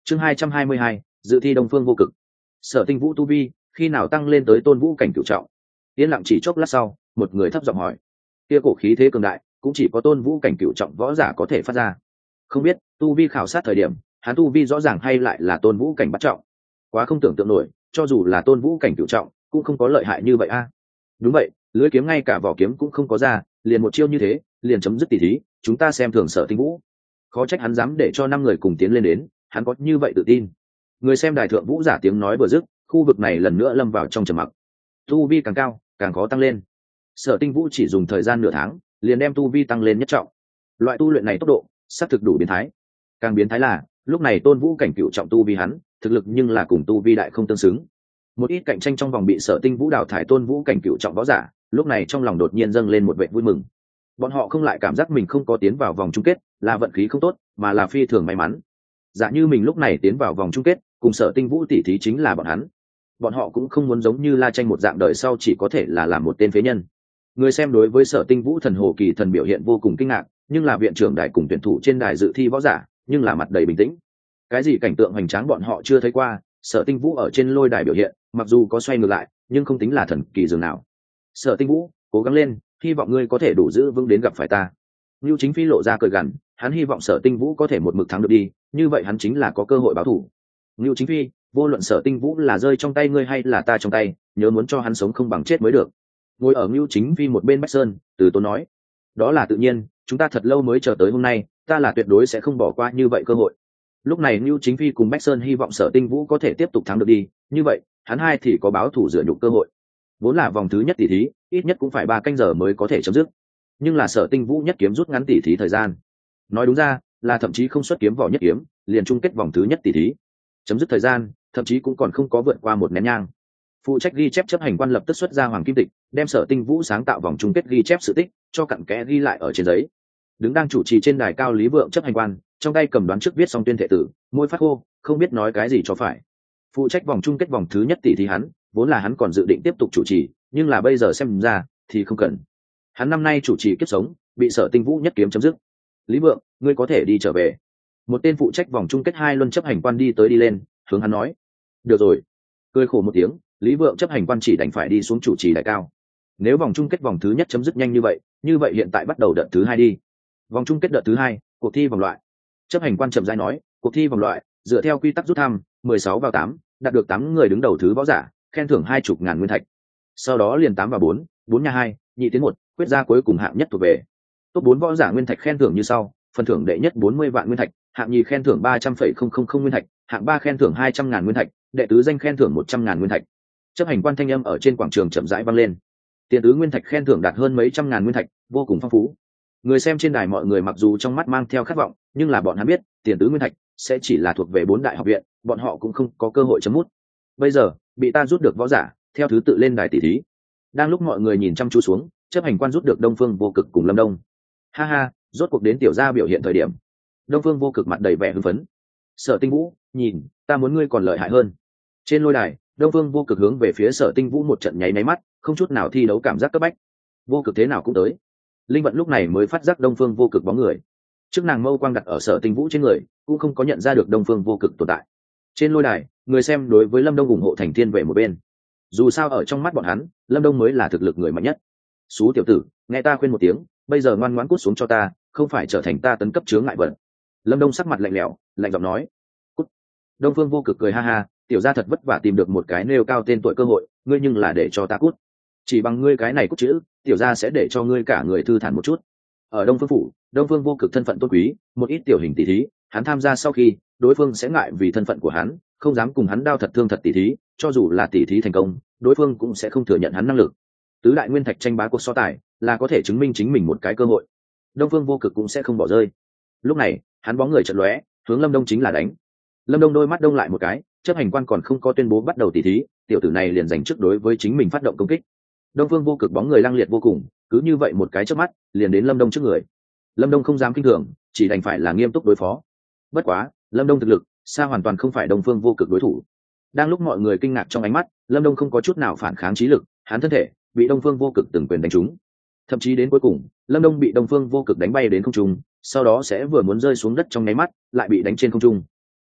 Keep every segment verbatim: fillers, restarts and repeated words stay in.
chương hai trăm hai mươi hai, dự thi đông phương vô cực. Sở Tinh Vũ tu vi khi nào tăng lên tới tôn vũ cảnh cửu trọng? Yên lặng chỉ chốc lát sau, một người thấp giọng hỏi. Kia cổ khí thế cường đại, cũng chỉ có tôn vũ cảnh cửu trọng võ giả có thể phát ra. Không biết tu vi khảo sát thời điểm, hắn tu vi rõ ràng hay lại là tôn vũ cảnh bắt trọng. Quá không tưởng tượng nổi, cho dù là tôn vũ cảnh cửu trọng cũng không có lợi hại như vậy a. Đúng vậy, lưỡi kiếm ngay cả vỏ kiếm cũng không có ra, liền một chiêu như thế liền chấm dứt tỷ thí. Chúng ta xem thường Sở Tinh Vũ, khó trách hắn dám để cho năm người cùng tiến lên đến, hắn có như vậy tự tin. Người xem đài thượng vũ giả tiếng nói vừa dứt, khu vực này lần nữa lâm vào trong trầm mặc. Tu vi càng cao càng khó tăng lên. Sở Tinh Vũ chỉ dùng thời gian nửa tháng liền đem tu vi tăng lên nhất trọng. Loại tu luyện này tốc độ xác thực đủ biến thái. Càng biến thái là lúc này tôn vũ cảnh cựu trọng tu vi hắn thực lực nhưng là cùng tu vi đại không tương xứng. Một ít cạnh tranh trong vòng bị Sở Tinh Vũ đào thải tôn vũ cảnh cựu trọng võ giả, lúc này trong lòng đột nhiên dâng lên một vẻ vui mừng. Bọn họ không lại cảm giác mình không có tiến vào vòng chung kết là vận khí không tốt, mà là phi thường may mắn. Dạ như mình lúc này tiến vào vòng chung kết cùng Sở Tinh Vũ tỷ thí chính là bọn hắn. Bọn họ cũng không muốn giống như La Tranh một dạng đời sau chỉ có thể là làm một tên phế nhân. Người xem đối với Sở Tinh Vũ thần hồ kỳ thần biểu hiện vô cùng kinh ngạc, nhưng là viện trưởng đài cùng tuyển thủ trên đài dự thi võ giả nhưng là mặt đầy bình tĩnh. Cái gì cảnh tượng hoành tráng bọn họ chưa thấy qua. Sở Tinh Vũ ở trên lôi đài biểu hiện mặc dù có xoay ngược lại nhưng không tính là thần kỳ dường nào. Sở Tinh Vũ cố gắng lên, hy vọng ngươi có thể đủ giữ vững đến gặp phải ta. Lưu Chính Phi lộ ra cười gằn, hắn hy vọng Sở Tinh Vũ có thể một mực thắng được đi, như vậy hắn chính là có cơ hội báo thù. Lưu Chính Phi, vô luận Sở Tinh Vũ là rơi trong tay ngươi hay là ta trong tay, nhớ muốn cho hắn sống không bằng chết mới được. Ngồi ở Lưu Chính Phi một bên Bách Sơn, từ tốn nói, đó là tự nhiên, chúng ta thật lâu mới chờ tới hôm nay, ta là tuyệt đối sẽ không bỏ qua như vậy cơ hội. Lúc này Lưu Chính Phi cùng Bách Sơn hy vọng Sở Tinh Vũ có thể tiếp tục thắng được đi, như vậy hắn hai thì có báo thù rửa nhục cơ hội. Vốn là vòng thứ nhất tỷ thí, ít nhất cũng phải ba canh giờ mới có thể chấm dứt, nhưng là Sở Tinh Vũ nhất kiếm rút ngắn tỷ thí thời gian. Nói đúng ra là thậm chí không xuất kiếm vỏ nhất kiếm liền chung kết vòng thứ nhất tỷ thí, chấm dứt thời gian thậm chí cũng còn không có vượt qua một nén nhang. Phụ trách ghi chép chấp hành quan lập tức xuất ra hoàng kim tịch, đem Sở Tinh Vũ sáng tạo vòng chung kết ghi chép sự tích cho cặn kẽ ghi lại ở trên giấy. Đứng đang chủ trì trên đài cao Lý Vượng chấp hành quan trong tay cầm đoán trước viết xong tuyên thệ tử, môi phát khô không biết nói cái gì cho phải. Phụ trách vòng chung kết vòng thứ nhất tỷ thí hắn vốn là hắn còn dự định tiếp tục chủ trì, nhưng là bây giờ xem ra thì không cần. Hắn năm nay chủ trì kiếp sống bị Sở Tinh Vũ nhất kiếm chấm dứt. Lý Vượng, ngươi có thể đi trở về. Một tên phụ trách vòng chung kết hai luân chấp hành quan đi tới đi lên hướng hắn nói. Được rồi. Cười khổ một tiếng, Lý Vượng chấp hành quan chỉ đành phải đi xuống chủ trì đại cao. Nếu vòng chung kết vòng thứ nhất chấm dứt nhanh như vậy, như vậy hiện tại bắt đầu đợt thứ hai đi. Vòng chung kết đợt thứ hai, cuộc thi vòng loại. Chấp hành quan chậm rãi nói, cuộc thi vòng loại dựa theo quy tắc rút thăm, mười sáu vào tám, đạt được tám người đứng đầu thứ võ giả, khen thưởng hai chục ngàn nguyên thạch. Sau đó liền tám vào bốn, bốn nhà hai, nhị tiến một, quyết ra cuối cùng hạng nhất thuộc về. Top bốn võ giả nguyên thạch khen thưởng như sau: phần thưởng đệ nhất bốn mươi vạn nguyên thạch, hạng nhì khen thưởng ba trăm phẩy không không không nguyên thạch, hạng ba khen thưởng hai trăm ngàn nguyên thạch, đệ tứ danh khen thưởng một trăm ngàn nguyên thạch. Chấp hành quan thanh âm ở trên quảng trường chậm rãi vang lên. Tiền tứ nguyên thạch khen thưởng đạt hơn mấy trăm ngàn nguyên thạch, vô cùng phong phú. Người xem trên đài mọi người mặc dù trong mắt mang theo khát vọng, nhưng là bọn hắn biết, tiền tứ nguyên thạch sẽ chỉ là thuộc về bốn đại học viện, bọn họ cũng không có cơ hội chấm mút. Bây giờ, bị ta rút được võ giả, theo thứ tự lên đài tỷ thí. Đang lúc mọi người nhìn chăm chú xuống, chấp hành quan rút được Đông Phương Vô Cực cùng Lâm Đông. Ha ha, rốt cuộc đến tiểu gia biểu hiện thời điểm. Đông Phương Vô Cực mặt đầy vẻ hưng phấn. Sở Tinh Vũ, nhìn, ta muốn ngươi còn lợi hại hơn. Trên lôi đài, Đông Phương Vô Cực hướng về phía Sở Tinh Vũ một trận nháy máy mắt, không chút nào thi đấu cảm giác cấp bách. Vô Cực thế nào cũng tới. Linh Vận lúc này mới phát giác Đông Phương Vô Cực bóng người. Trước nàng mâu quang đặt ở Sở Tinh Vũ trên người, cũng không có nhận ra được Đông Phương Vô Cực tồn tại. Trên lôi đài, người xem đối với Lâm Đông ủng hộ thành thiên về một bên. Dù sao ở trong mắt bọn hắn, Lâm Đông mới là thực lực người mạnh nhất. Xú tiểu tử, nghe ta khuyên một tiếng, bây giờ ngoan ngoãn cút xuống cho ta, không phải trở thành ta tấn cấp chướng ngại vật. Lâm Đông sắc mặt lạnh lẽo, lạnh giọng nói. Cút. Đông Phương Vô Cực cười ha ha, tiểu gia thật vất vả tìm được một cái nêu cao tên tuổi cơ hội, ngươi nhưng là để cho ta cút. Chỉ bằng ngươi cái này cút chữ, tiểu gia sẽ để cho ngươi cả người thư thản một chút. Ở Đông Phương phủ, Đông Phương Vô Cực thân phận tôn quý, một ít tiểu hình tỷ thí, hắn tham gia sau khi, đối phương sẽ ngại vì thân phận của hắn, không dám cùng hắn đao thật thương thật tỷ thí, cho dù là tỷ thí thành công, đối phương cũng sẽ không thừa nhận hắn năng lực. Tứ đại nguyên thạch tranh bá cuộc so tài, là có thể chứng minh chính mình một cái cơ hội. Đông Phương Vô Cực cũng sẽ không bỏ rơi. Lúc này, hắn bóng người chợt lóe, hướng Lâm Đông chính là đánh. Lâm Đông đôi mắt đông lại một cái, chấp hành quan còn không có tuyên bố bắt đầu tỷ thí, tiểu tử này liền giành trước đối với chính mình phát động công kích. Đông Phương Vô Cực bóng người lăng liệt vô cùng, cứ như vậy một cái chớp mắt, liền đến Lâm Đông trước người. Lâm Đông không dám kinh thường, chỉ đành phải là nghiêm túc đối phó. Bất quá, Lâm Đông thực lực xa hoàn toàn không phải Đông Phương Vô Cực đối thủ. Đang lúc mọi người kinh ngạc trong ánh mắt, Lâm Đông không có chút nào phản kháng trí lực, hắn thân thể bị Đông Phương Vô Cực từng quyền đánh trúng. Thậm chí đến cuối cùng, Lâm Đông bị Đông Phương Vô Cực đánh bay đến không trung, sau đó sẽ vừa muốn rơi xuống đất trong nháy mắt, lại bị đánh trên không trung.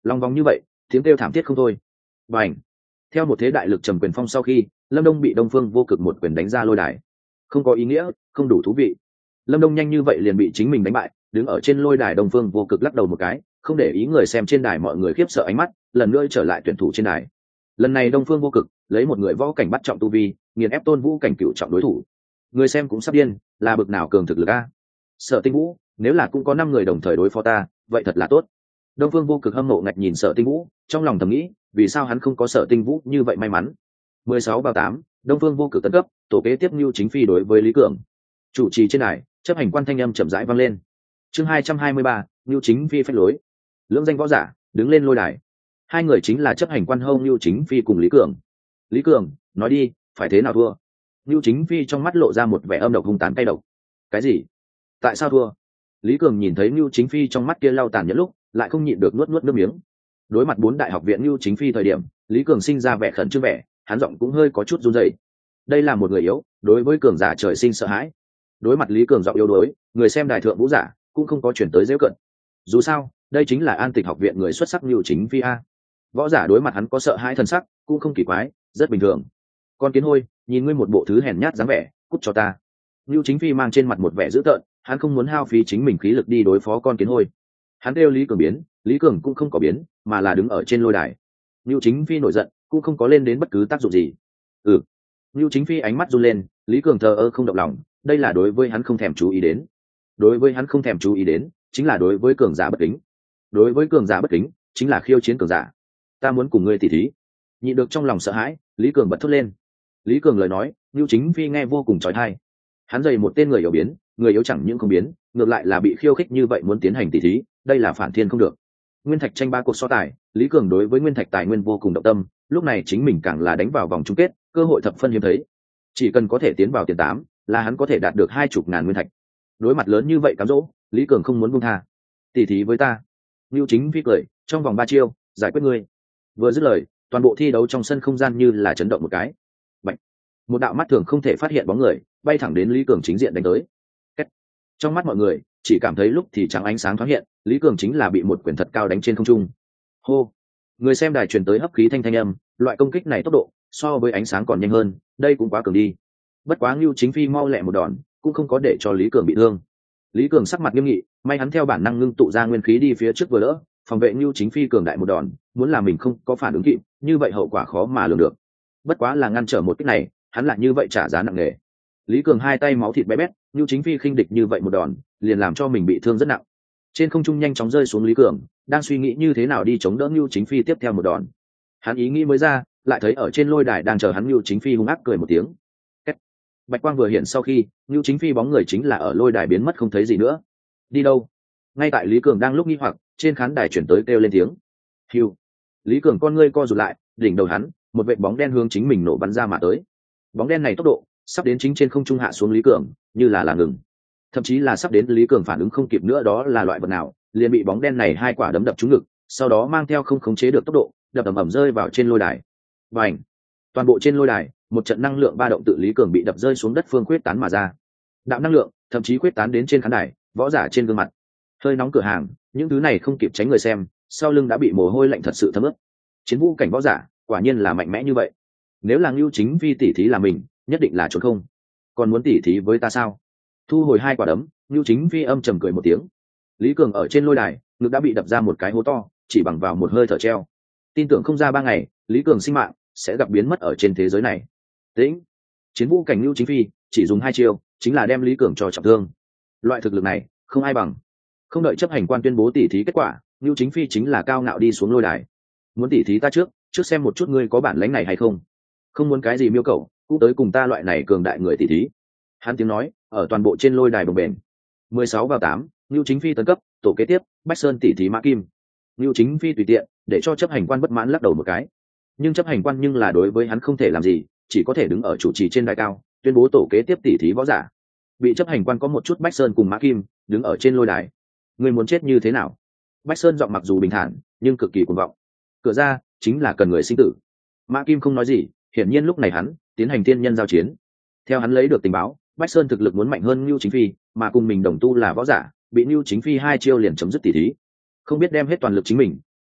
Long vòng như vậy, tiếng kêu thảm thiết không thôi. Bành! Theo một thế đại lực trầm quyền phong sau khi, Lâm Đông bị Đông Phương Vô Cực một quyền đánh ra lôi đài. Không có ý nghĩa, không đủ thú vị. Lâm Đông nhanh như vậy liền bị chính mình đánh bại, đứng ở trên lôi đài Đông Phương Vô Cực lắc đầu một cái, không để ý người xem trên đài mọi người khiếp sợ ánh mắt, lần nữa trở lại tuyển thủ trên đài. Lần này Đông Phương Vô Cực lấy một người võ cảnh bắt trọng tu vi, nghiền ép Tôn Vũ cảnh cửu trọng đối thủ. Người xem cũng sắp điên, là bực nào cường thực lực a. Sở Tinh Vũ, nếu là cũng có năm người đồng thời đối phó ta, vậy thật là tốt. Đông Phương Vô Cực hâm mộ ngạch nhìn Sở Tinh Vũ, trong lòng thầm nghĩ, vì sao hắn không có Sở Tinh Vũ như vậy may mắn. mười sáu bao tám, Đông Phương Vô Cực tấn cấp, tổ kế tiếp Nưu Chính Phi đối với Lý Cường. Chủ trì trên đài, chấp hành quan thanh âm chậm rãi vang lên. Chương hai trăm hai mươi ba, Nưu Chính Phi phách lối. Lưỡng danh võ giả, đứng lên lôi đài. Hai người chính là chấp hành quan Hông Nưu Chính Phi cùng Lý Cường. Lý Cường, nói đi, phải thế nào thua? Nưu Chính Phi trong mắt lộ ra một vẻ âm độc hung tàn cay độc. Cái gì? Tại sao thua? Lý Cường nhìn thấy Nưu Chính Phi trong mắt kia lau tàn nhẫn lúc, lại không nhịn được nuốt nuốt nước miếng. Đối mặt bốn đại học viện Nưu Chính Phi thời điểm, Lý Cường sinh ra vẻ khẩn trương vẻ, hắn giọng cũng hơi có chút run rẩy. Đây là một người yếu, đối với cường giả trời sinh sợ hãi. Đối mặt Lý Cường giọng yếu đuối, người xem đài thượng vũ giả cũng không có chuyển tới giễu cận. Dù sao, đây chính là An Tịch học viện người xuất sắc Nưu Chính Phi a. Võ giả đối mặt hắn có sợ hãi thần sắc, cũng không kỳ quái, rất bình thường. Con kiến hôi, nhìn ngươi một bộ thứ hèn nhát dáng vẻ, cút cho ta. Nưu Chính Phi mang trên mặt một vẻ dữ tợn, hắn không muốn hao phí chính mình khí lực đi đối phó con kiến hôi. Hắn kêu Lý Cường biến, Lý Cường cũng không có biến, mà là đứng ở trên lôi đài. Nưu Chính Phi nổi giận, cũng không có lên đến bất cứ tác dụng gì. Ừ. Nưu Chính Phi ánh mắt run lên, Lý Cường thờ ơ không động lòng, đây là đối với hắn không thèm chú ý đến. Đối với hắn không thèm chú ý đến, chính là đối với cường giả bất kính. Đối với cường giả bất kính, chính là khiêu chiến cường giả. Ta muốn cùng ngươi tỉ thí. Nhịn được trong lòng sợ hãi, Lý Cường bật thốt lên. Lý Cường lời nói, Nưu Chính Phi nghe vô cùng chói tai. Hắn dày một tên người yếu biến, người yếu chẳng những không biến, ngược lại là bị khiêu khích như vậy muốn tiến hành tỉ thí, đây là phản thiên không được. Nguyên thạch tranh ba cuộc so tài, Lý Cường đối với nguyên thạch tài nguyên vô cùng động tâm, lúc này chính mình càng là đánh vào vòng chung kết, cơ hội thập phân hiếm thấy. Chỉ cần có thể tiến vào tiền tám, là hắn có thể đạt được hai chục ngàn nguyên thạch. Đối mặt lớn như vậy cám dỗ, Lý Cường không muốn buông tha. Tỉ thí với ta. Nưu Chính Phi cười, trong vòng ba chiêu, giải quyết ngươi. Vừa dứt lời, toàn bộ thi đấu trong sân không gian như là chấn động một cái. Bạch. Một đạo mắt thường không thể phát hiện bóng người, bay thẳng đến Lý Cường chính diện đánh tới. Kết. Trong mắt mọi người, chỉ cảm thấy lúc thì trắng ánh sáng thoáng hiện, Lý Cường chính là bị một quyền thật cao đánh trên không trung. Hô. Người xem đài truyền tới hấp khí thanh thanh âm, loại công kích này tốc độ so với ánh sáng còn nhanh hơn, đây cũng quá cường đi. Bất quá Nưu Chính Phi mau lẹ một đòn, cũng không có để cho Lý Cường bị thương. Lý Cường sắc mặt nghiêm nghị, may hắn theo bản năng ngưng tụ ra nguyên khí đi phía trước vừa đỡ, phòng vệ Nưu Chính Phi cường đại một đòn, muốn làm mình không có phản ứng kịp, như vậy hậu quả khó mà lường được. Bất quá là ngăn trở một kích này, hắn lại như vậy trả giá nặng nề. Lý Cường hai tay máu thịt bé bét, Nưu Chính Phi khinh địch như vậy một đòn, liền làm cho mình bị thương rất nặng. Trên không trung nhanh chóng rơi xuống Lý Cường, đang suy nghĩ như thế nào đi chống đỡ Nưu Chính Phi tiếp theo một đòn. Hắn ý nghĩ mới ra, lại thấy ở trên lôi đài đang chờ hắn Nưu Chính Phi hung ác cười một tiếng. Kết. Bạch quang vừa hiện sau khi, Nưu Chính Phi bóng người chính là ở lôi đài biến mất không thấy gì nữa. Đi đâu? Ngay tại Lý Cường đang lúc nghi hoặc, trên khán đài chuyển tới kêu lên tiếng. Hưu. Lý Cường con ngươi co rụt lại, đỉnh đầu hắn, một vệt bóng đen hướng chính mình nổ bắn ra mà tới. Bóng đen này tốc độ sắp đến chính trên không trung hạ xuống Lý Cường, như là là ngừng. Thậm chí là sắp đến Lý Cường phản ứng không kịp nữa đó là loại vật nào, liền bị bóng đen này hai quả đấm đập trúng ngực, sau đó mang theo không khống chế được tốc độ, đập ầm ầm rơi vào trên lôi đài. Bành! Toàn bộ trên lôi đài, một trận năng lượng ba động tự Lý Cường bị đập rơi xuống đất phương quyết tán mà ra. Đạo năng lượng, thậm chí quyết tán đến trên khán đài, võ giả trên gương mặt. Hơi nóng cửa hàng, những thứ này không kịp tránh người xem, sau lưng đã bị mồ hôi lạnh thật sự thấm ướt. Chiến vũ cảnh võ giả, quả nhiên là mạnh mẽ như vậy. Nếu là Nưu Chính Phi tỷ thí là mình, nhất định là trốn không. Còn muốn tỷ thí với ta sao? Thu hồi hai quả đấm, Nưu Chính Phi âm trầm cười một tiếng. Lý Cường ở trên lôi đài, ngực đã bị đập ra một cái hố to, chỉ bằng vào một hơi thở treo. Tin tưởng không ra ba ngày, Lý Cường sinh mạng sẽ gặp biến mất ở trên thế giới này. Tĩnh. Chiến vũ cảnh Nưu Chính Phi chỉ dùng hai chiêu, chính là đem Lý Cường cho trọng thương. Loại thực lực này, không ai bằng. Không đợi chấp hành quan tuyên bố tỷ thí kết quả, Nưu Chính Phi chính là cao ngạo đi xuống lôi đài. Muốn tỷ thí ta trước, trước xem một chút ngươi có bản lĩnh này hay không. Không muốn cái gì miêu cầu, cũng tới cùng ta loại này cường đại người tỷ thí. Hắn tiếng nói, ở toàn bộ trên lôi đài bồng bềnh. mười sáu vào tám, Nưu Chính Phi tấn cấp, tổ kế tiếp, Bách Sơn tỷ thí Mã Kim. Nưu Chính Phi tùy tiện, để cho chấp hành quan bất mãn lắc đầu một cái. Nhưng chấp hành quan nhưng là đối với hắn không thể làm gì, chỉ có thể đứng ở chủ trì trên đài cao, tuyên bố tổ kế tiếp tỷ thí võ giả. Bị chấp hành quan có một chút Bách Sơn cùng Mã Kim, đứng ở trên lôi đài. Ngươi muốn chết như thế nào? Bách Sơn giọng mặc dù bình thản, nhưng cực kỳ cuồng vọng. Cửa ra, chính là cần người sinh tử. Mã Kim không nói gì, hiển nhiên lúc này hắn tiến hành thiên nhân giao chiến. Theo hắn lấy được tình báo, Bách Sơn thực lực muốn mạnh hơn Nưu Chính Phi, mà cùng mình đồng tu là võ giả, bị Nưu Chính Phi hai chiêu liền chấm dứt tỷ thí. Không biết đem hết toàn lực chính mình,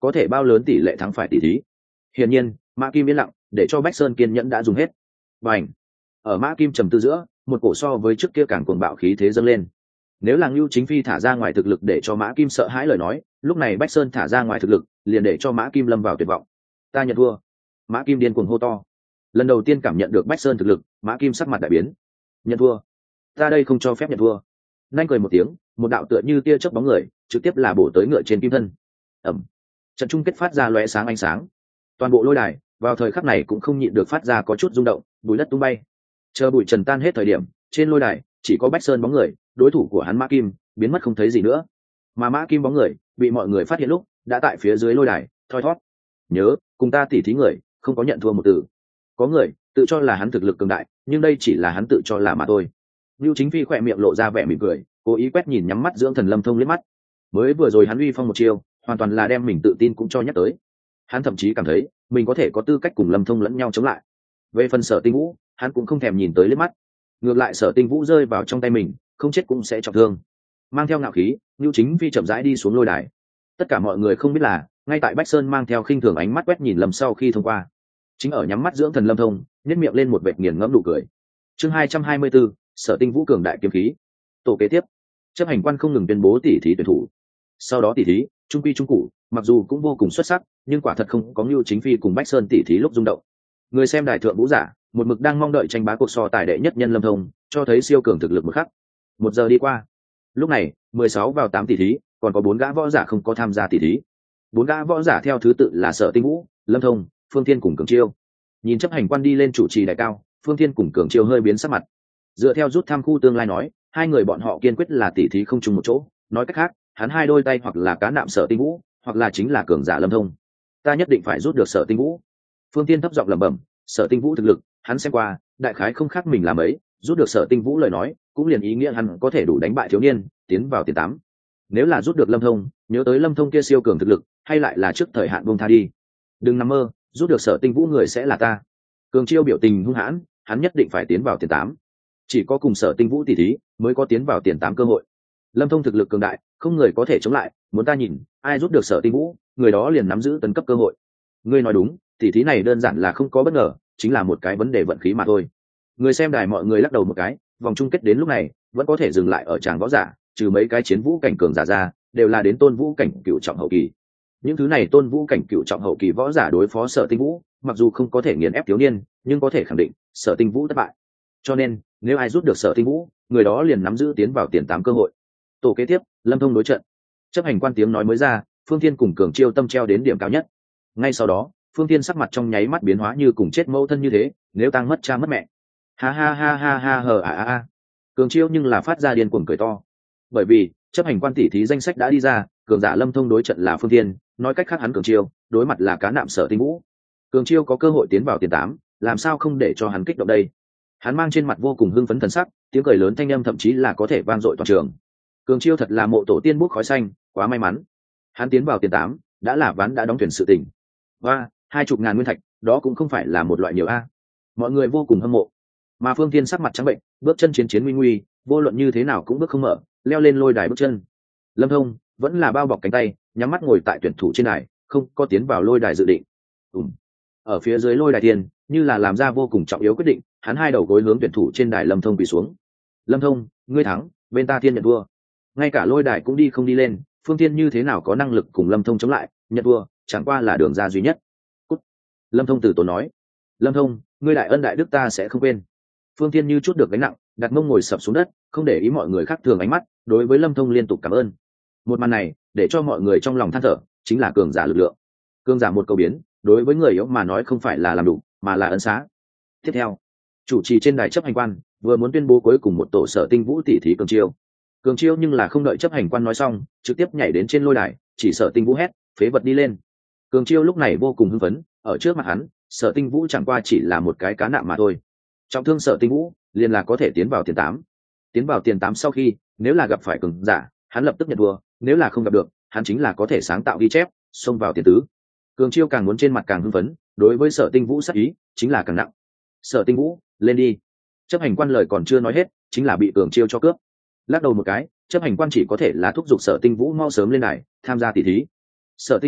có thể bao lớn tỷ lệ thắng phải tỷ thí. Hiển nhiên Mã Kim yên lặng, để cho Bách Sơn kiên nhẫn đã dùng hết. Bành! Ở Mã Kim trầm tư giữa, một cổ so với trước kia càng cuồng bạo khí thế dâng lên. Nếu là Ngưu Chính Phi thả ra ngoài thực lực để cho Mã Kim sợ hãi lời nói, lúc này Bách Sơn thả ra ngoài thực lực liền để cho Mã Kim lâm vào tuyệt vọng. Ta nhận thua! Mã Kim điên cuồng hô to. Lần đầu tiên cảm nhận được Bách Sơn thực lực, Mã Kim sắc mặt đại biến. Nhận thua! Ta đây không cho phép nhận thua. Nhanh cười một tiếng, một đạo tựa như tia chớp bóng người trực tiếp là bổ tới ngựa trên kim thân. Ẩm! Trận chung kết phát ra lóe sáng ánh sáng. Toàn bộ lôi đài vào thời khắc này cũng không nhịn được phát ra có chút rung động, bụi đất tung bay. Chờ bụi trần tan hết thời điểm, trên lôi đài chỉ có Bách Sơn bóng người, đối thủ của hắn Mã Kim biến mất không thấy gì nữa. Mà Mã Kim bóng người bị mọi người phát hiện lúc đã tại phía dưới lôi đài thoi thót. Nhớ, cùng ta tỉ thí người không có nhận thua một từ. Có người tự cho là hắn thực lực cường đại, nhưng đây chỉ là hắn tự cho là mà thôi. Lưu Chính Phi khỏe miệng lộ ra vẻ mỉm cười, cố ý quét nhìn nhắm mắt dưỡng thần Lâm Thông liếc mắt. Mới vừa rồi hắn uy phong một chiêu, hoàn toàn là đem mình tự tin cũng cho nhắc tới. Hắn thậm chí cảm thấy mình có thể có tư cách cùng Lâm Thông lẫn nhau chống lại. Về phần Sở Tinh Vũ, hắn cũng không thèm nhìn tới liếc mắt. Ngược lại Sở Tinh Vũ rơi vào trong tay mình, không chết cũng sẽ trọng thương. Mang theo ngạo khí, Lưu Chính Phi chậm rãi đi xuống lôi đài. Tất cả mọi người không biết là, ngay tại Bách Sơn mang theo khinh thường ánh mắt quét nhìn Lâm sau khi thông qua, chính ở nhắm mắt dưỡng thần Lâm Thông, nhếch miệng lên một vệt nghiền ngẫm nụ cười. Chương hai trăm hai mươi tư, Sở Tinh Vũ cường đại kiếm khí. Tổ kế tiếp, chấp hành quan không ngừng tuyên bố tỷ thí tuyển thủ. Sau đó tỷ thí, trung quy trung cụ, mặc dù cũng vô cùng xuất sắc, nhưng quả thật không có Lưu Chính Phi cùng Bách Sơn tỷ thí lúc rung động. Người xem đài thượng vũ giả, một mực đang mong đợi tranh bá cuộc so tài đệ nhất nhân Lâm Thông, cho thấy siêu cường thực lực một khắc. Một giờ đi qua. Lúc này, mười sáu vào tám tỷ thí, còn có bốn gã võ giả không có tham gia tỷ thí. Bốn gã võ giả theo thứ tự là Sở Tinh Vũ, Lâm Thông, Phương Thiên cùng Cường Chiêu. Nhìn chấp hành quan đi lên chủ trì đại cao, Phương Thiên cùng Cường Chiêu hơi biến sắc mặt. Dựa theo rút tham khu tương lai nói, hai người bọn họ kiên quyết là tỷ thí không chung một chỗ, nói cách khác, hắn hai đôi tay hoặc là cá nạm Sở Tinh Vũ, hoặc là chính là cường giả Lâm Thông. Ta nhất định phải rút được Sở Tinh Vũ. Phương Thiên thấp giọng lẩm bẩm, Sở Tinh Vũ thực lực, hắn xem qua, đại khái không khác mình làm ấy, rút được Sở Tinh Vũ lời nói, cũng liền ý nghĩa hắn có thể đủ đánh bại thiếu niên, tiến vào tiền tám. Nếu là rút được Lâm Thông, nhớ tới Lâm Thông kia siêu cường thực lực, hay lại là trước thời hạn buông tha đi. Đừng nằm mơ, rút được Sở Tinh Vũ người sẽ là ta. Cường Chiêu biểu tình hung hãn, hắn nhất định phải tiến vào tiền tám. Chỉ có cùng Sở Tinh Vũ tỷ thí, mới có tiến vào tiền tám cơ hội. Lâm Thông thực lực cường đại, không người có thể chống lại, muốn ta nhìn, ai rút được Sở Tinh Vũ, người đó liền nắm giữ tấn cấp cơ hội. Ngươi nói đúng, tỷ thí này đơn giản là không có bất ngờ, chính là một cái vấn đề vận khí mà thôi. Người xem đài mọi người lắc đầu một cái, vòng chung kết đến lúc này vẫn có thể dừng lại ở tràng võ giả, trừ mấy cái chiến vũ cảnh cường giả ra, đều là đến tôn vũ cảnh cựu trọng hậu kỳ. Những thứ này tôn vũ cảnh cựu trọng hậu kỳ võ giả đối phó Sở Tinh Vũ, mặc dù không có thể nghiền ép thiếu niên, nhưng có thể khẳng định Sở Tinh Vũ thất bại. Cho nên, nếu ai rút được Sở Tinh Vũ, người đó liền nắm giữ tiến vào tiền tám cơ hội. Tổ kế tiếp, Lâm Thông đối trận. Chấp hành quan tiếng nói mới ra, Phương Thiên cùng Cường Chiêu tâm treo đến điểm cao nhất. Ngay sau đó, Phương Thiên sắc mặt trong nháy mắt biến hóa như cùng chết mẫu thân như thế, nếu tăng mất cha mất mẹ. Ha ha ha ha ha hờ à à à. Cường Chiêu nhưng là phát ra điên cuồng cười to. Bởi vì, chấp hành quan tỷ thí danh sách đã đi ra, cường giả Lâm Thông đối trận là Phương Thiên, nói cách khác hắn Cường Chiêu, đối mặt là cá nạm Sở Tinh Vũ. Cường Chiêu có cơ hội tiến vào tiền tám, làm sao không để cho hắn kích động đây? Hắn mang trên mặt vô cùng hưng phấn thần sắc, tiếng cười lớn thanh âm thậm chí là có thể vang dội toàn trường. Cường Chiêu thật là mộ tổ tiên bút khói xanh, quá may mắn. Hắn tiến vào tiền tám, đã là ván đã đóng thuyền sự tình. Và, hai chục ngàn nguyên thạch, đó cũng không phải là một loại nhiều a. Mọi người vô cùng hâm mộ. Mà Phương Thiên sắc mặt trắng bệnh, bước chân chiến chiến nguy nguy, vô luận như thế nào cũng bước không mở, leo lên lôi đài bước chân. Lâm Thông vẫn là bao bọc cánh tay, nhắm mắt ngồi tại tuyển thủ trên đài, không có tiến vào lôi đài dự định. Ừm. Ở phía dưới lôi đài tiền, như là làm ra vô cùng trọng yếu quyết định, hắn hai đầu gối hướng tuyển thủ trên đài Lâm Thông quỳ xuống. Lâm Thông, ngươi thắng, bên ta Thiên nhận thua. Ngay cả lôi đài cũng đi không đi lên, Phương Thiên như thế nào có năng lực cùng Lâm Thông chống lại, nhận thua, chẳng qua là đường ra duy nhất. Cút. Lâm Thông từ tốn nói. Lâm Thông, ngươi đại ân đại đức ta sẽ không quên. Phương Thiên như chút được gánh nặng, đặt mông ngồi sập xuống đất, không để ý mọi người khác thường ánh mắt, đối với Lâm Thông liên tục cảm ơn. Một màn này, để cho mọi người trong lòng than thở, chính là cường giả lực lượng. Cường giả một câu biến, đối với người yếu mà nói không phải là làm đủ, mà là ân xá. Tiếp theo, chủ trì trên đài chấp hành quan vừa muốn tuyên bố cuối cùng một tổ Sở Tinh Vũ tỷ thí Cường Chiêu. Cường Chiêu nhưng là không đợi chấp hành quan nói xong, trực tiếp nhảy đến trên lôi đài, chỉ Sở Tinh Vũ hét, phế vật đi lên. Cường Chiêu lúc này vô cùng hưng phấn, ở trước mặt hắn, Sở Tinh Vũ chẳng qua chỉ là một cái cá nạm mà thôi. Trọng thương Sở Tinh Vũ, liền là có thể tiến vào tiền tám. Tiến vào tiền tám sau khi, nếu là gặp phải cường giả, hắn lập tức nhận thua, nếu là không gặp được, hắn chính là có thể sáng tạo ghi chép, xông vào tiền tứ. Cường Chiêu càng muốn trên mặt càng hưng phấn, đối với Sở Tinh Vũ sát ý chính là càng nặng. Sở Tinh Vũ, lên đi. Chấp hành quan lời còn chưa nói hết, chính là bị Cường Chiêu cho cướp. Lắc đầu một cái, chấp hành quan chỉ có thể là thúc giục Sở Tinh Vũ mau sớm lên này tham gia tỷ thí. Sở Tinh Vũ,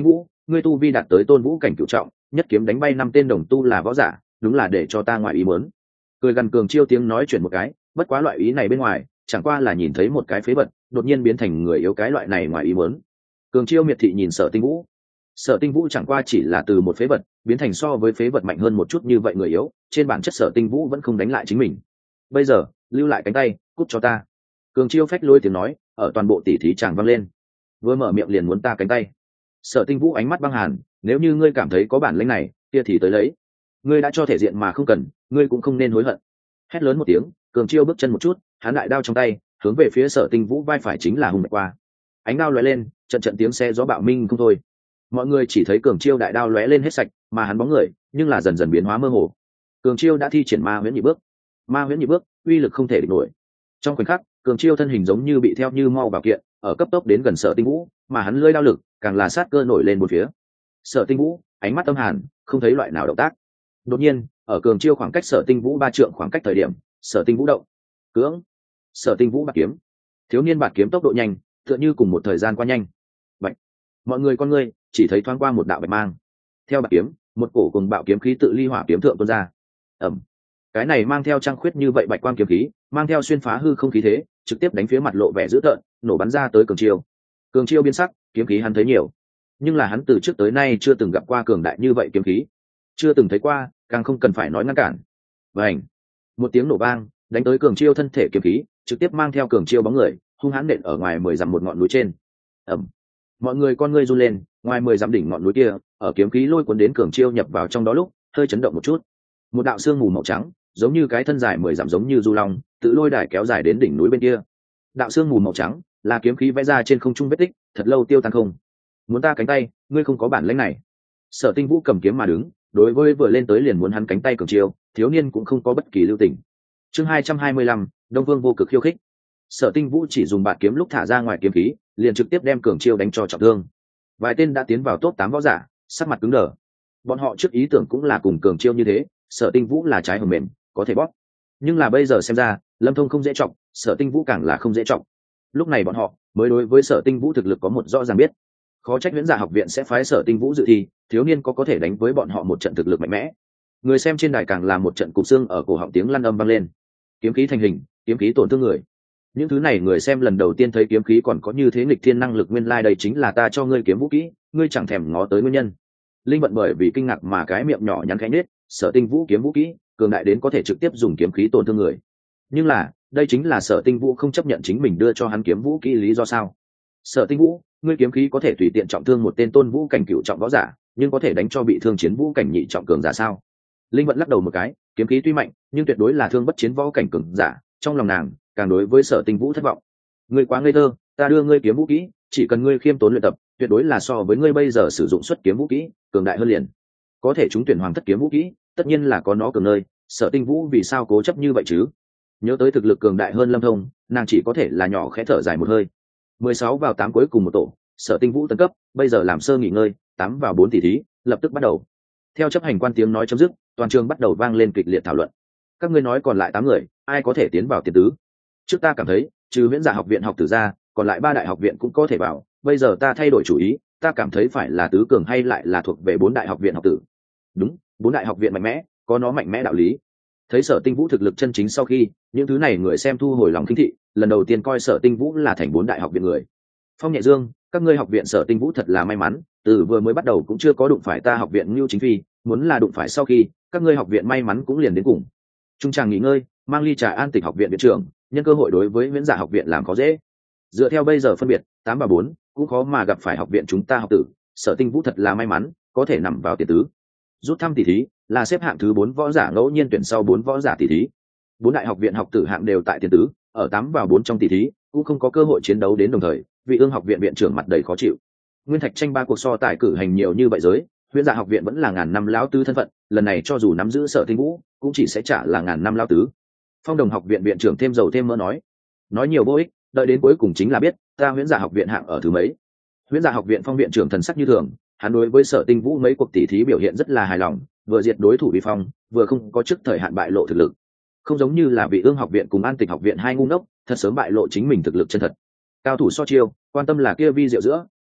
ngươi tu vi đạt tới tôn vũ cảnh cửu trọng, nhất kiếm đánh bay năm tên đồng tu là võ giả, đúng là để cho ta ngoài ý muốn. Cười gần Cường Chiêu tiếng nói chuyển một cái, bất quá loại ý này bên ngoài chẳng qua là nhìn thấy một cái phế vật đột nhiên biến thành người yếu, cái loại này ngoài ý muốn. Cường Chiêu miệt thị nhìn Sở Tinh Vũ. Sở Tinh Vũ chẳng qua chỉ là từ một phế vật biến thành so với phế vật mạnh hơn một chút như vậy người yếu, trên bản chất Sở Tinh Vũ vẫn không đánh lại chính mình. Bây giờ lưu lại cánh tay, cút cho ta. Cường Chiêu phách lôi tiếng nói ở toàn bộ tỉ thí chàng vang lên, vừa mở miệng liền muốn ta cánh tay. Sở Tinh Vũ ánh mắt băng hàn, nếu như ngươi cảm thấy có bản lĩnh này kia thì tới lấy, ngươi đã cho thể diện mà không cần, ngươi cũng không nên hối hận. Hét lớn một tiếng, Cường Chiêu bước chân một chút, hắn đại đao trong tay hướng về phía Sở Tinh Vũ vai phải chính là hung mạnh qua. Ánh đao lóe lên, trận trận tiếng xe gió bạo minh không thôi. Mọi người chỉ thấy Cường Chiêu đại đao lóe lên hết sạch, mà hắn bóng người nhưng là dần dần biến hóa mơ hồ. Cường Chiêu đã thi triển ma huyễn nhị bước. Ma huyễn nhị bước uy lực không thể địch nổi. Trong khoảnh khắc, Cường Chiêu thân hình giống như bị theo như mau vào kiện, ở cấp tốc đến gần Sở Tinh Vũ, mà hắn lưỡi đao lực càng là sát cơ nổi lên một phía. Sở Tinh Vũ ánh mắt âm hàn, không thấy loại nào động tác. Đột nhiên, ở Cường Chiêu khoảng cách Sở Tinh Vũ ba trượng khoảng cách thời điểm, Sở Tinh Vũ động, cưỡng. Sở Tinh Vũ bạt kiếm. Thiếu niên bạt kiếm tốc độ nhanh, tựa như cùng một thời gian qua nhanh. Bạch. Mọi người con ngươi chỉ thấy thoáng qua một đạo bạch mang. Theo bạt kiếm, một cổ cùng bạo kiếm khí tự ly hỏa kiếm thượng tuôn ra. Ầm. Cái này mang theo trăng khuyết như vậy bạch quang kiếm khí, mang theo xuyên phá hư không khí thế, trực tiếp đánh phía mặt lộ vẻ dữ tợn, nổ bắn ra tới Cường Chiêu. Cường Chiêu biến sắc, kiếm khí hắn thấy nhiều, nhưng là hắn từ trước tới nay chưa từng gặp qua cường đại như vậy kiếm khí, chưa từng thấy qua, càng không cần phải nói ngăn cản. Vành. Một tiếng nổ vang, đánh tới Cường Chiêu thân thể kiếm khí, trực tiếp mang theo Cường Chiêu bóng người, hung hãn nện ở ngoài mười dặm một ngọn núi trên. Ầm. Mọi người con ngươi run lên, ngoài mười dặm đỉnh ngọn núi kia, ở kiếm khí lôi cuốn đến Cường Chiêu nhập vào trong đó lúc, hơi chấn động một chút. Một đạo sương mù màu trắng, giống như cái thân dài mười dặm giống như du long, tự lôi đài kéo dài đến đỉnh núi bên kia. Đạo sương mù màu trắng là kiếm khí vẽ ra trên không trung vết tích, thật lâu tiêu tan không. Muốn ta cánh tay, ngươi không có bản lĩnh này. Sở Tinh Vũ cầm kiếm mà đứng, đối với vừa lên tới liền muốn hắn cánh tay Cường Chiêu, thiếu niên cũng không có bất kỳ lưu tình. Chương hai trăm hai mươi lăm, Đông Vương vô cực khiêu khích. Sở Tinh Vũ chỉ dùng bạt kiếm lúc thả ra ngoài kiếm khí, liền trực tiếp đem Cường Chiêu đánh cho trọng thương. Vài tên đã tiến vào top tám võ giả, sắc mặt cứng đờ. Bọn họ trước ý tưởng cũng là cùng Cường Chiêu như thế, Sở Tinh Vũ là trái hầm mềm, có thể bóp. Nhưng là bây giờ xem ra, Lâm Thông không dễ trọng, Sở Tinh Vũ càng là không dễ trọng. Lúc này bọn họ mới đối với Sở Tinh Vũ thực lực có một rõ ràng biết. Khó trách Huyễn Dạ học viện sẽ phái Sở Tinh Vũ dự thi, thiếu niên có có thể đánh với bọn họ một trận thực lực mạnh mẽ. Người xem trên đài càng là một trận cục xương ở cổ họng, tiếng lăn âm vang lên. Kiếm khí thành hình, kiếm khí tổn thương người. Những thứ này người xem lần đầu tiên thấy kiếm khí còn có như thế nghịch thiên năng lực, nguyên lai like đây chính là ta cho ngươi kiếm vũ kỹ, ngươi chẳng thèm ngó tới nguyên nhân. Linh Vận bởi vì kinh ngạc mà cái miệng nhỏ nhắn khẽ nhếch, Sở Tinh Vũ kiếm vũ kỹ cường đại đến có thể trực tiếp dùng kiếm khí tổn thương người. Nhưng là, đây chính là Sở Tinh Vũ không chấp nhận chính mình đưa cho hắn kiếm vũ kỹ lý do sao? Sở Tinh Vũ, ngươi kiếm khí có thể tùy tiện trọng thương một tên tôn vũ cảnh cựu trọng võ giả, nhưng có thể đánh cho bị thương chiến vũ cảnh nhị trọng cường giả sao? Linh Vận lắc đầu một cái, kiếm khí tuy mạnh, nhưng tuyệt đối là thương bất chiến võ cảnh cường giả, trong lòng nàng càng đối với Sở Tinh Vũ thất vọng. Ngươi quá ngây thơ, ta đưa ngươi kiếm vũ kỹ, chỉ cần ngươi khiêm tốn luyện tập, tuyệt đối là so với ngươi bây giờ sử dụng xuất kiếm vũ kỹ cường đại hơn liền. Có thể trúng tuyển hoàng thất kiếm vũ kỹ, tất nhiên là có nó cường nơi, Sở Tinh Vũ vì sao cố chấp như vậy chứ? Nhớ tới thực lực cường đại hơn Lâm Thông, nàng chỉ có thể là nhỏ khẽ thở dài một hơi. Mười sáu vào tám cuối cùng một tổ, Sở Tinh Vũ tấn cấp, bây giờ làm sơ nghỉ ngơi, tám vào bốn tỷ thí, lập tức bắt đầu. Theo chấp hành quan tiếng nói chấm dứt, toàn trường bắt đầu vang lên kịch liệt thảo luận. Các ngươi nói còn lại tám người, ai có thể tiến vào tiền tứ? Trước ta cảm thấy, trừ Huyễn Dạ học viện học tử ra, còn lại ba đại học viện cũng có thể vào, bây giờ ta thay đổi chủ ý, ta cảm thấy phải là tứ cường hay lại là thuộc về bốn đại học viện học tử. Đúng, bốn đại học viện mạnh mẽ, có nó mạnh mẽ đạo lý. Thấy Sở Tinh Vũ thực lực chân chính sau khi, những thứ này người xem thu hồi lòng khinh thị, lần đầu tiên coi Sở Tinh Vũ là thành bốn đại học viện người. Phong Nhẹ Dương, các ngươi học viện Sở Tinh Vũ thật là may mắn, từ vừa mới bắt đầu cũng chưa có đụng phải ta học viện Nưu Chính Phi, muốn là đụng phải sau khi, các ngươi học viện may mắn cũng liền đến cùng. Trung tràng nghỉ ngơi, mang ly trà An Tịch học viện viện trưởng, nhân cơ hội đối với Huyễn Dạ học viện làm khó dễ. Dựa theo bây giờ phân biệt, tám và bốn, cũng khó mà gặp phải học viện chúng ta học tử, Sở Tinh Vũ thật là may mắn, có thể nằm vào tiền tứ. Rút thăm tỷ thí, là xếp hạng thứ bốn võ giả ngẫu nhiên tuyển sau bốn võ giả tỷ thí. Bốn đại học viện học tử hạng đều tại tiền tứ, ở tám vào bốn trong tỷ thí, cũng không có cơ hội chiến đấu đến đồng thời, Vị Ương học viện viện trưởng mặt đầy khó chịu. Nguyên Thạch tranh ba cuộc so tài cử hành nhiều như vậy giới, Huyễn Dạ học viện vẫn là ngàn năm lão tứ thân phận, lần này cho dù nắm giữ Sở Tinh Vũ, cũng chỉ sẽ trả là ngàn năm lão tứ. Phong Đồng học viện viện trưởng thêm dầu thêm mỡ nói, nói nhiều vô ích, đợi đến cuối cùng chính là biết, ta Huyễn Dạ học viện hạng ở thứ mấy. Huyễn Dạ học viện Phong viện trưởng thần sắc như thường, hắn đối với Sở Tinh Vũ mấy cuộc tỷ thí biểu hiện rất là hài lòng, vừa diệt đối thủ vi phong, vừa không có trước thời hạn bại lộ thực lực, không giống như là Vị Ương học viện cùng An Tịch học viện hai ngu ngốc, thật sớm bại lộ chính mình thực lực chân thật. Cao thủ so chiêu, quan tâm là kia vi diệu giữa,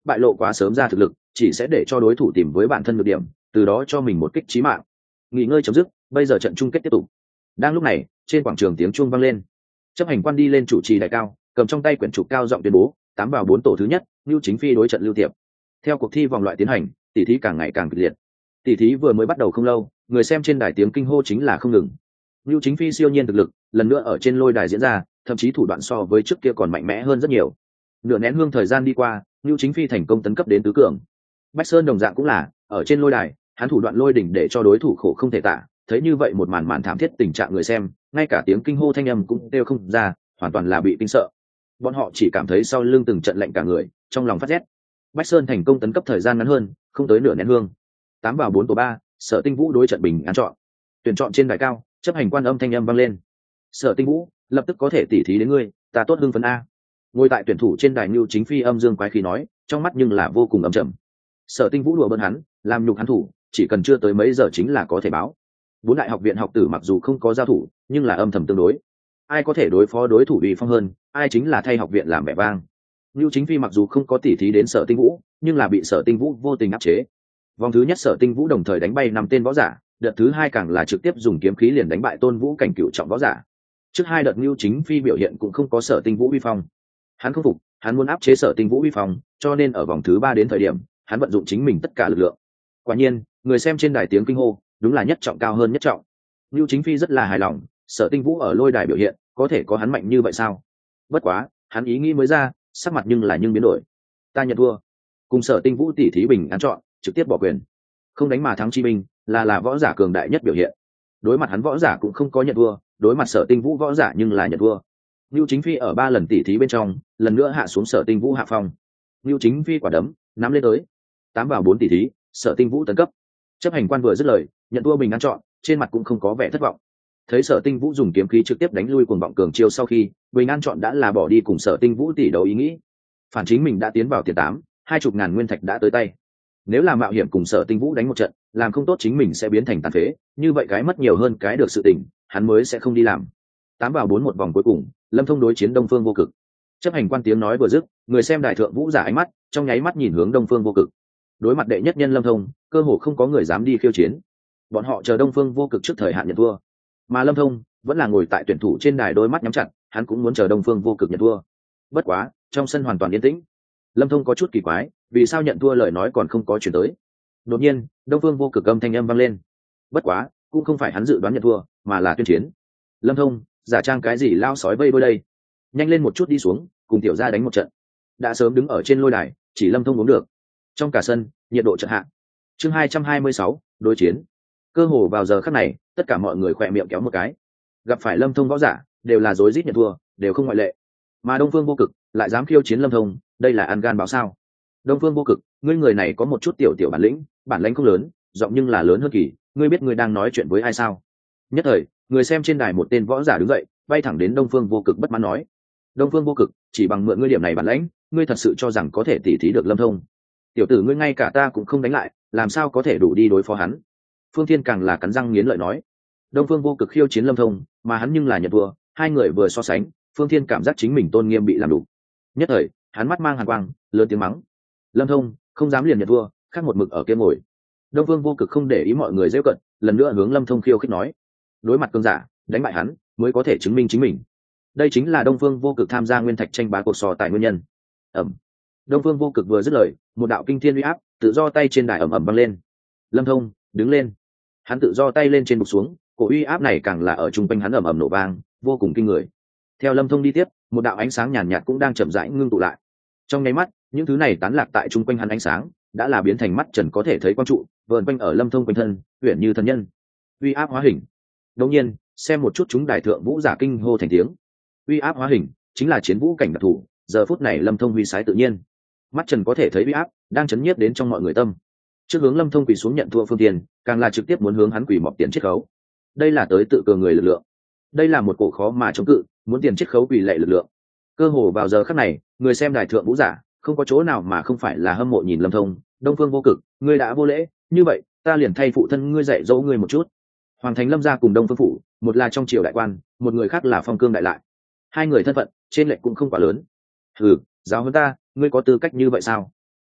bại lộ quá sớm ra thực lực chỉ sẽ để cho đối thủ tìm với bản thân được điểm, từ đó cho mình một kích chí mạng. Nghỉ ngơi chấm dứt, bây giờ trận chung kết tiếp tục. Đang lúc này, trên quảng trường tiếng chuông vang lên. Chấp hành quan đi lên chủ trì đại cao, cầm trong tay quyển trục cao giọng tuyên bố, tám vào bốn tổ thứ nhất, Nưu Chính Phi đối trận Lưu Tiệp. Theo cuộc thi vòng loại tiến hành, tỷ thí càng ngày càng kịch liệt. Tỷ thí vừa mới bắt đầu không lâu, người xem trên đài tiếng kinh hô chính là không ngừng. Nưu Chính Phi siêu nhiên thực lực, lần nữa ở trên lôi đài diễn ra, thậm chí thủ đoạn so với trước kia còn mạnh mẽ hơn rất nhiều. Nửa nén hương thời gian đi qua, Nưu Chính Phi thành công tấn cấp đến tứ cường. Bách Sơn đồng dạng cũng là, ở trên lôi đài, hắn thủ đoạn lôi đỉnh để cho đối thủ khổ không thể tả, thấy như vậy một màn màn thảm thiết tình trạng người xem, ngay cả tiếng kinh hô thanh âm cũng đều không ra, hoàn toàn là bị kinh sợ. Bọn họ chỉ cảm thấy sau lưng từng trận lạnh cả người, trong lòng phát rét. Bách Sơn thành công tấn cấp thời gian ngắn hơn, không tới nửa nén hương. Tám vào bốn tổ ba, Sở Tinh Vũ đối trận Bình An chọn. Tuyển chọn trên đài cao, chấp hành quan âm thanh âm vang lên. Sở Tinh Vũ, lập tức có thể tỉ thí đến ngươi, ta tốt hưng phấn a. Ngồi tại tuyển thủ trên đài Nưu Chính Phi âm dương quái khí nói, trong mắt nhưng là vô cùng ấm trầm. Sở Tinh Vũ đùa bỡn hắn, làm nhục hắn thủ, chỉ cần chưa tới mấy giờ chính là có thể báo. Bốn đại học viện học tử mặc dù không có giao thủ, nhưng là âm thầm tương đối. Ai có thể đối phó đối thủ uy phong hơn, ai chính là thay học viện làm vẻ vang. Nưu Chính Phi mặc dù không có tỉ thí đến Sở Tinh Vũ, nhưng là bị Sở Tinh Vũ vô tình áp chế. Vòng thứ nhất Sở Tinh Vũ đồng thời đánh bay năm tên võ giả, đợt thứ hai càng là trực tiếp dùng kiếm khí liền đánh bại Tôn Vũ cảnh cựu trọng võ giả. Trước hai đợt Nưu Chính Phi biểu hiện cũng không có Sở Tinh Vũ uy phong. Hắn không phục, hắn muốn áp chế Sở Tinh Vũ uy phong, cho nên ở vòng thứ ba đến thời điểm, hắn vận dụng chính mình tất cả lực lượng. Quả nhiên, người xem trên đài tiếng kinh hô, đúng là nhất trọng cao hơn nhất trọng. Nưu Chính Phi rất là hài lòng, Sở Tinh Vũ ở lôi đài biểu hiện, có thể có hắn mạnh như vậy sao? Bất quá, hắn ý nghĩ mới ra, sắc mặt nhưng là nhưng biến đổi. Ta nhận thua. Cùng Sở Tinh Vũ tỷ thí Bình An chọn, trực tiếp bỏ quyền. Không đánh mà thắng chi binh, là là võ giả cường đại nhất biểu hiện. Đối mặt hắn võ giả cũng không có nhận thua, đối mặt Sở Tinh Vũ võ giả nhưng là nhận thua. Nưu Chính Phi ở ba lần tỷ thí bên trong, lần nữa hạ xuống Sở Tinh Vũ hạ phong. Nưu Chính Phi quả đấm, nắm lên tới. Tám vào bốn tỷ thí, Sở Tinh Vũ tấn cấp. Chấp hành quan vừa dứt lời, nhận thua Bình An chọn, trên mặt cũng không có vẻ thất vọng. Thấy Sở Tinh Vũ dùng kiếm khí trực tiếp đánh lui cuồng vọng cường chiêu sau khi, Bình An chọn đã là bỏ đi cùng Sở Tinh Vũ tỷ đấu ý nghĩ. Phản chính mình đã tiến vào tiền tám, hai chục ngàn nguyên thạch đã tới tay. Nếu là mạo hiểm cùng Sở Tinh Vũ đánh một trận, làm không tốt chính mình sẽ biến thành tàn phế, như vậy cái mất nhiều hơn cái được sự tình, hắn mới sẽ không đi làm. Tám vào bốn một vòng cuối cùng, Lâm Thông đối chiến Đông Phương Vô Cực. Chấp hành quan tiếng nói vừa dứt, người xem đại thượng vũ giả ánh mắt, trong nháy mắt nhìn hướng Đông Phương Vô Cực. Đối mặt đệ nhất nhân Lâm Thông, cơ hồ không có người dám đi khiêu chiến. Bọn họ chờ Đông Phương Vô Cực trước thời hạn nhận thua, mà Lâm Thông vẫn là ngồi tại tuyển thủ trên đài đôi mắt nhắm chặt, hắn cũng muốn chờ Đông Phương Vô Cực nhận thua. Bất quá, trong sân hoàn toàn yên tĩnh. Lâm Thông có chút kỳ quái, vì sao nhận thua lời nói còn không có chuyển tới. Đột nhiên, Đông Phương Vô Cực âm thanh âm vang lên. Bất quá, cũng không phải hắn dự đoán nhận thua, mà là tuyên chiến. Lâm Thông, giả trang cái gì lao sói vây đôi đây? Nhanh lên một chút đi xuống, cùng tiểu gia đánh một trận. Đã sớm đứng ở trên lôi đài, chỉ Lâm Thông uống được. Trong cả sân, nhiệt độ chợt hạ. Chương hai trăm hai mươi sáu, đối chiến. Cơ hồ vào giờ khắc này, tất cả mọi người khỏe miệng kéo một cái. Gặp phải Lâm Thông võ giả, đều là rối rít nhận thua, đều không ngoại lệ. Mà Đông Phương Vô Cực lại dám khiêu chiến Lâm Thông, đây là ăn gan báo sao? Đông Phương Vô Cực, ngươi người này có một chút tiểu tiểu bản lĩnh, bản lĩnh không lớn, giọng nhưng là lớn hơn kỳ, ngươi biết ngươi đang nói chuyện với ai sao? Nhất thời, người xem trên đài một tên võ giả đứng dậy, bay thẳng đến Đông Phương Vô Cực bất mãn nói: Đông Phương Vô Cực, chỉ bằng mượn ngươi điểm này bản lĩnh, ngươi thật sự cho rằng có thể tỉ thí được Lâm Thông? Tiểu tử ngươi ngay cả ta cũng không đánh lại, làm sao có thể đủ đi đối phó hắn? Phương Thiên càng là cắn răng nghiến lợi nói. Đông Phương Vô Cực khiêu chiến Lâm Thông, mà hắn nhưng là nhận thua, hai người vừa so sánh, Phương Thiên cảm giác chính mình tôn nghiêm bị làm đủ. Nhất thời, hắn mắt mang hàn quang, lớn tiếng mắng: Lâm Thông, không dám liền nhận thua, khác một mực ở kia ngồi. Đông Phương Vô Cực không để ý mọi người giễu cận, lần nữa hướng Lâm Thông khiêu khích nói: đối mặt cương giả, đánh bại hắn mới có thể chứng minh chính mình. Đây chính là Đông Phương Vô Cực tham gia nguyên thạch tranh bá cuộc sò tại nguyên nhân. Ẩm. Đông Phương Vô Cực vừa dứt lời, một đạo kinh thiên uy áp tự do tay trên đài ầm ầm băng lên. Lâm Thông, đứng lên. Hắn tự do tay lên trên bục xuống, cổ uy áp này càng là ở trung quanh hắn ầm ầm nổ vang, vô cùng kinh người. Theo Lâm Thông đi tiếp, một đạo ánh sáng nhàn nhạt cũng đang chậm rãi ngưng tụ lại. Trong nháy mắt, những thứ này tán lạc tại trung quanh hắn ánh sáng, đã là biến thành mắt trần có thể thấy quang trụ, vờn quanh ở Lâm Thông quanh thân, huyền như thần nhân. Uy áp hóa hình. Đương nhiên, xem một chút chúng đại thượng vũ giả kinh hô thành tiếng. Uy áp hóa hình chính là chiến vũ cảnh đặc thủ, giờ phút này Lâm Thông huy sái tự nhiên, mắt trần có thể thấy uy áp đang chấn nhiếp đến trong mọi người tâm. Trước hướng Lâm Thông quỳ xuống nhận thua Phương Tiền, càng là trực tiếp muốn hướng hắn quỳ mọc tiền chiết khấu. Đây là tới tự cường người lực lượng, đây là một cổ khó mà chống cự, muốn tiền chiết khấu quỳ lệ lực lượng. Cơ hồ vào giờ khắc này, người xem đài thượng vũ giả không có chỗ nào mà không phải là hâm mộ nhìn Lâm Thông. Đông Phương Vô Cực, ngươi đã vô lễ, như vậy ta liền thay phụ thân ngươi dạy dỗ ngươi một chút. Hoàng thành Lâm gia cùng Đông Phương phủ, một là trong triều đại quan, một người khác là phong cương đại lại. Hai người thân phận trên lệch cũng không quá lớn. Ừ, giáo huấn ta, ngươi có tư cách như vậy sao?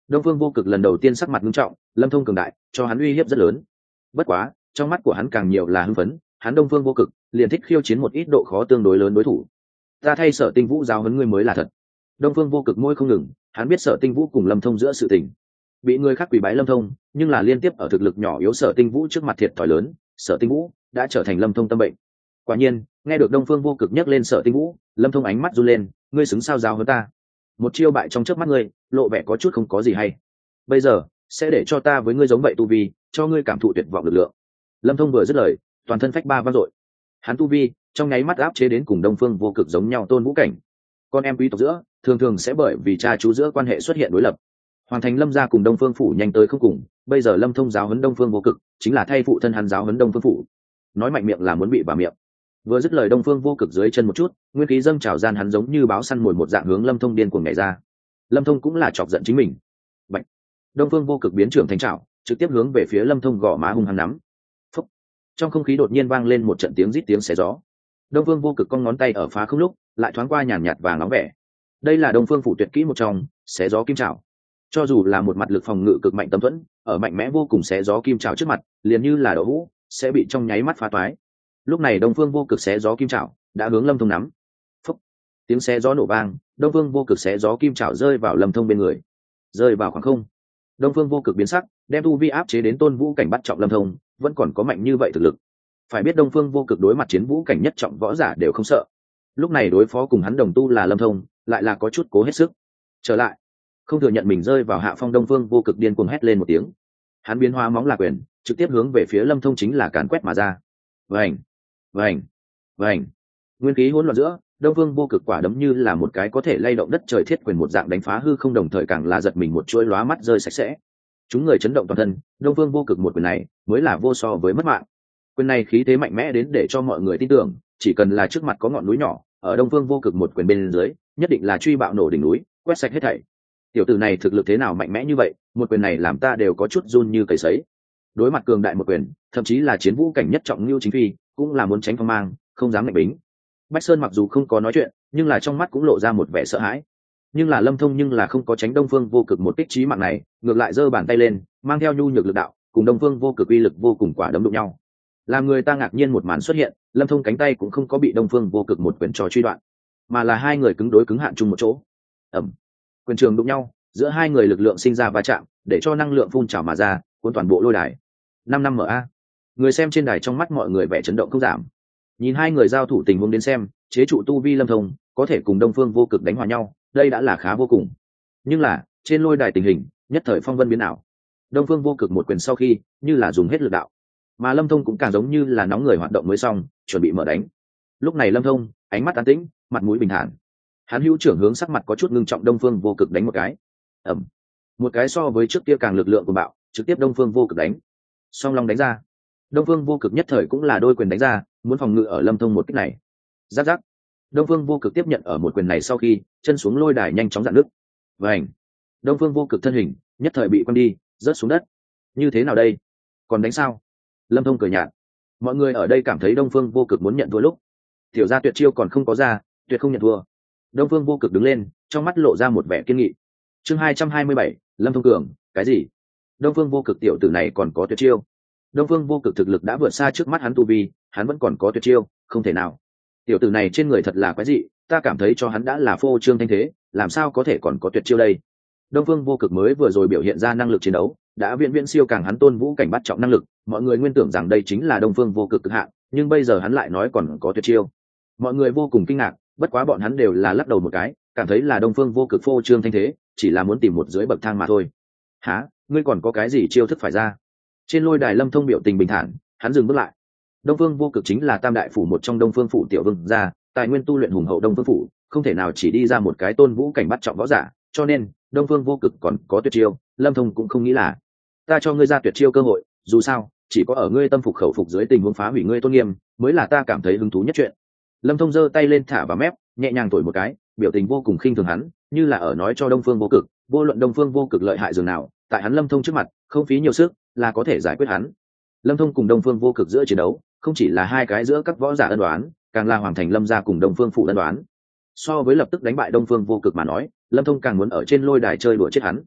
Đông Phương Vô Cực lần đầu tiên sắc mặt nghiêm trọng, Lâm Thông cường đại cho hắn uy hiếp rất lớn. Bất quá trong mắt của hắn càng nhiều là hưng phấn, hắn Đông Phương Vô Cực liền thích khiêu chiến một ít độ khó tương đối lớn đối thủ. Ta thay Sở Tinh Vũ giáo huấn ngươi mới là thật. Đông Phương Vô Cực môi không ngừng, hắn biết Sở Tinh Vũ cùng Lâm Thông giữa sự tình, bị người khác quỳ bái Lâm Thông, nhưng là liên tiếp ở thực lực nhỏ yếu Sở Tinh Vũ trước mặt thiệt thòi lớn, Sở Tinh Vũ đã trở thành Lâm Thông tâm bệnh. Quả nhiên, nghe được Đông Phương Vô Cực nhắc lên Sở Tinh Vũ, Lâm Thông ánh mắt run lên, ngươi xứng sao giáo huấn ta? Một chiêu bại trong chớp mắt ngươi, lộ vẻ có chút không có gì hay. Bây giờ sẽ để cho ta với ngươi giống vậy tu vi, cho ngươi cảm thụ tuyệt vọng lực lượng. Lâm Thông vừa dứt lời, toàn thân phách ba vang dội, hắn tu vi trong nháy mắt áp chế đến cùng Đông Phương Vô Cực giống nhau tôn vũ cảnh. Con em quý tộc giữa thường thường sẽ bởi vì cha chú giữa quan hệ xuất hiện đối lập. Hoàng thành Lâm gia cùng Đông Phương phủ nhanh tới không cùng, bây giờ Lâm Thông giáo huấn Đông Phương Vô Cực chính là thay phụ thân hắn giáo huấn Đông Phương phủ. Nói mạnh miệng là muốn bị bà miệng. Vừa dứt lời Đông Phương Vô Cực dưới chân một chút, nguyên khí dâng trào gian hắn giống như báo săn mồi một dạng hướng Lâm Thông điên cuồng nhảy ra. Lâm Thông cũng là chọc giận chính mình. Bạch. Đông Phương Vô Cực biến trưởng thành trảo, trực tiếp hướng về phía Lâm Thông gõ má hung hăng nắm. Phúc. Trong không khí đột nhiên vang lên một trận tiếng rít tiếng xé gió. Đông Phương Vô Cực cong ngón tay ở phá không lúc, lại thoáng qua nhàn nhạt vàng nóng vẻ. Đây là Đông Phương phủ tuyệt kỹ một trong, xé gió kim trảo. Cho dù là một mặt lực phòng ngự cực mạnh tâm thuẫn, ở mạnh mẽ vô cùng xé gió kim trảo trước mặt, liền như là đậu hũ, sẽ bị trong nháy mắt phá toái. Lúc này Đông Phương Vô Cực xé gió kim trảo đã hướng Lâm Thông nắm. Phúc. Tiếng xé gió nổ vang, Đông Phương Vô Cực xé gió kim trảo rơi vào Lâm Thông bên người, rơi vào khoảng không. Đông Phương Vô Cực biến sắc, đem tu vi áp chế đến tôn vũ cảnh bắt trọng Lâm Thông, vẫn còn có mạnh như vậy thực lực. Phải biết Đông Phương Vô Cực đối mặt chiến vũ cảnh nhất trọng võ giả đều không sợ, lúc này đối phó cùng hắn đồng tu là Lâm Thông, lại là có chút cố hết sức. Trở lại, không thừa nhận mình rơi vào hạ phong, Đông Phương Vô Cực điên cuồng hét lên một tiếng, hắn biến hóa móng là quyền, trực tiếp hướng về phía Lâm Thông chính là càn quét mà ra. Vành, vành, vành, nguyên khí hỗn loạn giữa, Đông Phương Vô Cực quả đấm như là một cái có thể lay động đất trời thiết quyền một dạng đánh phá hư không, đồng thời càng là giật mình một chuỗi lóa mắt rơi sạch sẽ. Chúng người chấn động toàn thân, Đông Phương Vô Cực một quyền này mới là vô so với mất mạng. Quyền này khí thế mạnh mẽ đến để cho mọi người tin tưởng, chỉ cần là trước mặt có ngọn núi nhỏ, ở Đông Phương Vô Cực một quyền bên dưới, nhất định là truy bạo nổ đỉnh núi, quét sạch hết thảy. Tiểu tử này thực lực thế nào mạnh mẽ như vậy, một quyền này làm ta đều có chút run như cầy sấy. Đối mặt cường đại một quyền, thậm chí là chiến vũ cảnh nhất trọng Nưu Chính Phi, cũng là muốn tránh phong mang, không dám ngạnh bính. Bách Sơn mặc dù không có nói chuyện, nhưng là trong mắt cũng lộ ra một vẻ sợ hãi. Nhưng là Lâm Thông nhưng là không có tránh Đông Phương Vô Cực một kích chí mạng này, ngược lại giơ bàn tay lên, mang theo nhu nhược lực đạo, cùng Đông Phương Vô Cực uy lực vô cùng quả đấm đụng nhau. Làm người ta ngạc nhiên một màn xuất hiện, Lâm Thông cánh tay cũng không có bị Đông Phương Vô Cực một quyền trò truy đoạn, mà là hai người cứng đối cứng hạn chung một chỗ. Ầm. Quyền trường đụng nhau, giữa hai người lực lượng sinh ra va chạm, để cho năng lượng phun trào mà ra, cuốn toàn bộ lôi đài. Năm năm mở a. Người xem trên đài trong mắt mọi người vẻ chấn động không giảm. Nhìn hai người giao thủ tình huống đến xem, chế trụ tu vi Lâm Thông có thể cùng Đông Phương Vô Cực đánh hòa nhau, đây đã là khá vô cùng. Nhưng là trên lôi đài tình hình nhất thời phong vân biến ảo. Đông Phương Vô Cực một quyền sau khi như là dùng hết lực đạo, mà Lâm Thông cũng càng giống như là nóng người hoạt động mới xong, chuẩn bị mở đánh. Lúc này Lâm Thông ánh mắt an tĩnh, mặt mũi bình thản, hắn hữu trưởng hướng sắc mặt có chút ngưng trọng Đông Phương Vô Cực đánh một cái. Ẩm. Một cái so với trước kia càng lực lượng của bạo, trực tiếp Đông Phương Vô Cực đánh. Song long đánh ra. Đông Phương Vô Cực nhất thời cũng là đôi quyền đánh ra, muốn phòng ngự ở Lâm Thông một kích này. Giáp giáp. Đông Phương Vô Cực tiếp nhận ở một quyền này sau khi, chân xuống lôi đài nhanh chóng dạn nước. Vành. Đông Phương Vô Cực thân hình nhất thời bị quăng đi, rớt xuống đất. Như thế nào đây? Còn đánh sao? Lâm Thông cười nhạt. Mọi người ở đây cảm thấy Đông Phương Vô Cực muốn nhận thua lúc, tiểu gia tuyệt chiêu còn không có ra, tuyệt không nhận thua. Đông Phương Vô Cực đứng lên, trong mắt lộ ra một vẻ kiên nghị. Chương hai trăm hai mươi bảy, Lâm Thông cường, cái gì? Đông Phương Vô Cực tiểu tử này còn có tuyệt chiêu? Đông Phương Vô Cực thực lực đã vượt xa trước mắt hắn tu vi, hắn vẫn còn có tuyệt chiêu, không thể nào. Tiểu tử này trên người thật là quái dị, ta cảm thấy cho hắn đã là phô trương thanh thế, làm sao có thể còn có tuyệt chiêu đây? Đông Phương Vô Cực mới vừa rồi biểu hiện ra năng lực chiến đấu, đã viễn viễn siêu càng hắn tôn vũ cảnh bắt trọng năng lực, mọi người nguyên tưởng rằng đây chính là Đông Phương Vô Cực cực hạn, nhưng bây giờ hắn lại nói còn có tuyệt chiêu. Mọi người vô cùng kinh ngạc, bất quá bọn hắn đều là lắc đầu một cái, cảm thấy là Đông Phương Vô Cực phô trương thanh thế, chỉ là muốn tìm một dưới bậc thang mà thôi. Hả? Ngươi còn có cái gì chiêu thức phải ra? Trên lôi đài Lâm Thông biểu tình bình thản, hắn dừng bước lại. Đông Phương Vô Cực chính là tam đại phủ một trong Đông Phương phủ tiểu vương gia, tài nguyên tu luyện hùng hậu Đông Phương phủ, không thể nào chỉ đi ra một cái tôn vũ cảnh bắt trọng võ giả, cho nên Đông Phương Vô Cực còn có tuyệt chiêu, Lâm Thông cũng không nghĩ là. Ta cho ngươi ra tuyệt chiêu cơ hội, dù sao, chỉ có ở ngươi tâm phục khẩu phục dưới tình huống phá hủy ngươi tôn nghiêm, mới là ta cảm thấy hứng thú nhất chuyện. Lâm Thông giơ tay lên thả vào mép, nhẹ nhàng thổi một cái, biểu tình vô cùng khinh thường hắn, như là ở nói cho Đông Phương Vô Cực, vô luận Đông Phương Vô Cực lợi hại dường nào, tại hắn Lâm Thông trước mặt, không phí nhiều sức, là có thể giải quyết hắn. Lâm Thông cùng Đông Phương Vô Cực giữa chiến đấu, không chỉ là hai cái giữa các võ giả ân đoán, càng là Hoàng Thành Lâm gia cùng Đông Phương phủ ân đoán. So với lập tức đánh bại Đông Phương Vô Cực mà nói, Lâm Thông càng muốn ở trên lôi đài chơi đùa chết hắn.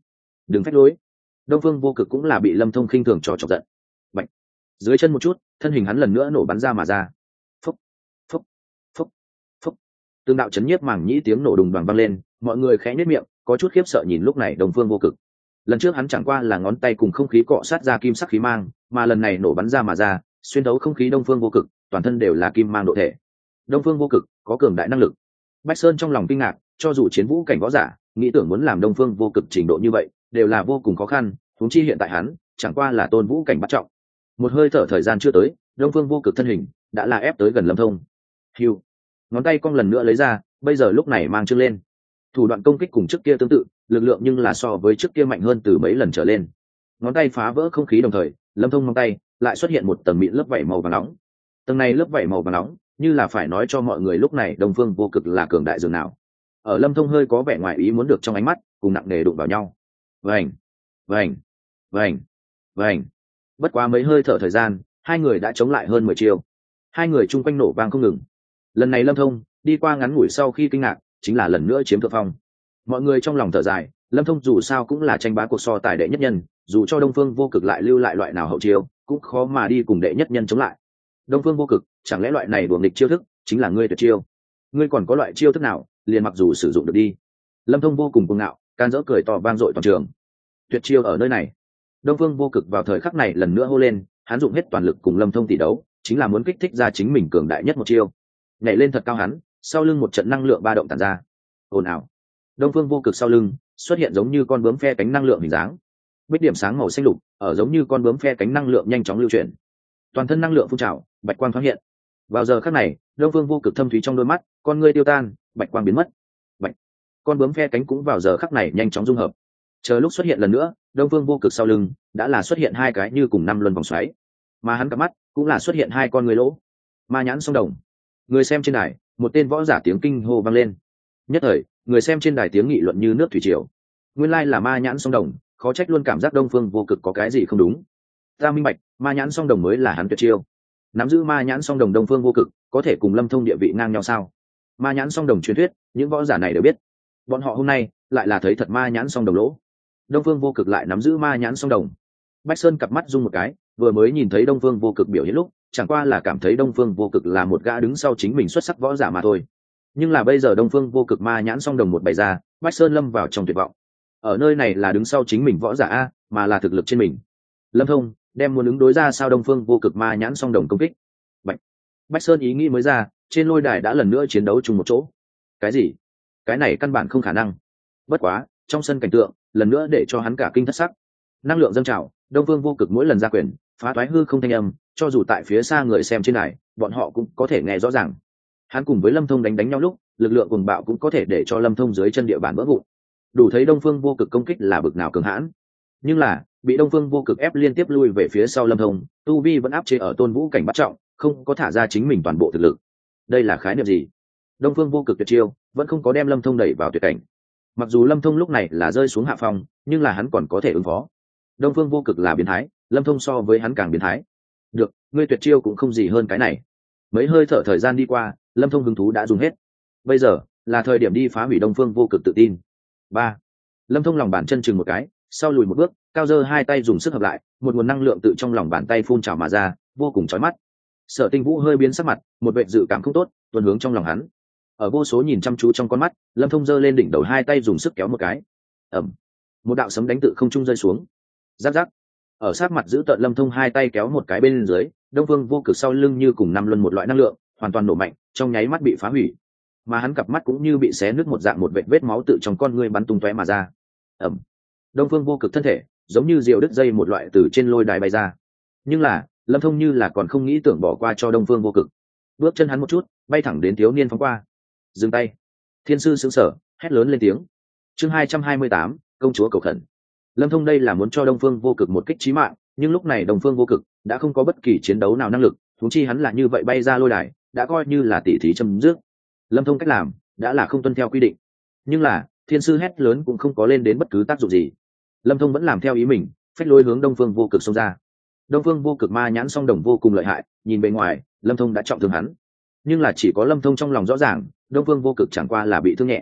đừng phách lối. Đông Phương Vô Cực cũng là bị Lâm Thông khinh thường cho chọc giận. Bạch. Dưới chân một chút, thân hình hắn lần nữa nổ bắn ra mà ra. Phúc, phúc, phúc, phúc. Tương đạo chấn nhiếp màng nhĩ tiếng nổ đùng đoàng vang lên, mọi người khẽ nhếch miệng, có chút khiếp sợ nhìn lúc này Đông Phương Vô Cực. Lần trước hắn chẳng qua là ngón tay cùng không khí cọ sát ra kim sắc khí mang, mà lần này nổ bắn ra mà ra, xuyên thấu không khí Đông Phương Vô Cực, toàn thân đều là kim mang độ thể. Đông Phương Vô Cực có cường đại năng lực. Bách Sơn trong lòng kinh ngạc, cho dù chiến vũ cảnh võ giả, nghĩ tưởng muốn làm Đông Phương Vô Cực trình độ như vậy, đều là vô cùng khó khăn, huống chi hiện tại hắn, chẳng qua là tôn vũ cảnh bắt trọng. Một hơi thở thời gian chưa tới, Đông Phương Vô Cực thân hình đã là ép tới gần Lâm Thông. Hưu, ngón tay cong lần nữa lấy ra, bây giờ lúc này mang trương lên. Thủ đoạn công kích cùng trước kia tương tự, lực lượng nhưng là so với trước kia mạnh hơn từ mấy lần trở lên. Ngón tay phá vỡ không khí đồng thời, Lâm Thông ngón tay lại xuất hiện một tầng mịn lớp vảy màu vàng nóng. Tầng này lớp vảy màu vàng nóng, như là phải nói cho mọi người lúc này Đông Phương Vô Cực là cường đại dường nào. Ở Lâm Thông hơi có vẻ ngoài ý muốn được trong ánh mắt, cùng nặng nề đụng vào nhau. Vành, vành, vành, vành. Bất quá mấy hơi thở thời gian, hai người đã chống lại hơn mười chiêu. Hai người chung quanh nổ vang không ngừng. Lần này Lâm Thông đi qua ngắn ngủi sau khi kinh ngạc, chính là lần nữa chiếm thượng phong. Mọi người trong lòng thở dài, Lâm Thông dù sao cũng là tranh bá cuộc so tài đệ nhất nhân, dù cho Đông Phương Vô Cực lại lưu lại loại nào hậu chiêu, cũng khó mà đi cùng đệ nhất nhân chống lại. Đông Phương Vô Cực, chẳng lẽ loại này đuổi nghịch chiêu thức chính là ngươi tuyệt chiêu? Ngươi còn có loại chiêu thức nào, liền mặc dù sử dụng được đi. Lâm Thông vô cùng cuồng ngạo, can dỡ cười to vang dội toàn trường. Tuyệt chiêu ở nơi này. Đông Phương Vô Cực vào thời khắc này lần nữa hô lên, hắn dụng hết toàn lực cùng Lâm Thông tỷ đấu, chính là muốn kích thích ra chính mình cường đại nhất một chiêu. Nhảy lên thật cao hắn, sau lưng một trận năng lượng ba động tản ra. Ồn ào. Đông Phương Vô Cực sau lưng xuất hiện giống như con bướm phe cánh năng lượng hình dáng. Bích điểm sáng màu xanh lục, ở giống như con bướm phe cánh năng lượng nhanh chóng lưu chuyển. Toàn thân năng lượng phun trào, bạch quang thoáng hiện. Vào giờ khắc này, Đông Phương Vô Cực thâm thúy trong đôi mắt, con ngươi tiêu tan, bạch quang biến mất. Bạch. Con bướm phe cánh cũng vào giờ khắc này nhanh chóng dung hợp. Chờ lúc xuất hiện lần nữa, Đông Phương Vô Cực sau lưng đã là xuất hiện hai cái như cùng năm luân vòng xoáy, mà hắn cặp mắt cũng là xuất hiện hai con người lỗ. Ma nhãn song đồng. Người xem trên đài, một tên võ giả tiếng kinh hô vang lên. Nhất thời, người xem trên đài tiếng nghị luận như nước thủy triều. Nguyên lai là ma nhãn song đồng, khó trách luôn cảm giác Đông Phương Vô Cực có cái gì không đúng. Ta minh bạch, ma nhãn song đồng mới là hắn tuyệt chiêu. Nắm giữ ma nhãn song đồng Đông Phương Vô Cực, có thể cùng Lâm Thông địa vị ngang nhau sao? Ma nhãn song đồng truyền thuyết, những võ giả này đều biết. Bọn họ hôm nay lại là thấy thật ma nhãn song đồng lỗ. Đông Phương Vô Cực lại nắm giữ ma nhãn song đồng. Bách Sơn cặp mắt rung một cái, vừa mới nhìn thấy Đông Phương Vô Cực biểu hiện lúc, chẳng qua là cảm thấy Đông Phương Vô Cực là một gã đứng sau chính mình xuất sắc võ giả mà thôi. Nhưng là bây giờ Đông Phương Vô Cực ma nhãn song đồng một bày ra, Bách Sơn lâm vào trong tuyệt vọng. Ở nơi này là đứng sau chính mình võ giả a, mà là thực lực trên mình. Lâm Thông đem muốn ứng đối ra sao Đông Phương Vô Cực ma nhãn song đồng công kích. Bạch. Bách Sơn ý nghĩ mới ra, trên lôi đài đã lần nữa chiến đấu chung một chỗ. Cái gì? Cái này căn bản không khả năng. Bất quá, trong sân cảnh tượng, lần nữa để cho hắn cả kinh thất sắc. Năng lượng dâng trào, Đông Phương Vô Cực mỗi lần ra quyền, phá toái hư không thanh âm, cho dù tại phía xa người xem trên đài, bọn họ cũng có thể nghe rõ ràng. Hắn cùng với Lâm Thông đánh đánh nhau lúc, lực lượng cuồng bạo cũng có thể để cho Lâm Thông dưới chân địa bàn vỡ vụn. Đủ thấy Đông Phương Vô Cực công kích là bực nào cường hãn. Nhưng là, bị Đông Phương Vô Cực ép liên tiếp lui về phía sau Lâm Thông, tu vi vẫn áp chế ở tôn vũ cảnh bắt trọng, không có thả ra chính mình toàn bộ thực lực. Đây là khái niệm gì? Đông Phương Vô Cực tuyệt chiêu, vẫn không có đem Lâm Thông đẩy vào tuyệt cảnh. Mặc dù Lâm Thông lúc này là rơi xuống hạ phong, nhưng là hắn còn có thể ứng phó. Đông Phương Vô Cực là biến thái, Lâm Thông so với hắn càng biến thái. Được, ngươi tuyệt chiêu cũng không gì hơn cái này. Mấy hơi thở thời gian đi qua, Lâm Thông hứng thú đã dùng hết. Bây giờ là thời điểm đi phá hủy Đông Phương Vô Cực tự tin. Ba. Lâm Thông lòng bàn chân chừng một cái, sau lùi một bước, cao giơ hai tay dùng sức hợp lại, một nguồn năng lượng tự trong lòng bàn tay phun trào mà ra, vô cùng chói mắt. Sở Tinh Vũ hơi biến sắc mặt, một vệ dự cảm không tốt tuôn hướng trong lòng hắn. Ở vô số nhìn chăm chú trong con mắt, Lâm Thông giơ lên đỉnh đầu hai tay dùng sức kéo một cái. Ầm. Một đạo sấm đánh tự không trung rơi xuống. Rắc rắc. Ở sát mặt giữ tợn Lâm Thông hai tay kéo một cái bên dưới, Đông Phương Vô Cực sau lưng như cùng năm luân một loại năng lượng, hoàn toàn nổ mạnh, trong nháy mắt bị phá hủy. Mà hắn cặp mắt cũng như bị xé nứt một dạng, một vệt vết máu tự trong con ngươi bắn tung tóe mà ra. Ầm. Đông Phương Vô Cực thân thể giống như diều đứt dây một loại từ trên lôi đài bay ra. Nhưng là, Lâm Thông như là còn không nghĩ tưởng bỏ qua cho Đông Phương Vô Cực. Bước chân hắn một chút, bay thẳng đến thiếu niên phóng qua. Dừng tay. Thiên sư sững sờ, hét lớn lên tiếng. Chương hai trăm hai mươi tám, công chúa cầu khẩn. Lâm Thông đây là muốn cho Đông Phương Vô Cực một kích chí mạng, nhưng lúc này Đông Phương Vô Cực đã không có bất kỳ chiến đấu nào năng lực, huống chi hắn là như vậy bay ra lôi đài, đã coi như là tỉ thí chấm dứt. Lâm Thông cách làm đã là không tuân theo quy định, nhưng là thiên sư hét lớn cũng không có lên đến bất cứ tác dụng gì. Lâm Thông vẫn làm theo ý mình, phách lối hướng Đông Phương Vô Cực xông ra. Đông Phương Vô Cực ma nhãn song đồng vô cùng lợi hại, nhìn bề ngoài Lâm Thông đã trọng thương hắn, nhưng là chỉ có Lâm Thông trong lòng rõ ràng, Đông Phương Vô Cực chẳng qua là bị thương nhẹ.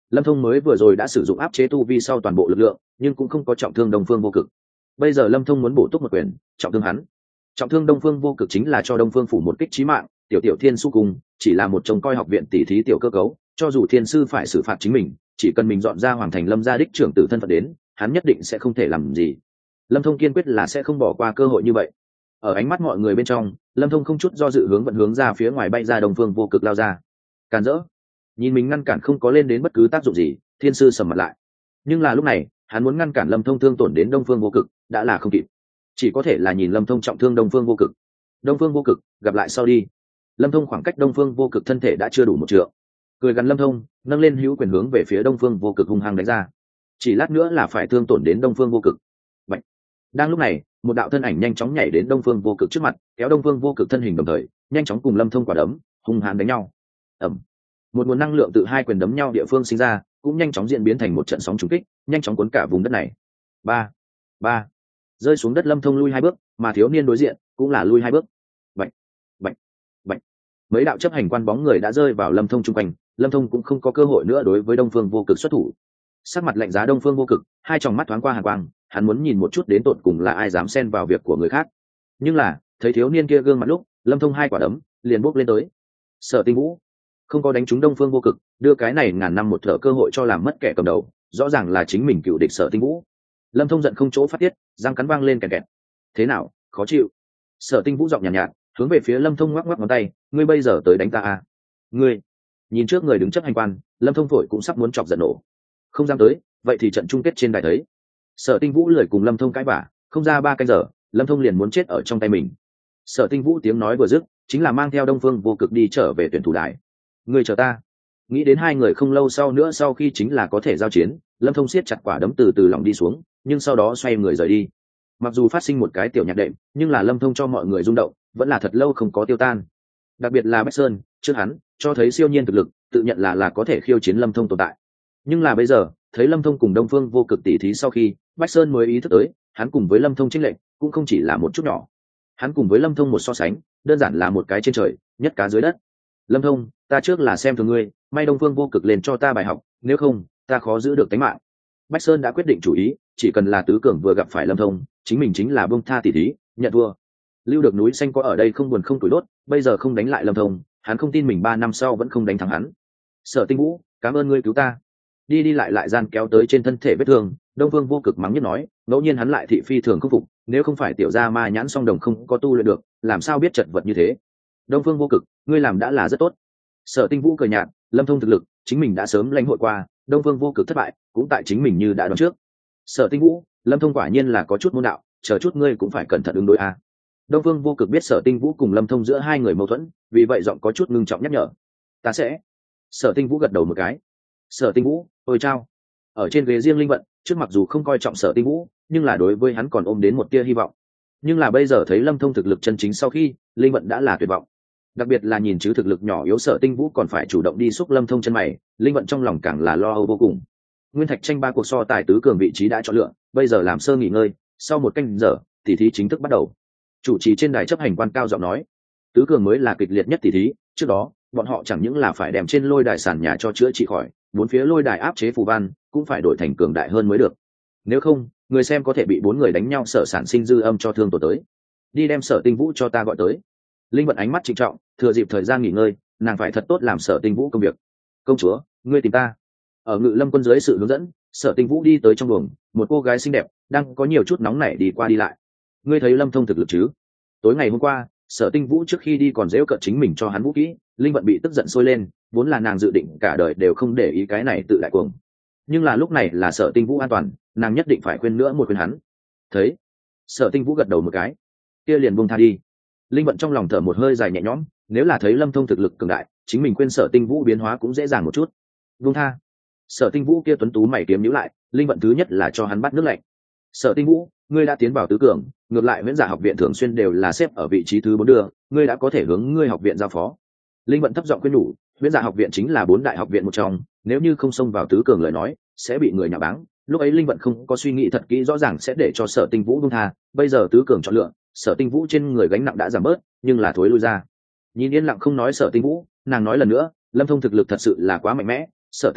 Lâm Thông mới vừa rồi đã sử dụng áp chế tu vi sau toàn bộ lực lượng, nhưng cũng không có trọng thương Đông Phương Vô Cực. Bây giờ Lâm Thông muốn bổ túc một quyền, trọng thương hắn. Trọng thương Đông Phương Vô Cực chính là cho Đông Phương phủ một kích chí mạng, tiểu tiểu Thiên Su cùng chỉ là một trông coi học viện tỷ thí tiểu cơ cấu, cho dù thiên sư phải xử phạt chính mình, chỉ cần mình dọn ra Hoàng Thành Lâm gia đích trưởng tử thân phận đến, hắn nhất định sẽ không thể làm gì. Lâm Thông kiên quyết là sẽ không bỏ qua cơ hội như vậy. Ở ánh mắt mọi người bên trong, Lâm Thông không chút do dự hướng vận hướng ra phía ngoài bay ra Đông Phương Vô Cực lao ra. Càn rỡ. Nhìn mình ngăn cản không có lên đến bất cứ tác dụng gì, thiên sư sầm mặt lại. Nhưng là lúc này, hắn muốn ngăn cản Lâm Thông thương tổn đến Đông Phương Vô Cực, đã là không kịp. Chỉ có thể là nhìn Lâm Thông trọng thương Đông Phương Vô Cực. Đông Phương Vô Cực, gặp lại sau đi. Lâm Thông khoảng cách Đông Phương Vô Cực thân thể đã chưa đủ một trượng. Cười gắn Lâm Thông, nâng lên hữu quyền hướng về phía Đông Phương Vô Cực hung hăng đánh ra. Chỉ lát nữa là phải thương tổn đến Đông Phương Vô Cực. Bạch. Đang lúc này, một đạo thân ảnh nhanh chóng nhảy đến Đông Phương Vô Cực trước mặt, kéo Đông Phương Vô Cực thân hình đồng thời, nhanh chóng cùng Lâm Thông quả đấm, hung hãn đánh nhau. Ầm. Một nguồn năng lượng từ hai quyền đấm nhau địa phương sinh ra, cũng nhanh chóng diễn biến thành một trận sóng trùng kích, nhanh chóng cuốn cả vùng đất này. Ba, ba. Rơi xuống đất Lâm Thông lui hai bước, mà thiếu niên đối diện cũng là lui hai bước. Bạch, bạch, bạch. Mấy đạo chấp hành quan bóng người đã rơi vào Lâm Thông chung quanh, Lâm Thông cũng không có cơ hội nữa đối với Đông Phương Vô Cực xuất thủ. Sắc mặt lạnh giá Đông Phương Vô Cực, hai tròng mắt thoáng qua hàn quang, hắn muốn nhìn một chút đến tột cùng là ai dám xen vào việc của người khác. Nhưng là, thấy thiếu niên kia gương mặt lúc, Lâm Thông hai quả đấm liền bốc lên tới. Sở Tinh Vũ không có đánh trúng Đông Phương Vô Cực, đưa cái này ngàn năm một thở cơ hội cho làm mất kẻ cầm đầu, rõ ràng là chính mình cựu địch Sở Tinh Vũ. Lâm Thông giận không chỗ phát tiết, răng cắn vang lên kẹt kẹt. Thế nào, khó chịu? Sở Tinh Vũ giọng nhàn nhạt, nhạt, hướng về phía Lâm Thông ngoắc ngoắc ngón tay, ngươi bây giờ tới đánh ta à? Ngươi? Nhìn trước người đứng chấp hành quan, Lâm Thông phổi cũng sắp muốn chọc giận nổ. Không dám tới, vậy thì trận chung kết trên đài thấy. Sở Tinh Vũ lười cùng Lâm Thông cãi vả, không ra ba canh giờ, Lâm Thông liền muốn chết ở trong tay mình. Sở Tinh Vũ tiếng nói vừa dứt, chính là mang theo Đông Phương Vô Cực đi trở về tuyển thủ đài. Ngươi chờ ta. Nghĩ đến hai người không lâu sau nữa sau khi chính là có thể giao chiến, Lâm Thông siết chặt quả đấm từ từ lòng đi xuống, nhưng sau đó xoay người rời đi. Mặc dù phát sinh một cái tiểu nhạc đệm, nhưng là Lâm Thông cho mọi người rung động, vẫn là thật lâu không có tiêu tan. Đặc biệt là Bách Sơn, trước hắn cho thấy siêu nhiên thực lực, tự nhận là là có thể khiêu chiến Lâm Thông tồn tại. Nhưng là bây giờ, thấy Lâm Thông cùng Đông Phương Vô Cực tỉ thí sau khi, Bách Sơn mới ý thức tới, hắn cùng với Lâm Thông chênh lệch cũng không chỉ là một chút nhỏ. Hắn cùng với Lâm Thông một so sánh, đơn giản là một cái trên trời, nhất cá dưới đất. Lâm Thông, ta trước là xem thường ngươi, may Đông Phương Vô Cực lên cho ta bài học, nếu không, ta khó giữ được tính mạng. Bách Sơn đã quyết định chủ ý, chỉ cần là tứ cường vừa gặp phải Lâm Thông, chính mình chính là bông tha tỉ thí, nhận thua. Lưu được núi xanh có ở đây không buồn không tủi đốt, bây giờ không đánh lại Lâm Thông, hắn không tin mình ba năm sau vẫn không đánh thắng hắn. Sở Tinh Vũ, cảm ơn ngươi cứu ta. Đi đi lại lại gian kéo tới trên thân thể vết thương, Đông Phương Vô Cực mắng nhất nói, ngẫu nhiên hắn lại thị phi thường khắc phục, nếu không phải tiểu gia ma nhãn song đồng không có tu luyện được, làm sao biết chật vật như thế. Đông Phương Vô Cực, ngươi làm đã là rất tốt. Sở Tinh Vũ cười nhạt, Lâm Thông thực lực, chính mình đã sớm lãnh hội qua, Đông Phương Vô Cực thất bại, cũng tại chính mình như đã đoán trước. Sở Tinh Vũ, Lâm Thông quả nhiên là có chút môn đạo, chờ chút ngươi cũng phải cẩn thận ứng đối a. Đông Phương Vô Cực biết Sở Tinh Vũ cùng Lâm Thông giữa hai người mâu thuẫn, vì vậy giọng có chút ngưng trọng nhắc nhở. Ta sẽ. Sở Tinh Vũ gật đầu một cái. Sở Tinh Vũ, ôi chao. Ở trên ghế riêng Linh Vận, trước mặc dù không coi trọng Sở Tinh Vũ, nhưng là đối với hắn còn ôm đến một tia hy vọng. Nhưng là bây giờ thấy Lâm Thông thực lực chân chính sau khi, Linh Vận đã là tuyệt vọng. Đặc biệt là nhìn chứ thực lực nhỏ yếu Sở Tinh Vũ còn phải chủ động đi xúc Lâm Thông chân mày, Linh Vận trong lòng càng là lo âu vô cùng. Nguyên Thạch tranh ba cuộc so tài tứ cường vị trí đã chọn lựa, bây giờ làm sơ nghỉ ngơi, sau một canh giờ, tỷ thí chính thức bắt đầu. Chủ trì trên đài chấp hành quan cao giọng nói, tứ cường mới là kịch liệt nhất tỷ thí, trước đó, bọn họ chẳng những là phải đem trên lôi đài sàn nhà cho chữa trị khỏi, bốn phía lôi đài áp chế phù văn, cũng phải đổi thành cường đại hơn mới được. Nếu không, người xem có thể bị bốn người đánh nhau sở sản sinh dư âm cho thương tổn tới. Đi đem Sở Tinh Vũ cho ta gọi tới. Linh Vận ánh mắt trịnh trọng, thừa dịp thời gian nghỉ ngơi, nàng phải thật tốt làm Sở Tinh Vũ công việc. Công chúa, ngươi tìm ta. Ở Ngự Lâm quân dưới sự hướng dẫn, Sở Tinh Vũ đi tới trong buồng, một cô gái xinh đẹp đang có nhiều chút nóng nảy đi qua đi lại. Ngươi thấy Lâm Thông thực lực chứ? Tối ngày hôm qua, Sở Tinh Vũ trước khi đi còn giễu cợt chính mình cho hắn vũ kỹ, Linh Vận bị tức giận sôi lên, vốn là nàng dự định cả đời đều không để ý cái này tự đại cuồng. Nhưng là lúc này là Sở Tinh Vũ an toàn, nàng nhất định phải khuyên nữa một khuyên hắn. Thấy, Sở Tinh Vũ gật đầu một cái, kia liền buông tha đi. Linh Vận trong lòng thở một hơi dài nhẹ nhõm, nếu là thấy Lâm Thông thực lực cường đại, chính mình quên Sở Tinh Vũ biến hóa cũng dễ dàng một chút. Buông tha. Sở Tinh Vũ kia tuấn tú mày kiếm nhíu lại, Linh Vận thứ nhất là cho hắn bắt nước lạnh. Sở Tinh Vũ, ngươi đã tiến vào tứ cường, ngược lại Viễn Dạ học viện thường xuyên đều là xếp ở vị trí thứ bốn đường, ngươi đã có thể hướng ngươi học viện giao phó. Linh Vận thấp giọng khuyên nhủ, Viễn Dạ học viện chính là bốn đại học viện một trong, nếu như không xông vào tứ cường lời nói, sẽ bị người nhạo báng. Lúc ấy Linh Vận không có suy nghĩ thật kỹ, rõ ràng sẽ để cho Sở Tinh Vũ buông tha, bây giờ tứ cường chọn lựa, Sở Tinh Vũ trên người gánh nặng đã giảm bớt, nhưng là thối lui ra. Nhìn yên lặng không nói Sở Tinh Vũ, nàng nói lần nữa, Lâm Thông thực lực thật sự là quá mạnh mẽ, Sở Tinh Vũ,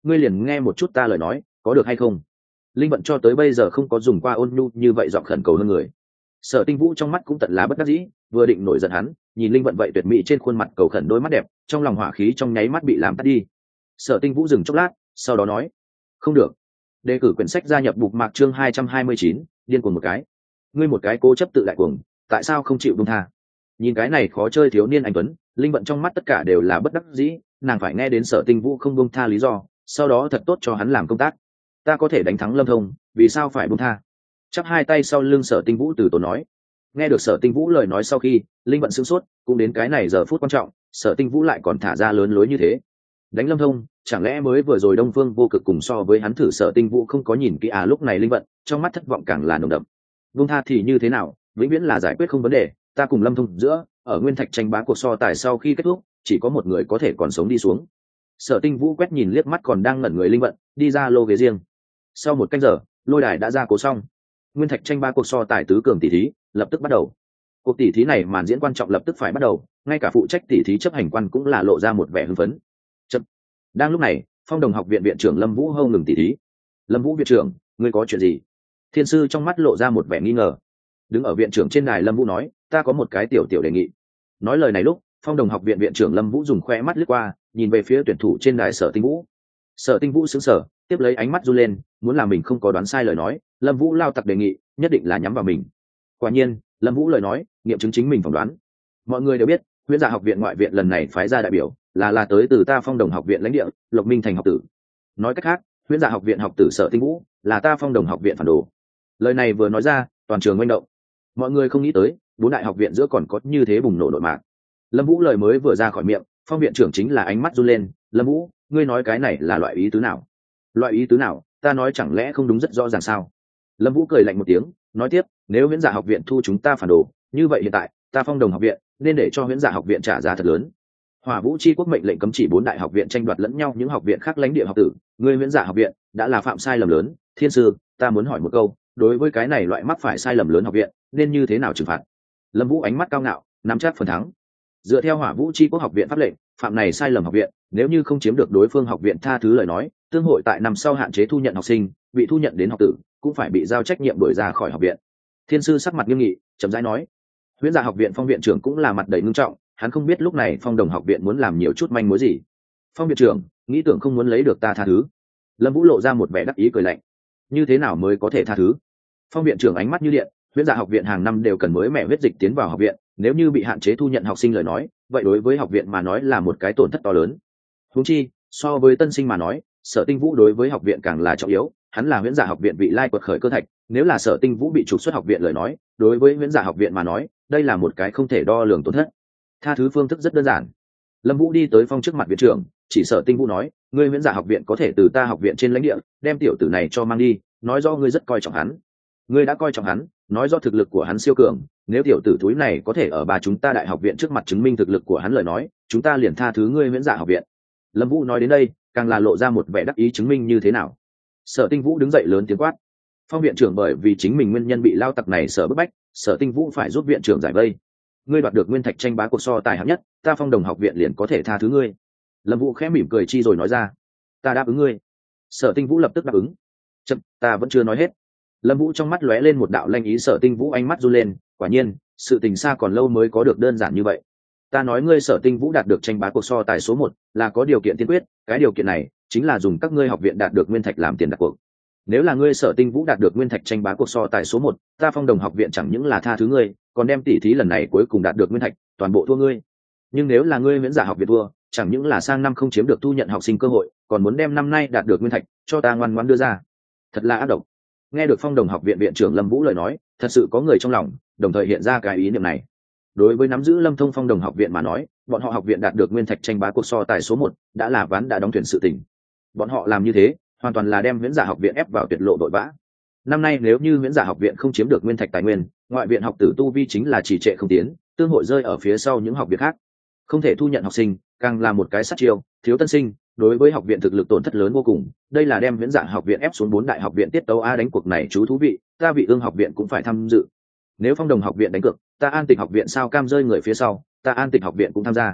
ngươi liền nghe một chút ta lời nói có được hay không? Linh vận cho tới bây giờ không có dùng qua ôn nhu như vậy giọng khẩn cầu hơn người. Sở Tinh Vũ trong mắt cũng tận là bất đắc dĩ, vừa định nổi giận hắn, nhìn Linh vận vậy tuyệt mỹ trên khuôn mặt cầu khẩn đôi mắt đẹp, trong lòng hỏa khí trong nháy mắt bị làm tắt đi. Sở Tinh Vũ dừng chốc lát, sau đó nói: "Không được." Đề cử quyển sách gia nhập Bục Mạc chương hai trăm hai mươi chín, điên cuồng một cái. Ngươi một cái cố chấp tự đại cuồng, tại sao không chịu buông tha? Nhìn cái này khó chơi thiếu niên anh tuấn, Linh vận trong mắt tất cả đều là bất đắc dĩ, nàng phải nghe đến Sở Tinh Vũ không buông tha lý do, sau đó thật tốt cho hắn làm công tác. Ta có thể đánh thắng Lâm Thông, vì sao phải buông tha? Chắp hai tay sau lưng Sở Tinh Vũ từ tốn nói. Nghe được Sở Tinh Vũ lời nói sau khi, Linh vận sửng sốt, cũng đến cái này giờ phút quan trọng, Sở Tinh Vũ lại còn thả ra lớn lối như thế. Đánh Lâm Thông, chẳng lẽ mới vừa rồi Đông Phương Vô Cực cùng so với hắn thử Sở Tinh Vũ không có nhìn kỹ à? Lúc này Linh vận trong mắt thất vọng càng là nồng đậm. Buông tha thì như thế nào, vĩnh viễn là giải quyết không vấn đề, ta cùng Lâm Thông giữa, ở nguyên thạch tranh bá cuộc so tài sau khi kết thúc, chỉ có một người có thể còn sống đi xuống. Sở Tinh Vũ quét nhìn liếc mắt còn đang ngẩn người Linh vận, đi ra lô ghế riêng. Sau một canh giờ, lôi đài đã ra cố xong, nguyên thạch tranh ba cuộc so tài tứ cường tỷ thí lập tức bắt đầu. Cuộc tỷ thí này màn diễn quan trọng lập tức phải bắt đầu, ngay cả phụ trách tỷ thí chấp hành quan cũng là lộ ra một vẻ hưng phấn. Chậm. Đang lúc này, Phong Đồng học viện viện trưởng Lâm Vũ hâu ngừng tỷ thí. Lâm Vũ viện trưởng, ngươi có chuyện gì? Thiên sư trong mắt lộ ra một vẻ nghi ngờ. Đứng ở viện trưởng trên đài Lâm Vũ nói, ta có một cái tiểu tiểu đề nghị. Nói lời này lúc, Phong Đồng học viện viện trưởng Lâm Vũ dùng khoe mắt lướt qua, nhìn về phía tuyển thủ trên đài Sở Tinh Vũ. Sở Tinh Vũ sững sờ, tiếp lấy ánh mắt run lên, muốn là mình không có đoán sai lời nói, Lâm Vũ lao tặc đề nghị, nhất định là nhắm vào mình. Quả nhiên, Lâm Vũ lời nói, nghiệm chứng chính mình phỏng đoán. Mọi người đều biết, Huyễn Dạ học viện ngoại viện lần này phái ra đại biểu, là là tới từ ta Phong Đồng học viện lãnh địa, Lộc Minh thành học tử. Nói cách khác, Huyễn Dạ học viện học tử Sở Tinh Vũ, là ta Phong Đồng học viện phản đồ. Lời này vừa nói ra, toàn trường manh động. Mọi người không nghĩ tới, bốn đại học viện giữa còn có như thế bùng nổ nội mạng. Lâm Vũ lời mới vừa ra khỏi miệng, Phong viện trưởng chính là ánh mắt run lên, Lâm Vũ, ngươi nói cái này là loại ý tứ nào? Loại ý tứ nào? Ta nói chẳng lẽ không đúng rất rõ ràng sao? Lâm Vũ cười lạnh một tiếng, nói tiếp, nếu Huyễn Dạ học viện thu chúng ta phản đồ, như vậy hiện tại, ta Phong Đồng học viện nên để cho Huyễn Dạ học viện trả giá thật lớn. Hỏa Vũ Chi quốc mệnh lệnh cấm chỉ bốn đại học viện tranh đoạt lẫn nhau những học viện khác lãnh địa học tử, ngươi Huyễn Dạ học viện đã là phạm sai lầm lớn, Thiên sư, ta muốn hỏi một câu, đối với cái này loại mắc phải sai lầm lớn học viện, nên như thế nào trừng phạt? Lâm Vũ ánh mắt cao ngạo, nắm chắc phần thắng. Dựa theo Hỏa Vũ Chi quốc học viện pháp lệnh, phạm này sai lầm học viện, nếu như không chiếm được đối phương học viện tha thứ lời nói, tương hội tại năm sau hạn chế thu nhận học sinh, bị thu nhận đến học tử, cũng phải bị giao trách nhiệm đuổi ra khỏi học viện. Thiên sư sắc mặt nghiêm nghị, chậm rãi nói. Huyễn Dạ học viện Phong viện trưởng cũng là mặt đầy ngưng trọng, hắn không biết lúc này Phong Đồng học viện muốn làm nhiều chút manh mối gì. Phong viện trưởng, nghĩ tưởng không muốn lấy được ta tha thứ? Lâm Vũ lộ ra một vẻ đắc ý cười lạnh. Như thế nào mới có thể tha thứ? Phong viện trưởng ánh mắt như điện, Huyễn Dạ học viện hàng năm đều cần mới mẹ huyết dịch tiến vào học viện, nếu như bị hạn chế thu nhận học sinh lời nói, vậy đối với học viện mà nói là một cái tổn thất to lớn. Huống chi, so với tân sinh mà nói, Sở Tinh Vũ đối với học viện càng là trọng yếu, hắn là Huyễn Dạ học viện vị lai quật khởi cơ thạch, nếu là Sở Tinh Vũ bị trục xuất học viện lời nói, đối với Huyễn Dạ học viện mà nói, đây là một cái không thể đo lường tổn thất. Tha thứ phương thức rất đơn giản. Lâm Vũ đi tới Phong trước mặt viện trưởng, chỉ Sở Tinh Vũ nói, ngươi Huyễn Dạ học viện có thể từ ta học viện trên lãnh địa, đem tiểu tử này cho mang đi, nói rõ ngươi rất coi trọng hắn. Ngươi đã coi trọng hắn, nói rõ thực lực của hắn siêu cường, nếu tiểu tử thúi này có thể ở bà chúng ta đại học viện trước mặt chứng minh thực lực của hắn lời nói, chúng ta liền tha thứ ngươi Huyễn Dạ học viện. Lâm Vũ nói đến đây, càng là lộ ra một vẻ đắc ý chứng minh như thế nào. Sở Tinh Vũ đứng dậy lớn tiếng quát. Phong viện trưởng bởi vì chính mình nguyên nhân bị lao tặc này sở bức bách, Sở Tinh Vũ phải giúp viện trưởng giải vây. Ngươi đoạt được nguyên thạch tranh bá cuộc so tài hạng nhất, ta Phong Đồng học viện liền có thể tha thứ ngươi. Lâm Vũ khẽ mỉm cười chi rồi nói ra. Ta đáp ứng ngươi. Sở Tinh Vũ lập tức đáp ứng. Chậm, ta vẫn chưa nói hết. Lâm Vũ trong mắt lóe lên một đạo lanh ý, Sở Tinh Vũ ánh mắt run lên, quả nhiên, sự tình xa còn lâu mới có được đơn giản như vậy. Ta nói ngươi Sở Tinh Vũ đạt được tranh bá cuộc so tài số một, là có điều kiện tiên quyết, cái điều kiện này chính là dùng các ngươi học viện đạt được nguyên thạch làm tiền đặt cuộc. Nếu là ngươi Sở Tinh Vũ đạt được nguyên thạch tranh bá cuộc so tài số một, ta Phong Đồng học viện chẳng những là tha thứ ngươi, còn đem tỷ thí lần này cuối cùng đạt được nguyên thạch, toàn bộ thua ngươi. Nhưng nếu là ngươi Huyễn Dạ học viện thua, chẳng những là sang năm không chiếm được thu nhận học sinh cơ hội, còn muốn đem năm nay đạt được nguyên thạch cho ta ngoan ngoãn đưa ra. Thật là ác độc. Nghe được Phong Đồng học viện viện trưởng Lâm Vũ lời nói, thật sự có người trong lòng đồng thời hiện ra cái ý niệm này. Đối với nắm giữ Lâm Thông Phong Đồng học viện mà nói, bọn họ học viện đạt được nguyên thạch tranh bá cuộc so tài số một, đã là ván đã đóng thuyền sự tình. Bọn họ làm như thế, hoàn toàn là đem Huyễn Dạ học viện ép vào tuyệt lộ vội vã. Năm nay nếu như Huyễn Dạ học viện không chiếm được nguyên thạch tài nguyên, ngoại viện học tử tu vi chính là trì trệ không tiến, tương hội rơi ở phía sau những học viện khác. Không thể thu nhận học sinh, càng là một cái sát chiêu, thiếu tân sinh, đối với học viện thực lực tổn thất lớn vô cùng. Đây là đem Huyễn Dạ học viện ép xuống bốn đại học viện tiết tấu a, đánh cuộc này chú thú vị, ta Vị Ương học viện cũng phải tham dự. Nếu Phong Đồng học viện đánh cược, ta An Tịch học viện sao cam rơi người phía sau, ta An Tịch học viện cũng tham gia.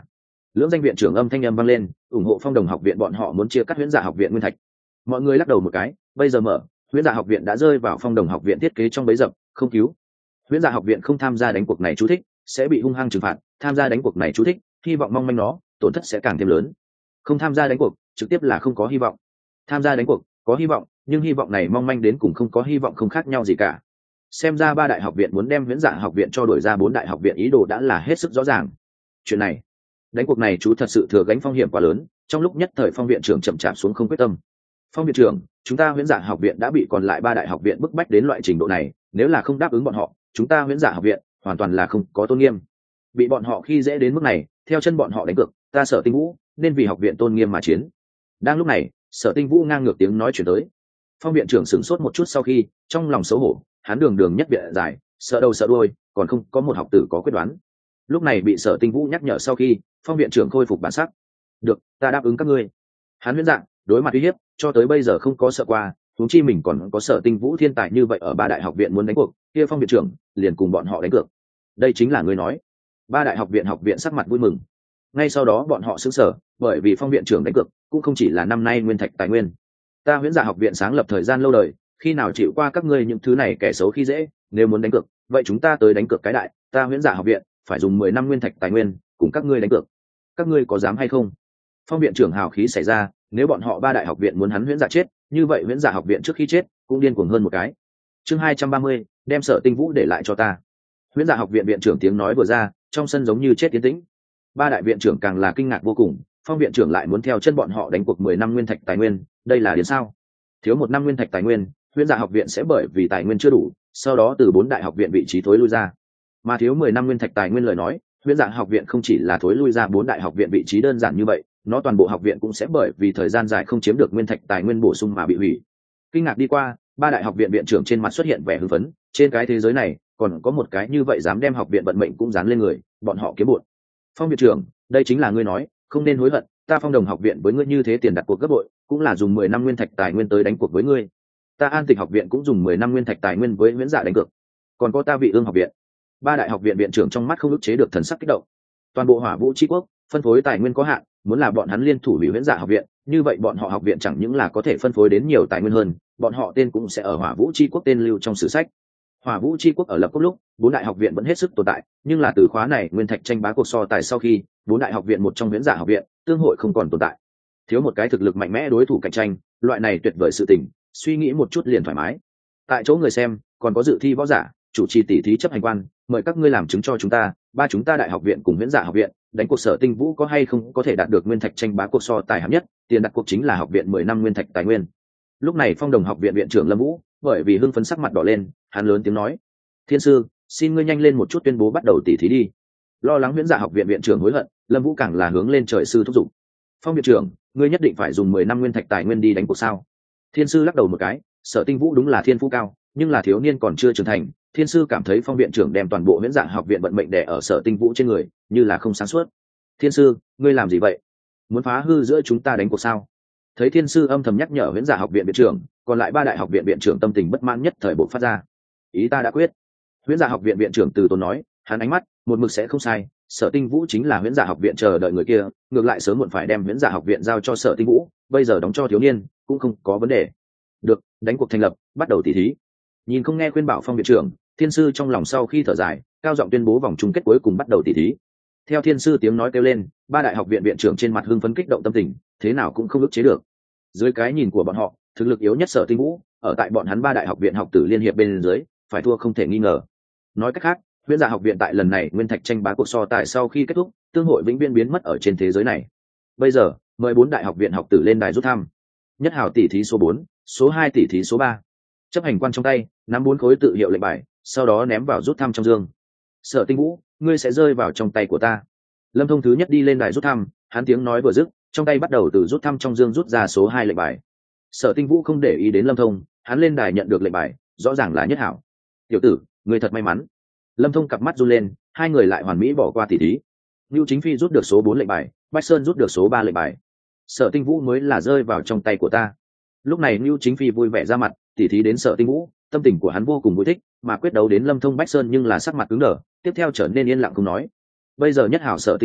lưỡng danh viện trưởng âm thanh âm vang lên, ủng hộ Phong Đồng học viện bọn họ muốn chia cắt Huyễn Dạ học viện nguyên thạch. Mọi người lắc đầu một cái, bây giờ mở, Huyễn Dạ học viện đã rơi vào Phong Đồng học viện thiết kế trong bẫy dập, không cứu. Huyễn Dạ học viện không tham gia đánh cuộc này chú thích, sẽ bị hung hăng trừng phạt, tham gia đánh cuộc này chú thích, hy vọng mong manh nó, tổn thất sẽ càng thêm lớn. Không tham gia đánh cuộc, trực tiếp là không có hy vọng. Tham gia đánh cuộc, có hy vọng, nhưng hy vọng này mong manh đến cùng không có hy vọng không khác nhau gì cả. Xem ra ba đại học viện muốn đem Huyễn Dạ học viện cho đuổi ra bốn đại học viện ý đồ đã là hết sức rõ ràng. Chuyện này, đánh cuộc này chú thật sự thừa gánh phong hiểm quá lớn, trong lúc nhất thời Phong viện trưởng chậm chạp xuống không quyết tâm. Phong viện trưởng, chúng ta Huyễn Dạ học viện đã bị còn lại ba đại học viện bức bách đến loại trình độ này, nếu là không đáp ứng bọn họ, chúng ta Huyễn Dạ học viện hoàn toàn là không có tôn nghiêm. Bị bọn họ khi dễ đến mức này, theo chân bọn họ đánh cược, ta Sở Tinh Vũ nên vì học viện tôn nghiêm mà chiến. Đang lúc này, Sở Tinh Vũ ngang ngược tiếng nói chuyển tới. Phong viện trưởng sửng sốt một chút, sau khi trong lòng xấu hổ, hắn đường đường nhất viện giải, sợ đầu sợ đuôi, còn không có một học tử có quyết đoán. Lúc này bị Sở Tinh Vũ nhắc nhở sau khi, Phong viện trưởng khôi phục bản sắc. Được, ta đáp ứng các ngươi. Hắn Huyễn Dạ đối mặt uy hiếp, cho tới bây giờ không có sợ qua, huống chi mình còn có Sở Tinh Vũ thiên tài như vậy ở ba đại học viện muốn đánh cuộc, kia Phong viện trưởng liền cùng bọn họ đánh cược. Đây chính là ngươi nói. Ba đại học viện học viện sắc mặt vui mừng. Ngay sau đó bọn họ sững sờ, bởi vì Phong viện trưởng đánh cược cũng không chỉ là năm nay nguyên thạch tài nguyên. Ta Huyễn Dạ học viện sáng lập thời gian lâu đời, khi nào chịu qua các ngươi những thứ này kẻ xấu khi dễ, nếu muốn đánh cược, vậy chúng ta tới đánh cược cái đại, ta Huyễn Dạ học viện phải dùng mười năm nguyên thạch tài nguyên cùng các ngươi đánh cược. Các ngươi có dám hay không? Phong viện trưởng hào khí xảy ra, nếu bọn họ ba đại học viện muốn hắn Huyễn Dạ chết, như vậy Huyễn Dạ học viện trước khi chết cũng điên cuồng hơn một cái. Chương hai trăm ba mươi, đem Sở Tinh Vũ để lại cho ta. Huyễn Dạ học viện viện trưởng tiếng nói vừa ra, trong sân giống như chết tiến tĩnh. Ba đại viện trưởng càng là kinh ngạc vô cùng, Phong viện trưởng lại muốn theo chân bọn họ đánh cuộc mười năm nguyên thạch tài nguyên, đây là điên sao? Thiếu một năm nguyên thạch tài nguyên, Huyễn Dạ học viện sẽ bởi vì tài nguyên chưa đủ, sau đó từ bốn đại học viện vị trí thối lui ra. Mà thiếu mười năm nguyên thạch tài nguyên lời nói, Huyễn Dạ học viện không chỉ là thối lui ra bốn đại học viện vị trí đơn giản như vậy, nó toàn bộ học viện cũng sẽ bởi vì thời gian dài không chiếm được nguyên thạch tài nguyên bổ sung mà bị hủy. Kinh ngạc đi qua, ba đại học viện viện trưởng trên mặt xuất hiện vẻ hưng phấn, trên cái thế giới này còn có một cái như vậy dám đem học viện vận mệnh cũng dán lên người, bọn họ kiếm bội. Phong viện trưởng, đây chính là ngươi nói, không nên hối hận, ta Phong Đồng học viện với ngươi như thế tiền đặt cuộc gấp bội, cũng là dùng mười năm nguyên thạch tài nguyên tới đánh cuộc với ngươi. Ta An Tịch học viện cũng dùng mười năm nguyên thạch tài nguyên với Huyễn Dạ đánh cược. Còn có ta Vị Ương học viện. Ba đại học viện viện trưởng trong mắt không ức chế được thần sắc kích động. Toàn bộ Hỏa Vũ Chi quốc, phân phối tài nguyên có hạn, muốn là bọn hắn liên thủ hủy Huyễn Dạ học viện, như vậy bọn họ học viện chẳng những là có thể phân phối đến nhiều tài nguyên hơn, bọn họ tên cũng sẽ ở Hỏa Vũ Chi quốc tên lưu trong sử sách. Hỏa Vũ Chi quốc ở lập quốc lúc, bốn đại học viện vẫn hết sức tồn tại, nhưng là từ khóa này nguyên thạch tranh bá cuộc so tài sau khi, bốn đại học viện một trong Huyễn Dạ học viện, tương hội không còn tồn tại. Thiếu một cái thực lực mạnh mẽ đối thủ cạnh tranh, loại này tuyệt vời sự tình, suy nghĩ một chút liền thoải mái. Tại chỗ người xem, còn có dự thi võ giả, chủ trì tỷ thí chấp hành quan, mời các ngươi làm chứng cho chúng ta, ba chúng ta đại học viện cùng Huyễn Dạ học viện, đánh cuộc Sở Tinh Vũ có hay không có thể đạt được nguyên thạch tranh bá cuộc so tài hạng nhất, tiền đặt cuộc chính là học viện mười năm nguyên thạch tài nguyên. Lúc này Phong Đồng học viện viện trưởng Lâm Vũ, bởi vì hưng phấn sắc mặt đỏ lên, hắn lớn tiếng nói: "Thiên sư, xin ngươi nhanh lên một chút tuyên bố bắt đầu tỷ thí đi." Lo lắng Huyễn Dạ học viện viện trưởng hối hận, Lâm Vũ càng là hướng lên trời sư thúc giục: "Phong viện trưởng, ngươi nhất định phải dùng mười năm nguyên thạch tài nguyên đi đánh cuộc sao?" Thiên sư lắc đầu một cái, Sở Tinh Vũ đúng là thiên phú cao, nhưng là thiếu niên còn chưa trưởng thành, thiên sư cảm thấy Phong viện trưởng đem toàn bộ Huyễn Dạ học viện vận mệnh đè ở Sở Tinh Vũ trên người, như là không sáng suốt. "Thiên sư, ngươi làm gì vậy? Muốn phá hư giữa chúng ta đánh cuộc sao?" Thấy thiên sư âm thầm nhắc nhở Huyễn Dạ học viện viện trưởng, còn lại ba đại học viện viện trưởng tâm tình bất mãn nhất thời bộc phát ra. "Ý ta đã quyết." Huyễn Dạ học viện viện trưởng từ tốn nói, hắn ánh mắt một mực sẽ không sai, Sở Tinh Vũ chính là Huyễn Dạ học viện chờ đợi người kia, ngược lại sớm muộn phải đem Huyễn Dạ học viện giao cho Sở Tinh Vũ, bây giờ đóng cho thiếu niên cũng không có vấn đề. Được, đánh cuộc thành lập, bắt đầu tỷ thí. Nhìn không nghe khuyên bảo Phong viện trưởng, thiên sư trong lòng sau khi thở dài, cao giọng tuyên bố vòng chung kết cuối cùng bắt đầu tỷ thí. Theo thiên sư tiếng nói kêu lên, ba đại học viện viện trưởng trên mặt hưng phấn kích động tâm tình, thế nào cũng không ức chế được. Dưới cái nhìn của bọn họ, thực lực yếu nhất Sở Tinh Vũ, ở tại bọn hắn ba đại học viện học tử liên hiệp bên dưới, phải thua không thể nghi ngờ. Nói cách khác, Huyễn Dạ học viện tại lần này nguyên thạch tranh bá cuộc so tài sau khi kết thúc, tương hội vĩnh viễn biến mất ở trên thế giới này. Bây giờ, mời bốn đại học viện học tử lên đài rút thăm. Nhất hào tỷ thí số bốn, số hai tỷ thí số ba. Chấp hành quan trong tay, nắm bốn khối tự hiệu lệnh bài, sau đó ném vào rút thăm trong dương. Sở Tinh Vũ, ngươi sẽ rơi vào trong tay của ta. Lâm Thông thứ nhất đi lên đài rút thăm, hắn tiếng nói vừa dứt, trong tay bắt đầu từ rút thăm trong dương rút ra số hai lệnh bài. Sở Tinh Vũ không để ý đến Lâm Thông, hắn lên đài nhận được lệnh bài, rõ ràng là Nhất hảo. Tiểu tử, ngươi thật may mắn. Lâm Thông cặp mắt run lên, hai người lại hoàn mỹ bỏ qua tỷ thí. Nưu Chính Phi rút được số bốn lệnh bài, Bách Sơn rút được số ba lệnh bài. Sở Tinh Vũ mới là rơi vào trong tay của ta. Lúc này Nưu Chính Phi vui vẻ ra mặt, tỷ thí đến Sở Tinh Vũ, tâm tình của hắn vô cùng vui thích, mà quyết đấu đến Lâm Thông Bách Sơn nhưng là sắc mặt cứng đờ, tiếp theo trở nên yên lặng không nói. Bây giờ Nhất hảo Sở Tinh Vũ,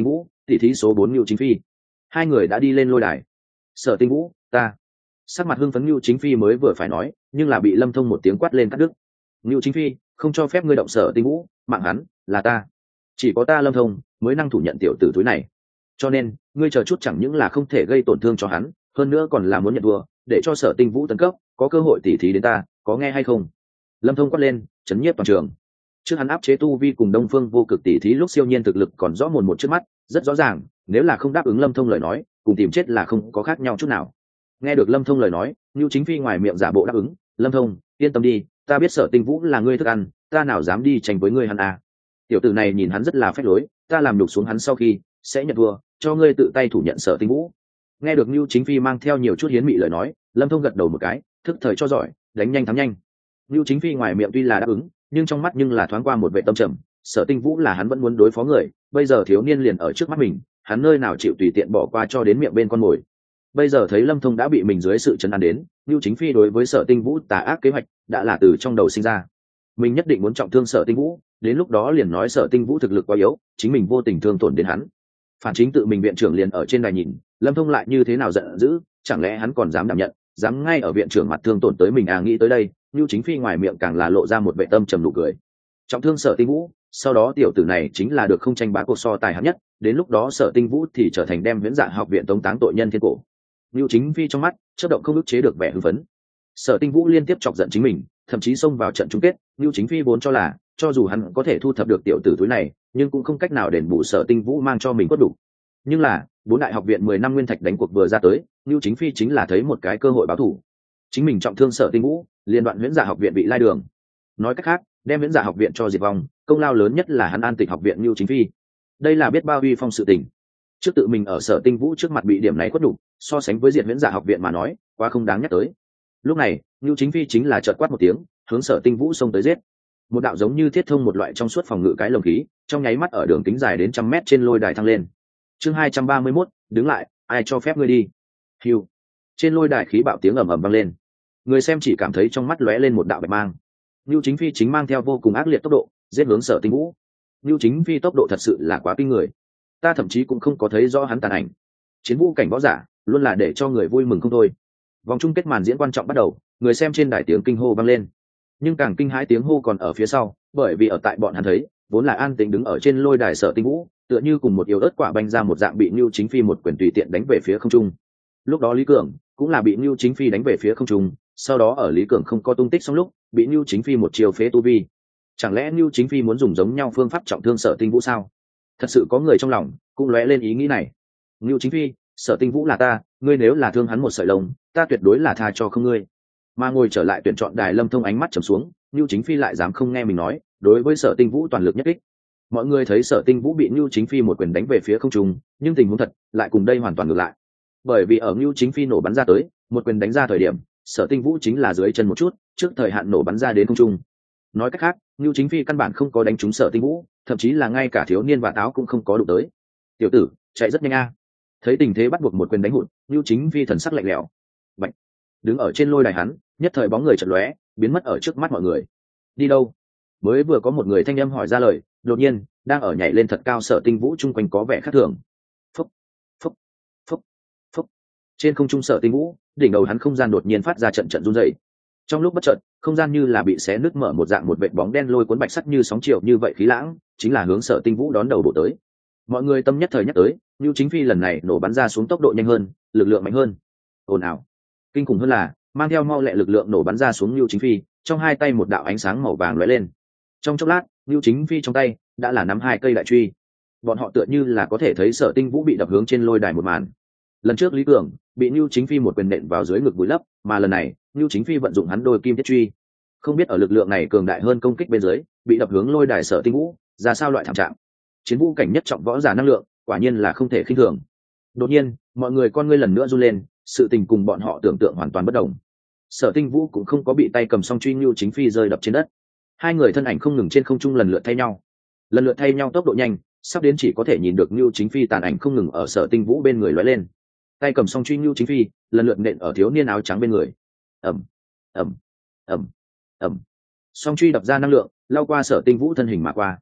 tỷ thí số bốn Ngưu Chính Phi. Hai người đã đi lên lôi đài. Sở Tinh Vũ, ta. Sắc mặt hưng phấn Ngưu Chính Phi mới vừa phải nói, nhưng là bị Lâm Thông một tiếng quát lên cắt đứt. Ngưu Chính Phi, không cho phép ngươi động Sở Tinh Vũ, mạng hắn là ta. Chỉ có ta Lâm Thông mới năng thủ nhận tiểu tử túi này. Cho nên, ngươi chờ chút chẳng những là không thể gây tổn thương cho hắn, hơn nữa còn là muốn nhận thua, để cho Sở Tinh Vũ tấn cấp, có cơ hội tỉ thí đến ta, có nghe hay không? Lâm Thông quát lên, chấn nhiếp toàn trường. Trước hắn áp chế tu vi cùng Đông Phương Vô Cực tỉ thí lúc siêu nhiên thực lực còn rõ mồn một trước mắt, rất rõ ràng, nếu là không đáp ứng Lâm Thông lời nói, cùng tìm chết là không có khác nhau chút nào. Nghe được Lâm Thông lời nói, Nưu Chính Phi ngoài miệng giả bộ đáp ứng, Lâm Thông, yên tâm đi, ta biết Sở Tinh Vũ là ngươi thức ăn, ta nào dám đi tranh với ngươi hắn à. Tiểu tử này nhìn hắn rất là phách lối, ta làm nhục xuống hắn sau khi sẽ nhận thua, cho ngươi tự tay thủ nhận Sở Tinh Vũ. Nghe được Nưu Chính Phi mang theo nhiều chút hiến mị lời nói, Lâm Thông gật đầu một cái, thức thời cho giỏi, đánh nhanh thắng nhanh. Nưu Chính Phi ngoài miệng tuy là đáp ứng, nhưng trong mắt nhưng là thoáng qua một vẻ tâm trầm, Sở Tinh Vũ là hắn vẫn muốn đối phó người, bây giờ thiếu niên liền ở trước mắt mình, hắn nơi nào chịu tùy tiện bỏ qua cho đến miệng bên con mồi. Bây giờ thấy Lâm Thông đã bị mình dưới sự trấn an đến, Nưu Chính Phi đối với Sở Tinh Vũ tà ác kế hoạch đã là từ trong đầu sinh ra. Mình nhất định muốn trọng thương Sở Tinh Vũ, đến lúc đó liền nói Sở Tinh Vũ thực lực quá yếu, chính mình vô tình thương tổn đến hắn. Phản chính tự mình viện trưởng liền ở trên đài nhìn, Lâm Thông lại như thế nào giận dữ, chẳng lẽ hắn còn dám đảm nhận, dám ngay ở viện trưởng mặt thương tổn tới mình à? Nghĩ tới đây, Nưu Chính Phi ngoài miệng càng là lộ ra một vẻ tâm trầm nụ cười. Trọng thương Sở Tinh Vũ, sau đó tiểu tử này chính là được không tranh bá cuộc so tài hạng nhất, đến lúc đó Sở Tinh Vũ thì trở thành đem Viễn Dạ học viện tống táng tội nhân thiên cổ. Nưu Chính Phi trong mắt chớp động không ức chế được vẻ hưng phấn. Sở Tinh Vũ liên tiếp chọc giận chính mình, thậm chí xông vào trận chung kết, Nưu Chính Phi vốn cho là cho dù hắn có thể thu thập được tiểu tử túi này, nhưng cũng không cách nào đền bù Sở Tinh Vũ mang cho mình quất đủ. Nhưng là, bốn đại học viện mười năm nguyên thạch đánh cuộc vừa ra tới, Nưu Chính Phi chính là thấy một cái cơ hội báo thù. Chính mình trọng thương Sở Tinh Vũ, liên đoạn Viễn Dạ học viện bị lai đường. Nói cách khác, đem Viễn Dạ học viện cho diệt vong, công lao lớn nhất là hắn an tịch học viện Nưu Chính Phi. Đây là biết bao uy phong sự tình. Trước tự mình ở Sở Tinh Vũ trước mặt bị điểm này quất đủ, so sánh với diệt Viễn Dạ học viện mà nói, quá không đáng nhắc tới. Lúc này, Nưu Chính Phi chính là chợt quát một tiếng, hướng Sở Tinh Vũ xông tới giết. Một đạo giống như thiết thông một loại trong suốt phòng ngự cái lồng khí, trong nháy mắt ở đường kính dài đến trăm mét trên lôi đài thăng lên. Chương hai trăm ba mươi mốt, đứng lại, ai cho phép ngươi đi? Hưu. Trên lôi đài khí bạo tiếng ầm ầm vang lên. Người xem chỉ cảm thấy trong mắt lóe lên một đạo bạch mang. Nưu Chính Phi chính mang theo vô cùng ác liệt tốc độ, giết hướng Sở Tinh Vũ. Nưu Chính Phi tốc độ thật sự là quá kinh người. Ta thậm chí cũng không có thấy rõ hắn tàn ảnh. Chiến vũ cảnh võ giả, luôn là để cho người vui mừng không thôi. Vòng chung kết màn diễn quan trọng bắt đầu, người xem trên đài tiếng kinh hô vang lên. Nhưng càng kinh hãi tiếng hô còn ở phía sau, bởi vì ở tại bọn hắn thấy, vốn là an tĩnh đứng ở trên lôi đài Sở Tinh Vũ, tựa như cùng một yếu ớt quả banh ra một dạng bị Nưu Chính Phi một quyền tùy tiện đánh về phía không trung. Lúc đó Lý Cường cũng là bị Nưu Chính Phi đánh về phía không trung, sau đó ở Lý Cường không có tung tích xong lúc, bị Nưu Chính Phi một chiều phế tu vi. Chẳng lẽ Nưu Chính Phi muốn dùng giống nhau phương pháp trọng thương Sở Tinh Vũ sao? Thật sự có người trong lòng cũng lóe lên ý nghĩ này. Nưu Chính Phi, Sở Tinh Vũ là ta, ngươi nếu là thương hắn một sợi lông, ta tuyệt đối là tha cho không ngươi. Mà ngồi trở lại tuyển chọn đài Lâm Thông ánh mắt trầm xuống, Nưu Chính Phi lại dám không nghe mình nói, đối với Sở Tinh Vũ toàn lực nhất kích. Mọi người thấy Sở Tinh Vũ bị Nưu Chính Phi một quyền đánh về phía không trung, nhưng tình huống thật lại cùng đây hoàn toàn ngược lại. Bởi vì ở Nưu Chính Phi nổ bắn ra tới, một quyền đánh ra thời điểm, Sở Tinh Vũ chính là dưới chân một chút, trước thời hạn nổ bắn ra đến không trung. Nói cách khác, Nưu Chính Phi căn bản không có đánh trúng Sở Tinh Vũ, thậm chí là ngay cả thiếu niên và táo cũng không có đụng tới. Tiểu tử, chạy rất nhanh a. Thấy tình thế bắt buộc một quyền đánh hụt, Nưu Chính Phi thần sắc lạnh lẽo. Bạch. Đứng ở trên lôi đài hắn, nhất thời bóng người chợt lóe, biến mất ở trước mắt mọi người. Đi đâu? Mới vừa có một người thanh âm hỏi ra lời, đột nhiên, đang ở nhảy lên thật cao Sở Tinh Vũ chung quanh có vẻ khác thường. Phúc, phúc, phúc, phúc. Trên không trung Sở Tinh Vũ, đỉnh đầu hắn không gian đột nhiên phát ra trận trận run rẩy. Trong lúc bất chợt, không gian như là bị xé nứt mở một dạng một vệt bóng đen lôi cuốn bạch sắt như sóng chiều như vậy khí lãng, chính là hướng Sở Tinh Vũ đón đầu bổ tới. Mọi người tâm nhất thời nhắc tới, Nưu Chính Phi lần này nổ bắn ra xuống tốc độ nhanh hơn, lực lượng mạnh hơn. Ồn ào. Kinh khủng hơn là, mang theo mau lẹ lực lượng nổ bắn ra xuống Nưu Chính Phi, trong hai tay một đạo ánh sáng màu vàng lóe lên. Trong chốc lát, Nưu Chính Phi trong tay đã là nắm hai cây đại truy. Bọn họ tựa như là có thể thấy Sở Tinh Vũ bị đập hướng trên lôi đài một màn. Lần trước Lý Cường bị Nưu Chính Phi một quyền nện vào dưới ngực vùi lấp, mà lần này, Nưu Chính Phi vận dụng hắn đôi kim thiết truy. Không biết ở lực lượng này cường đại hơn công kích bên dưới, bị đập hướng lôi đài Sở Tinh Vũ, ra sao loại thảm trạng. Chiến vũ cảnh nhất trọng võ giả năng lượng, quả nhiên là không thể khinh thường. Đột nhiên, mọi người con ngươi lần nữa run lên, sự tình cùng bọn họ tưởng tượng hoàn toàn bất đồng. Sở Tinh Vũ cũng không có bị tay cầm song truy Nưu Chính Phi rơi đập trên đất. Hai người thân ảnh không ngừng trên không trung lần lượt thay nhau, lần lượt thay nhau tốc độ nhanh, sắp đến chỉ có thể nhìn được Nưu Chính Phi tàn ảnh không ngừng ở Sở Tinh Vũ bên người lóe lên. Tay cầm song truy Nưu Chính Phi lần lượt nện ở thiếu niên áo trắng bên người. Ầm, ầm, ầm, ầm. Song truy đập ra năng lượng, lao qua Sở Tinh Vũ thân hình mà qua.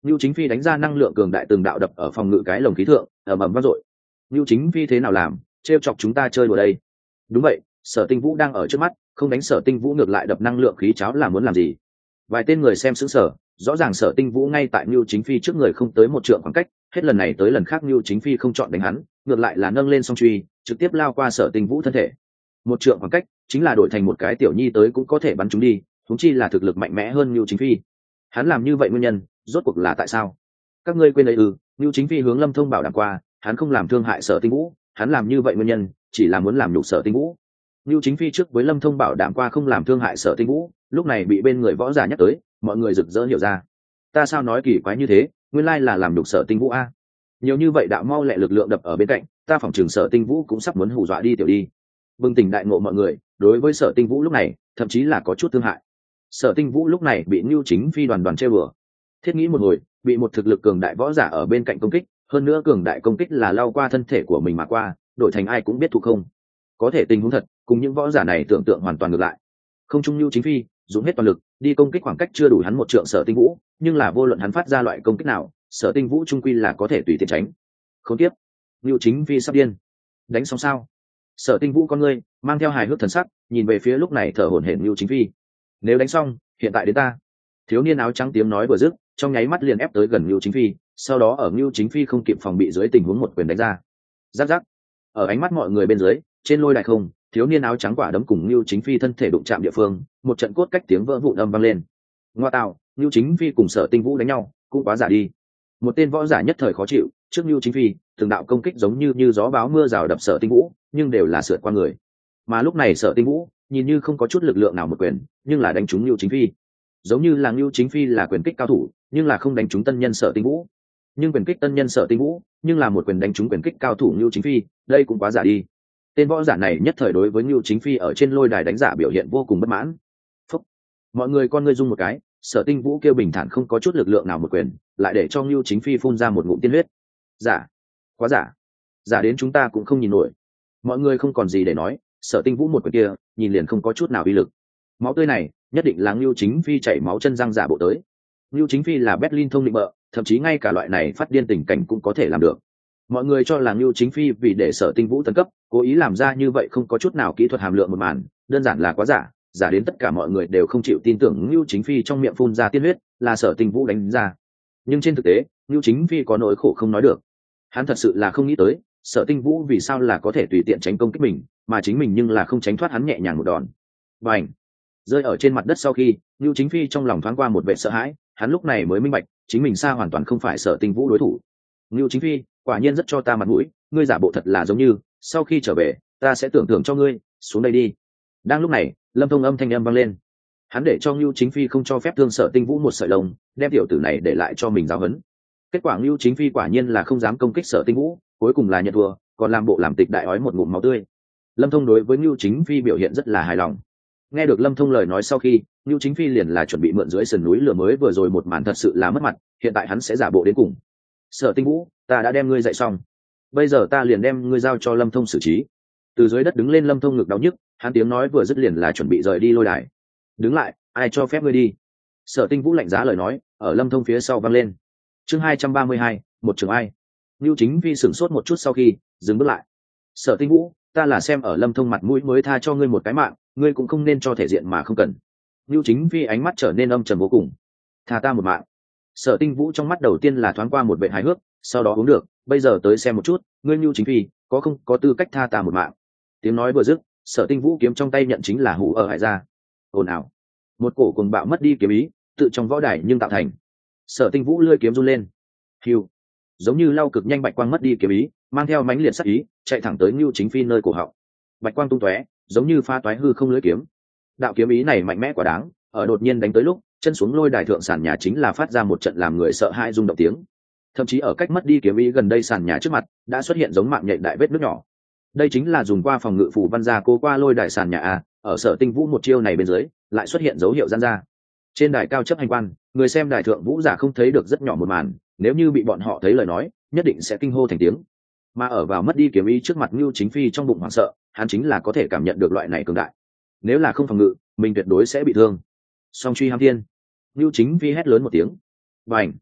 Nưu Chính Phi đánh ra năng lượng cường đại từng đạo đập ở phòng ngự cái lồng khí thượng, ầm ầm vang dội. Nưu Chính Phi thế nào làm, trêu chọc chúng ta chơi đùa đây? Đúng vậy, Sở Tinh Vũ đang ở trước mắt, không đánh Sở Tinh Vũ ngược lại đập năng lượng khí cháo là muốn làm gì? Vài tên người xem sững sờ, rõ ràng Sở Tinh Vũ ngay tại Nưu Chính Phi trước người không tới một trượng khoảng cách, hết lần này tới lần khác Nưu Chính Phi không chọn đánh hắn, ngược lại là nâng lên song truy, trực tiếp lao qua Sở Tinh Vũ thân thể. Một trượng khoảng cách, chính là đổi thành một cái tiểu nhi tới cũng có thể bắn chúng đi, huống chi là thực lực mạnh mẽ hơn Nưu Chính Phi. Hắn làm như vậy nguyên nhân, rốt cuộc là tại sao? Các ngươi quên đấy ư? Nưu Chính Phi hướng Lâm Thông bảo đảm qua, hắn không làm thương hại Sở Tinh Vũ, hắn làm như vậy nguyên nhân, chỉ là muốn làm nhục Sở Tinh Vũ. Nưu Chính Phi trước với Lâm Thông bảo đảm qua không làm thương hại Sở Tinh Vũ, lúc này bị bên người võ giả nhắc tới, mọi người rực rỡ hiểu ra. Ta sao nói kỳ quái như thế, nguyên lai là làm nhục Sở Tinh Vũ a. Nhiều như vậy đạo mau lẹ lực lượng đập ở bên cạnh, ta phỏng chừng Sở Tinh Vũ cũng sắp muốn hù dọa đi tiểu đi. Bừng tỉnh đại ngộ mọi người, đối với Sở Tinh Vũ lúc này, thậm chí là có chút thương hại. Sở Tinh Vũ lúc này bị Nưu Chính Phi đoàn đoàn trêu bừa. Thiết nghĩ một hồi, bị một thực lực cường đại võ giả ở bên cạnh công kích, hơn nữa cường đại công kích là lao qua thân thể của mình mà qua, đổi thành ai cũng biết thuộc không. Có thể tình huống thật, cùng những võ giả này tưởng tượng hoàn toàn ngược lại. Không trung Nưu Chính Phi dùng hết toàn lực đi công kích khoảng cách chưa đủ hắn một trượng Sở Tinh Vũ, nhưng là vô luận hắn phát ra loại công kích nào, Sở Tinh Vũ trung quy là có thể tùy tiện tránh. Không tiếp, Nưu Chính Phi sắp điên. Đánh xong sao? Sở Tinh Vũ con ngươi mang theo hài hước thần sắc, nhìn về phía lúc này thở hổn hển Nưu Chính Phi. Nếu đánh xong, hiện tại đến ta. Thiếu niên áo trắng tiếng nói vừa dứt, trong nháy mắt liền ép tới gần Nưu Chính Phi, sau đó ở Nưu Chính Phi không kịp phòng bị dưới tình huống một quyền đánh ra. Rắc rắc. Ở ánh mắt mọi người bên dưới, trên lôi đài không, thiếu niên áo trắng quả đấm cùng Nưu Chính Phi thân thể đụng chạm địa phương, một trận cốt cách tiếng vỡ vụn âm vang lên. Ngoa tạo, Nưu Chính Phi cùng Sở Tinh Vũ đánh nhau, cũng quá giả đi. Một tên võ giả nhất thời khó chịu, trước Nưu Chính Phi, từng đạo công kích giống như như gió bão mưa rào đập Sở Tinh Vũ, nhưng đều là sượt qua người. Mà lúc này Sở Tinh Vũ, nhìn như không có chút lực lượng nào một quyền, nhưng là đánh trúng Nưu Chính Phi. Giống như là Nưu Chính Phi là quyền kích cao thủ, nhưng là không đánh trúng tân nhân Sở Tinh Vũ. Nhưng quyền kích tân nhân Sở Tinh Vũ, nhưng là một quyền đánh trúng quyền kích cao thủ Nưu Chính Phi, đây cũng quá giả đi. Tên võ giả này nhất thời đối với Nưu Chính Phi ở trên lôi đài đánh giả biểu hiện vô cùng bất mãn. Phúc. Mọi người con ngươi rung một cái, Sở Tinh Vũ kêu bình thản không có chút lực lượng nào một quyền, lại để cho Nưu Chính Phi phun ra một ngụm tiên huyết. Giả, quá giả, giả đến chúng ta cũng không nhìn nổi. Mọi người không còn gì để nói, Sở Tinh Vũ một quyền kia, nhìn liền không có chút nào uy lực. Máu tươi này, nhất định là Nưu Chính Phi chảy máu chân răng giả bộ tới. Nưu Chính Phi là Berlin thông định bợ, thậm chí ngay cả loại này phát điên tình cảnh cũng có thể làm được. Mọi người cho là Nưu Chính Phi vì để Sở Tinh Vũ tấn cấp, cố ý làm ra như vậy không có chút nào kỹ thuật hàm lượng một màn, đơn giản là quá giả, giả đến tất cả mọi người đều không chịu tin tưởng Nưu Chính Phi trong miệng phun ra tiên huyết là Sở Tinh Vũ đánh ra. Nhưng trên thực tế, Nưu Chính Phi có nỗi khổ không nói được. Hắn thật sự là không nghĩ tới, Sở Tinh Vũ vì sao là có thể tùy tiện tránh công kích mình, mà chính mình nhưng là không tránh thoát hắn nhẹ nhàng một đòn. Bành! Rơi ở trên mặt đất sau khi, Nưu Chính Phi trong lòng thoáng qua một vẻ sợ hãi, hắn lúc này mới minh bạch, chính mình xa hoàn toàn không phải Sở Tinh Vũ đối thủ. Nưu Chính Phi, quả nhiên rất cho ta mặt mũi, ngươi giả bộ thật là giống như, sau khi trở về, ta sẽ tưởng thưởng cho ngươi, xuống đây đi. Đang lúc này, Lâm Thông âm thanh âm vang lên. Hắn để cho Nưu Chính Phi không cho phép thương Sở Tinh Vũ một sợi lông, đem tiểu tử này để lại cho mình giáo huấn. Kết quả Nưu Chính Phi quả nhiên là không dám công kích Sở Tinh Vũ, cuối cùng là nhận thua, còn làm bộ làm tịch đại ói một ngụm máu tươi. Lâm Thông đối với Nưu Chính Phi biểu hiện rất là hài lòng. Nghe được Lâm Thông lời nói sau khi, Nưu Chính Phi liền là chuẩn bị mượn dưới sườn núi lửa mới vừa rồi một màn thật sự là mất mặt, hiện tại hắn sẽ giả bộ đến cùng. Sở Tinh Vũ, ta đã đem ngươi dạy xong, bây giờ ta liền đem ngươi giao cho Lâm Thông xử trí. Từ dưới đất đứng lên Lâm Thông ngực đau nhức, hắn tiếng nói vừa dứt liền là chuẩn bị rời đi lôi đài. Đứng lại, ai cho phép ngươi đi? Sở Tinh Vũ lạnh giá lời nói ở Lâm Thông phía sau vang lên. Chương hai trăm ba mươi hai, một trường ai. Nưu Chính Phi sửng sốt một chút sau khi dừng bước lại. Sở Tinh Vũ, ta là xem ở Lâm Thông mặt mũi mới tha cho ngươi một cái mạng, ngươi cũng không nên cho thể diện mà không cần. Nưu Chính Phi ánh mắt trở nên âm trầm vô cùng. Tha ta một mạng. Sở Tinh Vũ trong mắt đầu tiên là thoáng qua một vẻ hài hước, sau đó uống được, bây giờ tới xem một chút, ngươi Nưu Chính Phi có không có tư cách tha ta một mạng. Tiếng nói vừa dứt, Sở Tinh Vũ kiếm trong tay nhận chính là hủ ở hải ra. Ồn ào, một cổ cuồng bạo mất đi kiếm ý, tự trong võ đài nhưng tạo thành. Sở Tinh Vũ lưỡi kiếm run lên. Hiu, giống như lau cực nhanh bạch quang mất đi kiếm ý, mang theo mãnh liệt sát ý, chạy thẳng tới Nưu Chính Phi nơi cổ họng. Bạch quang tung tóe, giống như pha toái hư không lưỡi kiếm. Đạo kiếm ý này mạnh mẽ quá đáng, ở đột nhiên đánh tới lúc, chân xuống lôi đài thượng sàn nhà chính là phát ra một trận làm người sợ hãi rung động tiếng. Thậm chí ở cách mất đi kiếm ý gần đây sàn nhà trước mặt, đã xuất hiện giống mạng nhện đại vết nước nhỏ. Đây chính là dùng qua phòng ngự phủ văn gia cố qua lôi đài sàn nhà a, ở Sở Tinh Vũ một chiêu này bên dưới, lại xuất hiện dấu hiệu gian ra. Trên đài cao chấp hành quan, người xem đài thượng vũ giả không thấy được rất nhỏ một màn, nếu như bị bọn họ thấy lời nói, nhất định sẽ kinh hô thành tiếng. Mà ở vào mất đi kiếm ý trước mặt Nưu Chính Phi trong bụng hoảng sợ, hắn chính là có thể cảm nhận được loại này cường đại. Nếu là không phòng ngự, mình tuyệt đối sẽ bị thương. Song truy hám thiên. Nưu Chính Phi hét lớn một tiếng. Bành!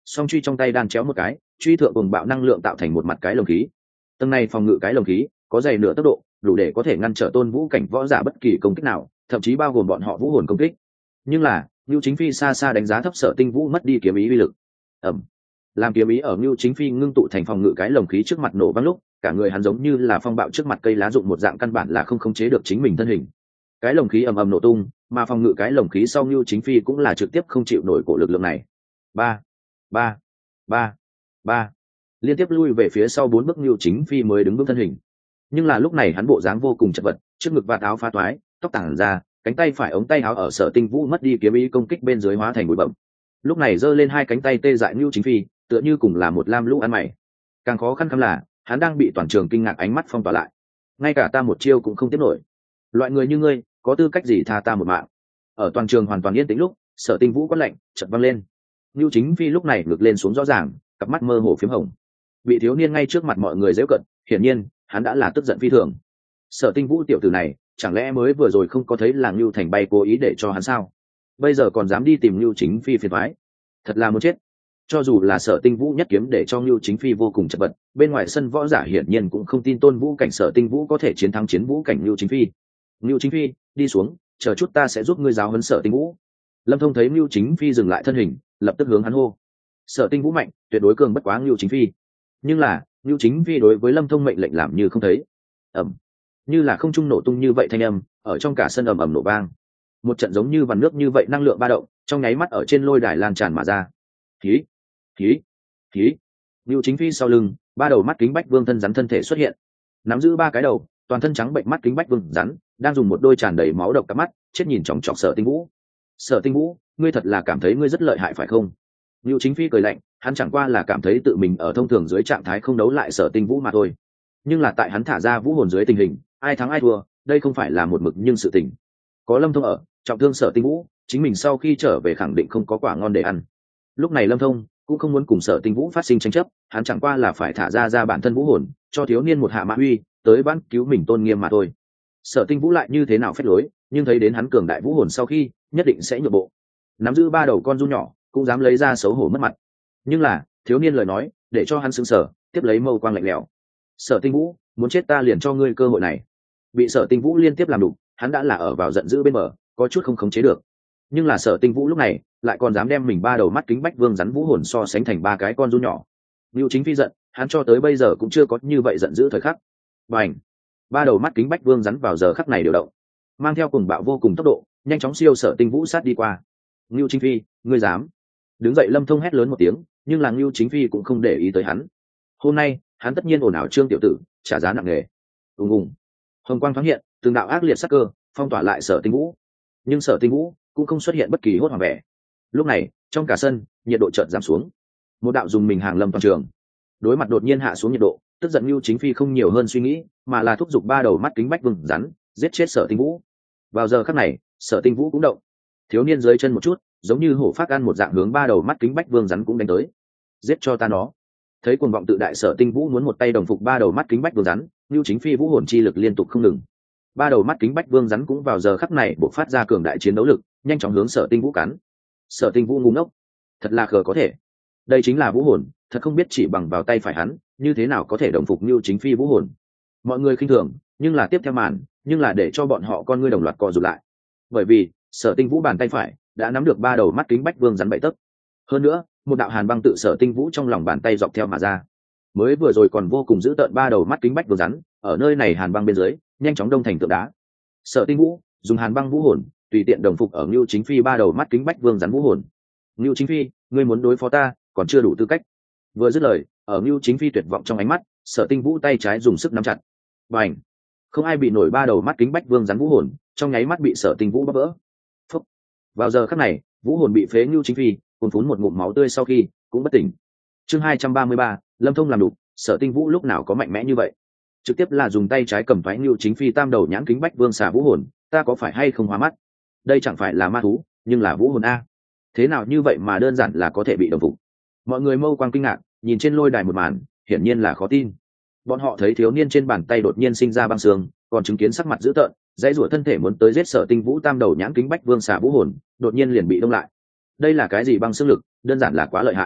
song truy trong tay đan chéo một cái, truy thượng cùng bạo năng lượng tạo thành một mặt cái lồng khí. Tầng này phòng ngự cái lồng khí có dày nửa tốc độ, đủ để có thể ngăn trở tôn vũ cảnh võ giả bất kỳ công kích nào, thậm chí bao gồm bọn họ vũ hồn công kích. Nhưng là Nưu Chính Phi xa xa đánh giá thấp Sở Tinh Vũ mất đi kiếm ý uy lực. Ầm, làm kiếm ý ở Nưu Chính Phi ngưng tụ thành phòng ngự cái lồng khí trước mặt nổ vang lúc, cả người hắn giống như là phong bạo trước mặt cây lá rụng một dạng, căn bản là không khống chế được chính mình thân hình. Cái lồng khí ầm ầm nổ tung, mà phòng ngự cái lồng khí sau Nưu Chính Phi cũng là trực tiếp không chịu nổi cổ lực lượng này. Ba, ba, ba, ba, liên tiếp lui về phía sau bốn bước Nưu Chính Phi mới đứng vững thân hình. Nhưng là lúc này hắn bộ dáng vô cùng chật vật, trước ngực và áo phá toái, tóc tản ra, cánh tay phải ống tay áo ở Sở Tinh Vũ mất đi kiếm ý công kích bên dưới hóa thành bụi bặm. Lúc này giơ lên hai cánh tay tê dại Nưu Chính Phi, tựa như cùng là một lam lũ ăn mày. Càng khó khăn khăm là hắn đang bị toàn trường kinh ngạc ánh mắt phong tỏa lại, ngay cả ta một chiêu cũng không tiếp nổi. Loại người như ngươi có tư cách gì tha ta một mạng? Ở toàn trường hoàn toàn yên tĩnh lúc, Sở Tinh Vũ quát lạnh chợt vang lên. Nưu Chính Phi lúc này ngược lên xuống rõ ràng, cặp mắt mơ hồ phím hồng, bị thiếu niên ngay trước mặt mọi người giễu cận, hiển nhiên hắn đã là tức giận phi thường. Sở Tinh Vũ tiểu tử này chẳng lẽ mới vừa rồi không có thấy là Nưu Thành bay cố ý để cho hắn sao? Bây giờ còn dám đi tìm Nưu Chính Phi phiền toái, thật là muốn chết. Cho dù là Sở Tinh Vũ nhất kiếm để cho Nưu Chính Phi vô cùng chật vật, bên ngoài sân võ giả hiển nhiên cũng không tin tôn vũ cảnh Sở Tinh Vũ có thể chiến thắng chiến vũ cảnh Nưu Chính Phi. Nưu Chính Phi, đi xuống, chờ chút ta sẽ giúp ngươi giáo huấn Sở Tinh Vũ. Lâm Thông thấy Nưu Chính Phi dừng lại thân hình, lập tức hướng hắn hô. Sở Tinh Vũ mạnh, tuyệt đối cường bất quá Nưu Chính Phi. Nhưng là Nưu Chính Phi đối với Lâm Thông mệnh lệnh làm như không thấy. Ầm, như là không trung nổ tung như vậy thanh âm ở trong cả sân ầm ầm nổ vang. Một trận giống như vằn nước như vậy năng lượng ba động trong nháy mắt ở trên lôi đài lan tràn mà ra. Khí, khí, khí. Nưu Chính Phi sau lưng, ba đầu mắt kính bách vương thân rắn thân thể xuất hiện, nắm giữ ba cái đầu, toàn thân trắng bệnh mắt kính bách vương rắn đang dùng một đôi tràn đầy máu độc cặp mắt chết nhìn chòng chọc Sở Tinh Vũ. Sở Tinh Vũ, ngươi thật là cảm thấy ngươi rất lợi hại phải không? Nưu Chính Phi cười lạnh, hắn chẳng qua là cảm thấy tự mình ở thông thường dưới trạng thái không đấu lại Sở Tinh Vũ mà thôi. Nhưng là tại hắn thả ra vũ hồn dưới tình hình, ai thắng ai thua, đây không phải là một mực nhưng sự tình. Có Lâm Thông ở, trọng thương Sở Tinh Vũ, chính mình sau khi trở về khẳng định không có quả ngon để ăn. Lúc này Lâm Thông cũng không muốn cùng Sở Tinh Vũ phát sinh tranh chấp, hắn chẳng qua là phải thả ra ra bản thân vũ hồn, cho thiếu niên một hạ mã uy, tới ban cứu mình tôn nghiêm mà thôi. Sở Tinh Vũ lại như thế nào phép lối, nhưng thấy đến hắn cường đại vũ hồn sau khi, nhất định sẽ nhượng bộ. Nắm giữ ba đầu con giun nhỏ, cũng dám lấy ra xấu hổ mất mặt. Nhưng là thiếu niên lời nói để cho hắn sững sờ, tiếp lấy mâu quang lạnh lẽo. Sở Tinh Vũ, muốn chết ta liền cho ngươi cơ hội này. Bị Sở Tinh Vũ liên tiếp làm đục, hắn đã là ở vào giận dữ bên bờ, có chút không khống chế được. Nhưng là Sở Tinh Vũ lúc này lại còn dám đem mình ba đầu mắt kính bách vương rắn vũ hồn so sánh thành ba cái con giun nhỏ. Nưu Chính Phi giận, hắn cho tới bây giờ cũng chưa có như vậy giận dữ thời khắc. Bành! Ba đầu mắt kính bách vương rắn vào giờ khắc này điều động, mang theo cùng bạo vô cùng tốc độ, nhanh chóng siêu Sở Tinh Vũ sát đi qua. Nưu Chính Phi, ngươi dám? Đứng dậy Lâm Thông hét lớn một tiếng, nhưng là Nưu Chính Phi cũng không để ý tới hắn. Hôm nay hắn tất nhiên ồn ào Trương tiểu tử, trả giá nặng nề. Ùng ùng, hồng quang thoáng hiện, từng đạo ác liệt sắc cơ phong tỏa lại Sở Tinh Vũ, nhưng Sở Tinh Vũ cũng không xuất hiện bất kỳ hốt hoảng vẻ. Lúc này trong cả sân nhiệt độ chợt giảm xuống, một đạo dùng mình hàng lâm toàn trường. Đối mặt đột nhiên hạ xuống nhiệt độ, tức giận Nưu Chính Phi không nhiều hơn suy nghĩ, mà là thúc giục ba đầu mắt kính bách vương rắn giết chết Sở Tinh Vũ. Vào giờ khắc này Sở Tinh Vũ cũng động, thiếu niên dưới chân một chút, giống như hổ phát ăn một dạng hướng ba đầu mắt kính bách vương rắn cũng đánh tới. Giết cho ta nó! Thấy cuồng vọng tự đại Sở Tinh Vũ muốn một tay đồng phục ba đầu mắt kính bách vương rắn, Nưu Chính Phi vũ hồn chi lực liên tục không ngừng. Ba đầu mắt kính bách vương rắn cũng vào giờ khắc này bộc phát ra cường đại chiến đấu lực, nhanh chóng hướng Sở Tinh Vũ cắn. Sở Tinh Vũ ngu ngốc, thật là khờ có thể. Đây chính là vũ hồn, thật không biết chỉ bằng vào tay phải hắn, như thế nào có thể đồng phục Nưu Chính Phi vũ hồn. Mọi người khinh thường, nhưng là tiếp theo màn, nhưng là để cho bọn họ con ngươi đồng loạt co rụt lại. Bởi vì Sở Tinh Vũ bàn tay phải đã nắm được ba đầu mắt kính bách vương rắn bảy tấc. Hơn nữa, một đạo hàn băng tự Sở Tinh Vũ trong lòng bàn tay dọc theo mà ra. Mới vừa rồi còn vô cùng dữ tợn ba đầu mắt kính bách vương rắn, ở nơi này hàn băng bên dưới, nhanh chóng đông thành tượng đá. Sở Tinh Vũ dùng hàn băng vũ hồn, tùy tiện đồng phục ở Nưu Chính Phi ba đầu mắt kính bách vương rắn vũ hồn. Nưu Chính Phi, ngươi muốn đối phó ta, còn chưa đủ tư cách. Vừa dứt lời, ở Nưu Chính Phi tuyệt vọng trong ánh mắt, Sở Tinh Vũ tay trái dùng sức nắm chặt. Bành! Không ai bị nổi ba đầu mắt kính bách vương rắn vũ hồn, trong nháy mắt bị Sở Tinh Vũ bóp vỡ. Phúc! Vào giờ khắc này, vũ hồn bị phế Nưu Chính Phi, cuồn phún một ngụm máu tươi sau khi cũng bất tỉnh. Chương hai trăm ba mươi ba, Lâm Thông làm đủ, Sở Tinh Vũ lúc nào có mạnh mẽ như vậy? Trực tiếp là dùng tay trái cầm thoái Nưu Chính Phi tam đầu nhãn kính bách vương xà vũ hồn, ta có phải hay không hóa mắt? Đây chẳng phải là ma thú, nhưng là vũ hồn a. Thế nào như vậy mà đơn giản là có thể bị đồng phục? Mọi người mâu quang kinh ngạc, nhìn trên lôi đài một màn, hiển nhiên là khó tin. Bọn họ thấy thiếu niên trên bàn tay đột nhiên sinh ra băng xương, còn chứng kiến sắc mặt dữ tợn, dãy rủa thân thể muốn tới giết Sở Tinh Vũ tam đầu nhãn kính bách vương xà vũ hồn, đột nhiên liền bị đông lại. Đây là cái gì băng xương lực, đơn giản là quá lợi hại.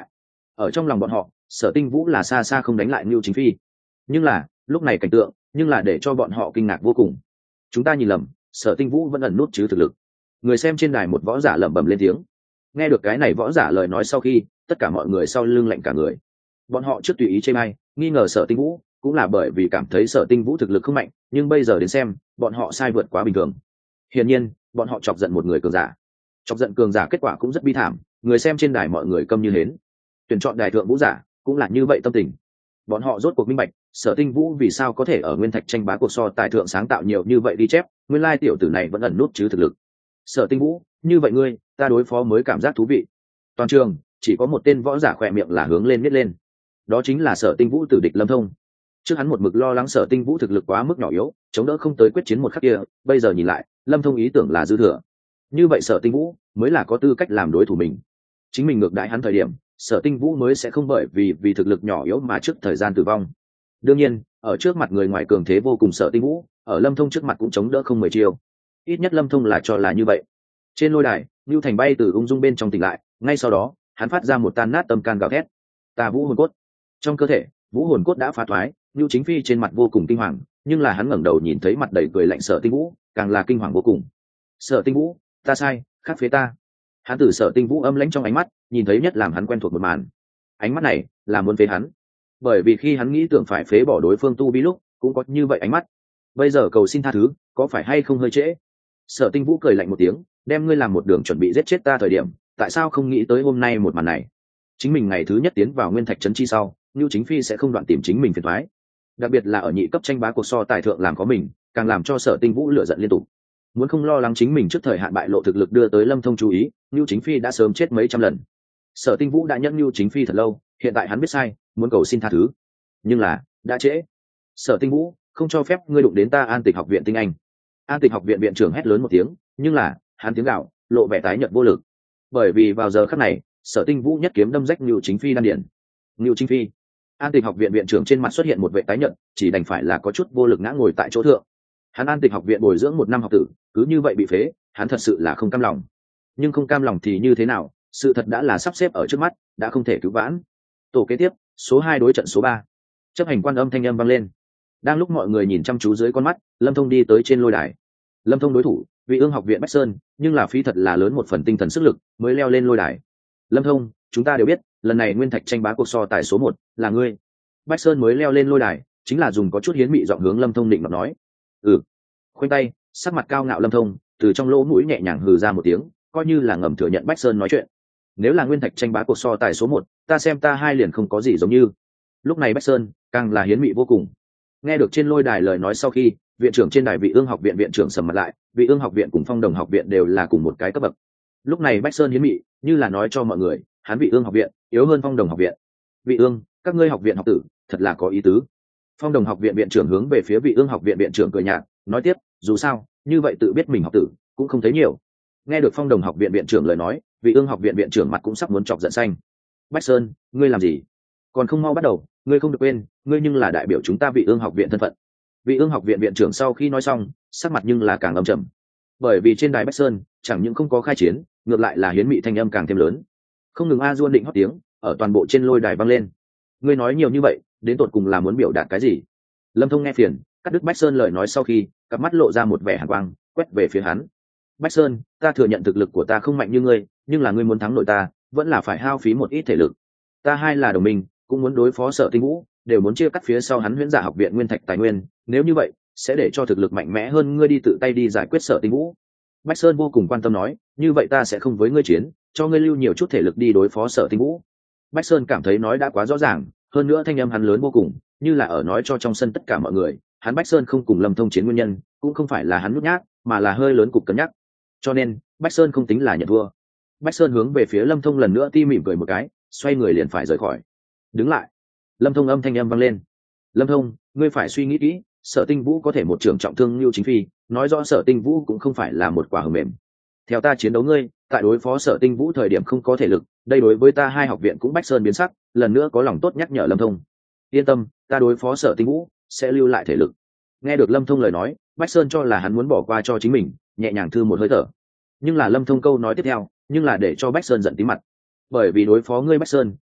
ở trong lòng bọn họ Sở Tinh Vũ là xa xa không đánh lại Ngưu Chính Phi. Nhưng là lúc này cảnh tượng nhưng là để cho bọn họ kinh ngạc vô cùng. Chúng ta nhìn lầm, Sở Tinh Vũ vẫn ẩn nút chứ thực lực. Người xem trên đài một võ giả lẩm bẩm lên tiếng. Nghe được cái này võ giả lời nói sau khi, tất cả mọi người sau lưng lạnh cả người. Bọn họ trước tùy ý chê bai, nghi ngờ Sở Tinh Vũ, cũng là bởi vì cảm thấy Sở Tinh Vũ thực lực không mạnh, nhưng bây giờ đến xem, bọn họ sai vượt quá bình thường. Hiển nhiên, bọn họ chọc giận một người cường giả. Chọc giận cường giả kết quả cũng rất bi thảm, người xem trên đài mọi người câm như hến. Tuyển chọn đài thượng vũ giả, cũng là như vậy tâm tình. Bọn họ rốt cuộc minh bạch, Sở Tinh Vũ vì sao có thể ở nguyên thạch tranh bá cuộc so tài thượng sáng tạo nhiều như vậy đi chép, nguyên lai tiểu tử này vẫn ẩn nút chứ thực lực. Sở Tinh Vũ, như vậy ngươi, ta đối phó mới cảm giác thú vị. Toàn trường chỉ có một tên võ giả khỏe miệng là hướng lên miết lên, đó chính là Sở Tinh Vũ tử địch Lâm Thông. Trước hắn một mực lo lắng Sở Tinh Vũ thực lực quá mức nhỏ yếu, chống đỡ không tới quyết chiến một khắc kia, bây giờ nhìn lại, Lâm Thông ý tưởng là dư thừa. Như vậy Sở Tinh Vũ mới là có tư cách làm đối thủ mình. Chính mình ngược đãi hắn thời điểm, Sở Tinh Vũ mới sẽ không bởi vì vì thực lực nhỏ yếu mà trước thời gian tử vong. Đương nhiên, ở trước mặt người ngoài cường thế vô cùng Sở Tinh Vũ, ở Lâm Thông trước mặt cũng chống đỡ không mười chiêu. Ít nhất Lâm Thông là cho là như vậy. Trên lôi đài, Nưu Thành bay từ ung dung bên trong tỉnh lại, ngay sau đó, hắn phát ra một tan nát tâm can gào thét. Ta vũ hồn cốt. Trong cơ thể, vũ hồn cốt đã phá thoái, Nưu Chính Phi trên mặt vô cùng kinh hoàng, nhưng là hắn ngẩng đầu nhìn thấy mặt đầy cười lạnh Sở Tinh Vũ, càng là kinh hoàng vô cùng. Sở Tinh Vũ, ta sai, khác phía ta. Hắn từ Sở Tinh Vũ âm lãnh trong ánh mắt, nhìn thấy nhất làm hắn quen thuộc một màn. Ánh mắt này là muốn phế hắn, bởi vì khi hắn nghĩ tưởng phải phế bỏ đối phương tu vi lúc, cũng có như vậy ánh mắt. Bây giờ cầu xin tha thứ, có phải hay không hơi trễ? Sở Tinh Vũ cười lạnh một tiếng, đem ngươi làm một đường chuẩn bị giết chết ta thời điểm, tại sao không nghĩ tới hôm nay một màn này? Chính mình ngày thứ nhất tiến vào nguyên thạch trấn chi sau, Nưu Chính Phi sẽ không đoạn tìm chính mình phiền toái. Đặc biệt là ở nhị cấp tranh bá cuộc so tài thượng làm có mình, càng làm cho Sở Tinh Vũ lửa giận liên tục. Muốn không lo lắng chính mình trước thời hạn bại lộ thực lực đưa tới Lâm Thông chú ý, Nưu Chính Phi đã sớm chết mấy trăm lần. Sở Tinh Vũ đã nhẫn Nưu Chính Phi thật lâu, hiện tại hắn biết sai, muốn cầu xin tha thứ. Nhưng là, đã trễ. Sở Tinh Vũ, không cho phép ngươi đụng đến ta An Tịch học viện tinh anh. An Tịch học viện viện trưởng hét lớn một tiếng, nhưng là, hắn tiếng gạo, lộ vẻ tái nhợt vô lực. Bởi vì vào giờ khắc này, Sở Tinh Vũ nhất kiếm đâm rách Nưu Chính Phi đan điển. Nưu Chính Phi. An Tịch học viện viện trưởng trên mặt xuất hiện một vẻ tái nhợt, chỉ đành phải là có chút vô lực ngã ngồi tại chỗ thượng. Hắn An Tịch học viện bồi dưỡng một năm học tử, cứ như vậy bị phế, hắn thật sự là không cam lòng. Nhưng không cam lòng thì như thế nào, sự thật đã là sắp xếp ở trước mắt, đã không thể cứu vãn. Tổ kế tiếp, số hai đối trận số ba. Chấp hành quan âm thanh âm vang lên. Đang lúc mọi người nhìn chăm chú dưới con mắt, Lâm Thông đi tới trên lôi đài. Lâm Thông đối thủ, Vị Ương học viện Bách Sơn, nhưng là phí thật là lớn một phần tinh thần sức lực mới leo lên lôi đài. Lâm Thông, chúng ta đều biết, lần này nguyên thạch tranh bá cuộc so tài số một là ngươi. Bách Sơn mới leo lên lôi đài, chính là dùng có chút hiến mị giọng hướng Lâm Thông định mà nói. Ừ. Khoanh tay, sắc mặt cao ngạo Lâm Thông, từ trong lỗ mũi nhẹ nhàng hừ ra một tiếng, coi như là ngầm thừa nhận Bách Sơn nói chuyện. Nếu là nguyên thạch tranh bá cuộc so tài số một, ta xem ta hai liền không có gì giống như. Lúc này Bách Sơn càng là hiến mị vô cùng. Nghe được trên lôi đài lời nói sau khi, viện trưởng trên đài Vị Ương học viện viện trưởng sầm mặt lại, Vị Ương học viện cùng Phong Đồng học viện đều là cùng một cái cấp bậc. Lúc này Bách Sơn hiến mị, như là nói cho mọi người, hắn Vị Ương học viện yếu hơn Phong Đồng học viện. Vị Ương, các ngươi học viện học tử, thật là có ý tứ. Phong Đồng học viện viện trưởng hướng về phía Vị Ương học viện viện trưởng cười nhạt, nói tiếp, dù sao, như vậy tự biết mình học tử, cũng không thấy nhiều. Nghe được Phong Đồng học viện viện trưởng lời nói, Vị Ương học viện viện trưởng mặt cũng sắp muốn chọc giận xanh. Bách Sơn, ngươi làm gì? Còn không mau bắt đầu, ngươi không được quên, ngươi nhưng là đại biểu chúng ta Vị Ương học viện thân phận. Vị Ương học viện viện trưởng sau khi nói xong, sắc mặt nhưng là càng âm trầm. Bởi vì trên đài Bách Sơn, chẳng những không có khai chiến, ngược lại là hiến mị thanh âm càng thêm lớn. Không ngừng a duôn định hót tiếng, ở toàn bộ trên lôi đài vang lên. Ngươi nói nhiều như vậy, đến tột cùng là muốn biểu đạt cái gì? Lâm Thông nghe phiền, cắt đứt Bách Sơn lời nói sau khi, cặp mắt lộ ra một vẻ hàn quang, quét về phía hắn. Bách Sơn, ta thừa nhận thực lực của ta không mạnh như ngươi, nhưng là ngươi muốn thắng nổi ta, vẫn là phải hao phí một ít thể lực. Ta hai là đồng minh, cũng muốn đối phó Sở Tinh Vũ, đều muốn chia cắt phía sau hắn Huyễn Giả học viện nguyên thạch tài nguyên, nếu như vậy, sẽ để cho thực lực mạnh mẽ hơn ngươi đi tự tay đi giải quyết Sở Tinh Vũ. Bách Sơn vô cùng quan tâm nói, như vậy ta sẽ không với ngươi chiến, cho ngươi lưu nhiều chút thể lực đi đối phó Sở Tinh Vũ. Bách Sơn cảm thấy nói đã quá rõ ràng, hơn nữa thanh âm hắn lớn vô cùng, như là ở nói cho trong sân tất cả mọi người, hắn Bách Sơn không cùng Lâm Thông chiến nguyên nhân, cũng không phải là hắn nhút nhát, mà là hơi lớn cục cân nhắc. Cho nên, Bách Sơn không tính là nhận thua. Bách Sơn hướng về phía Lâm Thông lần nữa ti mỉm cười một cái, xoay người liền phải rời khỏi. Đứng lại. Lâm Thông âm thanh âm vang lên. Lâm Thông, ngươi phải suy nghĩ kỹ, Sở Tinh Vũ có thể một trưởng trọng thương Nưu Chính Phi, nói rõ Sở Tinh Vũ cũng không phải là một quả hờ mềm. Theo ta chiến đấu ngươi, tại đối phó Sở Tinh Vũ thời điểm không có thể lực, đây đối với ta hai học viện cũng Bách Sơn biến sắc, lần nữa có lòng tốt nhắc nhở Lâm Thông. Yên tâm, ta đối phó Sở Tinh Vũ sẽ lưu lại thể lực. Nghe được Lâm Thông lời nói, Bách Sơn cho là hắn muốn bỏ qua cho chính mình, nhẹ nhàng thư một hơi thở. Nhưng là Lâm Thông câu nói tiếp theo, nhưng là để cho Bách Sơn giận tí mặt. Bởi vì đối phó ngươi Bách Sơn,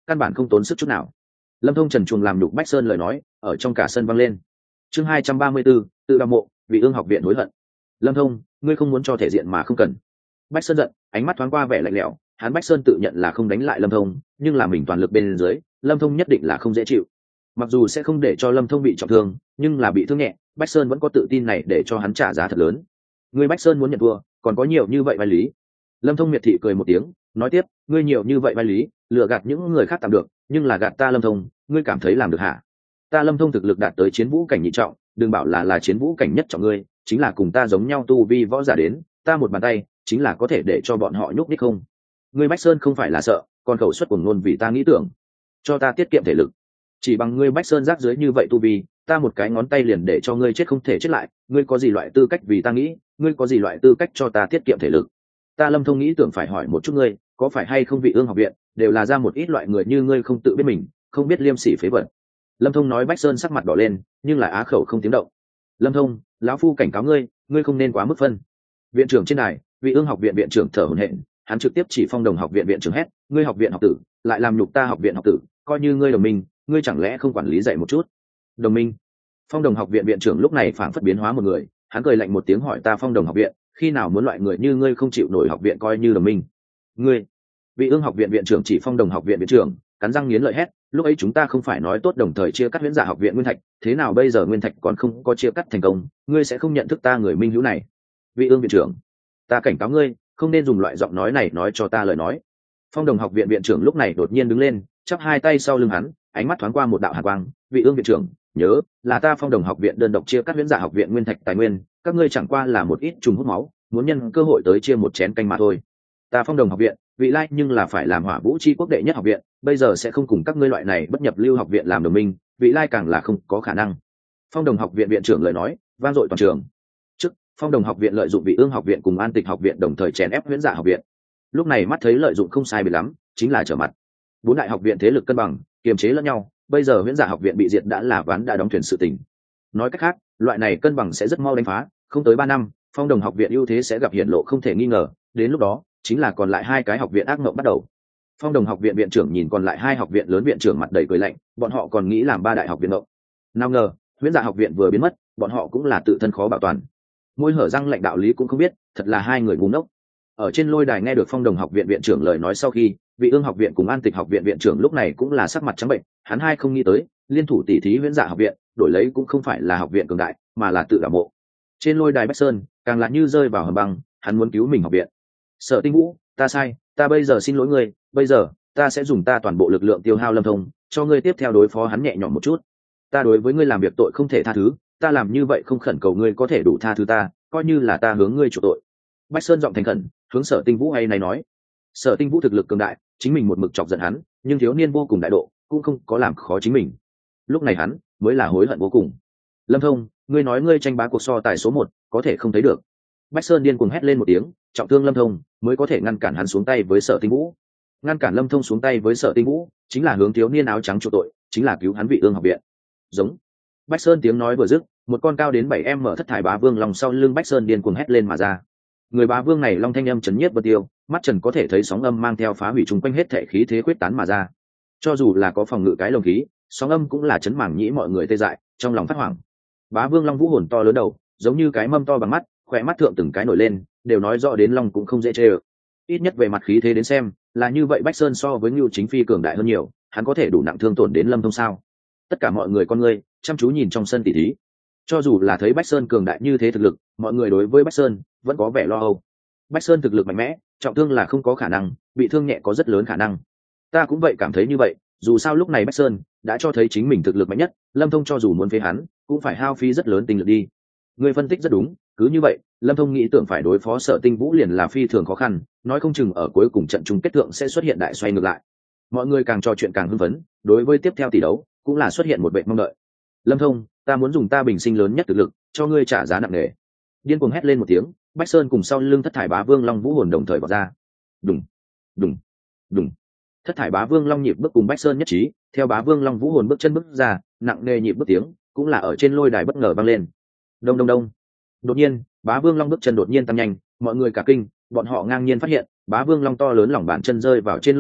căn bản không tốn sức chút nào. Lâm Thông trần truồng làm nhục Bách Sơn lời nói ở trong cả sân vang lên. Chương hai trăm ba mươi 234, tự đào mộ, Vị Ương học viện hối hận. Lâm Thông, ngươi không muốn cho thể diện mà không cần. Bách Sơn giận, ánh mắt thoáng qua vẻ lạnh lẽo, hắn Bách Sơn tự nhận là không đánh lại Lâm Thông, nhưng là mình toàn lực bên dưới, Lâm Thông nhất định là không dễ chịu. Mặc dù sẽ không để cho Lâm Thông bị trọng thương, nhưng là bị thương nhẹ, Bách Sơn vẫn có tự tin này để cho hắn trả giá thật lớn. Ngươi Bách Sơn muốn nhận thua, còn có nhiều như vậy vai lý. Lâm Thông miệt thị cười một tiếng, nói tiếp, ngươi nhiều như vậy vai lý, lừa gạt những người khác tạm được, nhưng là gạt ta Lâm Thông, ngươi cảm thấy làm được hả? Ta Lâm Thông thực lực đạt tới chiến vũ cảnh nhị trọng, đừng bảo là là chiến vũ cảnh nhất trọng ngươi, chính là cùng ta giống nhau tu vi võ giả đến, ta một bàn tay chính là có thể để cho bọn họ nhúc nhích không. Ngươi Bách Sơn không phải là sợ, còn khẩu suất cuồng ngôn vì ta nghĩ tưởng, cho ta tiết kiệm thể lực. Chỉ bằng ngươi Bách Sơn rác dưới như vậy tu vi, ta một cái ngón tay liền để cho ngươi chết không thể chết lại, ngươi có gì loại tư cách vì ta nghĩ, ngươi có gì loại tư cách cho ta tiết kiệm thể lực? Ta Lâm Thông nghĩ tưởng phải hỏi một chút ngươi, có phải hay không Vị Ương học viện đều là ra một ít loại người như ngươi không tự biết mình, không biết liêm sỉ phế vật. Lâm Thông nói Bách Sơn sắc mặt đỏ lên, nhưng lại á khẩu không tiếng động. Lâm Thông, lão phu cảnh cáo ngươi, ngươi không nên quá mức phân. Viện trưởng trên đài, Vị Ương học viện viện trưởng thở hổn hển, hắn trực tiếp chỉ Phong Đồng học viện viện trưởng hét, ngươi học viện học tử, lại làm nhục ta học viện học tử, coi như ngươi đồng minh, ngươi chẳng lẽ không quản lý dạy một chút? Đồng minh? Phong Đồng học viện viện trưởng lúc này phảng phất biến hóa một người, hắn cười lạnh một tiếng hỏi ta Phong Đồng học viện, khi nào muốn loại người như ngươi không chịu nổi học viện coi như đồng minh? Ngươi? Vị Ương học viện viện trưởng chỉ Phong Đồng học viện viện trưởng, cắn răng nghiến lợi hét, lúc ấy chúng ta không phải nói tốt đồng thời chia cắt Huyễn Giả học viện Nguyên Thạch, thế nào bây giờ Nguyên Thạch còn không có chia cắt thành công, ngươi sẽ không nhận thức ta người minh hữu này? Vị Ương viện trưởng, ta cảnh cáo ngươi, không nên dùng loại giọng nói này nói cho ta lời nói. Phong Đồng học viện viện trưởng lúc này đột nhiên đứng lên, chắp hai tay sau lưng hắn, ánh mắt thoáng qua một đạo hàn quang, Vị Ương viện trưởng, nhớ, là ta Phong Đồng học viện đơn độc chia cắt Huyễn Giả học viện Nguyên Thạch tài nguyên, các ngươi chẳng qua là một ít trùng hút máu, muốn nhân cơ hội tới chia một chén canh mà thôi. Ta Phong Đồng học viện, vị lai nhưng là phải làm Hỏa Vũ chi quốc đệ nhất học viện, bây giờ sẽ không cùng các ngươi loại này bất nhập lưu học viện làm đồng minh, vị lai càng là không có khả năng. Phong Đồng học viện viện trưởng lời nói vang dội toàn trường. Trước, Phong Đồng học viện lợi dụng Vị Ương học viện cùng An Tịch học viện đồng thời chèn ép Huyễn Giả học viện. Lúc này mắt thấy lợi dụng không sai biệt lắm, chính là trở mặt. Bốn đại học viện thế lực cân bằng, kiềm chế lẫn nhau, bây giờ Huyễn Giả học viện bị diệt đã là ván đã đóng thuyền sự tình. Nói cách khác, loại này cân bằng sẽ rất mau đánh phá, không tới ba năm, Phong Đồng học viện ưu thế sẽ gặp hiển lộ không thể nghi ngờ, đến lúc đó, chính là còn lại hai cái học viện ác mộng bắt đầu. Phong Đồng học viện viện trưởng nhìn còn lại hai học viện lớn viện trưởng mặt đầy cười lạnh, bọn họ còn nghĩ làm ba đại học viện mộng. Nào ngờ, Huyễn Giả học viện vừa biến mất, bọn họ cũng là tự thân khó bảo toàn. Môi hở răng lạnh đạo lý cũng không biết, thật là hai người ngu ngốc. Ở trên lôi đài nghe được Phong Đồng học viện viện trưởng lời nói sau khi, Vị Ương học viện cùng An Tịch học viện viện trưởng lúc này cũng là sắc mặt trắng bệnh, hắn hai không nghĩ tới, liên thủ tỷ thí Huyễn Giả học viện, đổi lấy cũng không phải là học viện cường đại, mà là tự đả mộ. Trên lôi đài Bách Sơn, càng là như rơi vào hầm băng, hắn muốn cứu mình học viện. Sở Tinh Vũ, ta sai, ta bây giờ xin lỗi ngươi, bây giờ ta sẽ dùng ta toàn bộ lực lượng tiêu hao Lâm Thông, cho ngươi tiếp theo đối phó hắn nhẹ nhõm một chút. Ta đối với ngươi làm việc tội không thể tha thứ, ta làm như vậy không khẩn cầu ngươi có thể đủ tha thứ ta, coi như là ta hướng ngươi chủ tội. Bách Sơn giọng thành khẩn, hướng Sở Tinh Vũ hay này nói. Sở Tinh Vũ thực lực cường đại, chính mình một mực chọc giận hắn, nhưng thiếu niên vô cùng đại độ, cũng không có làm khó chính mình. Lúc này hắn mới là hối hận vô cùng. Lâm Thông, ngươi nói ngươi tranh bá cuộc so tài số một, có thể không thấy được. Bách Sơn điên cuồng hét lên một tiếng, trọng thương Lâm Thông mới có thể ngăn cản hắn xuống tay với Sở Tinh Vũ. Ngăn cản Lâm Thông xuống tay với Sở Tinh Vũ, chính là hướng thiếu niên áo trắng chuộc tội, chính là cứu hắn Vị Ương học viện. Giống. Bách Sơn tiếng nói vừa dứt, một con cao đến bảy em mở thất thải bá vương long sau lưng Bách Sơn điên cuồng hét lên mà ra. Người bá vương này long thanh âm chấn nhiếp vân tiêu, mắt trần có thể thấy sóng âm mang theo phá hủy chung quanh hết thể khí thế quyết tán mà ra. Cho dù là có phòng ngự cái lồng khí, sóng âm cũng là chấn mảng nhĩ mọi người tê dại, trong lòng phát hoảng. Bá vương long vũ hồn to lớn đầu, giống như cái mâm to bằng mắt, khỏe mắt thượng từng cái nổi lên, đều nói rõ đến long cũng không dễ chê ơ. Ít nhất về mặt khí thế đến xem, là như vậy Bách Sơn so với Ngưu Chính Phi cường đại hơn nhiều, hắn có thể đủ nặng thương tổn đến Lâm Thông sao? Tất cả mọi người con ngươi chăm chú nhìn trong sân tỷ thí. Cho dù là thấy Bách Sơn cường đại như thế thực lực, mọi người đối với Bách Sơn vẫn có vẻ lo âu. Bách Sơn thực lực mạnh mẽ, trọng thương là không có khả năng, bị thương nhẹ có rất lớn khả năng. Ta cũng vậy cảm thấy như vậy, dù sao lúc này Bách Sơn đã cho thấy chính mình thực lực mạnh nhất, Lâm Thông cho dù muốn phế hắn, cũng phải hao phí rất lớn tinh lực đi. Người phân tích rất đúng, cứ như vậy, Lâm Thông nghĩ tưởng phải đối phó Sở Tinh Vũ liền là phi thường khó khăn, nói không chừng ở cuối cùng trận chung kết thượng sẽ xuất hiện đại xoay ngược lại. Mọi người càng trò chuyện càng hưng phấn, đối với tiếp theo tỷ đấu cũng là xuất hiện một vệ mong đợi. Lâm Thông, ta muốn dùng ta bình sinh lớn nhất thực lực cho ngươi trả giá nặng nề. Điên cuồng hét lên một tiếng, Bách Sơn cùng sau lưng thất thải bá vương long vũ hồn đồng thời vọt ra. Đùng, đùng, đùng. Thất thải bá vương long nhịp bước cùng Bách Sơn nhất trí, theo bá vương long vũ hồn bước chân bước ra, nặng nề nhịp bước tiếng cũng là ở trên lôi đài bất ngờ vang lên. Đông đông đông. Đột nhiên, bá vương long bước chân đột nhiên tăng nhanh, mọi người cả kinh, bọn họ ngang nhiên phát hiện, bá vương long to lớn lòng bàn chân rơi vào trên lôi đài,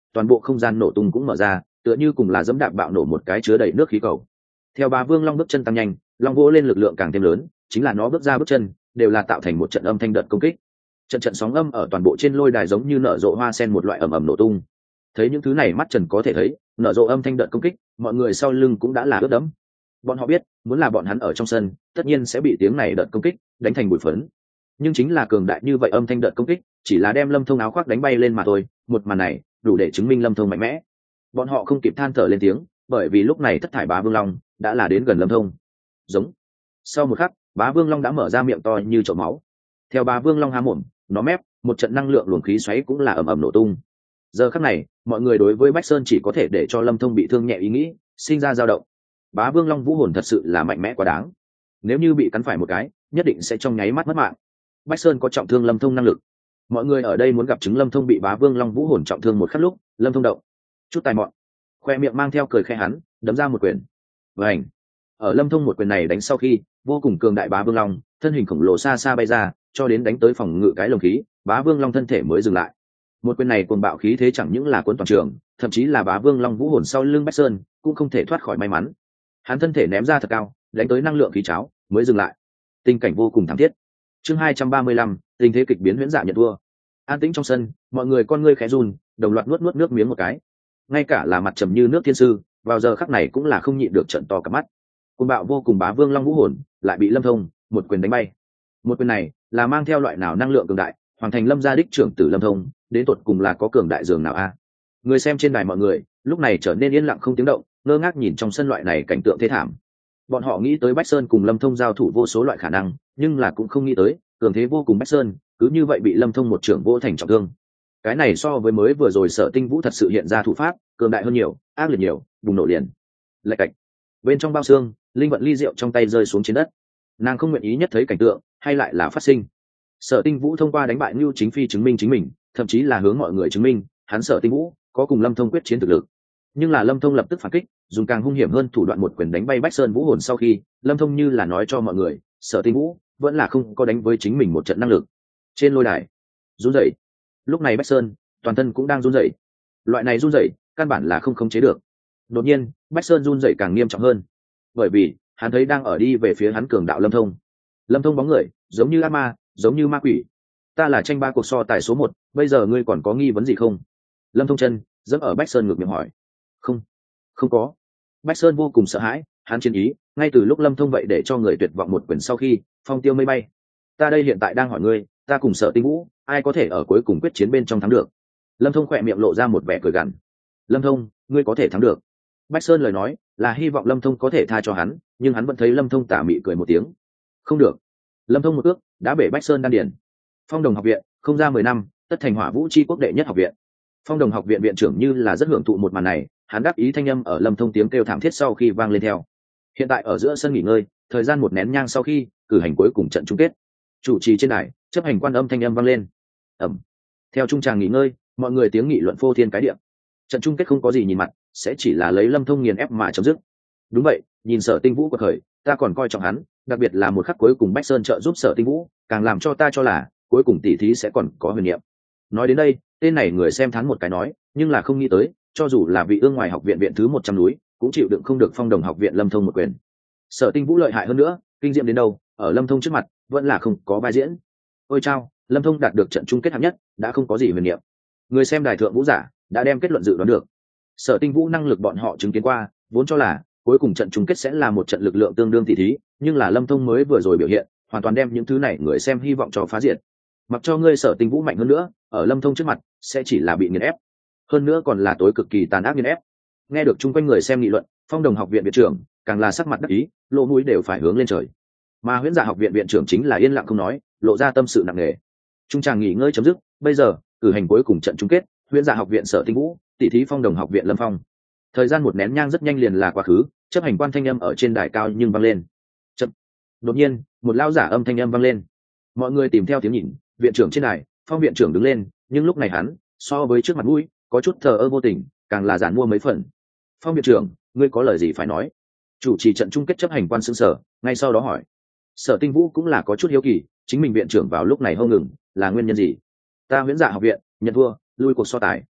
toàn bộ không gian nổ tung cũng mở ra, tựa như cùng là dẫm đạp bạo nổ một cái chứa đầy nước khí cầu. Theo Bá Vương Long bước chân tăng nhanh, long vỗ lên lực lượng càng thêm lớn, chính là nó bước ra bước chân đều là tạo thành một trận âm thanh đợt công kích. Trận trận sóng âm ở toàn bộ trên lôi đài giống như nở rộ hoa sen một loại ầm ầm nổ tung. Thấy những thứ này mắt trần có thể thấy, nở rộ âm thanh đợt công kích, mọi người sau lưng cũng đã là ướt đẫm. Bọn họ biết, muốn là bọn hắn ở trong sân, tất nhiên sẽ bị tiếng này đợt công kích đánh thành bụi phấn. Nhưng chính là cường đại như vậy âm thanh đợt công kích, chỉ là đem Lâm Thông áo khoác đánh bay lên mà thôi, một màn này đủ để chứng minh Lâm Thông mạnh mẽ. Bọn họ không kịp than thở lên tiếng, bởi vì lúc này thất thải Bá Vương Long đã là đến gần Lâm Thông. Giống. Sau một khắc, Bá Vương Long đã mở ra miệng to như chậu máu. Theo Bá Vương Long há mồm, nó mép, một trận năng lượng luồng khí xoáy cũng là ầm ầm nổ tung. Giờ khắc này, mọi người đối với Bách Sơn chỉ có thể để cho Lâm Thông bị thương nhẹ ý nghĩ, sinh ra dao động. Bá Vương Long vũ hồn thật sự là mạnh mẽ quá đáng. Nếu như bị cắn phải một cái, nhất định sẽ trong nháy mắt mất mạng. Bách Sơn có trọng thương Lâm Thông năng lực. Mọi người ở đây muốn gặp chứng Lâm Thông bị Bá Vương Long vũ hồn trọng thương một khắc lúc, Lâm Thông động. Chút tài mọn. Khoe miệng mang theo cười khẽ hắn, đấm ra một quyền. Vành. Ở Lâm Thông một quyền này đánh sau khi, vô cùng cường đại Bá Vương Long, thân hình khổng lồ xa xa bay ra, cho đến đánh tới phòng ngự cái lồng khí, Bá Vương Long thân thể mới dừng lại. Một quyền này cuồng bạo khí thế chẳng những là cuốn toàn trường, thậm chí là Bá Vương Long vũ hồn sau lưng Bách Sơn cũng không thể thoát khỏi may mắn. Hắn thân thể ném ra thật cao, đánh tới năng lượng khí cháo, mới dừng lại. Tình cảnh vô cùng thảm thiết. Chương hai trăm ba mươi lăm, tình thế kịch biến huyễn dạ nhận thua. An tĩnh trong sân, mọi người con ngươi khẽ run, đồng loạt nuốt nuốt nước miếng một cái. Ngay cả là mặt trầm như nước thiên sư, vào giờ khắc này cũng là không nhịn được trợn to cả mắt. Cuồng bạo vô cùng Bá Vương Long vũ hồn, lại bị Lâm Thông một quyền đánh bay. Một quyền này là mang theo loại nào năng lượng cường đại, hoàn thành Lâm gia đích trưởng tử Lâm Thông, đến tột cùng là có cường đại dường nào a? Người xem trên đài mọi người, lúc này trở nên yên lặng không tiếng động, ngơ ngác nhìn trong sân loại này cảnh tượng thế thảm. Bọn họ nghĩ tới Bách Sơn cùng Lâm Thông giao thủ vô số loại khả năng, nhưng là cũng không nghĩ tới, cường thế vô cùng Bách Sơn, cứ như vậy bị Lâm Thông một trưởng vỗ thành trọng thương. Cái này so với mới vừa rồi Sở Tinh Vũ thật sự hiện ra thủ pháp, cường đại hơn nhiều, ác liệt nhiều, bùng nổ liền. Lạch cạch. Bên trong bao xương, linh vận ly rượu trong tay rơi xuống trên đất. Nàng không nguyện ý nhất thấy cảnh tượng, hay lại là phát sinh. Sở Tinh Vũ thông qua đánh bại Nưu Chính Phi chứng minh chính mình, thậm chí là hướng mọi người chứng minh, hắn Sở Tinh Vũ có cùng Lâm Thông quyết chiến thực lực. Nhưng là Lâm Thông lập tức phản kích, dùng càng hung hiểm hơn thủ đoạn một quyền đánh bay Bách Sơn vũ hồn sau khi, Lâm Thông như là nói cho mọi người, Sở Tinh Vũ vẫn là không có đánh với chính mình một trận năng lực. Trên lôi đài, run rẩy. Lúc này Bách Sơn, toàn thân cũng đang run rẩy. Loại này run rẩy, căn bản là không khống chế được. Đột nhiên, Bách Sơn run rẩy càng nghiêm trọng hơn, bởi vì hắn thấy đang ở đi về phía hắn cường đạo Lâm Thông. Lâm Thông bóng người, giống như ác ma, giống như ma quỷ. Ta là tranh ba cuộc so tài số một, bây giờ ngươi còn có nghi vấn gì không? Lâm Thông chân dẫm ở Bách Sơn ngược miệng hỏi. Không, không có. Bách Sơn vô cùng sợ hãi, hắn chiến ý, ngay từ lúc Lâm Thông vậy để cho người tuyệt vọng một quyền sau khi, phong tiêu mây bay. Ta đây hiện tại đang hỏi ngươi, ta cùng Sở Tinh Vũ, ai có thể ở cuối cùng quyết chiến bên trong thắng được? Lâm Thông khỏe miệng lộ ra một vẻ cười gằn. Lâm Thông, ngươi có thể thắng được. Bách Sơn lời nói là hy vọng Lâm Thông có thể tha cho hắn, nhưng hắn vẫn thấy Lâm Thông tà mị cười một tiếng. Không được. Lâm Thông một ước đã bể Bách Sơn đan điền. Phong Đồng học viện không ra mười năm, tất thành Hỏa Vũ chi quốc đệ nhất học viện. Phong Đồng học viện viện trưởng như là rất hưởng thụ một màn này, hắn đáp ý thanh âm ở Lâm Thông tiếng kêu thảm thiết sau khi vang lên theo. Hiện tại ở giữa sân nghỉ ngơi, thời gian một nén nhang sau khi cử hành cuối cùng trận chung kết. Chủ trì trên đài, chấp hành quan âm thanh âm vang lên. Ầm. Theo trung tràng nghỉ ngơi, mọi người tiếng nghị luận phô thiên cái địa. Trận chung kết không có gì nhìn mặt, sẽ chỉ là lấy Lâm Thông nghiền ép mà chấm dứt. Đúng vậy, nhìn Sở Tinh Vũ quật khởi, ta còn coi trọng hắn, đặc biệt là một khắc cuối cùng Bách Sơn trợ giúp Sở Tinh Vũ, càng làm cho ta cho là cuối cùng tỷ thí sẽ còn có huyền niệm. Nói đến đây, tên này người xem thán một cái nói, nhưng là không nghĩ tới, cho dù là vị ương ngoài học viện viện thứ một trăm núi, cũng chịu đựng không được Phong Đồng học viện Lâm Thông một quyền. Sở Tinh Vũ lợi hại hơn nữa, kinh diệm đến đâu, ở Lâm Thông trước mặt, vẫn là không có vai diễn. Ôi chao, Lâm Thông đạt được trận chung kết hạng nhất, đã không có gì huyền niệm. Người xem đài thượng vũ giả đã đem kết luận dự đoán được. Sở Tinh Vũ năng lực bọn họ chứng kiến qua, vốn cho là cuối cùng trận chung kết sẽ là một trận lực lượng tương đương tỷ thí, nhưng là Lâm Thông mới vừa rồi biểu hiện, hoàn toàn đem những thứ này người xem hy vọng cho phá diệt. Mặc cho ngươi Sở Tinh Vũ mạnh hơn nữa, ở Lâm Thông trước mặt sẽ chỉ là bị nghiền ép, hơn nữa còn là tối cực kỳ tàn ác nghiền ép. Nghe được chung quanh người xem nghị luận, Phong Đồng học viện viện trưởng càng là sắc mặt đắc ý, lỗ mũi đều phải hướng lên trời. Mà Huyễn Dạ học viện viện trưởng chính là yên lặng không nói, lộ ra tâm sự nặng nề. Trung tràng nghỉ ngơi chấm dứt, bây giờ cử hành cuối cùng trận chung kết, Huyễn Dạ học viện Sở Tinh Vũ tỷ thí Phong Đồng học viện Lâm Phong. Thời gian một nén nhang rất nhanh liền là quá khứ, chấp hành quan thanh âm ở trên đài cao nhưng vang lên. Chậm. Đột nhiên, một lao giả âm thanh âm vang lên. Mọi người tìm theo tiếng nhìn, viện trưởng trên đài, Phong viện trưởng đứng lên, nhưng lúc này hắn, so với trước mặt mũi, có chút thờ ơ vô tình, càng là giản mua mấy phần. Phong viện trưởng, ngươi có lời gì phải nói? Chủ trì trận chung kết chấp hành quan sững sờ, ngay sau đó hỏi. Sở Tinh Vũ cũng là có chút hiếu kỳ, chính mình viện trưởng vào lúc này hông ngừng, là nguyên nhân gì? Ta Huyễn Dạ học viện nhận thua, lui cuộc so tài.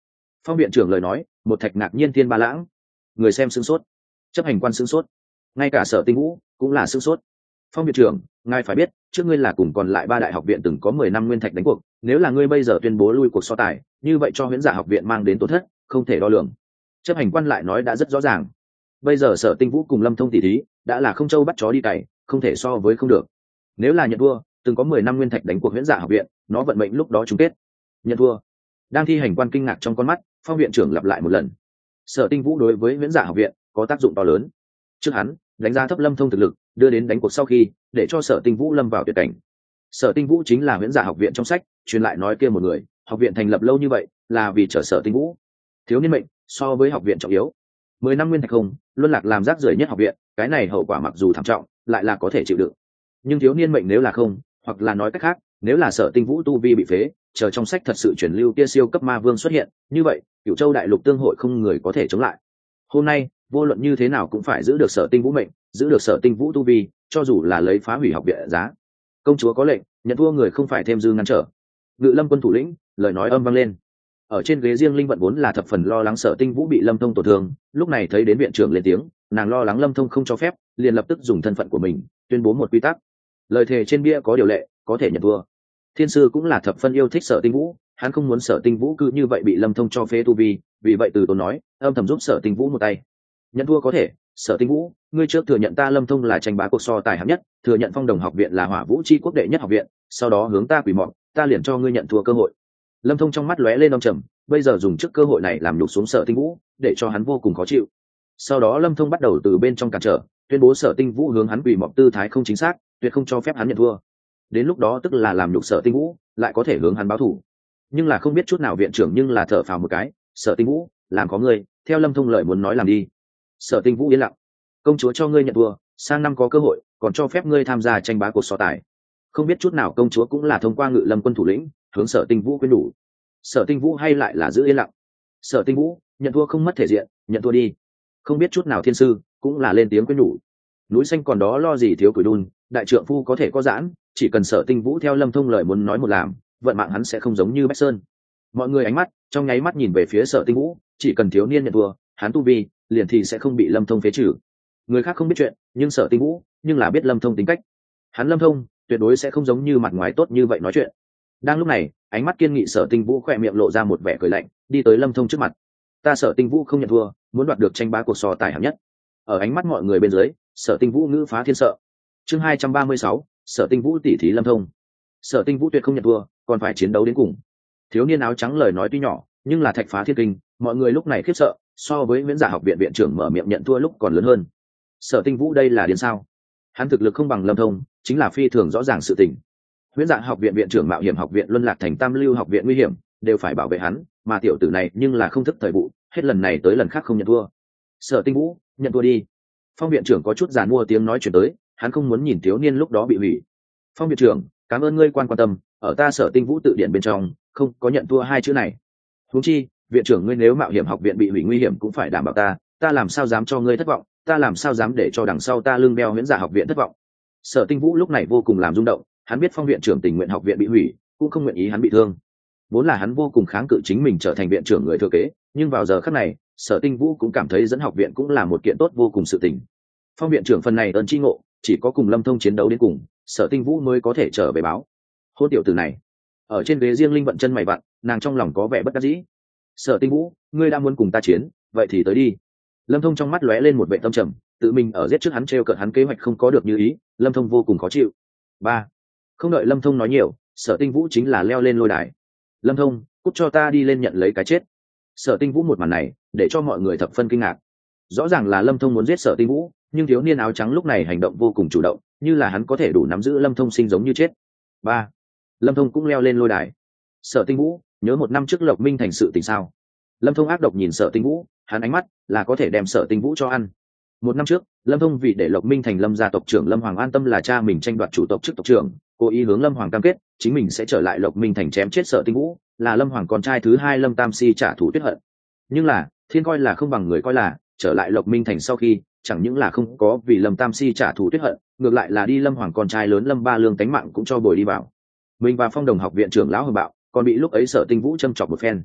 Phong viện trưởng lời nói một thạch ngạc nhiên thiên ba lãng, người xem sửng sốt, chấp hành quan sửng sốt, ngay cả Sở Tinh Vũ cũng là sửng sốt. Phong viện trưởng, ngài phải biết trước ngươi là cùng còn lại ba đại học viện từng có mười năm nguyên thạch đánh cuộc, nếu là ngươi bây giờ tuyên bố lui cuộc so tài, như vậy cho Huyễn Dạ học viện mang đến tổn thất không thể đo lường. Chấp hành quan lại nói đã rất rõ ràng, bây giờ Sở Tinh Vũ cùng Lâm Thông tỷ thí đã là không châu bắt chó đi cày, không thể so với không được. Nếu là nhận thua, từng có mười năm nguyên thạch đánh cuộc Huyễn Dạ học viện, nó vận mệnh lúc đó chung kết. Nhận thua. Đang thi hành quan kinh ngạc trong con mắt, Phong viện trưởng lặp lại một lần. Sở Tinh Vũ đối với Huyễn Dạ học viện có tác dụng to lớn. Trước hắn đánh giá thấp Lâm Thông thực lực, đưa đến đánh cuộc sau khi để cho Sở Tinh Vũ lâm vào tuyệt cảnh. Sở Tinh Vũ chính là Huyễn Dạ học viện trong sách truyền lại nói kia một người, học viện thành lập lâu như vậy là vì trở Sở Tinh Vũ. Thiếu niên mệnh so với học viện trọng yếu. Mười năm nguyên thạch không, luân lạc làm rác rưởi nhất học viện, cái này hậu quả mặc dù thảm trọng, lại là có thể chịu đựng. Nhưng thiếu niên mệnh nếu là không, hoặc là nói cách khác, nếu là Sở Tinh Vũ tu vi bị phế, chờ trong sách thật sự truyền lưu kia siêu cấp ma vương xuất hiện, như vậy, Cửu Châu đại lục tương hội không người có thể chống lại. Hôm nay, vô luận như thế nào cũng phải giữ được Sở Tinh Vũ mệnh, giữ được Sở Tinh Vũ tu vi, cho dù là lấy phá hủy học viện giá. Công chúa có lệnh, nhận thua người không phải thêm dư ngăn trở. Ngự Lâm quân thủ lĩnh, lời nói âm vang lên. Ở trên ghế riêng linh vận vốn là thập phần lo lắng Sở Tinh Vũ bị Lâm Thông tổn thương, lúc này thấy đến viện trưởng lên tiếng, nàng lo lắng Lâm Thông không cho phép, liền lập tức dùng thân phận của mình tuyên bố một quy tắc. Lời thề trên bia có điều lệ, có thể nhận thua. Thiên sư cũng là thập phân yêu thích Sở Tinh Vũ, hắn không muốn Sở Tinh Vũ cứ như vậy bị Lâm Thông cho phế tu vi, vì vậy từ tốn nói, âm thầm giúp Sở Tinh Vũ một tay. Nhận thua có thể, Sở Tinh Vũ, ngươi trước thừa nhận ta Lâm Thông là tranh bá cuộc so tài hạng nhất, thừa nhận Phong Đồng học viện là Hỏa Vũ chi quốc đệ nhất học viện, sau đó hướng ta quỳ mọn, ta liền cho ngươi nhận thua cơ hội. Lâm Thông trong mắt lóe lên âm trầm, bây giờ dùng trước cơ hội này làm nhục xuống Sở Tinh Vũ, để cho hắn vô cùng khó chịu. Sau đó Lâm Thông bắt đầu từ bên trong cản trở, tuyên bố Sở Tinh Vũ hướng hắn quỳ mọn tư thái không chính xác, tuyệt không cho phép hắn nhận thua. Đến lúc đó tức là làm nhục Sở Tinh Vũ, lại có thể hướng hắn báo thù. Nhưng là không biết chút nào viện trưởng nhưng là thở phào một cái, Sở Tinh Vũ, làm có ngươi, theo Lâm Thông lời muốn nói làm đi. Sở Tinh Vũ yên lặng. Công chúa cho ngươi nhận thua, sang năm có cơ hội, còn cho phép ngươi tham gia tranh bá cuộc so tài. Không biết chút nào công chúa cũng là thông qua Ngự Lâm quân thủ lĩnh, hướng Sở Tinh Vũ quyên đủ. Sở Tinh Vũ hay lại là giữ yên lặng. Sở Tinh Vũ, nhận thua không mất thể diện, nhận thua đi. Không biết chút nào thiên sư cũng là lên tiếng quyên đủ. Núi xanh còn đó lo gì thiếu củi đun, đại trượng phu có thể có giãn, chỉ cần Sở Tinh Vũ theo Lâm Thông lời muốn nói một làm, vận mạng hắn sẽ không giống như Bách Sơn. Mọi người ánh mắt trong nháy mắt nhìn về phía Sở Tinh Vũ, chỉ cần thiếu niên nhận thua, hắn tu vi liền thì sẽ không bị Lâm Thông phế trừ. Người khác không biết chuyện, nhưng Sở Tinh Vũ nhưng là biết Lâm Thông tính cách. Hắn Lâm Thông tuyệt đối sẽ không giống như mặt ngoài tốt như vậy nói chuyện. Đang lúc này, ánh mắt kiên nghị Sở Tinh Vũ khỏe miệng lộ ra một vẻ cười lạnh, đi tới Lâm Thông trước mặt. Ta Sở Tinh Vũ không nhận thua, muốn đoạt được tranh bá cuộc so tài hạng nhất. Ở ánh mắt mọi người bên dưới, Sở Tinh Vũ ngữ phá thiên sợ. Chương hai trăm ba mươi sáu, Sở Tinh Vũ tỷ thí Lâm Thông. Sở Tinh Vũ tuyệt không nhận thua, còn phải chiến đấu đến cùng. Thiếu niên áo trắng lời nói tuy nhỏ, nhưng là thạch phá thiên kinh, mọi người lúc này khiếp sợ, so với Huyễn Dạ học viện viện trưởng mở miệng nhận thua lúc còn lớn hơn. Sở Tinh Vũ đây là điên sao? Hắn thực lực không bằng Lâm Thông, chính là phi thường rõ ràng sự tình. Huyễn Dạ học viện viện trưởng mạo hiểm học viện luân lạc thành Tam Lưu học viện nguy hiểm, đều phải bảo vệ hắn, mà tiểu tử này nhưng là không thức thời vụ, hết lần này tới lần khác không nhận thua. Sở Tinh Vũ, nhận thua đi. Phong viện trưởng có chút giàn mua tiếng nói chuyển tới, hắn không muốn nhìn thiếu niên lúc đó bị hủy. Phong viện trưởng, cảm ơn ngươi quan quan tâm, ở ta Sở Tinh Vũ tự điển bên trong không có nhận thua hai chữ này. Huống chi, viện trưởng ngươi nếu mạo hiểm học viện bị hủy nguy hiểm cũng phải đảm bảo ta, ta làm sao dám cho ngươi thất vọng, ta làm sao dám để cho đằng sau ta lưng đeo Huyễn Dạ học viện thất vọng. Sở Tinh Vũ lúc này vô cùng làm rung động, hắn biết Phong viện trưởng tình nguyện học viện bị hủy, cũng không nguyện ý hắn bị thương. Vốn là hắn vô cùng kháng cự chính mình trở thành viện trưởng người thừa kế, nhưng vào giờ khắc này, Sở Tinh Vũ cũng cảm thấy dẫn học viện cũng là một kiện tốt vô cùng sự tình. Phong viện trưởng phần này ơn chi ngộ, chỉ có cùng Lâm Thông chiến đấu đến cùng, Sở Tinh Vũ mới có thể trở về báo. Hôn tiểu tử này, ở trên ghế riêng linh vận chân mày vặn, nàng trong lòng có vẻ bất đắc dĩ. Sở Tinh Vũ, ngươi đang muốn cùng ta chiến, vậy thì tới đi. Lâm Thông trong mắt lóe lên một vẻ tâm trầm, tự mình ở giết trước hắn trêu cợt hắn kế hoạch không có được như ý, Lâm Thông vô cùng khó chịu. Ba, không đợi Lâm Thông nói nhiều, Sở Tinh Vũ chính là leo lên lôi đài. Lâm Thông, cút cho ta đi lên nhận lấy cái chết. Sở Tinh Vũ một màn này để cho mọi người thập phân kinh ngạc. Rõ ràng là Lâm Thông muốn giết Sở Tinh Vũ, nhưng thiếu niên áo trắng lúc này hành động vô cùng chủ động, như là hắn có thể đủ nắm giữ Lâm Thông sinh giống như chết. Ba, Lâm Thông cũng leo lên lôi đài. Sở Tinh Vũ, nhớ một năm trước Lộc Minh thành sự tình sao? Lâm Thông ác độc nhìn Sở Tinh Vũ, hắn ánh mắt là có thể đem Sở Tinh Vũ cho ăn. Một năm trước, Lâm Thông vì để Lộc Minh thành Lâm gia tộc trưởng Lâm Hoàng an tâm là cha mình tranh đoạt chủ tộc chức tộc trưởng, cố ý hướng Lâm Hoàng cam kết, chính mình sẽ trở lại Lộc Minh thành chém chết Sở Tinh Vũ, là Lâm Hoàng con trai thứ hai Lâm Tam Si trả thù tuyết hận. Nhưng là, thiên coi là không bằng người coi là, trở lại Lộc Minh thành sau khi, chẳng những là không có vì Lâm Tam Si trả thù tuyết hận, ngược lại là đi Lâm Hoàng con trai lớn Lâm Ba Lương tánh mạng cũng cho bồi đi vào. Mình và Phong Đồng học viện trưởng lão Hồng Bạo, còn bị lúc ấy Sở Tinh Vũ châm chọc một phen.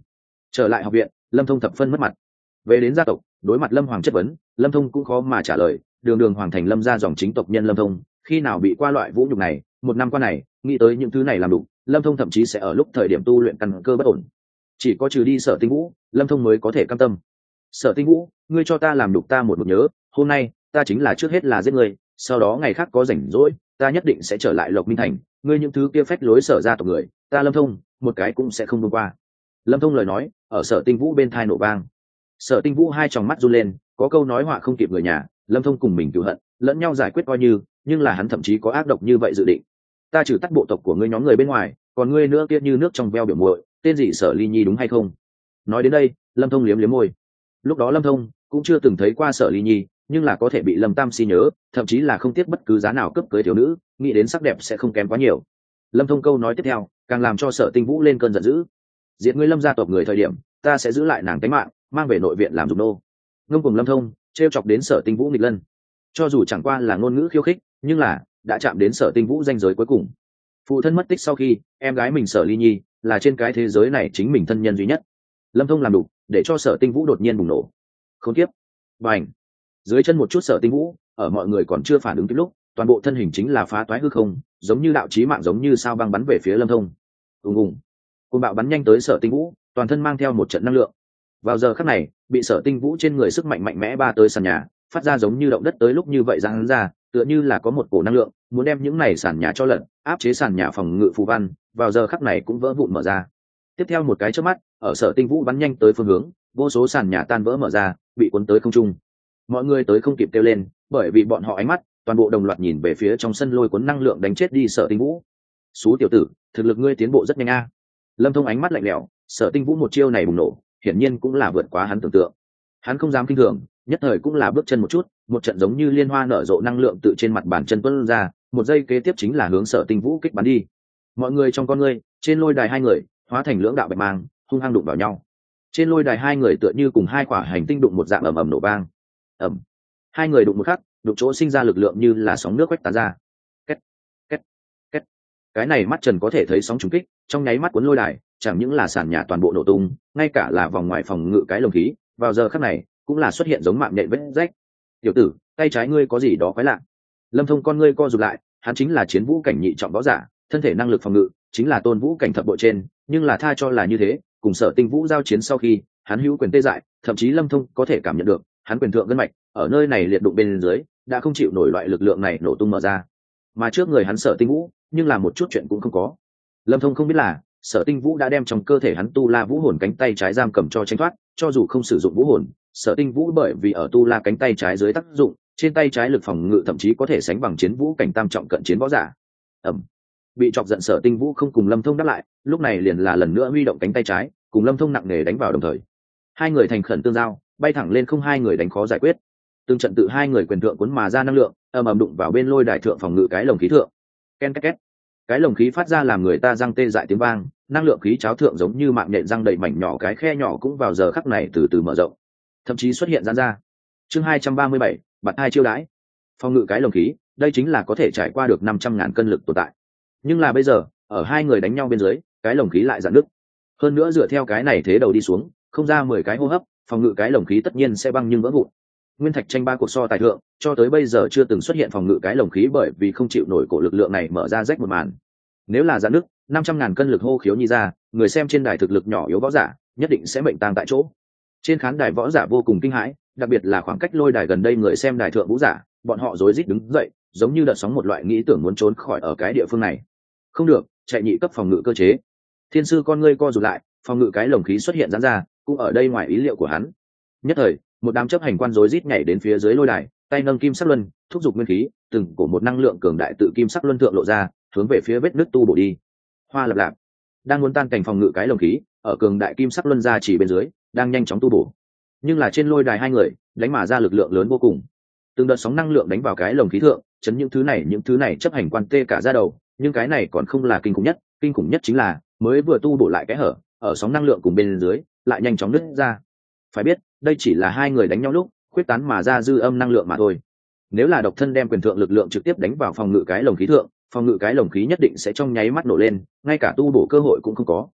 Trở lại học viện, Lâm Thông thập phân mất mặt. Về đến gia tộc, đối mặt Lâm Hoàng chất vấn, Lâm Thông cũng khó mà trả lời. Đường đường hoàng thành Lâm gia dòng chính tộc nhân Lâm Thông, khi nào bị qua loại vũ nhục này? Một năm qua này, nghĩ tới những thứ này làm đủ, Lâm Thông thậm chí sẽ ở lúc thời điểm tu luyện căn cơ bất ổn. Chỉ có trừ đi Sở Tinh Vũ, Lâm Thông mới có thể cam tâm. Sở Tinh Vũ, ngươi cho ta làm đục ta một một nhớ, hôm nay ta chính là trước hết là giết ngươi, sau đó ngày khác có rảnh rỗi, ta nhất định sẽ trở lại Lộc Minh Thành. Ngươi những thứ kia phách lối Sở gia tộc người, ta Lâm Thông một cái cũng sẽ không buông qua. Lâm Thông lời nói ở Sở Tinh Vũ bên tai nổ vang. Sở Tinh Vũ hai tròng mắt run lên, có câu nói họa không kịp người nhà, Lâm Thông cùng mình cựu hận, lẫn nhau giải quyết coi như, nhưng là hắn thậm chí có ác độc như vậy dự định. Ta trừ tắt bộ tộc của ngươi nhóm người bên ngoài, còn ngươi nữa kia như nước trong veo biểu muội, tên gì Sở Ly Nhi đúng hay không? Nói đến đây, Lâm Thông liếm liếm môi. Lúc đó Lâm Thông cũng chưa từng thấy qua Sở Ly Nhi, nhưng là có thể bị Lâm Tam Si nhớ, thậm chí là không tiếc bất cứ giá nào cướp cưới thiếu nữ, nghĩ đến sắc đẹp sẽ không kém quá nhiều. Lâm Thông câu nói tiếp theo, càng làm cho Sở Tinh Vũ lên cơn giận dữ. Diệt ngươi Lâm gia tộc người thời điểm, ta sẽ giữ lại nàng tính mạng, mang về nội viện làm dục nô. Ngông cùng Lâm Thông trêu chọc đến Sở Tinh Vũ nghịch lân, cho dù chẳng qua là ngôn ngữ khiêu khích, nhưng là đã chạm đến Sở Tinh Vũ danh giới cuối cùng. Phụ thân mất tích sau khi, em gái mình Sở Ly Nhi là trên cái thế giới này chính mình thân nhân duy nhất. Lâm Thông làm đủ để cho Sở Tinh Vũ đột nhiên bùng nổ. Khốn kiếp! Bành! Dưới chân một chút Sở Tinh Vũ, ở mọi người còn chưa phản ứng kịp lúc, toàn bộ thân hình chính là phá toái hư không, giống như đạo chí mạng, giống như sao băng bắn về phía Lâm Thông. Ùng ùng! Cơn bạo bắn nhanh tới Sở Tinh Vũ, toàn thân mang theo một trận năng lượng. Vào giờ khắc này, bị Sở Tinh Vũ trên người sức mạnh mạnh mẽ ba tới sàn nhà, phát ra giống như động đất tới lúc như vậy giáng ra, tựa như là có một cổ năng lượng muốn đem những này sàn nhà cho lật, áp chế sàn nhà phòng ngự phù văn, vào giờ khắc này cũng vỡ vụn mở ra. Tiếp theo một cái chớp mắt, ở Sở Tinh Vũ bắn nhanh tới phương hướng, vô số sàn nhà tan vỡ mở ra, bị cuốn tới không trung. Mọi người tới không kịp kêu lên, bởi vì bọn họ ánh mắt toàn bộ đồng loạt nhìn về phía trong sân lôi cuốn năng lượng đánh chết đi Sở Tinh Vũ. Sú tiểu tử, thực lực ngươi tiến bộ rất nhanh a. Lâm Thông ánh mắt lạnh lẽo, Sở Tinh Vũ một chiêu này bùng nổ, hiển nhiên cũng là vượt quá hắn tưởng tượng. Hắn không dám kinh thường, nhất thời cũng là bước chân một chút, một trận giống như liên hoa nở rộ năng lượng tự trên mặt bàn chân tuôn ra, một giây kế tiếp chính là hướng Sở Tinh Vũ kích bắn đi. Mọi người trong con ngươi, trên lôi đài hai người hóa thành lưỡng đạo bạch mang, hung hăng đụng vào nhau. Trên lôi đài hai người tựa như cùng hai quả hành tinh đụng một dạng ầm ầm nổ vang. Ầm. Hai người đụng một khắc, đụng chỗ sinh ra lực lượng như là sóng nước quét tán ra. Két, két, két. Cái này mắt Trần có thể thấy sóng trùng kích, trong nháy mắt cuốn lôi đài, chẳng những là sàn nhà toàn bộ nổ tung, ngay cả là vòng ngoài phòng ngự cái lồng khí, vào giờ khắc này cũng là xuất hiện giống mạng nhện vết rách. Tiểu tử, tay trái ngươi có gì đó quái lạ. Lâm Thông con ngươi co rụt lại, hắn chính là chiến vũ cảnh nhị trọng võ giả, thân thể năng lực phòng ngự chính là tôn vũ cảnh thập bộ trên, nhưng là tha cho là như thế, cùng Sở Tinh Vũ giao chiến sau khi, hắn hữu quyền tê dại, thậm chí Lâm Thông có thể cảm nhận được, hắn quyền thượng gân mạch ở nơi này liệt đụng bên dưới, đã không chịu nổi loại lực lượng này nổ tung mở ra. Mà trước người hắn Sở Tinh Vũ, nhưng là một chút chuyện cũng không có. Lâm Thông không biết là, Sở Tinh Vũ đã đem trong cơ thể hắn tu la vũ hồn cánh tay trái giam cầm cho tránh thoát, cho dù không sử dụng vũ hồn, Sở Tinh Vũ bởi vì ở tu la cánh tay trái dưới tác dụng, trên tay trái lực phòng ngự thậm chí có thể sánh bằng chiến vũ cảnh tam trọng cận chiến võ giả. Ầm. Bị chọc giận Sở Tinh Vũ không cùng Lâm Thông đáp lại, lúc này liền là lần nữa huy động cánh tay trái, cùng Lâm Thông nặng nề đánh vào đồng thời. Hai người thành khẩn tương giao, bay thẳng lên không, hai người đánh khó giải quyết. Từng trận tự hai người quyền thượng cuốn mà ra năng lượng, ầm ầm đụng vào bên lôi đài thượng phòng ngự cái lồng khí thượng. Ken két két. Cái lồng khí phát ra làm người ta răng tê dại tiếng vang, năng lượng khí cháo thượng giống như mạng nhện răng đầy mảnh nhỏ, cái khe nhỏ cũng vào giờ khắc này từ từ mở rộng, thậm chí xuất hiện giãn ra. Chương hai trăm ba mươi bảy, bật hai chiêu đãi. Phòng ngự cái lồng khí, đây chính là có thể trải qua được năm trăm ngàn cân lực tồn tại. Nhưng là bây giờ, ở hai người đánh nhau bên dưới, cái lồng khí lại giãn nứt. Hơn nữa dựa theo cái này thế đầu đi xuống, không ra mười cái hô hấp, phòng ngự cái lồng khí tất nhiên sẽ băng nhưng vỡ vụn. Nguyên thạch tranh ba cuộc so tài thượng, cho tới bây giờ chưa từng xuất hiện phòng ngự cái lồng khí bởi vì không chịu nổi cổ lực lượng này mở ra rách một màn. Nếu là giãn nứt, năm trăm ngàn cân lực hô khiếu nhi ra, người xem trên đài thực lực nhỏ yếu võ giả, nhất định sẽ mệnh tang tại chỗ. Trên khán đài võ giả vô cùng kinh hãi, đặc biệt là khoảng cách lôi đài gần đây người xem đài thượng vũ giả, bọn họ rối rít đứng dậy, giống như đợt sóng một loại nghĩ tưởng muốn trốn khỏi ở cái địa phương này. Không được, chạy nhị cấp phòng ngự cơ chế. Thiên sư con ngươi co rụt lại, phòng ngự cái lồng khí xuất hiện giãn ra, cũng ở đây ngoài ý liệu của hắn. Nhất thời, một đám chấp hành quan rối rít nhảy đến phía dưới lôi đài, tay nâng kim sắc luân, thúc giục nguyên khí, từng cổ một năng lượng cường đại tự kim sắc luân thượng lộ ra, hướng về phía vết nứt tu bổ đi. Hoa lập lạp, đang muốn tan cảnh phòng ngự cái lồng khí, ở cường đại kim sắc luân ra chỉ bên dưới, đang nhanh chóng tu bổ. Nhưng là trên lôi đài hai người, đánh mà ra lực lượng lớn vô cùng. Từng đợt sóng năng lượng đánh vào cái lồng khí thượng, chấn những thứ này những thứ này chấp hành quan tê cả da đầu, nhưng cái này còn không là kinh khủng nhất, kinh khủng nhất chính là mới vừa tu bổ lại cái hở, ở sóng năng lượng cùng bên dưới, lại nhanh chóng nứt ra. Phải biết, đây chỉ là hai người đánh nhau lúc, khuyết tán mà ra dư âm năng lượng mà thôi. Nếu là độc thân đem quyền thượng lực lượng trực tiếp đánh vào phòng ngự cái lồng khí thượng, phòng ngự cái lồng khí nhất định sẽ trong nháy mắt nổ lên, ngay cả tu bổ cơ hội cũng không có.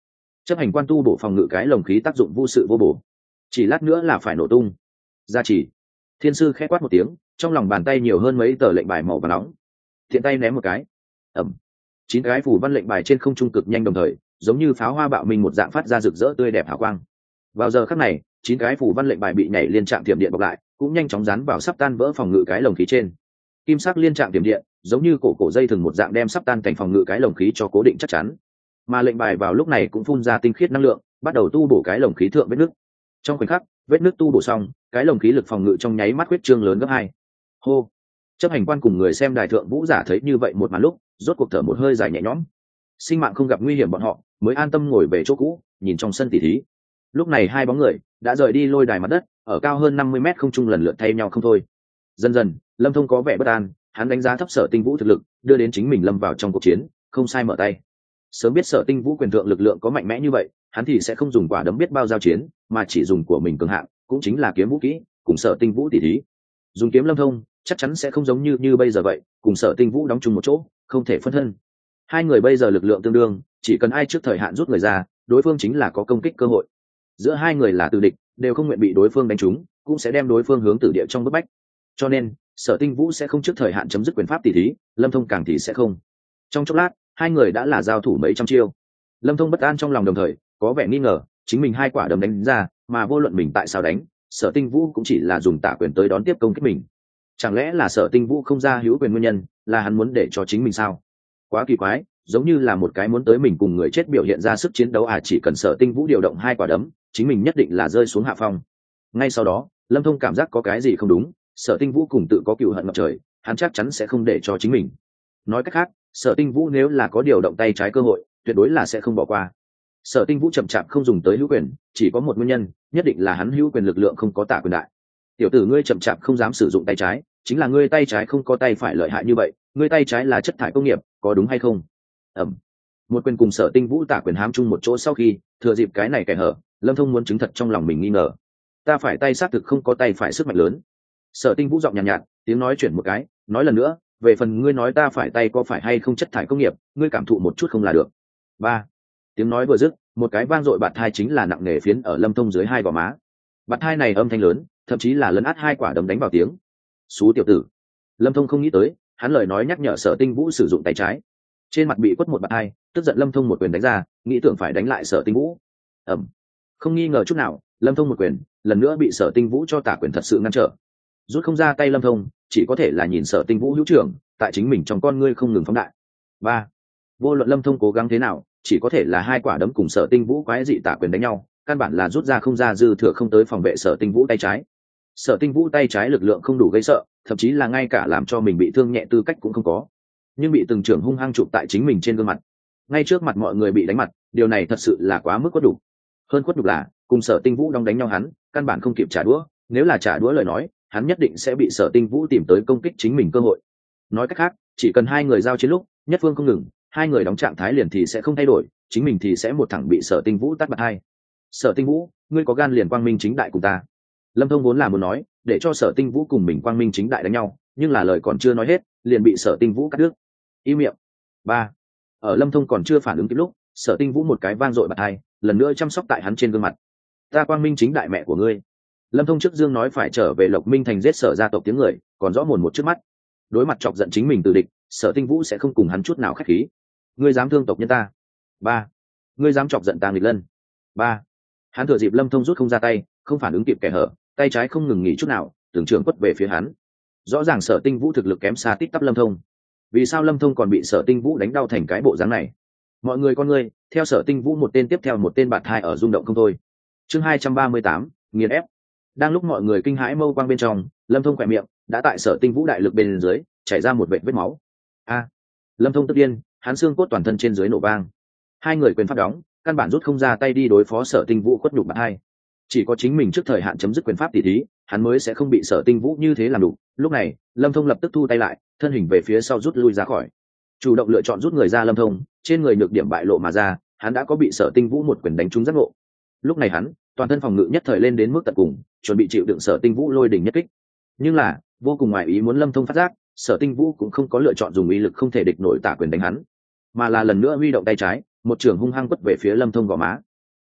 chấp hành quan tu bổ phòng ngự cái lồng khí tác dụng vô sự vô bổ, chỉ lát nữa là phải nổ tung. Gia chỉ. Thiên sư khẽ quát một tiếng, trong lòng bàn tay nhiều hơn mấy tờ lệnh bài màu vàng nóng, thiện tay ném một cái, ẩm, chín cái phủ văn lệnh bài trên không trung cực nhanh đồng thời, giống như pháo hoa bạo minh một dạng phát ra rực rỡ tươi đẹp hào quang. Vào giờ khắc này, chín cái phủ văn lệnh bài bị nhảy liên trạng tiềm điện bọc lại, cũng nhanh chóng dán vào sắp tan vỡ phòng ngự cái lồng khí trên. Kim sắc liên trạng tiềm điện, giống như cổ cổ dây thừng một dạng đem sắp tan cảnh phòng ngự cái lồng khí cho cố định chắc chắn. Mà lệnh bài vào lúc này cũng phun ra tinh khiết năng lượng, bắt đầu tu bổ cái lồng khí thượng vết nứt. Trong khoảnh khắc, vết nứt tu bổ xong, cái lồng khí lực phòng ngự trong nháy mắt huyết trương lớn gấp hai. Hô. Chấp hành quan cùng người xem đài thượng vũ giả thấy như vậy một màn lúc, rốt cuộc thở một hơi dài nhẹ nhõm. Sinh mạng không gặp nguy hiểm bọn họ, mới an tâm ngồi về chỗ cũ, nhìn trong sân tỉ thí. Lúc này hai bóng người đã rời đi lôi đài mặt đất, ở cao hơn năm mươi mét không trung lần lượt thay nhau không thôi. Dần dần, Lâm Thông có vẻ bất an, hắn đánh giá thấp Sở Tinh Vũ thực lực, đưa đến chính mình lâm vào trong cuộc chiến, không sai mở tay. Sớm biết Sở Tinh Vũ quyền thượng lực lượng có mạnh mẽ như vậy, hắn thì sẽ không dùng quả đấm biết bao giao chiến, mà chỉ dùng của mình cường hạng, cũng chính là kiếm vũ kỹ, cùng Sở Tinh Vũ tỉ thí. Dùng kiếm Lâm Thông, chắc chắn sẽ không giống như như bây giờ vậy, cùng Sở Tinh Vũ đóng chung một chỗ, không thể phân thân. Hai người bây giờ lực lượng tương đương, chỉ cần ai trước thời hạn rút người ra, đối phương chính là có công kích cơ hội. Giữa hai người là tử địch, đều không nguyện bị đối phương đánh trúng, cũng sẽ đem đối phương hướng tử địa trong bức bách. Cho nên, Sở Tinh Vũ sẽ không trước thời hạn chấm dứt quyền pháp tỷ thí, Lâm Thông càng thì sẽ không. Trong chốc lát, hai người đã là giao thủ mấy trăm chiêu. Lâm Thông bất an trong lòng đồng thời, có vẻ nghi ngờ, chính mình hai quả đấm đánh ra, mà vô luận mình tại sao đánh, Sở Tinh Vũ cũng chỉ là dùng tả quyền tới đón tiếp công kích mình. Chẳng lẽ là Sở Tinh Vũ không ra hữu quyền nguyên nhân, là hắn muốn để cho chính mình sao? Quá kỳ quái, giống như là một cái muốn tới mình cùng người chết biểu hiện ra sức chiến đấu à, chỉ cần Sở Tinh Vũ điều động hai quả đấm, chính mình nhất định là rơi xuống hạ phong. Ngay sau đó, Lâm Thông cảm giác có cái gì không đúng, Sở Tinh Vũ cùng tự có cựu hận ngập trời, hắn chắc chắn sẽ không để cho chính mình. Nói cách khác, Sở Tinh Vũ nếu là có điều động tay trái cơ hội, tuyệt đối là sẽ không bỏ qua. Sở Tinh Vũ chậm chạp không dùng tới hữu quyền, chỉ có một nguyên nhân, nhất định là hắn hữu quyền lực lượng không có tả quyền đại. Tiểu tử ngươi chậm chạp không dám sử dụng tay trái, chính là ngươi tay trái không có tay phải lợi hại như vậy, ngươi tay trái là chất thải công nghiệp, có đúng hay không? Ẩm. Một quyền cùng Sở Tinh Vũ tả quyền hám chung một chỗ sau khi, thừa dịp cái này kẻ hở, Lâm Thông muốn chứng thật trong lòng mình nghi ngờ. Ta phải tay xác thực không có tay phải sức mạnh lớn. Sở Tinh Vũ giọng nhàn nhạt, nhạt, tiếng nói chuyển một cái, nói lần nữa, về phần ngươi nói ta phải tay có phải hay không chất thải công nghiệp, ngươi cảm thụ một chút không là được. Ba. Tiếng nói vừa dứt, một cái vang dội bạt thai chính là nặng nề phiến ở Lâm Thông dưới hai gò má. Bạt thai này âm thanh lớn, thậm chí là lấn át hai quả đấm đánh vào tiếng. Xú tiểu tử. Lâm Thông không nghĩ tới, hắn lời nói nhắc nhở Sở Tinh Vũ sử dụng tay trái. Trên mặt bị quất một bạt thai, tức giận Lâm Thông một quyền đánh ra, nghĩ tưởng phải đánh lại Sở Tinh Vũ. Ẩm. Không nghi ngờ chút nào, Lâm Thông một quyền, lần nữa bị Sở Tinh Vũ cho tả quyền thật sự ngăn trở. Rút không ra tay Lâm Thông, chỉ có thể là nhìn Sở Tinh Vũ hữu trưởng, tại chính mình trong con ngươi không ngừng phóng đại. Ba. Vô luận Lâm Thông cố gắng thế nào, chỉ có thể là hai quả đấm cùng Sở Tinh Vũ quái dị tả quyền đánh nhau, căn bản là rút ra không ra dư thừa không tới phòng vệ Sở Tinh Vũ tay trái. Sở Tinh Vũ tay trái lực lượng không đủ gây sợ, thậm chí là ngay cả làm cho mình bị thương nhẹ tư cách cũng không có. Nhưng bị từng trưởng hung hăng chụp tại chính mình trên gương mặt, ngay trước mặt mọi người bị đánh mặt, điều này thật sự là quá mức quất đủ. Hơn quất đủ là, cùng Sở Tinh Vũ đong đánh nhau hắn, căn bản không kịp trả đũa, nếu là trả đũa lời nói, hắn nhất định sẽ bị Sở Tinh Vũ tìm tới công kích chính mình cơ hội. Nói cách khác, chỉ cần hai người giao chiến lúc, nhất phương không ngừng, hai người đóng trạng thái liền thì sẽ không thay đổi, chính mình thì sẽ một thẳng bị Sở Tinh Vũ tát bạt hai. Sở Tinh Vũ, ngươi có gan liền quang minh chính đại cùng ta. Lâm Thông vốn là muốn nói, để cho Sở Tinh Vũ cùng mình quang minh chính đại đánh nhau, nhưng là lời còn chưa nói hết, liền bị Sở Tinh Vũ cắt đứt. Im miệng. Ba. Ở Lâm Thông còn chưa phản ứng kịp lúc, Sở Tinh Vũ một cái vang dội bạt hai, lần nữa chăm sóc tại hắn trên gương mặt. Ta quang minh chính đại mẹ của ngươi. Lâm Thông trước dương nói phải trở về Lộc Minh thành giết Sở gia tộc tiếng người, còn rõ mồn một trước mắt. Đối mặt chọc giận chính mình từ địch, Sở Tinh Vũ sẽ không cùng hắn chút nào khách khí. Ngươi dám thương tộc nhân ta? Ba. Ngươi dám chọc giận ta nghịch lân? Ba. Hắn thừa dịp Lâm Thông rút không ra tay, không phản ứng kịp kẻ hở, tay trái không ngừng nghỉ chút nào, tưởng trưởng quất về phía hắn. Rõ ràng Sở Tinh Vũ thực lực kém xa tít tắp Lâm Thông. Vì sao Lâm Thông còn bị Sở Tinh Vũ đánh đau thành cái bộ dáng này? Mọi người con ngươi, theo Sở Tinh Vũ một tên tiếp theo một tên bạt hai ở rung động không thôi. Chương hai trăm ba mươi tám, nghiền ép. Đang lúc mọi người kinh hãi mâu quang bên trong, Lâm Thông khỏe miệng đã tại Sở Tinh Vũ đại lực bên dưới chảy ra một vệt vết máu. A. Lâm Thông tức điên, hắn xương cốt toàn thân trên dưới nổ vang. Hai người quyền pháp đóng, căn bản rút không ra tay đi đối phó Sở Tinh Vũ khuất nhục bạt hai. Chỉ có chính mình trước thời hạn chấm dứt quyền pháp tỷ thí, hắn mới sẽ không bị Sở Tinh Vũ như thế làm đủ. Lúc này, Lâm Thông lập tức thu tay lại, thân hình về phía sau rút lui ra khỏi. Chủ động lựa chọn rút người ra Lâm Thông, trên người nhược điểm bại lộ mà ra, hắn đã có bị Sở Tinh Vũ một quyền đánh trúng giác ngộ. Lúc này hắn, toàn thân phòng ngự nhất thời lên đến mức tận cùng, chuẩn bị chịu đựng Sở Tinh Vũ lôi đỉnh nhất kích. Nhưng là, vô cùng ngoài ý muốn Lâm Thông phát giác, Sở Tinh Vũ cũng không có lựa chọn dùng uy lực không thể địch nổi tả quyền đánh hắn, mà là lần nữa huy động tay trái, một trường hung hăng quất về phía Lâm Thông gò má.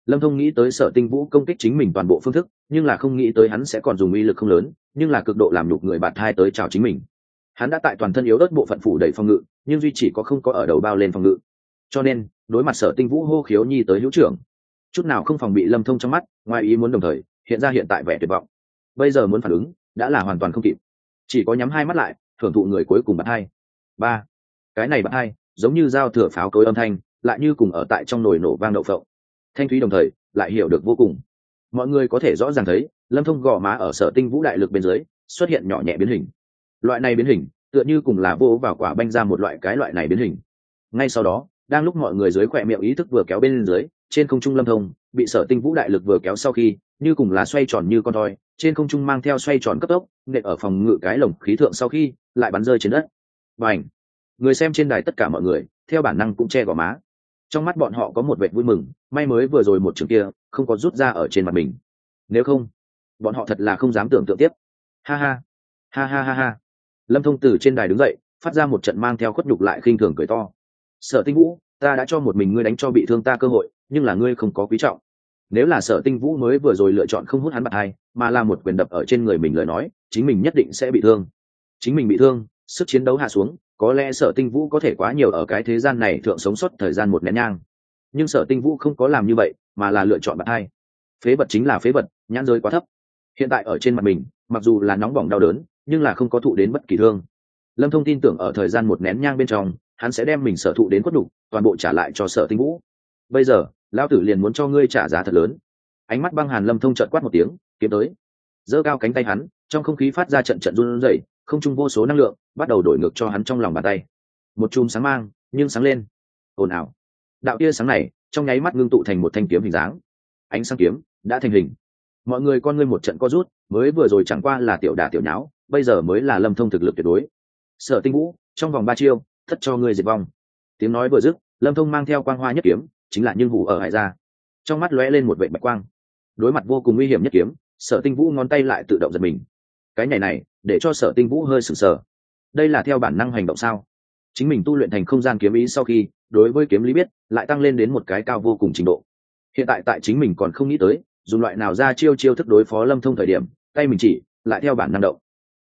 Lâm Thông nghĩ tới Sở Tinh Vũ công kích chính mình toàn bộ phương thức, nhưng là không nghĩ tới hắn sẽ còn dùng uy lực không lớn, nhưng là cực độ làm nhục người bạn hai tới chào chính mình. Hắn đã tại toàn thân yếu ớt bộ phận phủ đầy phòng ngự, nhưng duy chỉ có không có ở đầu bao lên phòng ngự. Cho nên, đối mặt Sở Tinh Vũ hô khiếu nhi tới hữu trưởng, chút nào không phòng bị Lâm Thông trong mắt, ngoài ý muốn đồng thời, hiện ra hiện tại vẻ tuyệt vọng. Bây giờ muốn phản ứng, đã là hoàn toàn không kịp. Chỉ có nhắm hai mắt lại, thưởng thụ người cuối cùng bạn hai. Ba. Cái này bạn hai, giống như dao thừa pháo cối âm thanh, lại như cùng ở tại trong nồi nổ vang đậu phộng. Thanh thúy đồng thời, lại hiểu được vô cùng. Mọi người có thể rõ ràng thấy, Lâm Thông gò má ở Sở Tinh Vũ đại lực bên dưới, xuất hiện nhỏ nhẹ biến hình. Loại này biến hình, tựa như cùng là vô vào quả banh ra một loại cái loại này biến hình. Ngay sau đó, đang lúc mọi người dưới khỏe miệng ý thức vừa kéo bên dưới, trên không trung Lâm Thông bị Sở Tinh Vũ đại lực vừa kéo sau khi, như cùng là xoay tròn như con thoi, trên không trung mang theo xoay tròn cấp tốc, nện ở phòng ngự cái lồng khí thượng sau khi, lại bắn rơi trên đất. Bành! Người xem trên đài tất cả mọi người, theo bản năng cũng che gò má. Trong mắt bọn họ có một vẻ vui mừng, may mới vừa rồi một trường kia không có rút ra ở trên mặt mình. Nếu không, bọn họ thật là không dám tưởng tượng tiếp. Ha ha, ha ha ha ha. Lâm Thông từ trên đài đứng dậy, phát ra một trận mang theo khuất nhục lại khinh thường cười to. Sở Tinh Vũ, ta đã cho một mình ngươi đánh cho bị thương ta cơ hội, nhưng là ngươi không có quý trọng. Nếu là Sở Tinh Vũ mới vừa rồi lựa chọn không hút hắn bạt hai, mà là một quyền đập ở trên người mình lời nói, chính mình nhất định sẽ bị thương. Chính mình bị thương, sức chiến đấu hạ xuống, có lẽ Sở Tinh Vũ có thể quá nhiều ở cái thế gian này thượng sống sót thời gian một nén nhang. Nhưng Sở Tinh Vũ không có làm như vậy, mà là lựa chọn bạt hai. Phế vật chính là phế vật, nhãn giới quá thấp. Hiện tại ở trên mặt mình, mặc dù là nóng bỏng đau đớn, nhưng là không có thụ đến bất kỳ thương. Lâm Thông tin tưởng ở thời gian một nén nhang bên trong, hắn sẽ đem mình sở thụ đến quất đủ, toàn bộ trả lại cho Sở Tinh Vũ. Bây giờ, lão tử liền muốn cho ngươi trả giá thật lớn. Ánh mắt băng hàn Lâm Thông chợt quát một tiếng, kiếm tới. Giơ cao cánh tay hắn, trong không khí phát ra trận trận run rẩy, không trung vô số năng lượng bắt đầu đổi ngược cho hắn trong lòng bàn tay. Một chùm sáng mang, nhưng sáng lên. Ồn ào. Đạo tia sáng này, trong nháy mắt ngưng tụ thành một thanh kiếm hình dáng. Ánh sáng kiếm đã thành hình. Mọi người con ngươi một trận co rút, mới vừa rồi chẳng qua là tiểu đả tiểu nháo, bây giờ mới là Lâm Thông thực lực tuyệt đối. Sở Tinh Vũ, trong vòng ba chiêu, thất cho ngươi diệt vong. Tiếng nói vừa dứt, Lâm Thông mang theo quang hoa nhất kiếm, chính là Nhưng Hủ ở hải ra. Trong mắt lóe lên một vệt bạch quang. Đối mặt vô cùng nguy hiểm nhất kiếm, Sở Tinh Vũ ngón tay lại tự động giật mình. Cái nhảy này, để cho Sở Tinh Vũ hơi sửng sờ. Đây là theo bản năng hành động sao? Chính mình tu luyện thành không gian kiếm ý sau khi, đối với kiếm lý biết, lại tăng lên đến một cái cao vô cùng trình độ. Hiện tại tại chính mình còn không nghĩ tới, dùng loại nào ra chiêu chiêu thức đối phó Lâm Thông thời điểm, tay mình chỉ, lại theo bản năng động.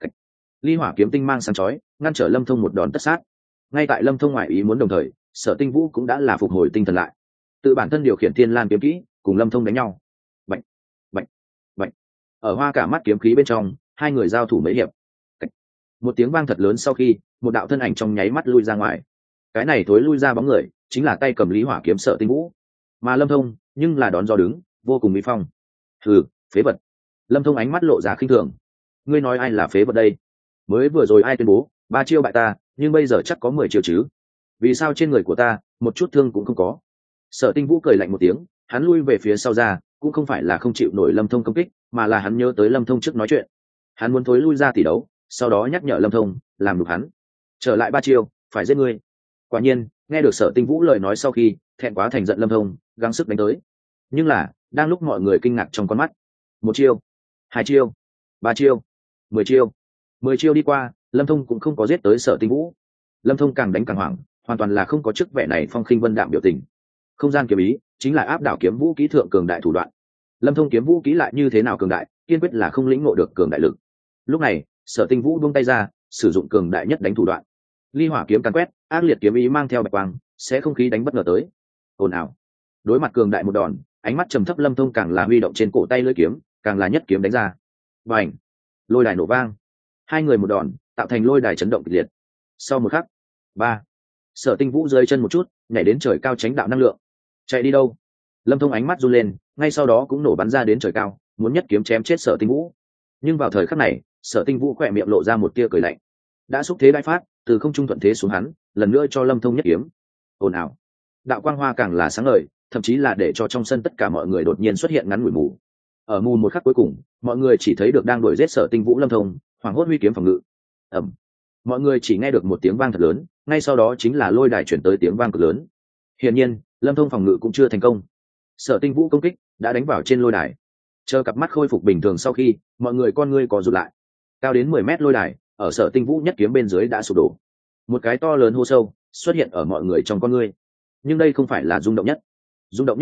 Ly hỏa kiếm tinh mang sáng chói, ngăn trở Lâm Thông một đòn tất sát. Ngay tại Lâm Thông ngoại ý muốn đồng thời, Sở Tinh Vũ cũng đã là phục hồi tinh thần lại, tự bản thân điều khiển Thiên Lan kiếm kỹ, cùng Lâm Thông đánh nhau. Bạch, bạch, bạch. Ở hoa cả mắt kiếm khí bên trong, hai người giao thủ mấy hiệp. Một tiếng vang thật lớn sau khi, một đạo thân ảnh trong nháy mắt lui ra ngoài. Cái này thối lui ra bóng người, chính là tay cầm Lý Hỏa kiếm Sở Tinh Vũ. Mà Lâm Thông, nhưng là đón gió đứng, vô cùng mỹ phong. Hừ, phế vật. Lâm Thông ánh mắt lộ ra khinh thường. Ngươi nói ai là phế vật đây? Mới vừa rồi ai tuyên bố ba chiêu bại ta, nhưng bây giờ chắc có mười chiêu chứ? Vì sao trên người của ta một chút thương cũng không có? Sở Tinh Vũ cười lạnh một tiếng, hắn lui về phía sau ra, cũng không phải là không chịu nổi Lâm Thông công kích, mà là hắn nhớ tới Lâm Thông trước nói chuyện. Hắn muốn thối lui ra tỷ đấu, sau đó nhắc nhở Lâm Thông, làm được hắn. Trở lại ba chiêu, phải giết ngươi. Quả nhiên, nghe được Sở Tinh Vũ lời nói sau khi, thẹn quá thành giận Lâm Thông, gắng sức đánh tới. Nhưng là, đang lúc mọi người kinh ngạc trong con mắt, một chiêu, hai chiêu, ba chiêu, mười chiêu, mười chiêu đi qua, Lâm Thông cũng không có giết tới Sở Tinh Vũ. Lâm Thông càng đánh càng hoảng, hoàn toàn là không có chức vẻ này phong khinh vân đạm biểu tình. Không gian kiếm ý chính là áp đảo kiếm vũ kỹ thượng cường đại thủ đoạn. Lâm Thông kiếm vũ kỹ lại như thế nào cường đại, kiên quyết là không lĩnh ngộ được cường đại lực. Lúc này, Sở Tinh Vũ buông tay ra, sử dụng cường đại nhất đánh thủ đoạn. Ly hỏa kiếm càn quét, ác liệt kiếm ý mang theo bạch quang, sẽ không khí đánh bất ngờ tới. Ồn ào. Đối mặt cường đại một đòn, ánh mắt trầm thấp Lâm Thông càng là huy động trên cổ tay lưỡi kiếm, càng là nhất kiếm đánh ra. Bành! Lôi đài nổ vang. Hai người một đòn, tạo thành lôi đài chấn động kịch liệt. Sau một khắc, ba. Sở Tinh Vũ rơi chân một chút, nhảy đến trời cao tránh đạo năng lượng. Chạy đi đâu? Lâm Thông ánh mắt run lên, ngay sau đó cũng nổ bắn ra đến trời cao, muốn nhất kiếm chém chết Sở Tinh Vũ. Nhưng vào thời khắc này, Sở Tinh Vũ khỏe miệng lộ ra một tia cười lạnh. Đã xúc thế đại phát, từ không trung thuận thế xuống hắn, lần nữa cho Lâm Thông nhất kiếm. Ồn ào. Đạo quang hoa càng là sáng ngời, thậm chí là để cho trong sân tất cả mọi người đột nhiên xuất hiện ngắn ngủi mù. Ở mù một khắc cuối cùng, mọi người chỉ thấy được đang đuổi giết Sở Tinh Vũ Lâm Thông, hoảng hốt huy kiếm phòng ngự. Ầm. Mọi người chỉ nghe được một tiếng vang thật lớn, ngay sau đó chính là lôi đài chuyển tới tiếng vang cực lớn. Hiển nhiên, Lâm Thông phòng ngự cũng chưa thành công. Sở Tinh Vũ công kích đã đánh vào trên lôi đài. Chờ cặp mắt khôi phục bình thường sau khi, mọi người con ngươi co rụt lại. Cao đến mười mét lôi đài, ở Sở Tinh Vũ nhất kiếm bên dưới đã sụp đổ. Một cái to lớn hô sâu xuất hiện ở mọi người trong con ngươi. Nhưng đây không phải là rung động nhất. Rung động nhất là,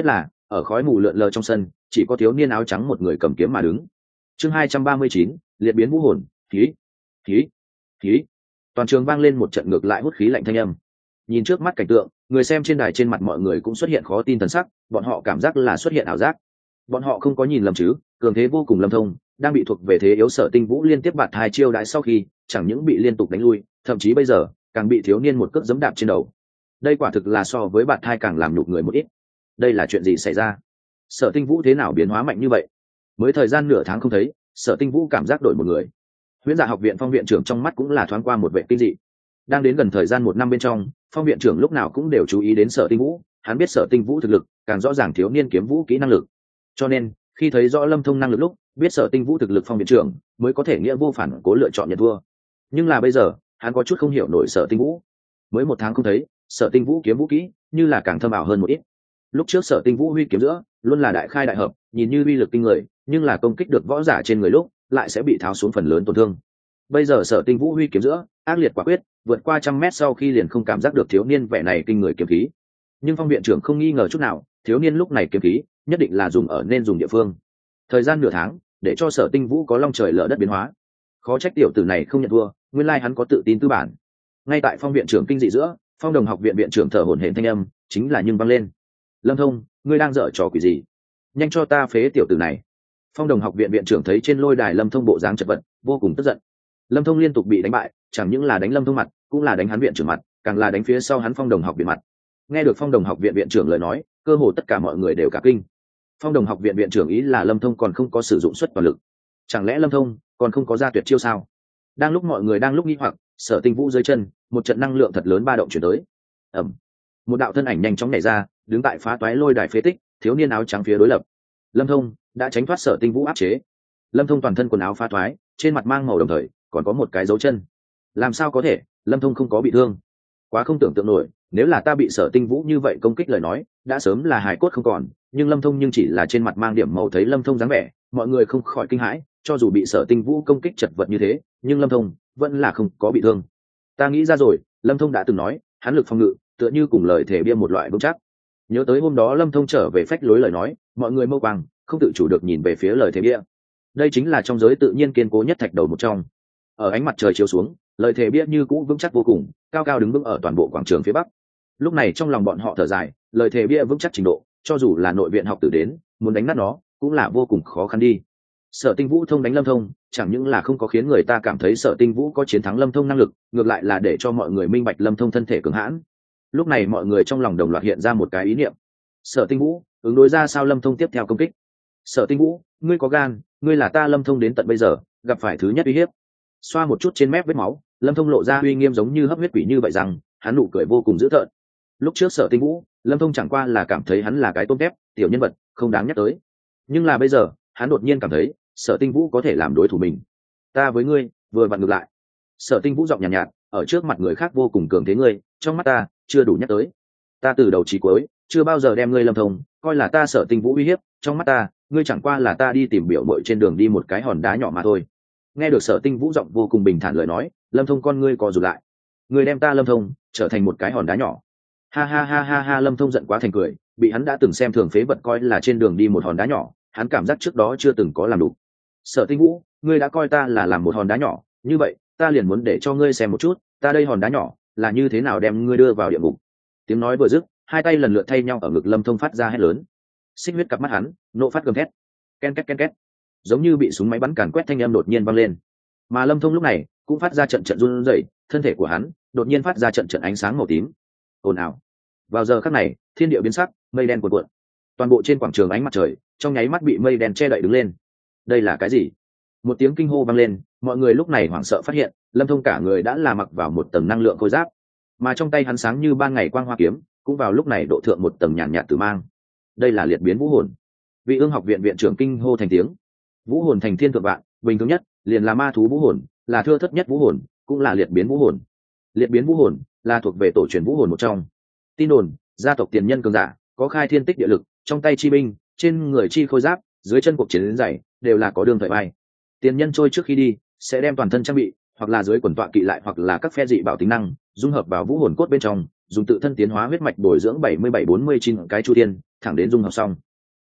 ở khói mù lượn lờ trong sân chỉ có thiếu niên áo trắng một người cầm kiếm mà đứng. Chương hai trăm ba mươi chín, liệt biến vũ hồn. Khí, khí, khí. Toàn trường vang lên một trận ngược lại hút khí lạnh thanh âm. Nhìn trước mắt cảnh tượng, người xem trên đài trên mặt mọi người cũng xuất hiện khó tin thần sắc, bọn họ cảm giác là xuất hiện ảo giác. Bọn họ không có nhìn lầm chứ? Cường thế vô cùng Lâm Thông đang bị thuộc về thế yếu Sở Tinh Vũ liên tiếp bạt hai chiêu đãi sau khi, chẳng những bị liên tục đánh lui, thậm chí bây giờ càng bị thiếu niên một cước giẫm đạp trên đầu. Đây quả thực là so với bạt hai càng làm nhục người một ít. Đây là chuyện gì xảy ra? Sở Tinh Vũ thế nào biến hóa mạnh như vậy? Mới thời gian nửa tháng không thấy, Sở Tinh Vũ cảm giác đổi một người. Huyễn Dạ học viện Phong viện trưởng trong mắt cũng là thoáng qua một vẻ kinh dị. Đang đến gần thời gian một năm bên trong, Phong viện trưởng lúc nào cũng đều chú ý đến Sở Tinh Vũ, hắn biết Sở Tinh Vũ thực lực càng rõ ràng thiếu niên kiếm vũ kỹ năng lực. Cho nên, khi thấy rõ Lâm Thông năng lực lúc, biết Sở Tinh Vũ thực lực Phong viện trưởng mới có thể nghĩa vô phản cố lựa chọn nhận thua. Nhưng là bây giờ, hắn có chút không hiểu nổi Sở Tinh Vũ. Mới một tháng không thấy, Sở Tinh Vũ kiếm vũ kỹ như là càng thâm ảo hơn một ít. Lúc trước Sở Tinh Vũ huy kiếm giữa luôn là đại khai đại hợp, nhìn như uy lực kinh người, nhưng là công kích được võ giả trên người lúc lại sẽ bị tháo xuống phần lớn tổn thương. Bây giờ Sở Tinh Vũ huy kiếm giữa ác liệt quả quyết, vượt qua trăm mét sau khi liền không cảm giác được thiếu niên vẻ này kinh người kiếm khí. Nhưng Phong viện trưởng không nghi ngờ chút nào, thiếu niên lúc này kiếm khí nhất định là dùng ở nên dùng địa phương. Thời gian nửa tháng để cho Sở Tinh Vũ có long trời lở đất biến hóa, khó trách tiểu tử này không nhận thua, nguyên lai hắn có tự tin tư bản. Ngay tại Phong viện trưởng kinh dị giữa, Phong Đồng học viện viện trưởng thở hổn hển thanh âm chính là nhưng vang lên. Lâm Thông, ngươi đang dở trò quỷ gì? Nhanh cho ta phế tiểu tử này. Phong Đồng học viện viện trưởng thấy trên lôi đài Lâm Thông bộ dáng chật vật, vô cùng tức giận. Lâm Thông liên tục bị đánh bại, chẳng những là đánh Lâm Thông mặt, cũng là đánh hắn viện trưởng mặt, càng là đánh phía sau hắn Phong Đồng học viện mặt. Nghe được Phong Đồng học viện viện trưởng lời nói, cơ hồ tất cả mọi người đều cả kinh. Phong Đồng học viện viện trưởng ý là Lâm Thông còn không có sử dụng suất toàn lực, chẳng lẽ Lâm Thông còn không có ra tuyệt chiêu sao? Đang lúc mọi người đang lúc nghi hoặc, Sở Tinh Vũ dưới chân một trận năng lượng thật lớn ba động chuyển tới. Ầm, một đạo thân ảnh nhanh chóng nhảy ra, đứng tại phá toái lôi đài phế tích, thiếu niên áo trắng phía đối lập. Lâm Thông đã tránh thoát Sở Tinh Vũ áp chế. Lâm Thông toàn thân quần áo phá toái, trên mặt mang màu đồng thời còn có một cái dấu chân. Làm sao có thể? Lâm Thông không có bị thương? Quá không tưởng tượng nổi, nếu là ta bị Sở Tinh Vũ như vậy công kích lời nói, đã sớm là hài cốt không còn, nhưng Lâm Thông nhưng chỉ là trên mặt mang điểm màu, thấy Lâm Thông dáng vẻ, mọi người không khỏi kinh hãi, cho dù bị Sở Tinh Vũ công kích chật vật như thế, nhưng Lâm Thông vẫn là không có bị thương. Ta nghĩ ra rồi, Lâm Thông đã từng nói, hắn lực phòng ngự tựa như cùng lời thể bia một loại vững chắc. Nhớ tới hôm đó Lâm Thông trở về phách lối lời nói, mọi người mâu quang không tự chủ được nhìn về phía lời thể bia. Đây chính là trong giới tự nhiên kiên cố nhất thạch đầu một trong. Ở ánh mặt trời chiếu xuống, lời thể bia như cũ vững chắc vô cùng, cao cao đứng vững ở toàn bộ quảng trường phía bắc. Lúc này trong lòng bọn họ thở dài, lời thể bia vững chắc trình độ, cho dù là nội viện học tử đến, muốn đánh nát nó, cũng là vô cùng khó khăn đi. Sở Tinh Vũ thông đánh Lâm Thông, chẳng những là không có khiến người ta cảm thấy Sở Tinh Vũ có chiến thắng Lâm Thông năng lực, ngược lại là để cho mọi người minh bạch Lâm Thông thân thể cường hãn. Lúc này mọi người trong lòng đồng loạt hiện ra một cái ý niệm. Sở Tinh Vũ, ứng đối ra sao Lâm Thông tiếp theo công kích? Sở Tinh Vũ, ngươi có gan, ngươi là ta Lâm Thông đến tận bây giờ gặp phải thứ nhất uy hiếp. Xoa một chút trên mép vết máu, Lâm Thông lộ ra uy nghiêm giống như hấp huyết quỷ như vậy rằng, hắn nụ cười vô cùng dữ tợn. Lúc trước Sở Tinh Vũ, Lâm Thông chẳng qua là cảm thấy hắn là cái tôm tép, tiểu nhân vật, không đáng nhắc tới. Nhưng là bây giờ, hắn đột nhiên cảm thấy, Sở Tinh Vũ có thể làm đối thủ mình. Ta với ngươi, vừa vặn ngược lại. Sở Tinh Vũ giọng nhàn nhạt, nhạt, ở trước mặt người khác vô cùng cường thế ngươi, trong mắt ta, chưa đủ nhắc tới. Ta từ đầu chí cuối, chưa bao giờ đem ngươi Lâm Thông coi là ta Sở Tinh Vũ uy hiếp, trong mắt ta, ngươi chẳng qua là ta đi tìm biểu bội trên đường đi một cái hòn đá nhỏ mà thôi. Nghe được Sở Tinh Vũ giọng vô cùng bình thản lời nói, Lâm Thông con ngươi co rụt lại. Ngươi đem ta Lâm Thông trở thành một cái hòn đá nhỏ. Ha ha ha ha ha, Lâm Thông giận quá thành cười, bị hắn đã từng xem thường phế vật coi là trên đường đi một hòn đá nhỏ, hắn cảm giác trước đó chưa từng có làm đủ. Sở Tinh Vũ, ngươi đã coi ta là làm một hòn đá nhỏ, như vậy ta liền muốn để cho ngươi xem một chút, ta đây hòn đá nhỏ là như thế nào đem ngươi đưa vào địa ngục. Tiếng nói vừa dứt, hai tay lần lượt thay nhau ở ngực Lâm Thông phát ra hét lớn. Xích huyết cặp mắt hắn nộ phát gầm thét, ken két ken két, giống như bị súng máy bắn càn quét thanh âm đột nhiên vang lên. Mà Lâm Thông lúc này cũng phát ra trận trận run rẩy, thân thể của hắn đột nhiên phát ra trận trận ánh sáng màu tím. Ồn ào. Vào giờ khắc này, thiên địa biến sắc, mây đen cuộn cuộn. Toàn bộ trên quảng trường ánh mặt trời trong nháy mắt bị mây đen che đậy đứng lên. Đây là cái gì? Một tiếng kinh hô vang lên, mọi người lúc này hoảng sợ phát hiện, Lâm Thông cả người đã là mặc vào một tầng năng lượng khôi giáp, mà trong tay hắn sáng như ban ngày quang hoa kiếm, cũng vào lúc này độ thượng một tầng nhàn nhạt tử mang. Đây là liệt biến vũ hồn. Vị Ương học viện viện trưởng kinh hô thành tiếng. Vũ hồn thành thiên thượng vạn, bình thường nhất liền là ma thú vũ hồn, là thưa thất nhất vũ hồn, cũng là liệt biến vũ hồn. Liệt biến vũ hồn là thuộc về tổ truyền vũ hồn một trong. Tin đồn, gia tộc tiền nhân cường giả, có khai thiên tích địa lực, trong tay chi binh, trên người chi khôi giáp, dưới chân cuộc chiến đến dày, đều là có đường thời bay. Tiền nhân trôi trước khi đi, sẽ đem toàn thân trang bị, hoặc là dưới quần tọa kỵ lại hoặc là các phe dị bảo tính năng, dung hợp vào vũ hồn cốt bên trong, dùng tự thân tiến hóa huyết mạch bồi dưỡng bảy mươi bảy bốn mươi chín cái chu thiên, thẳng đến dung hợp xong.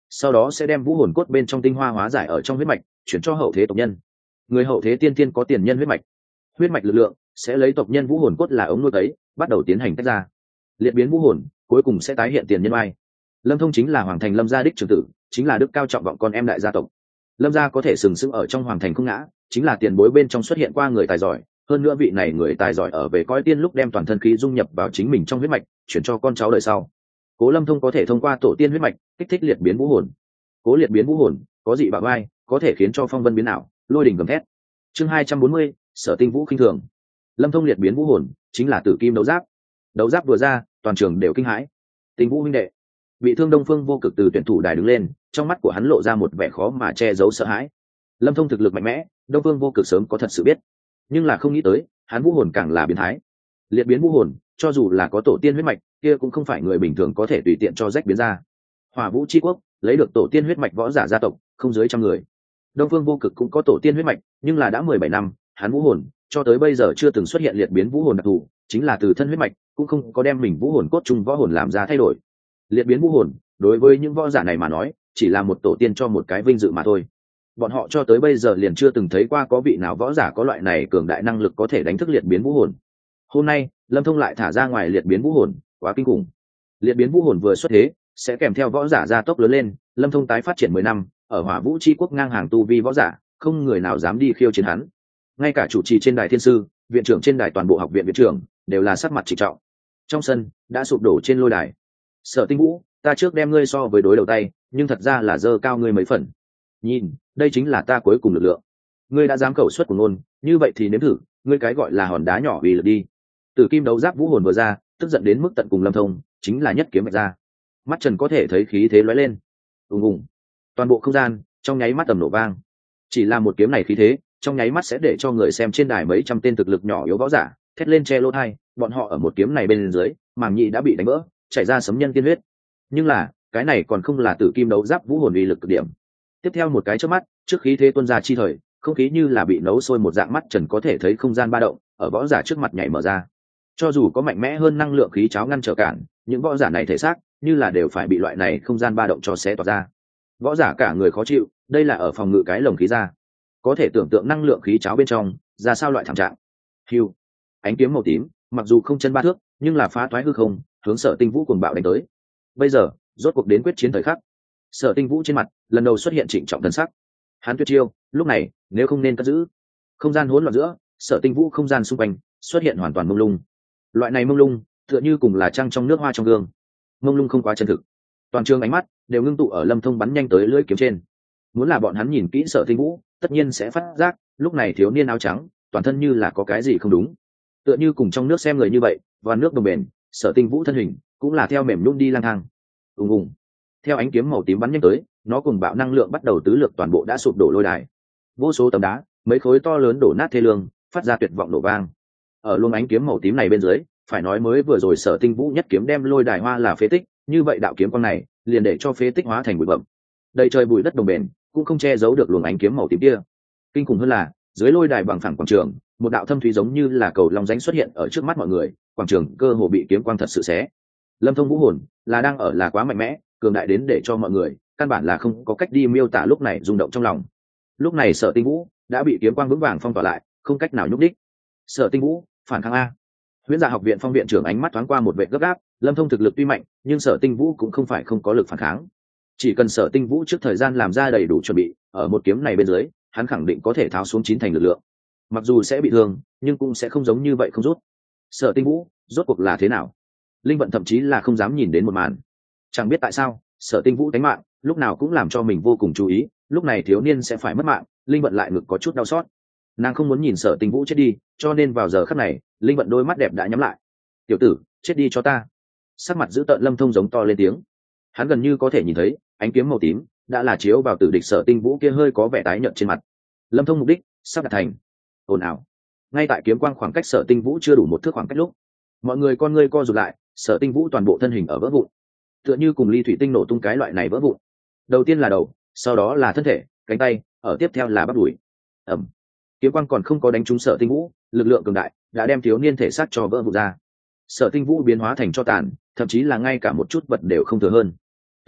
sau đó sẽ đem vũ hồn cốt bên trong tinh hoa hóa giải ở trong huyết mạch chuyển cho hậu thế tộc nhân. Người hậu thế tiên tiên có tiền nhân huyết mạch, huyết mạch lực lượng sẽ lấy tộc nhân vũ hồn cốt là ống nuôi ấy, bắt đầu tiến hành tách ra liệt biến vũ hồn, cuối cùng sẽ tái hiện tiền nhân oai. Lâm Thông chính là hoàng thành Lâm gia đích trưởng tử, chính là đức cao trọng vọng con em đại gia tộc. Lâm gia có thể sừng sững ở trong hoàng thành không ngã, chính là tiền bối bên trong xuất hiện qua người tài giỏi. Hơn nữa vị này người tài giỏi ở về coi tiên lúc đem toàn thân khí dung nhập vào chính mình trong huyết mạch, chuyển cho con cháu đời sau. Cố Lâm Thông có thể thông qua tổ tiên huyết mạch kích thích liệt biến vũ hồn. Cố liệt biến vũ hồn có dị bạo vai, có thể khiến cho phong vân biến ảo, lôi đỉnh gầm thét. Chương hai trăm bốn mươi, Sở Tinh Vũ khinh thường. Lâm Thông liệt biến vũ hồn chính là tử kim đấu giáp. Đấu giáp vừa ra, toàn trường đều kinh hãi. Tinh Vũ huynh đệ. Bị thương Đông Phương Vô Cực từ tuyển thủ đài đứng lên, trong mắt của hắn lộ ra một vẻ khó mà che giấu sợ hãi. Lâm Thông thực lực mạnh mẽ, Đông Phương Vô Cực sớm có thật sự biết, nhưng là không nghĩ tới, hắn vũ hồn càng là biến thái. Liệt biến vũ hồn, cho dù là có tổ tiên huyết mạch, kia cũng không phải người bình thường có thể tùy tiện cho rách biến ra. Hỏa Vũ chi quốc lấy được tổ tiên huyết mạch võ giả gia tộc, không dưới trăm người. Đông Phương Vô Cực cũng có tổ tiên huyết mạch, nhưng là đã mười bảy năm, hắn vũ hồn cho tới bây giờ chưa từng xuất hiện liệt biến vũ hồn đặc thù, chính là từ thân huyết mạch, cũng không có đem mình vũ hồn cốt trung võ hồn làm ra thay đổi. Liệt biến vũ hồn, đối với những võ giả này mà nói, chỉ là một tổ tiên cho một cái vinh dự mà thôi. Bọn họ cho tới bây giờ liền chưa từng thấy qua có vị nào võ giả có loại này cường đại năng lực có thể đánh thức liệt biến vũ hồn. Hôm nay, Lâm Thông lại thả ra ngoài liệt biến vũ hồn, quá kinh khủng. Liệt biến vũ hồn vừa xuất thế, sẽ kèm theo võ giả gia tốc lớn lên. Lâm Thông tái phát triển mười năm, ở Hỏa Vũ chi quốc ngang hàng tu vi võ giả, không người nào dám đi khiêu chiến hắn. Ngay cả chủ trì trên đài thiên sư, viện trưởng trên đài toàn bộ học viện viện trưởng, đều là sắc mặt trịnh trọng. Trong sân đã sụp đổ trên lôi đài. Sở Tinh Vũ, ta trước đem ngươi so với đối đầu tay, nhưng thật ra là dơ cao ngươi mấy phần. Nhìn, đây chính là ta cuối cùng lực lượng. Ngươi đã dám khẩu xuất của ngôn, như vậy thì nếm thử, ngươi cái gọi là hòn đá nhỏ vì lực đi. Tử kim đấu giáp vũ hồn vừa ra, tức giận đến mức tận cùng Lâm Thông, chính là nhất kiếm mạch ra. Mắt Trần có thể thấy khí thế lóe lên. Ùng ùng. Toàn bộ không gian trong nháy mắt tầm nổ vang. Chỉ là một kiếm này khí thế, trong nháy mắt sẽ để cho người xem trên đài mấy trăm tên thực lực nhỏ yếu võ giả thét lên che lỗ tai, bọn họ ở một kiếm này bên dưới, màng nhĩ đã bị đánh vỡ, chảy ra sấm nhân tiên huyết. Nhưng là, cái này còn không là tử kim đấu giáp vũ hồn uy lực cực điểm. Tiếp theo một cái chớp mắt, trước khí thế tuôn ra chi thời, không khí như là bị nấu sôi một dạng, mắt Trần có thể thấy không gian ba động ở võ giả trước mặt nhảy mở ra. Cho dù có mạnh mẽ hơn năng lượng khí cháo ngăn trở cản, những võ giả này thể xác như là đều phải bị loại này không gian ba động cho xé toạc ra. Võ giả cả người khó chịu, đây là ở phòng ngự cái lồng khí ra. Có thể tưởng tượng năng lượng khí cháo bên trong ra sao loại thảm trạng. Hưu, ánh kiếm màu tím, mặc dù không chân ba thước, nhưng là phá toái hư không, hướng Sở Tinh Vũ cuồng bạo đánh tới. Bây giờ, rốt cuộc đến quyết chiến thời khắc. Sở Tinh Vũ trên mặt lần đầu xuất hiện trịnh trọng thần sắc. Hắn tuyệt chiêu, lúc này nếu không nên cất giữ. Không gian hỗn loạn giữa, Sở Tinh Vũ không gian xung quanh xuất hiện hoàn toàn mông lung. Loại này mông lung tựa như cùng là trăng trong nước hoa trong gương. Mông lung không quá chân thực. Toàn trường ánh mắt đều ngưng tụ ở Lâm Thông bắn nhanh tới lưỡi kiếm trên. Muốn là bọn hắn nhìn kỹ Sở Tinh Vũ, tất nhiên sẽ phát giác, lúc này thiếu niên áo trắng, toàn thân như là có cái gì không đúng. Tựa như cùng trong nước xem người như vậy, và nước đồng bền, Sở Tinh Vũ thân hình cũng là theo mềm nhũn đi lang thang. Ùng ùng. Theo ánh kiếm màu tím bắn nhanh tới, nó cùng bạo năng lượng bắt đầu tứ lược toàn bộ đã sụp đổ lôi đài. Vô số tấm đá, mấy khối to lớn đổ nát thê lương, phát ra tuyệt vọng nổ vang. Ở luồng ánh kiếm màu tím này bên dưới, phải nói mới vừa rồi Sở Tinh Vũ nhất kiếm đem lôi đài hoa là phế tích, như vậy đạo kiếm quang này liền để cho phế tích hóa thành bụi bặm. Đầy trời bụi đất đồng bền, cũng không che giấu được luồng ánh kiếm màu tím kia. Kinh khủng hơn là, dưới lôi đài bằng phẳng quảng trường, một đạo thâm thúy giống như là cầu long rãnh xuất hiện ở trước mắt mọi người, quảng trường cơ hồ bị kiếm quang thật sự xé. Lâm Thông vũ hồn là đang ở là quá mạnh mẽ, cường đại đến để cho mọi người căn bản là không có cách đi miêu tả lúc này rung động trong lòng. Lúc này Sở Tinh Vũ đã bị kiếm quang vững vàng phong tỏa lại, không cách nào nhúc đích. Sở Tinh Vũ phản kháng a. Huyễn Dạ học viện Phong viện trưởng ánh mắt thoáng qua một vệ gấp gáp, Lâm Thông thực lực tuy mạnh, nhưng Sở Tinh Vũ cũng không phải không có lực phản kháng. Chỉ cần Sở Tinh Vũ trước thời gian làm ra đầy đủ chuẩn bị, ở một kiếm này bên dưới, hắn khẳng định có thể tháo xuống chín thành lực lượng. Mặc dù sẽ bị thương, nhưng cũng sẽ không giống như vậy không rút. Sở Tinh Vũ rốt cuộc là thế nào? Linh Vận thậm chí là không dám nhìn đến một màn. Chẳng biết tại sao, Sở Tinh Vũ đánh mạng, lúc nào cũng làm cho mình vô cùng chú ý, lúc này thiếu niên sẽ phải mất mạng, Linh Vận lại ngực có chút đau xót. Nàng không muốn nhìn Sở Tinh Vũ chết đi, cho nên vào giờ khắc này, Linh Vận đôi mắt đẹp đã nhắm lại. "Tiểu tử, chết đi cho ta." Sắc mặt dữ tợn Lâm Thông giống to lên tiếng. Hắn gần như có thể nhìn thấy, ánh kiếm màu tím đã là chiếu vào tử địch Sở Tinh Vũ kia hơi có vẻ tái nhợt trên mặt. Lâm Thông mục đích sắp đạt thành. Ồn ào. Ngay tại kiếm quang khoảng cách Sở Tinh Vũ chưa đủ một thước khoảng cách lúc, mọi người con ngươi co rụt lại, Sở Tinh Vũ toàn bộ thân hình ở vỡ vụn, tựa như cùng ly thủy tinh nổ tung cái loại này vỡ vụn. Đầu tiên là đầu, sau đó là thân thể, cánh tay, ở tiếp theo là bắp đùi. Ầm. Kiếm quang còn không có đánh trúng Sở Tinh Vũ, lực lượng cường đại đã đem thiếu niên thể xác cho vỡ vụn ra. Sở Tinh Vũ biến hóa thành tro tàn, thậm chí là ngay cả một chút vật đều không thừa hơn.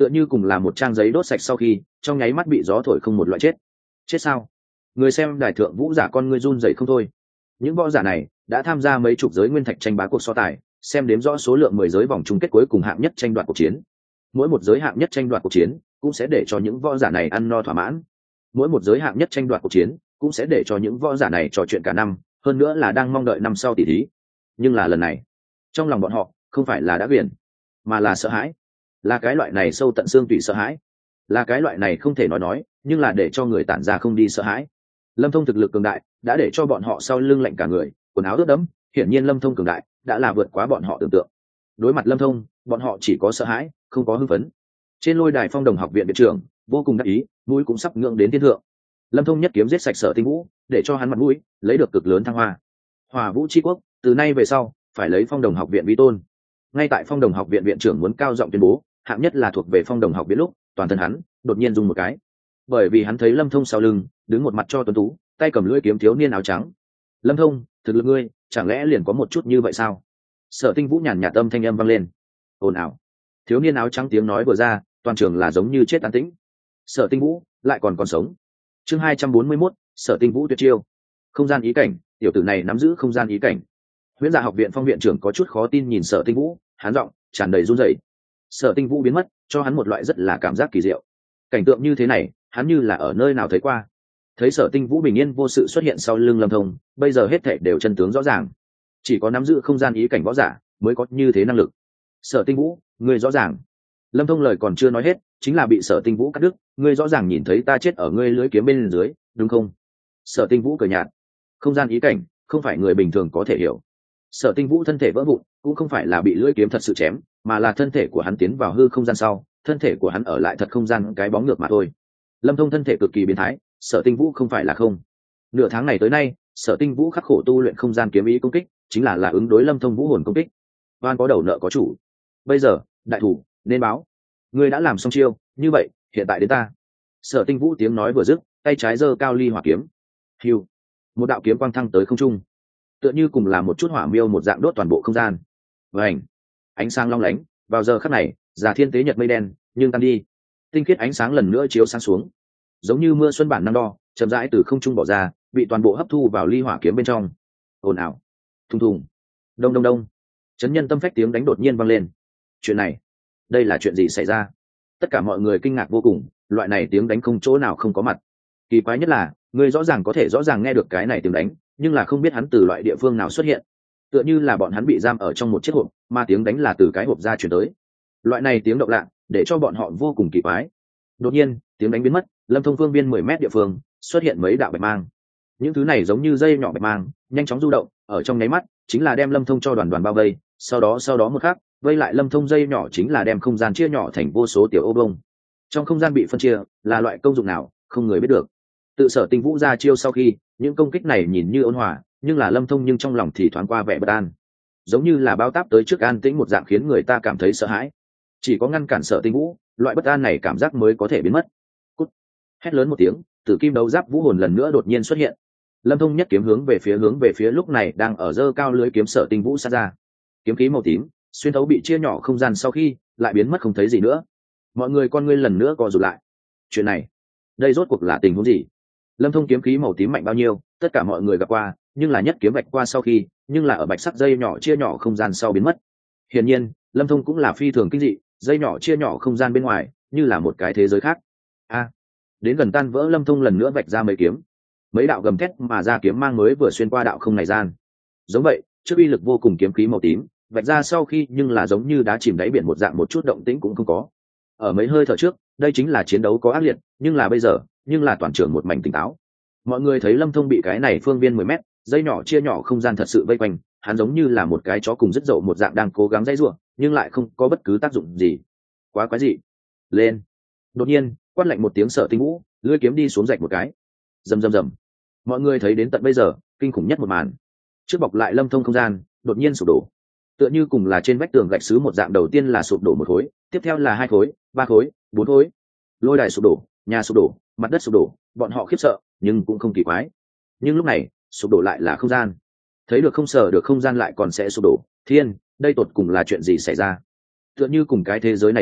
tựa như cùng là một trang giấy đốt sạch sau khi trong nháy mắt bị gió thổi không một loại chết. Chết sao? Người xem đài thượng vũ giả con ngươi run rẩy không thôi. Những võ giả này đã tham gia mấy chục giới nguyên thạch tranh bá cuộc so tài, xem đếm rõ số lượng mười giới vòng chung kết cuối cùng hạng nhất tranh đoạt cuộc chiến. Mỗi một giới hạng nhất tranh đoạt cuộc chiến cũng sẽ để cho những võ giả này ăn no thỏa mãn. Mỗi một giới hạng nhất tranh đoạt cuộc chiến cũng sẽ để cho những võ giả này trò chuyện cả năm, hơn nữa là đang mong đợi năm sau tỷ thí. Nhưng là lần này, trong lòng bọn họ không phải là đã quyển, mà là sợ hãi, là cái loại này sâu tận xương tủy sợ hãi, là cái loại này không thể nói nói nhưng là để cho người tản ra không đi sợ hãi. Lâm Thông thực lực cường đại đã để cho bọn họ sau lưng lạnh cả người, quần áo ướt đẫm. Hiển nhiên Lâm Thông cường đại đã là vượt quá bọn họ tưởng tượng. Đối mặt Lâm Thông, bọn họ chỉ có sợ hãi, không có hưng phấn. Trên lôi đài Phong Đồng học viện viện trưởng vô cùng đắc ý, mũi cũng sắp ngưỡng đến thiên thượng. Lâm Thông nhất kiếm giết sạch Sở Tinh Vũ, để cho hắn mặt mũi lấy được cực lớn thăng hoa. Hòa Vũ chi quốc từ nay về sau phải lấy Phong Đồng học viện vi tôn. Ngay tại Phong Đồng học viện viện trưởng muốn cao giọng tuyên bố hạng nhất là thuộc về Phong Đồng học viện lúc, toàn thân hắn đột nhiên rung một cái, bởi vì hắn thấy Lâm Thông sau lưng đứng một mặt cho tuấn tú, tay cầm lưỡi kiếm thiếu niên áo trắng. Lâm Thông, thực lực ngươi chẳng lẽ liền có một chút như vậy sao? Sở Tinh Vũ nhàn nhạt âm thanh âm vang lên. Ồn ào. Thiếu niên áo trắng tiếng nói vừa ra, toàn trường là giống như chết an tĩnh. Sở Tinh Vũ lại còn còn sống. Chương hai trăm bốn mươi mốt, Sở Tinh Vũ tuyệt chiêu. Không gian ý cảnh, tiểu tử này nắm giữ không gian ý cảnh. Huyễn Dạ học viện Phong viện trưởng có chút khó tin nhìn Sở Tinh Vũ, hắn giọng tràn đầy run rẩy. Sở Tinh Vũ biến mất, cho hắn một loại rất là cảm giác kỳ diệu. Cảnh tượng như thế này, hắn như là ở nơi nào thấy qua. Thấy Sở Tinh Vũ bình yên vô sự xuất hiện sau lưng Lâm Thông, bây giờ hết thảy đều chân tướng rõ ràng. Chỉ có nắm giữ không gian ý cảnh võ giả mới có như thế năng lực. Sở Tinh Vũ, ngươi rõ ràng. Lâm Thông lời còn chưa nói hết, chính là bị Sở Tinh Vũ cắt đứt. Ngươi rõ ràng nhìn thấy ta chết ở ngươi lưới kiếm bên dưới, đúng không? Sở Tinh Vũ cười nhạt. Không gian ý cảnh không phải người bình thường có thể hiểu. Sở Tinh Vũ thân thể vỡ vụn cũng không phải là bị lưỡi kiếm thật sự chém, mà là thân thể của hắn tiến vào hư không gian sau, thân thể của hắn ở lại thật không gian cái bóng ngược mà thôi. Lâm Thông thân thể cực kỳ biến thái, Sở Tinh Vũ không phải là không. Nửa tháng này tới nay, Sở Tinh Vũ khắc khổ tu luyện không gian kiếm ý công kích, chính là là ứng đối Lâm Thông vũ hồn công kích. Oan có đầu nợ có chủ. Bây giờ, đại thủ nên báo. Ngươi đã làm xong chiêu, như vậy, hiện tại đến ta. Sở Tinh Vũ tiếng nói vừa dứt, tay trái giơ cao ly hỏa kiếm. Hưu. Một đạo kiếm quang thăng tới không trung, tựa như cùng là một chút hỏa miêu một dạng đốt toàn bộ không gian. Vành. Ánh sáng long lánh, vào giờ khắc này, Già Thiên Tế Nhật mây đen, nhưng tan đi. Tinh khiết ánh sáng lần nữa chiếu sáng xuống, giống như mưa xuân bản năng đo, chậm rãi từ không trung bỏ ra, bị toàn bộ hấp thu vào ly hỏa kiếm bên trong. Ồn ào, thùng thùng, đông đông đông, chấn nhân tâm phách tiếng đánh đột nhiên vang lên. Chuyện này, đây là chuyện gì xảy ra? Tất cả mọi người kinh ngạc vô cùng, loại này tiếng đánh không chỗ nào không có mặt. Kỳ quái nhất là, người rõ ràng có thể rõ ràng nghe được cái này tiếng đánh, nhưng là không biết hắn từ loại địa phương nào xuất hiện. Tựa như là bọn hắn bị giam ở trong một chiếc hộp, mà tiếng đánh là từ cái hộp ra truyền tới. Loại này tiếng động lạ, để cho bọn họ vô cùng kỳ quái. Đột nhiên, tiếng đánh biến mất, Lâm Thông phương viên mười mét địa phương xuất hiện mấy đạo bạch mang. Những thứ này giống như dây nhỏ bạch mang, nhanh chóng du động, ở trong nháy mắt chính là đem Lâm Thông cho đoàn đoàn bao vây, sau đó sau đó một khắc, vây lại Lâm Thông dây nhỏ chính là đem không gian chia nhỏ thành vô số tiểu ô vuông. Trong không gian bị phân chia, là loại công dụng nào, không người biết được. Tự Sở Tinh Vũ ra chiêu sau khi, những công kích này nhìn như ôn hòa, nhưng là Lâm Thông nhưng trong lòng thì thoáng qua vẻ bất an, giống như là bao táp tới trước an tĩnh một dạng, khiến người ta cảm thấy sợ hãi. Chỉ có ngăn cản Sở Tinh Vũ, loại bất an này cảm giác mới có thể biến mất. Cút. Hét lớn một tiếng, Tử Kim Đấu Giáp vũ hồn lần nữa đột nhiên xuất hiện. Lâm Thông nhất kiếm hướng về phía hướng về phía lúc này đang ở dơ cao lưới kiếm Sở Tinh Vũ sát ra. Kiếm khí màu tím xuyên thấu bị chia nhỏ không gian sau khi lại biến mất không thấy gì nữa. Mọi người con ngươi lần nữa co rụt lại. Chuyện này, đây rốt cuộc là tình huống gì? Lâm Thông kiếm khí màu tím mạnh bao nhiêu, tất cả mọi người gặp qua, nhưng là nhất kiếm vạch qua sau khi, nhưng là ở bạch sắc dây nhỏ chia nhỏ không gian sau biến mất. Hiển nhiên, Lâm Thông cũng là phi thường kinh dị, dây nhỏ chia nhỏ không gian bên ngoài, như là một cái thế giới khác. A, à, đến gần tan vỡ, Lâm Thông lần nữa vạch ra mấy kiếm, mấy đạo gầm thét mà ra kiếm mang mới vừa xuyên qua đạo không này gian. Giống vậy, trước uy lực vô cùng kiếm khí màu tím, vạch ra sau khi nhưng là giống như đá chìm đáy biển một dạng, một chút động tĩnh cũng không có. Ở mấy hơi thở trước, đây chính là chiến đấu có ác liệt, nhưng là bây giờ, nhưng là toàn trường một mảnh tỉnh táo. Mọi người thấy Lâm Thông bị cái này phương viên mười mét, dây nhỏ chia nhỏ không gian thật sự vây quanh, hắn giống như là một cái chó cùng rất dậu một dạng đang cố gắng dãy rủa, nhưng lại không có bất cứ tác dụng gì. Quá quái dị. Lên. Đột nhiên, quát lạnh một tiếng, Sở Tinh Vũ lưỡi kiếm đi xuống rạch một cái. Rầm rầm rầm. Mọi người thấy đến tận bây giờ, kinh khủng nhất một màn. Trước bọc lại Lâm Thông không gian, đột nhiên sụp đổ. Tựa như cùng là trên vách tường gạch sứ một dạng, đầu tiên là sụp đổ một khối, tiếp theo là hai khối, ba khối, bốn khối. Lôi đài sụp đổ, nhà sụp đổ, mặt đất sụp đổ, bọn họ khiếp sợ, nhưng cũng không kỳ quái. Nhưng lúc này, sụp đổ lại là không gian. Thấy được không sở được không gian lại còn sẽ sụp đổ, thiên, đây tột cùng là chuyện gì xảy ra? Tựa như cùng cái thế giới này ra,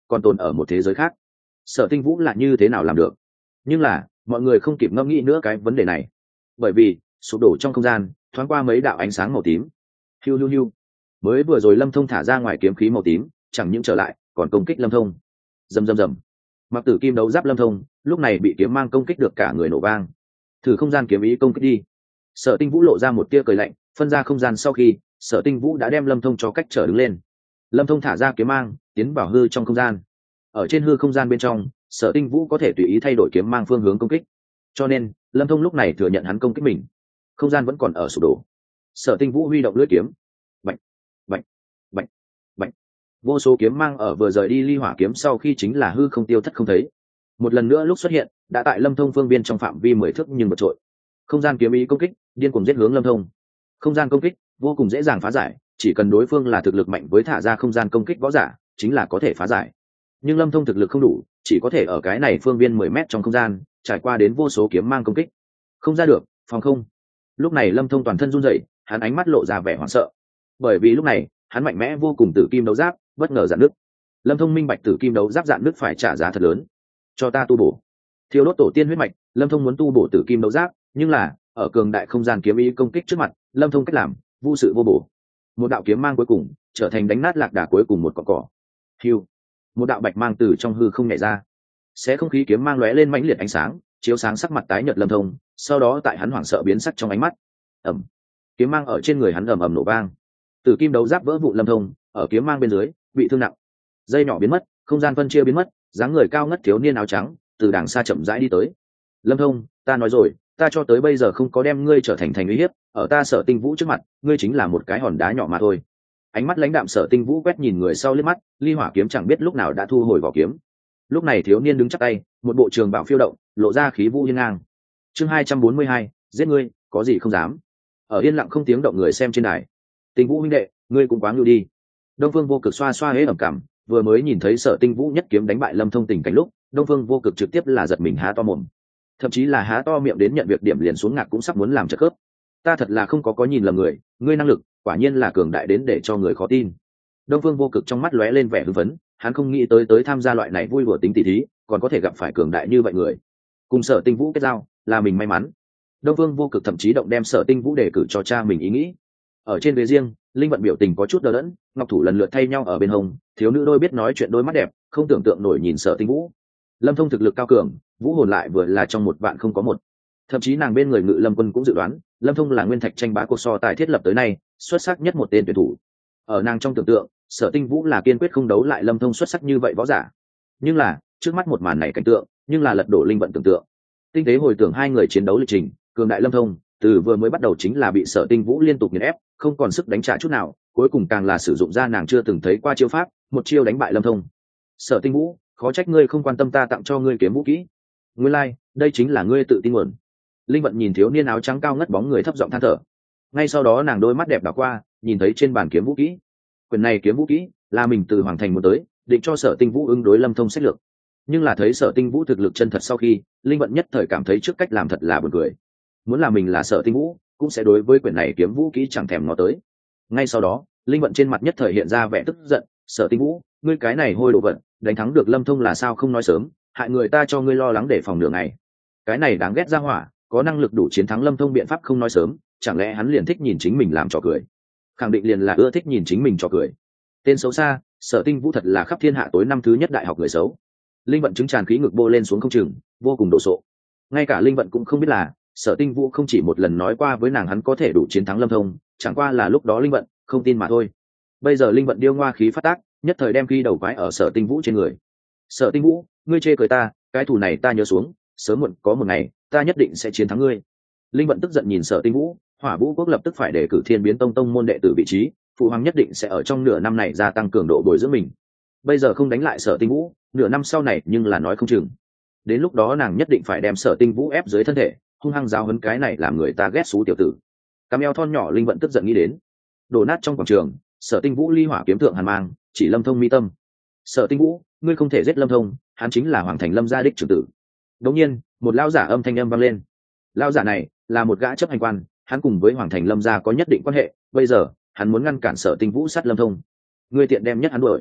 còn tồn ở một thế giới khác. Sở Tinh Vũ là như thế nào làm được? Nhưng là mọi người không kịp ngẫm nghĩ nữa cái vấn đề này, bởi vì sụp đổ trong không gian thoáng qua mấy đạo ánh sáng màu tím. Hiu hiu hiu, mới vừa rồi Lâm Thông thả ra ngoài kiếm khí màu tím chẳng những trở lại còn công kích Lâm Thông. Rầm rầm rầm, mặc tử kim đấu giáp Lâm Thông lúc này bị kiếm mang công kích được cả người nổ vang. Thử không gian kiếm ý công kích đi. Sở Tinh Vũ lộ ra một tia cười lạnh, phân ra không gian sau khi Sở Tinh Vũ đã đem Lâm Thông cho cách trở đứng lên. Lâm Thông thả ra kiếm mang tiến vào hư trong không gian. Ở trên hư không gian bên trong, Sở Tinh Vũ có thể tùy ý thay đổi kiếm mang phương hướng công kích, cho nên Lâm Thông lúc này thừa nhận hắn công kích mình. Không gian vẫn còn ở sụp đổ. Sở Tinh Vũ huy động lưỡi kiếm, bạch bạch bạch bạch, vô số kiếm mang ở vừa rời đi ly hỏa kiếm sau khi chính là hư không tiêu thất không thấy. Một lần nữa lúc xuất hiện đã tại Lâm Thông phương viên trong phạm vi mười thước nhưng vượt trội. Không gian kiếm ý công kích điên cuồng giết hướng Lâm Thông. Không gian công kích vô cùng dễ dàng phá giải, chỉ cần đối phương là thực lực mạnh với thả ra không gian công kích võ giả chính là có thể phá giải. Nhưng Lâm Thông thực lực không đủ, chỉ có thể ở cái này phương viên mười mét trong không gian trải qua đến vô số kiếm mang công kích, không ra được phòng không. Lúc này Lâm Thông toàn thân run rẩy, hắn ánh mắt lộ ra vẻ hoảng sợ, bởi vì lúc này hắn mạnh mẽ vô cùng, tử kim đấu giáp bất ngờ dạn nứt. Lâm Thông minh bạch tử kim đấu giáp dạn nứt phải trả giá thật lớn. Cho ta tu bổ. Thiêu đốt tổ tiên huyết mạch, Lâm Thông muốn tu bổ tử kim đấu giáp, nhưng là ở cường đại không gian kiếm ý công kích trước mặt, Lâm Thông cách làm vô sự vô bổ. Một đạo kiếm mang cuối cùng trở thành đánh nát lạc đà cuối cùng một cọng cỏ. Hiu, một đạo bạch mang từ trong hư không nhảy ra, xé không khí, kiếm mang lóe lên mãnh liệt ánh sáng chiếu sáng sắc mặt tái nhợt Lâm Thông. Sau đó tại hắn hoảng sợ biến sắc trong ánh mắt, ầm, kiếm mang ở trên người hắn ầm ầm nổ vang. Tử kim đấu giáp vỡ vụn, Lâm Thông ở kiếm mang bên dưới bị thương nặng. Dây nhỏ biến mất, không gian phân chia biến mất, dáng người cao ngất thiếu niên áo trắng từ đằng xa chậm rãi đi tới. Lâm Thông, ta nói rồi, ta cho tới bây giờ không có đem ngươi trở thành thành uy hiếp, ở ta Sở Tinh Vũ trước mặt ngươi chính là một cái hòn đá nhỏ mà thôi. Ánh mắt lãnh đạm Sở Tinh Vũ quét nhìn người sau liếc mắt, ly hỏa kiếm chẳng biết lúc nào đã thu hồi vỏ kiếm. Lúc này thiếu niên đứng chắc tay, một bộ trường bào phiêu động, lộ ra khí vũ hiên ngang. Chương hai trăm bốn mươi hai, giết ngươi có gì không dám. Ở yên lặng không tiếng động người xem trên đài, Tinh Vũ huynh đệ, ngươi cũng quá nhu đi. Đông Phương Vô Cực xoa xoa hế ẩm cảm, vừa mới nhìn thấy Sở Tinh Vũ nhất kiếm đánh bại Lâm Thông tình cảnh lúc, Đông Phương Vô Cực trực tiếp là giật mình há to mồm, thậm chí là há to miệng đến nhận việc điểm liền xuống ngạc cũng sắp muốn làm trợ cướp. Ta thật là không có có nhìn lầm người, ngươi năng lực quả nhiên là cường đại đến để cho người khó tin. Đông Phương Vô Cực trong mắt lóe lên vẻ hưng phấn, hắn không nghĩ tới tới tham gia loại này vui đùa tính tỷ thí còn có thể gặp phải cường đại như vậy người. Cùng Sở Tinh Vũ kết giao là mình may mắn. Đông Phương Vô Cực thậm chí động đem Sở Tinh Vũ đề cử cho cha mình ý nghĩ. Ở trên ghế riêng, Linh Vận biểu tình có chút đờ đẫn, ngọc thủ lần lượt thay nhau ở bên hông, thiếu nữ đôi biết nói chuyện đôi mắt đẹp không tưởng tượng nổi nhìn Sở Tinh Vũ. Lâm Thông thực lực cao cường, vũ hồn lại vừa là trong một vạn không có một. Thậm chí nàng bên người Ngự Lâm Quân cũng dự đoán Lâm Thông là nguyên thạch tranh bá cuộc so tài thiết lập tới nay xuất sắc nhất một tên tuyển thủ. Ở nàng trong tưởng tượng, Sở Tinh Vũ là kiên quyết không đấu lại Lâm Thông xuất sắc như vậy võ giả. Nhưng là trước mắt một màn này cảnh tượng nhưng là lật đổ Linh Vận tưởng tượng. Tinh tế hồi tưởng hai người chiến đấu lịch trình, cường đại Lâm Thông từ vừa mới bắt đầu chính là bị Sở Tinh Vũ liên tục nghiền ép, không còn sức đánh trả chút nào, cuối cùng càng là sử dụng ra nàng chưa từng thấy qua chiêu pháp, một chiêu đánh bại Lâm Thông. Sở Tinh Vũ, khó trách ngươi không quan tâm ta tặng cho ngươi kiếm vũ kỹ. Nguyên lai, like, đây chính là ngươi tự tin nguồn. Linh Vận nhìn thiếu niên áo trắng cao ngất bóng người thấp giọng than thở. Ngay sau đó nàng đôi mắt đẹp đảo qua, nhìn thấy trên bàn kiếm vũ kỹ. Quyền này kiếm vũ kỹ là mình từ Hoàng Thành muốn tới, định cho Sở Tinh Vũ ứng đối Lâm Thông sách lược. Nhưng là thấy Sở Tinh Vũ thực lực chân thật sau khi, Linh Vận nhất thời cảm thấy trước cách làm thật là buồn cười. Muốn là mình là Sở Tinh Vũ, cũng sẽ đối với quyền này kiếm vũ kỹ chẳng thèm ngó tới. Ngay sau đó, Linh Vận trên mặt nhất thời hiện ra vẻ tức giận, Sở Tinh Vũ, ngươi cái này hôi đồ vật, đánh thắng được Lâm Thông là sao không nói sớm, hại người ta cho ngươi lo lắng để phòng nửa ngày. Cái này đáng ghét ra hỏa, có năng lực đủ chiến thắng Lâm Thông biện pháp không nói sớm, chẳng lẽ hắn liền thích nhìn chính mình làm trò cười? Khẳng định liền là ưa thích nhìn chính mình trò cười. Tên xấu xa, Sở Tinh Vũ thật là khắp thiên hạ tối năm thứ nhất đại học người xấu. Linh Vận chứng tràn khí ngực bô lên xuống không chừng, vô cùng đồ sộ. Ngay cả Linh Vận cũng không biết là Sở Tinh Vũ không chỉ một lần nói qua với nàng hắn có thể đủ chiến thắng Lâm Thông, chẳng qua là lúc đó Linh Vận không tin mà thôi. Bây giờ Linh Vận điêu ngoa khí phát tác, nhất thời đem khí đầu quái ở Sở Tinh Vũ trên người. Sở Tinh Vũ, ngươi chê cười ta, cái thù này ta nhớ xuống, sớm muộn có một ngày ta nhất định sẽ chiến thắng ngươi. Linh Vận tức giận nhìn Sở Tinh Vũ, Hỏa Vũ Quốc lập tức phải đề cử Thiên Biến Tông tông môn đệ tử vị trí, phụ hoàng nhất định sẽ ở trong nửa năm này gia tăng cường độ bồi dưỡng mình. Bây giờ không đánh lại Sở Tinh Vũ, nửa năm sau này nhưng là nói không chừng. Đến lúc đó nàng nhất định phải đem Sở Tinh Vũ ép dưới thân thể, hung hăng giáo huấn cái này làm người ta ghét xú tiểu tử. Cam eo thon nhỏ Linh Vận tức giận nghĩ đến. Đổ nát trong quảng trường, Sở Tinh Vũ ly hỏa kiếm thượng hàn mang, chỉ Lâm Thông mi tâm. Sở Tinh Vũ, ngươi không thể giết Lâm Thông, hắn chính là Hoàng Thành Lâm gia đích trưởng tử. Đột nhiên, một lão giả âm thanh âm vang lên. Lão giả này là một gã chấp hành quan, hắn cùng với Hoàng Thành Lâm gia có nhất định quan hệ, bây giờ hắn muốn ngăn cản Sở Tinh Vũ sát Lâm Thông. Ngươi tiện đem nhất hắn đuổi.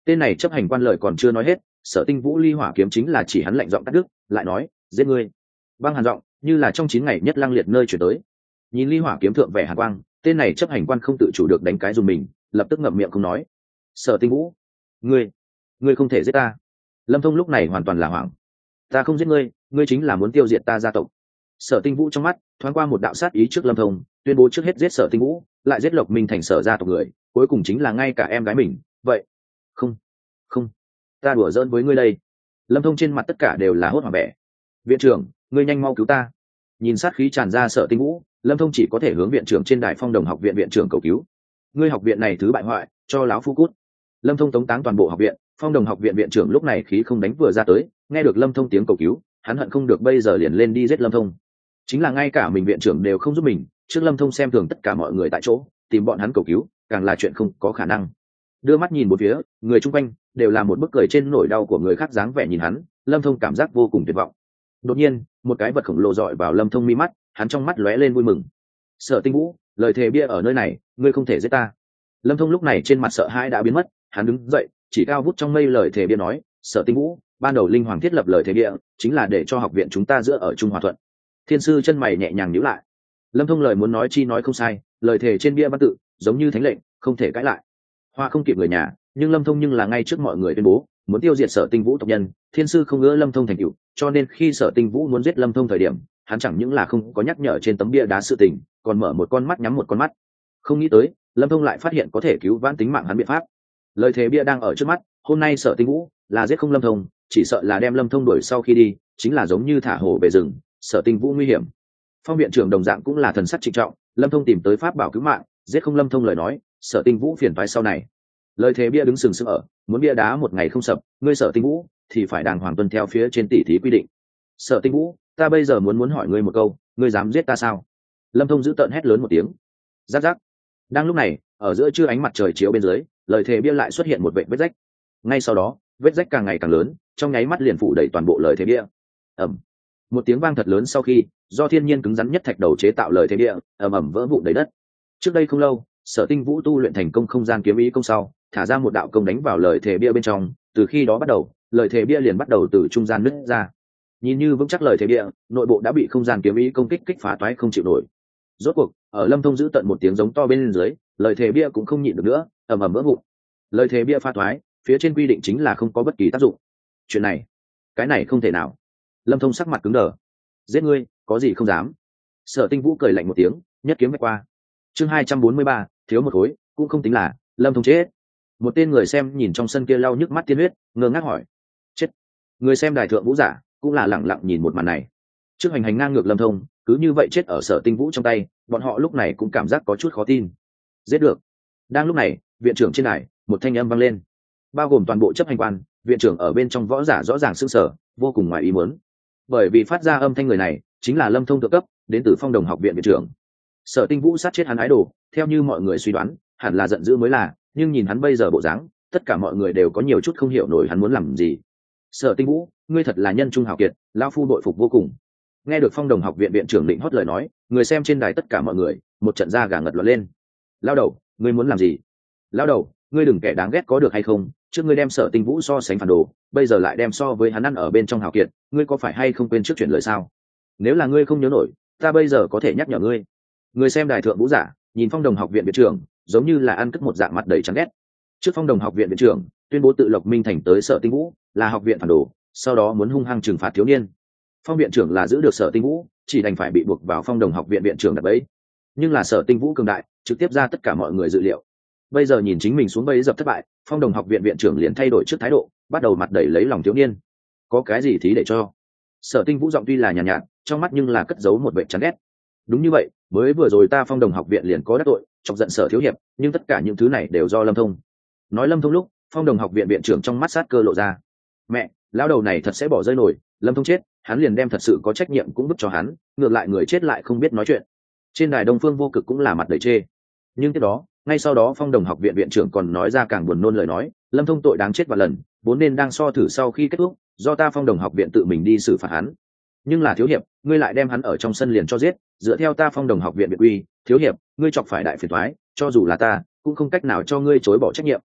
Tên này chấp hành quan lợi còn chưa nói hết, Sở Tinh Vũ ly hỏa kiếm chính là chỉ hắn lạnh giọng cắt đứt, lại nói giết ngươi. Băng hàn giọng như là trong chín ngày nhất lăng liệt nơi chuyển tới. Nhìn ly hỏa kiếm thượng vẻ hàn quang, tên này chấp hành quan không tự chủ được đánh cái dùng mình, lập tức ngậm miệng không nói. Sở Tinh Vũ, ngươi ngươi không thể giết ta. Lâm Thông lúc này hoàn toàn là hoảng. Ta không giết ngươi, ngươi chính là muốn tiêu diệt ta gia tộc. Sở Tinh Vũ trong mắt thoáng qua một đạo sát ý trước Lâm Thông, tuyên bố trước hết giết Sở Tinh Vũ, lại giết Lộc Minh thành Sở gia tộc người, cuối cùng chính là ngay cả em gái mình. Vậy không không ta đùa giỡn với ngươi đây. Lâm Thông trên mặt tất cả đều là hốt hoảng vẻ. Viện trưởng, ngươi nhanh mau cứu ta. Nhìn sát khí tràn ra Sở Tinh Vũ, Lâm Thông chỉ có thể hướng viện trưởng trên đài Phong Đồng học viện viện trưởng cầu cứu. Ngươi học viện này thứ bại hoại, cho láo phu cút. Lâm Thông tống táng toàn bộ học viện. Phong Đồng học viện viện trưởng lúc này khí không đánh vừa ra tới, nghe được Lâm Thông tiếng cầu cứu, hắn hận không được bây giờ liền lên đi giết Lâm Thông. Chính là ngay cả mình viện trưởng đều không giúp mình, trước Lâm Thông xem thường tất cả mọi người tại chỗ, tìm bọn hắn cầu cứu càng là chuyện không có khả năng. Đưa mắt nhìn một phía, người chung quanh đều là một bức cười trên nỗi đau của người khác dáng vẻ nhìn hắn. Lâm Thông cảm giác vô cùng tuyệt vọng. Đột nhiên một cái vật khổng lồ dọi vào Lâm Thông mi mắt, hắn trong mắt lóe lên vui mừng. Sở Tinh Vũ, lời thề bia ở nơi này, ngươi không thể giết ta. Lâm Thông lúc này trên mặt sợ hãi đã biến mất, hắn đứng dậy chỉ cao vút trong mây lời thề bia nói, Sở Tinh Vũ, ban đầu linh hoàng thiết lập lời thề bia chính là để cho học viện chúng ta giữa ở Trung Hòa Thuận. Thiên sư chân mày nhẹ nhàng nhíu lại. Lâm Thông lời muốn nói chi nói không sai, lời thề trên bia văn tự giống như thánh lệnh, không thể cãi lại. Hoa không kịp người nhà, nhưng Lâm Thông nhưng là ngay trước mọi người tuyên bố muốn tiêu diệt Sở Tinh Vũ tộc nhân. Thiên sư không ngỡ Lâm Thông thành cựu, cho nên khi Sở Tinh Vũ muốn giết Lâm Thông thời điểm, hắn chẳng những là không có nhắc nhở trên tấm bia đá sự tình, còn mở một con mắt nhắm một con mắt. Không nghĩ tới Lâm Thông lại phát hiện có thể cứu vãn tính mạng hắn biện pháp. Lời thề bia đang ở trước mắt, hôm nay Sở Tinh Vũ là giết không Lâm Thông, chỉ sợ là đem Lâm Thông đuổi sau khi đi, chính là giống như thả hổ về rừng. Sở Tinh Vũ nguy hiểm. Phong viện trưởng đồng dạng cũng là thần sắc trịnh trọng, Lâm Thông tìm tới pháp bảo cứu mạng, giết không Lâm Thông lời nói, Sở Tinh Vũ phiền toái sau này. Lời thề bia đứng sừng sững ở, muốn bia đá một ngày không sập, ngươi Sở Tinh Vũ thì phải đàng hoàng tuân theo phía trên tỷ thí quy định. Sở Tinh Vũ, ta bây giờ muốn muốn hỏi ngươi một câu, ngươi dám giết ta sao? Lâm Thông giữ tợn hét lớn một tiếng. Rắc rắc. Đang lúc này, ở giữa trưa ánh mặt trời chiếu bên dưới, lời thề bia lại xuất hiện một vệt vết rách. Ngay sau đó, vết rách càng ngày càng lớn, trong nháy mắt liền phủ đầy toàn bộ lời thề bia. Ầm. Một tiếng vang thật lớn sau khi, do thiên nhiên cứng rắn nhất thạch đầu chế tạo lời thề bia, ầm ầm vỡ vụn đầy đất. Trước đây không lâu, Sở Tinh Vũ tu luyện thành công không gian kiếm ý công sau, thả ra một đạo công đánh vào lời thề bia bên trong, từ khi đó bắt đầu, lời thề bia liền bắt đầu từ trung gian nứt ra. Nhìn như vững chắc lời thề bia, nội bộ đã bị không gian kiếm ý công kích kích phá toái không chịu nổi. Rốt cuộc, ở Lâm Thông giữ tận một tiếng giống to bên dưới, lời thề bia cũng không nhịn được nữa, ầm ầm vỡ vụn. Lời thề bia phá toái, phía trên quy định chính là không có bất kỳ tác dụng. Chuyện này, cái này không thể nào. Lâm Thông sắc mặt cứng đờ. Giết ngươi, có gì không dám. Sở Tinh Vũ cười lạnh một tiếng, nhất kiếm vạch qua. Chương hai trăm bốn mươi ba, thiếu một khối, cũng không tính là, Lâm Thông chết. Một tên người xem nhìn trong sân kia lau nhức mắt tiên huyết, ngơ ngác hỏi. Chết. Người xem đài thượng vũ giả, cũng là lẳng lặng nhìn một màn này. Trước hành hành ngang ngược Lâm Thông, cứ như vậy chết ở Sở Tinh Vũ trong tay, bọn họ lúc này cũng cảm giác có chút khó tin. Giết được. Đang lúc này, viện trưởng trên đài, một thanh âm vang lên. Bao gồm toàn bộ chấp hành quan, viện trưởng ở bên trong võ giả rõ ràng sững sờ, vô cùng ngoài ý muốn. Bởi vì phát ra âm thanh người này, chính là Lâm Thông thượng cấp, đến từ Phong Đồng học viện viện trưởng. Sở Tinh Vũ sát chết hắn ái đồ, theo như mọi người suy đoán, hẳn là giận dữ mới là, nhưng nhìn hắn bây giờ bộ dáng, tất cả mọi người đều có nhiều chút không hiểu nổi hắn muốn làm gì. Sở Tinh Vũ, ngươi thật là nhân trung hào kiệt, lão phu đội phục vô cùng. Nghe được Phong Đồng học viện viện trưởng định hót lời nói, người xem trên đài tất cả mọi người, một trận da gà ngật loạn lên. Lão đầu, ngươi muốn làm gì? Lão đầu, ngươi đừng kẻ đáng ghét có được hay không? Trước ngươi đem Sở Tinh Vũ so sánh phản đồ, bây giờ lại đem so với hắn ăn ở bên trong hào kiệt, ngươi có phải hay không quên trước chuyện lời sao? Nếu là ngươi không nhớ nổi, ta bây giờ có thể nhắc nhở ngươi. Người xem đài thượng vũ giả, nhìn Phong Đồng học viện viện trưởng, giống như là ăn cất một dạng mặt đầy chán ghét. Trước Phong Đồng học viện viện trưởng tuyên bố tự Lộc Minh thành tới Sở Tinh Vũ là học viện phản đồ, sau đó muốn hung hăng trừng phạt thiếu niên. Phong viện trưởng là giữ được Sở Tinh Vũ, chỉ đành phải bị buộc vào Phong Đồng học viện viện trưởng đặt bẫy. Nhưng là Sở Tinh Vũ cường đại, trực tiếp ra tất cả mọi người dự liệu. Bây giờ nhìn chính mình xuống bẫy dập thất bại, Phong Đồng học viện viện trưởng liền thay đổi trước thái độ, bắt đầu mặt đầy lấy lòng thiếu niên. Có cái gì thí để cho? Sở Tinh Vũ giọng tuy là nhàn nhạt, nhạt, trong mắt nhưng là cất giấu một vẻ chán ghét. Đúng như vậy, mới vừa rồi ta Phong Đồng học viện liền có đắc tội, chọc giận Sở thiếu hiệp, nhưng tất cả những thứ này đều do Lâm Thông. Nói Lâm Thông lúc, Phong Đồng học viện viện trưởng trong mắt sát cơ lộ ra. Mẹ, lão đầu này thật sẽ bỏ rơi nổi, Lâm Thông chết, hắn liền đem thật sự có trách nhiệm cũng vứt cho hắn, ngược lại người chết lại không biết nói chuyện. Trên đài Đông Phương Vô Cực cũng là mặt đầy chê. Nhưng tiếp đó, ngay sau đó Phong Đồng học viện viện trưởng còn nói ra càng buồn nôn lời nói, Lâm Thông tội đáng chết vạn lần, vốn nên đang so thử sau khi kết thúc, do ta Phong Đồng học viện tự mình đi xử phạt hắn. Nhưng là thiếu hiệp, ngươi lại đem hắn ở trong sân liền cho giết, dựa theo ta Phong Đồng học viện biệt uy, thiếu hiệp, ngươi chọc phải đại phiền toái, cho dù là ta, cũng không cách nào cho ngươi chối bỏ trách nhiệm.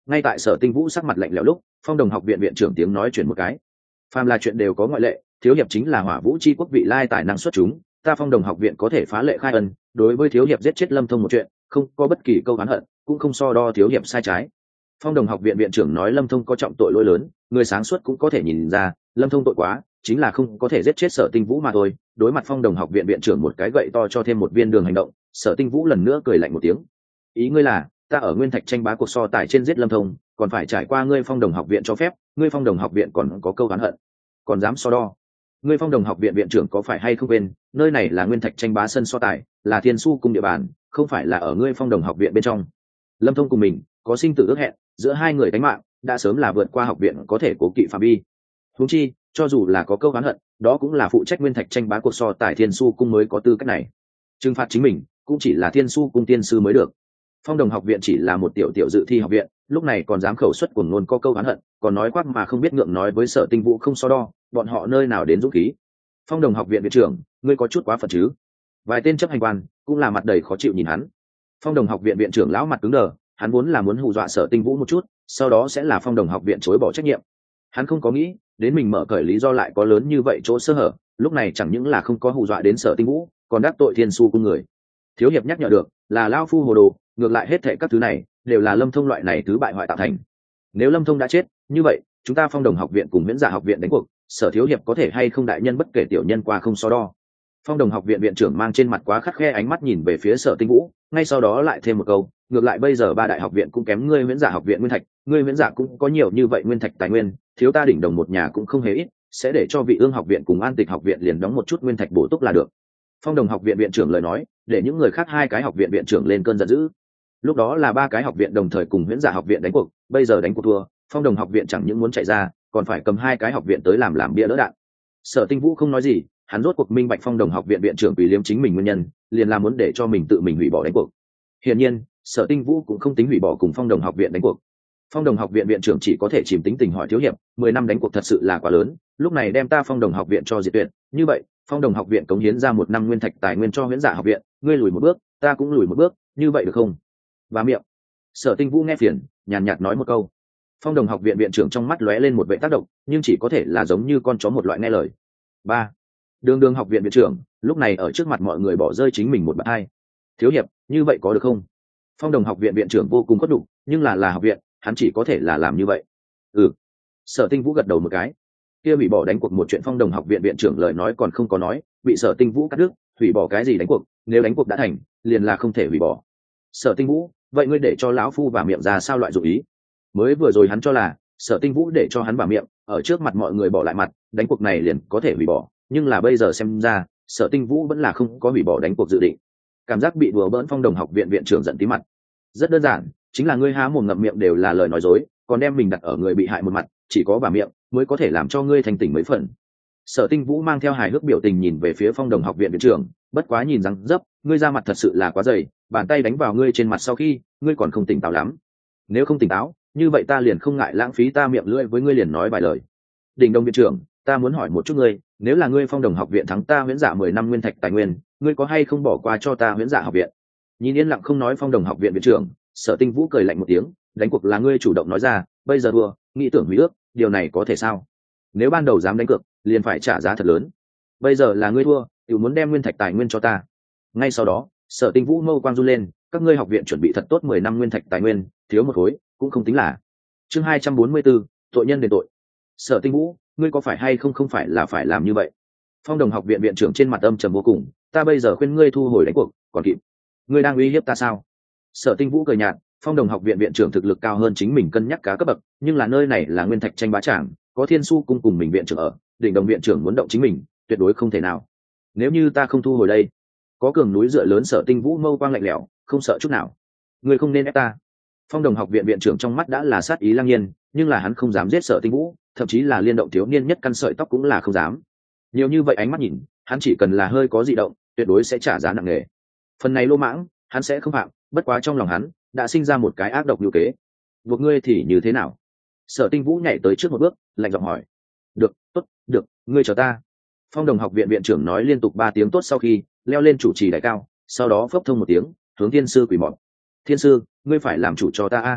Ngay tại Sở Tinh Vũ sắc mặt lạnh lẽo lúc, Phong Đồng học viện viện trưởng tiếng nói chuyển một cái. Phàm là chuyện đều có ngoại lệ, thiếu hiệp chính là Hỏa Vũ chi quốc vị lai tài năng xuất chúng, ta Phong Đồng học viện có thể phá lệ khai ân, đối với thiếu hiệp giết chết Lâm Thông một chuyện, không có bất kỳ câu oán hận, cũng không so đo thiếu hiệp sai trái. Phong Đồng học viện viện trưởng nói Lâm Thông có trọng tội lỗi lớn, người sáng suốt cũng có thể nhìn ra, Lâm Thông tội quá, chính là không có thể giết chết Sở Tinh Vũ mà thôi. Đối mặt Phong Đồng học viện viện trưởng một cái gậy to cho thêm một viên đường hành động, Sở Tinh Vũ lần nữa cười lạnh một tiếng. Ý ngươi là, ta ở Nguyên Thạch tranh bá cuộc so tài trên giết Lâm Thông, còn phải trải qua ngươi Phong Đồng học viện cho phép, ngươi Phong Đồng học viện còn có câu oán hận, còn dám so đo. Ngươi Phong Đồng học viện viện trưởng có phải hay không quên, nơi này là Nguyên Thạch tranh bá sân so tài, là Thiên Su cung địa bàn, không phải là ở ngươi Phong Đồng học viện bên trong. Lâm Thông cùng mình có sinh tử ước hẹn, giữa hai người đánh mạng đã sớm là vượt qua học viện có thể cố kỵ phạm vi. Huống chi, cho dù là có câu oán hận, đó cũng là phụ trách Nguyên Thạch tranh bá cuộc so tài Thiên Su cung mới có tư cách này. Trừng phạt chính mình, cũng chỉ là Thiên Su cung tiên sư mới được. Phong Đồng học viện chỉ là một tiểu tiểu dự thi học viện, lúc này còn dám khẩu xuất cuồng ngôn có câu oán hận, còn nói quát mà không biết ngượng nói với Sở Tinh Vũ không so đo, bọn họ nơi nào đến dũng khí. Phong Đồng học viện viện trưởng, ngươi có chút quá phận chứ? Vài tên chấp hành quan cũng là mặt đầy khó chịu nhìn hắn. Phong Đồng học viện viện trưởng lão mặt cứng đờ, hắn vốn là muốn hù dọa Sở Tinh Vũ một chút, sau đó sẽ là Phong Đồng học viện chối bỏ trách nhiệm. Hắn không có nghĩ đến mình mở cởi lý do lại có lớn như vậy chỗ sơ hở, lúc này chẳng những là không có hù dọa đến Sở Tinh Vũ, còn đắc tội Thiên Su cung người. Thiếu hiệp nhắc nhở được, là lão phu hồ đồ, ngược lại hết thệ các thứ này đều là Lâm Thông loại này thứ bại hoại tạo thành. Nếu Lâm Thông đã chết, như vậy chúng ta Phong Đồng học viện cùng Miễn Dạ học viện đánh cuộc, Sở thiếu hiệp có thể hay không đại nhân bất kể tiểu nhân qua không so đo. Phong Đồng học viện viện trưởng mang trên mặt quá khắt khe ánh mắt nhìn về phía Sở Tinh Vũ, ngay sau đó lại thêm một câu, ngược lại bây giờ ba đại học viện cũng kém ngươi Miễn Dạ học viện nguyên thạch, ngươi Miễn Dạ cũng có nhiều như vậy nguyên thạch tài nguyên, thiếu ta đỉnh đồng một nhà cũng không hề ít, sẽ để cho Vị Ương học viện cùng An Tịch học viện liền đóng một chút nguyên thạch bổ túc là được. Phong Đồng học viện viện trưởng lời nói, để những người khác hai cái học viện viện trưởng lên cơn giận dữ. Lúc đó là ba cái học viện đồng thời cùng Miễn Dạ học viện đánh cuộc, bây giờ đánh cuộc thua, Phong Đồng học viện chẳng những muốn chạy ra, còn phải cầm hai cái học viện tới làm làm bia đỡ đạn. Sở Tinh Vũ không nói gì, hắn rốt cuộc minh bạch Phong Đồng học viện viện trưởng vì liếm chính mình nguyên nhân, liền là muốn để cho mình tự mình hủy bỏ đánh cuộc. Hiển nhiên, Sở Tinh Vũ cũng không tính hủy bỏ cùng Phong Đồng học viện đánh cuộc. Phong Đồng học viện viện trưởng chỉ có thể chìm tính tình hỏi thiếu hiệp, mười năm đánh cuộc thật sự là quá lớn, lúc này đem ta Phong Đồng học viện cho diệt tuyệt, như vậy, Phong Đồng học viện cống hiến ra một năm nguyên thạch tài nguyên cho Miễn Dạ học viện, ngươi lùi một bước, ta cũng lùi một bước, như vậy được không? Và miệng. Sở Tinh Vũ nghe phiền, nhàn nhạt nói một câu. Phong Đồng học viện viện trưởng trong mắt lóe lên một vẻ tác động, nhưng chỉ có thể là giống như con chó một loại nghe lời. Ba. Đường Đường học viện viện trưởng, lúc này ở trước mặt mọi người bỏ rơi chính mình một bạt hai. Thiếu hiệp, như vậy có được không? Phong Đồng học viện viện trưởng vô cùng khuất nhục, nhưng là là học viện, hắn chỉ có thể là làm như vậy. Ừ. Sở Tinh Vũ gật đầu một cái. Kia bị bỏ đánh cuộc một chuyện Phong Đồng học viện viện trưởng lời nói còn không có nói, bị Sở Tinh Vũ cắt đứt, hủy bỏ cái gì đánh cuộc, nếu đánh cuộc đã thành, liền là không thể hủy bỏ. Sở Tinh Vũ, vậy ngươi để cho lão phu vào miệng ra sao loại dụ ý? Mới vừa rồi hắn cho là Sở Tinh Vũ để cho hắn vào miệng, ở trước mặt mọi người bỏ lại mặt, đánh cuộc này liền có thể hủy bỏ, nhưng là bây giờ xem ra, Sở Tinh Vũ vẫn là không có hủy bỏ đánh cuộc dự định. Cảm giác bị đùa bỡn Phong Đồng học viện viện trưởng giận tí mặt. Rất đơn giản, chính là ngươi há mồm ngậm miệng đều là lời nói dối, còn đem mình đặt ở người bị hại một mặt, chỉ có vào miệng mới có thể làm cho ngươi thành tỉnh mấy phần. Sở Tinh Vũ mang theo hài hước biểu tình nhìn về phía Phong Đồng học viện viện trưởng, bất quá nhìn rằng dấp, ngươi ra mặt thật sự là quá dày, bàn tay đánh vào ngươi trên mặt sau khi, ngươi còn không tỉnh táo lắm. Nếu không tỉnh táo, như vậy ta liền không ngại lãng phí ta miệng lưỡi với ngươi liền nói vài lời. Đỉnh Đồng viện trưởng, ta muốn hỏi một chút ngươi, nếu là ngươi Phong Đồng học viện thắng ta Miễn Dạ mười năm nguyên thạch tài nguyên, ngươi có hay không bỏ qua cho ta Miễn Dạ học viện? Nhìn yên lặng không nói Phong Đồng học viện viện trưởng, Sở Tinh Vũ cười lạnh một tiếng, đánh cuộc là ngươi chủ động nói ra, bây giờ thua, nghĩ tưởng hủy ước, điều này có thể sao? Nếu ban đầu dám đánh cược, liền phải trả giá thật lớn. Bây giờ là ngươi thua, tự muốn đem nguyên thạch tài nguyên cho ta. Ngay sau đó, Sở Tinh Vũ mâu quang run lên, các ngươi học viện chuẩn bị thật tốt mười năm nguyên thạch tài nguyên, thiếu một khối cũng không tính là. Chương hai trăm bốn mươi 4, tội nhân đền tội. Sở Tinh Vũ, ngươi có phải hay không không phải là phải làm như vậy? Phong Đồng học viện viện trưởng trên mặt âm trầm vô cùng, ta bây giờ khuyên ngươi thu hồi đánh cuộc, còn kịp. Ngươi đang uy hiếp ta sao? Sở Tinh Vũ cười nhạt, Phong Đồng học viện viện trưởng thực lực cao hơn chính mình cân nhắc cá cấp bậc, nhưng là nơi này là nguyên thạch tranh bá tràng, có Thiên Su cung cùng mình viện trưởng ở, Đỉnh Đồng viện trưởng muốn động chính mình, tuyệt đối không thể nào. Nếu như ta không thu hồi đây, có cường núi dựa lớn. Sở Tinh Vũ mâu quang lạnh lẽo, không sợ chút nào. Ngươi không nên ép ta. Phong Đồng học viện viện trưởng trong mắt đã là sát ý lang nhiên, nhưng là hắn không dám giết Sở Tinh Vũ, thậm chí là liên động thiếu niên nhất căn sợi tóc cũng là không dám. Nhiều như vậy ánh mắt nhìn, hắn chỉ cần là hơi có dị động, tuyệt đối sẽ trả giá nặng nề. Phần này lô mãng, hắn sẽ không phạm, bất quá trong lòng hắn đã sinh ra một cái ác độc như kế. Buộc ngươi thì như thế nào? Sở Tinh Vũ nhảy tới trước một bước, lạnh giọng hỏi. Được, tốt, được, ngươi chờ ta. Phong Đồng học viện viện trưởng nói liên tục ba tiếng tốt sau khi leo lên chủ trì đại cao, sau đó phốc thông một tiếng, hướng thiên sư quỳ mọt. Thiên sư, ngươi phải làm chủ cho ta a.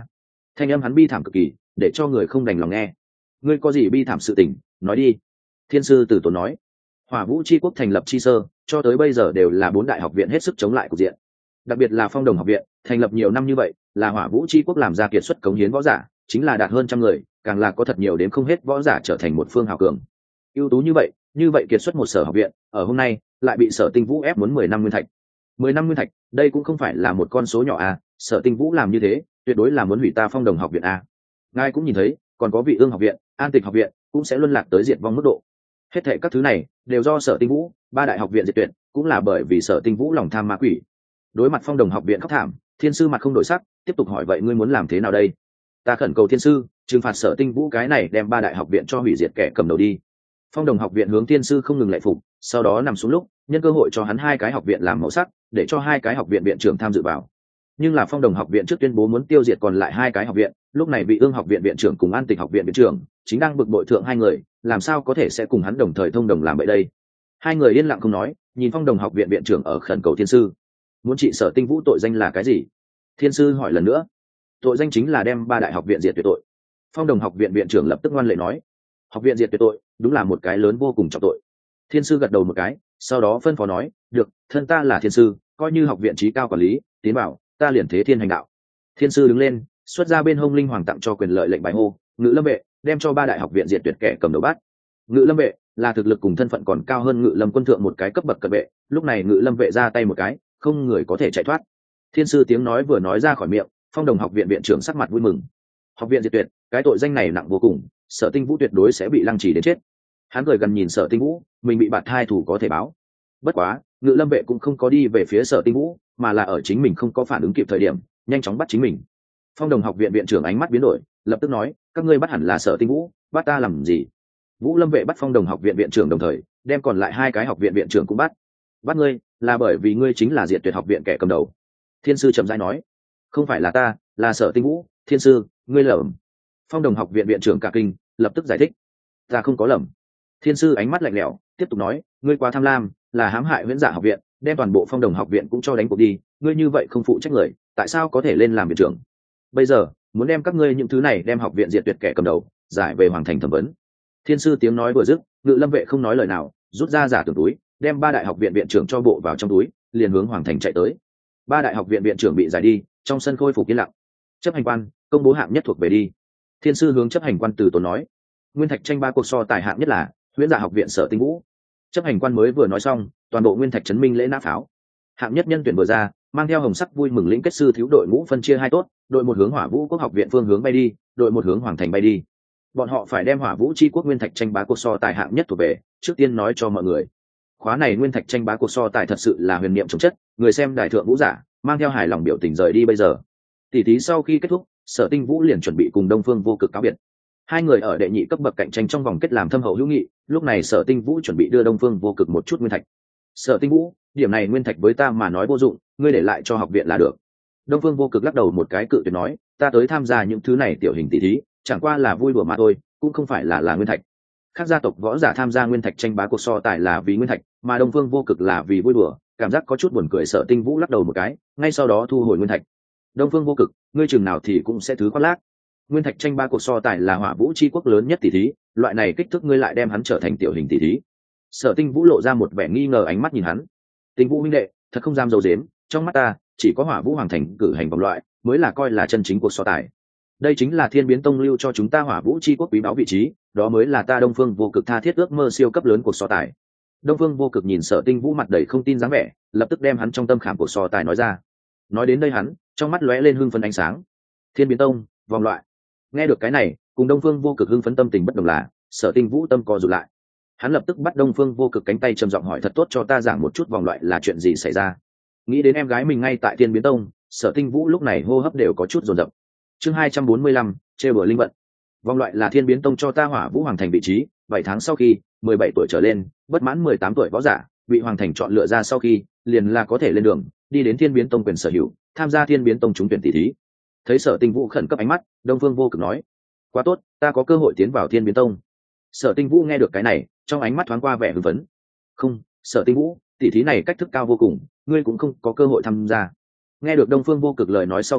thanh âm hắn bi thảm cực kỳ, để cho người không đành lòng nghe. Ngươi có gì bi thảm sự tình, nói đi. Thiên sư Tử Tốn nói. Hỏa Vũ Chi Quốc thành lập chi sơ, cho tới bây giờ đều là bốn đại học viện hết sức chống lại cục diện. Đặc biệt là Phong Đồng học viện, thành lập nhiều năm như vậy, là Hỏa Vũ Chi Quốc làm ra kiệt xuất cống hiến võ giả, chính là đạt hơn trăm người, càng là có thật nhiều đến không hết võ giả trở thành một phương hào cường. Ưu tú như vậy, như vậy kiệt xuất một sở học viện, ở hôm nay lại bị Sở Tinh Vũ ép muốn mười năm nguyên thạch. Mười năm nguyên thạch, đây cũng không phải là một con số nhỏ a, Sở Tinh Vũ làm như thế, tuyệt đối là muốn hủy ta Phong Đồng học viện a. Ngài cũng nhìn thấy, còn có Vị Ương học viện, An Tịch học viện, cũng sẽ luân lạc tới diệt vong mức độ. Hết thảy các thứ này đều do Sở Tinh Vũ, ba đại học viện diệt tuyệt, cũng là bởi vì Sở Tinh Vũ lòng tham ma quỷ. Đối mặt Phong Đồng học viện khóc thảm, Thiên sư mặt không đổi sắc, tiếp tục hỏi vậy ngươi muốn làm thế nào đây? Ta khẩn cầu Thiên sư, trừng phạt Sở Tinh Vũ cái này đem ba đại học viện cho hủy diệt kẻ cầm đầu đi. Phong Đồng học viện hướng Thiên sư không ngừng lệ phục, sau đó nằm xuống lúc, nhân cơ hội cho hắn hai cái học viện làm màu sắc, để cho hai cái học viện viện trưởng tham dự vào. Nhưng là Phong Đồng học viện trước tuyên bố muốn tiêu diệt còn lại hai cái học viện, lúc này Vị Ương học viện viện trưởng cùng An Tịch học viện viện trưởng chính đang bực bội thượng hai người, làm sao có thể sẽ cùng hắn đồng thời thông đồng làm vậy đây? Hai người yên lặng không nói, nhìn Phong Đồng học viện viện trưởng ở khẩn cầu Thiên sư. Muốn trị Sở Tinh Vũ tội danh là cái gì? Thiên sư hỏi lần nữa. Tội danh chính là đem ba đại học viện diệt tuyệt tội. Phong Đồng học viện viện trưởng lập tức ngoan lệ nói. Học viện diệt tuyệt tội, đúng là một cái lớn vô cùng trọng tội. Thiên sư gật đầu một cái, sau đó phân phó nói, được, thân ta là Thiên sư, coi như học viện trí cao quản lý, tiến bảo, ta liền thế thiên hành đạo. Thiên sư đứng lên, xuất ra bên hông linh hoàng tặng cho quyền lợi lệnh bài hô, Ngự Lâm vệ, đem cho ba đại học viện diệt tuyệt kẻ cầm đầu bắt. Ngự Lâm vệ là thực lực cùng thân phận còn cao hơn Ngự Lâm quân thượng một cái cấp bậc cận vệ, lúc này Ngự Lâm vệ ra tay một cái, không người có thể chạy thoát. Thiên sư tiếng nói vừa nói ra khỏi miệng, Phong Đồng học viện viện trưởng sắc mặt vui mừng. Học viện diệt tuyệt, cái tội danh này nặng vô cùng, Sở Tinh Vũ tuyệt đối sẽ bị lăng trì đến chết. Hắn cười gần nhìn Sở Tinh Vũ, mình bị bạt hai thủ có thể báo. Bất quá, Ngự Lâm vệ cũng không có đi về phía Sở Tinh Vũ, mà là ở chính mình không có phản ứng kịp thời điểm, nhanh chóng bắt chính mình. Phong Đồng học viện viện trưởng ánh mắt biến đổi, lập tức nói, các ngươi bắt hẳn là Sở Tinh Vũ, bắt ta làm gì? Vũ Lâm vệ bắt Phong Đồng học viện viện trưởng đồng thời, đem còn lại hai cái học viện viện trưởng cũng bắt. Bắt ngươi, là bởi vì ngươi chính là diệt tuyệt học viện kẻ cầm đầu. Thiên sư chậm rãi nói, không phải là ta, là Sở Tinh Vũ. Thiên sư, ngươi lầm. Phong Đồng học viện viện trưởng cả kinh, lập tức giải thích, ta không có lầm. Thiên sư ánh mắt lạnh lẽo, tiếp tục nói, ngươi quá tham lam, là hãm hại Huyễn Dạ học viện, đem toàn bộ Phong Đồng học viện cũng cho đánh cuộc đi, ngươi như vậy không phụ trách người, tại sao có thể lên làm viện trưởng? Bây giờ muốn đem các ngươi những thứ này đem học viện diệt tuyệt kẻ cầm đầu giải về hoàng thành thẩm vấn. Thiên sư tiếng nói vừa dứt, Ngự Lâm vệ không nói lời nào, rút ra giả tưởng túi, đem ba đại học viện viện trưởng cho bộ vào trong túi, liền hướng hoàng thành chạy tới. Ba đại học viện viện trưởng bị giải đi, trong sân khôi phục yên lặng. Chấp hành quan, công bố hạng nhất thuộc về đi. Thiên sư hướng chấp hành quan từ tốn nói, nguyên thạch tranh ba cuộc so tài hạng nhất là Huyễn Dạ học viện Sở Tinh Vũ. Chấp hành quan mới vừa nói xong, toàn bộ nguyên thạch chấn minh lễ nã pháo. Hạng nhất nhân tuyển vừa ra, mang theo hồng sắc vui mừng lĩnh kết sư thiếu đội ngũ phân chia hai tốt, đội một hướng Hỏa Vũ Quốc học viện phương hướng bay đi, đội một hướng hoàng thành bay đi. Bọn họ phải đem Hỏa Vũ Chi Quốc nguyên thạch tranh bá cuộc so tài hạng nhất thuộc về, trước tiên nói cho mọi người. Khóa này nguyên thạch tranh bá cuộc so tài thật sự là huyền niệm chống chất, người xem đại thượng vũ giả, mang theo hài lòng biểu tình rời đi bây giờ. Tỷ thí sau khi kết thúc, Sở Tinh Vũ liền chuẩn bị cùng Đông Phương Vô Cực cáo biệt. Hai người ở đệ nhị cấp bậc cạnh tranh trong vòng kết làm thâm hậu hữu nghị, lúc này Sở Tinh Vũ chuẩn bị đưa Đông Phương Vô Cực một chút nguyên thạch. Sở Tinh Vũ, điểm này nguyên thạch với ta mà nói vô dụng, ngươi để lại cho học viện là được. Đông Phương Vô Cực lắc đầu một cái cự tuyệt nói, ta tới tham gia những thứ này tiểu hình tỷ thí, chẳng qua là vui đùa mà thôi, cũng không phải là là nguyên thạch. Các gia tộc võ giả tham gia nguyên thạch tranh bá cuộc so tài là vì nguyên thạch, mà Đông Phương Vô Cực là vì vui đùa, cảm giác có chút buồn cười. Sở Tinh Vũ lắc đầu một cái, ngay sau đó thu hồi nguyên thạch. Đông Phương Vô Cực, ngươi chừng nào thì cũng sẽ thứ khoác lác. Nguyên thạch tranh ba cuộc so tài là Hỏa Vũ Chi Quốc lớn nhất tỷ thí, loại này kích thước ngươi lại đem hắn trở thành tiểu hình tỷ thí. Sở Tinh Vũ lộ ra một vẻ nghi ngờ ánh mắt nhìn hắn. Tinh Vũ huynh đệ, thật không dám dầu dếm, trong mắt ta, chỉ có Hỏa Vũ Hoàng thành cử hành vòng loại mới là coi là chân chính cuộc so tài. Đây chính là Thiên Biến Tông lưu cho chúng ta Hỏa Vũ Chi Quốc quý báu vị trí, đó mới là ta Đông Phương Vô Cực tha thiết ước mơ siêu cấp lớn cuộc so tài. Đông Phương Vô Cực nhìn Sở Tinh Vũ mặt đầy không tin dáng vẻ, lập tức đem hắn trong tâm khảm cuộc so tài nói ra. Nói đến đây hắn, trong mắt lóe lên hưng phấn ánh sáng. Thiên Biến Tông, vòng loại. Nghe được cái này, cùng Đông Phương Vô Cực hưng phấn tâm tình bất đồng là, Sở Tinh Vũ tâm co rụt lại. Hắn lập tức bắt Đông Phương Vô Cực cánh tay trầm giọng hỏi, thật tốt cho ta giảng một chút vòng loại là chuyện gì xảy ra. Nghĩ đến em gái mình ngay tại Thiên Biến Tông, Sở Tinh Vũ lúc này hô hấp đều có chút dồn dập. Chương hai trăm bốn mươi lăm, trêu bừa linh vận. Vòng loại là Thiên Biến Tông cho ta Hỏa Vũ Hoàng thành vị trí, bảy tháng sau khi, mười bảy tuổi trở lên, bất mãn mười tám tuổi võ giả, bị Hoàng thành chọn lựa ra sau khi, liền là có thể lên đường, đi đến Thiên Biến Tông quyền sở hữu, tham gia Thiên Biến Tông trúng tuyển tỷ thí. Thấy Sở Tinh Vũ khẩn cấp ánh mắt, Đông Phương Vô Cực nói, quá tốt, ta có cơ hội tiến vào Thiên Biến Tông. Sở Tinh Vũ nghe được cái này, trong ánh mắt thoáng qua vẻ hưng phấn. Không, Sở Tinh Vũ, tỷ thí này cách thức cao vô cùng, ngươi cũng không có cơ hội tham gia. Nghe được Đông Phương Vô Cực lời nói sau khi,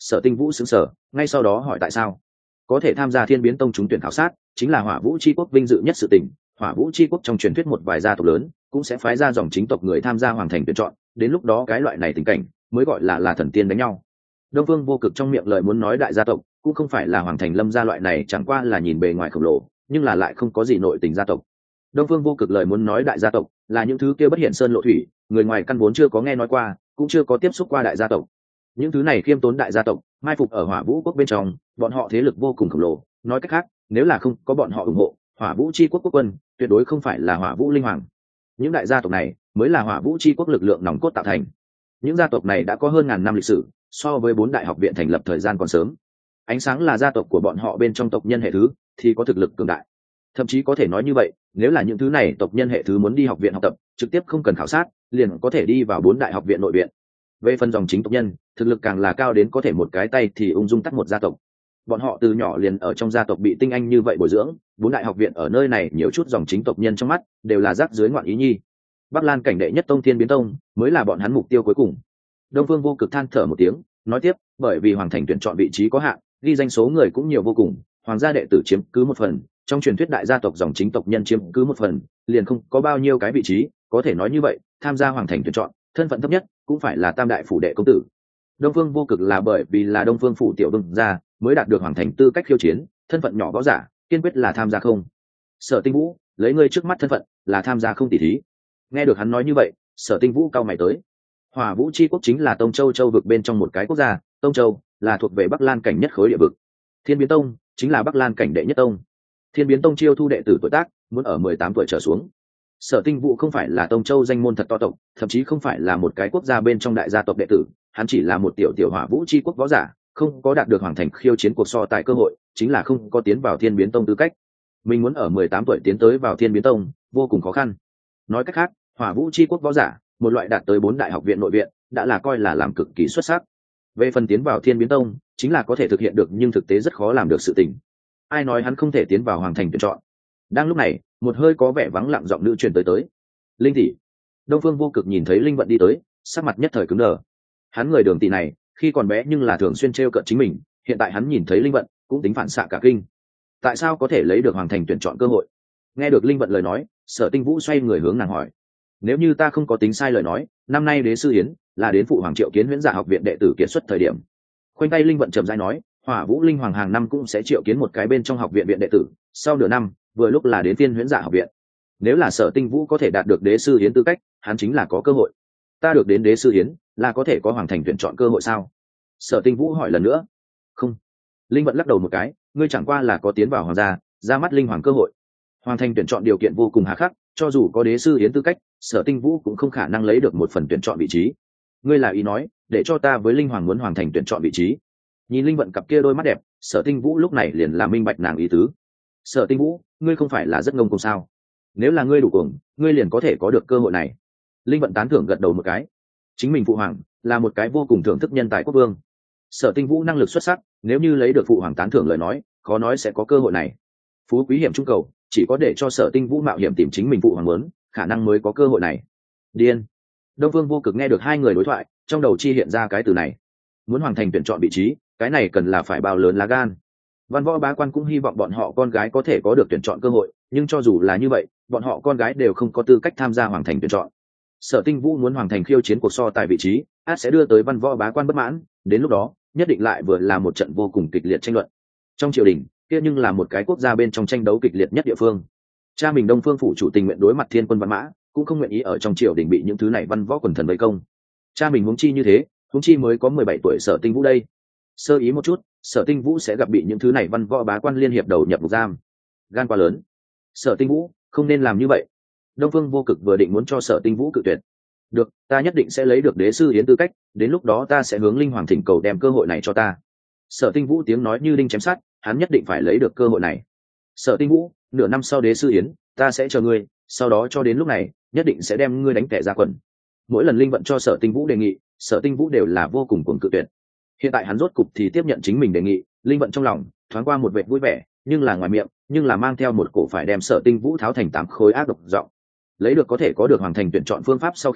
Sở Tinh Vũ sững sờ, ngay sau đó hỏi tại sao có thể tham gia Thiên Biến Tông trúng tuyển khảo sát, chính là Hỏa Vũ Chi Quốc vinh dự nhất sự tình. Hỏa Vũ Chi Quốc trong truyền thuyết một vài gia tộc lớn cũng sẽ phái ra dòng chính tộc người tham gia hoàng thành tuyển chọn, đến lúc đó cái loại này tình cảnh mới gọi là là thần tiên đánh nhau. Đông Phương Vô Cực trong miệng lời muốn nói đại gia tộc cũng không phải là hoàng thành Lâm gia loại này, chẳng qua là nhìn bề ngoài khổng lồ nhưng là lại không có gì nội tình gia tộc. Đông Phương Vô Cực lời muốn nói đại gia tộc là những thứ kia bất hiện sơn lộ thủy, người ngoài căn vốn chưa có nghe nói qua, cũng chưa có tiếp xúc qua đại gia tộc. Những thứ này khiêm tốn đại gia tộc mai phục ở Hỏa Vũ Quốc bên trong, bọn họ thế lực vô cùng khổng lồ, nói cách khác, nếu là không có bọn họ ủng hộ, Hỏa Vũ Chi Quốc quốc quân tuyệt đối không phải là Hỏa Vũ linh hoàng. Những đại gia tộc này mới là Hỏa Vũ Chi Quốc lực lượng nòng cốt tạo thành. Những gia tộc này đã có hơn ngàn năm lịch sử, so với bốn đại học viện thành lập thời gian còn sớm. Ánh sáng là gia tộc của bọn họ bên trong tộc nhân hệ thứ thì có thực lực cường đại. Thậm chí có thể nói như vậy, nếu là những thứ này tộc nhân hệ thứ muốn đi học viện học tập, trực tiếp không cần khảo sát, liền có thể đi vào bốn đại học viện nội viện. Về phần dòng chính tộc nhân, thực lực càng là cao đến có thể một cái tay thì ung dung tắt một gia tộc. Bọn họ từ nhỏ liền ở trong gia tộc bị tinh anh như vậy bồi dưỡng, bốn đại học viện ở nơi này nhiều chút dòng chính tộc nhân trong mắt đều là rác dưới ngoạn ý nhi. Bắc Lan cảnh đệ nhất tông Thiên Biến Tông mới là bọn hắn mục tiêu cuối cùng. Đông Phương Vô Cực than thở một tiếng, nói tiếp, bởi vì hoàng thành tuyển chọn vị trí có hạn, ghi danh số người cũng nhiều vô cùng, hoàng gia đệ tử chiếm cứ một phần, trong truyền thuyết đại gia tộc dòng chính tộc nhân chiếm cứ một phần, liền không có bao nhiêu cái vị trí, có thể nói như vậy, tham gia hoàng thành tuyển chọn, thân phận thấp nhất cũng phải là tam đại phủ đệ công tử. Đông Phương Vô Cực là bởi vì là Đông Phương phủ tiểu vương gia mới đạt được hoàng thành tư cách khiêu chiến, thân phận nhỏ võ giả, kiên quyết là tham gia không. Sở Tinh Vũ, lấy ngươi trước mắt thân phận, là tham gia không tỷ thí. Nghe được hắn nói như vậy, Sở Tinh Vũ cao mày tới. Hỏa Vũ Chi Quốc chính là Tông Châu châu vực bên trong một cái quốc gia, Tông Châu là thuộc về Bắc Lan cảnh nhất khối địa vực. Thiên Biến Tông chính là Bắc Lan cảnh đệ nhất tông. Thiên Biến Tông chiêu thu đệ tử tuổi tác muốn ở mười tám tuổi trở xuống. Sở Tinh Vũ không phải là Tông Châu danh môn thật to tộc, thậm chí không phải là một cái quốc gia bên trong đại gia tộc đệ tử, hắn chỉ là một tiểu tiểu Hỏa Vũ Chi Quốc võ giả, không có đạt được hoàng thành khiêu chiến cuộc so tài cơ hội, chính là không có tiến vào Thiên Biến Tông tư cách. Mình muốn ở mười tám tuổi tiến tới vào Thiên Biến Tông, vô cùng khó khăn. Nói cách khác, Hỏa Vũ Chi Quốc võ giả, một loại đạt tới bốn đại học viện nội viện, đã là coi là làm cực kỳ xuất sắc. Về phần tiến vào Thiên Biến Tông, chính là có thể thực hiện được nhưng thực tế rất khó làm được sự tình. Ai nói hắn không thể tiến vào hoàng thành tuyển chọn? Đang lúc này, một hơi có vẻ vắng lặng giọng nữ truyền tới tới. Linh tỷ. Đông Phương Vô Cực nhìn thấy Linh Vận đi tới, sắc mặt nhất thời cứng đờ. Hắn người Đường tỷ này, khi còn bé nhưng là thường xuyên trêu cợt chính mình, hiện tại hắn nhìn thấy Linh Vận, cũng tính phản xạ cả kinh. Tại sao có thể lấy được hoàng thành tuyển chọn cơ hội? Nghe được Linh Vận lời nói, Sở Tinh Vũ xoay người hướng nàng hỏi. Nếu như ta không có tính sai lời nói, năm nay đế sư yến là đến phụ hoàng triệu kiến huyễn giả học viện đệ tử kiệt xuất thời điểm. Khoanh tay Linh Vận trầm rãi nói, Hỏa Vũ linh hoàng hàng năm cũng sẽ triệu kiến một cái bên trong học viện viện đệ tử, sau nửa năm vừa lúc là đến phiên huyễn giả học viện. Nếu là Sở Tinh Vũ có thể đạt được đế sư yến tư cách, hắn chính là có cơ hội. Ta được đến đế sư yến là có thể có hoàng thành tuyển chọn cơ hội sao? Sở Tinh Vũ hỏi lần nữa. Không. Linh Vận lắc đầu một cái, ngươi chẳng qua là có tiến vào hoàng gia, ra mắt linh hoàng cơ hội. Hoàng thành tuyển chọn điều kiện vô cùng hà khắc, cho dù có đế sư yến tư cách, Sở Tinh Vũ cũng không khả năng lấy được một phần tuyển chọn vị trí. Ngươi là ý nói, để cho ta với linh hoàng muốn hoàng thành tuyển chọn vị trí? Nhìn Linh Vận cặp kia đôi mắt đẹp, Sở Tinh Vũ lúc này liền là minh bạch nàng ý tứ. Sở Tinh Vũ, ngươi không phải là rất ngông cuồng sao? Nếu là ngươi đủ cuồng, ngươi liền có thể có được cơ hội này. Linh Vận tán thưởng gật đầu một cái. Chính mình phụ hoàng là một cái vô cùng thưởng thức nhân tài quốc vương. Sở Tinh Vũ năng lực xuất sắc, nếu như lấy được phụ hoàng tán thưởng lời nói, khó nói sẽ có cơ hội này. Phú quý hiểm trung cầu, chỉ có để cho Sở Tinh Vũ mạo hiểm tìm chính mình phụ hoàng muốn, khả năng mới có cơ hội này. Điên. Đông Phương Vô Cực nghe được hai người đối thoại, trong đầu chi hiện ra cái từ này. Muốn hoàng thành tuyển chọn vị trí, cái này cần là phải bao lớn lá gan. Văn Võ bá quan cũng hy vọng bọn họ con gái có thể có được tuyển chọn cơ hội, nhưng cho dù là như vậy, bọn họ con gái đều không có tư cách tham gia hoàng thành tuyển chọn. Sở Tinh Vũ muốn hoàng thành khiêu chiến cuộc so tài vị trí, ắt sẽ đưa tới văn võ bá quan bất mãn, đến lúc đó, nhất định lại vừa là một trận vô cùng kịch liệt tranh luận. Trong triều đình, kia nhưng là một cái quốc gia bên trong tranh đấu kịch liệt nhất địa phương. Cha mình Đông Phương phủ chủ tình nguyện đối mặt thiên quân văn mã, cũng không nguyện ý ở trong triều đình bị những thứ này văn võ quần thần vây công. Cha mình huống chi như thế, huống chi mới có mười bảy tuổi Sở Tinh Vũ đây. Sơ ý một chút, Sở Tinh Vũ sẽ gặp bị những thứ này văn võ bá quan liên hiệp đầu nhập ngục giam. Gan quá lớn. Sở Tinh Vũ, không nên làm như vậy. Đông Phương Vô Cực vừa định muốn cho Sở Tinh Vũ cự tuyệt. Được, ta nhất định sẽ lấy được đế sư yến tư cách, đến lúc đó ta sẽ hướng linh hoàng thỉnh cầu đem cơ hội này cho ta. Sở Tinh Vũ tiếng nói như đinh chém sắt, hắn nhất định phải lấy được cơ hội này. Sở Tinh Vũ, nửa năm sau đế sư yến, ta sẽ chờ ngươi, sau đó cho đến lúc này, nhất định sẽ đem ngươi đánh tẻ ra quần. Mỗi lần linh vận cho Sở Tinh Vũ đề nghị, Sở Tinh Vũ đều là vô cùng cuồng cự tuyệt. Hiện tại hắn rốt cục thì tiếp nhận chính mình đề nghị, linh vận trong lòng thoáng qua một vệt vui vẻ, nhưng là ngoài miệng, nhưng là mang theo một cổ phải đem Sở Tinh Vũ tháo thành tám khối ác độc giọng. Lấy được có thể có được hoàng thành tuyển chọn phương pháp sau khi,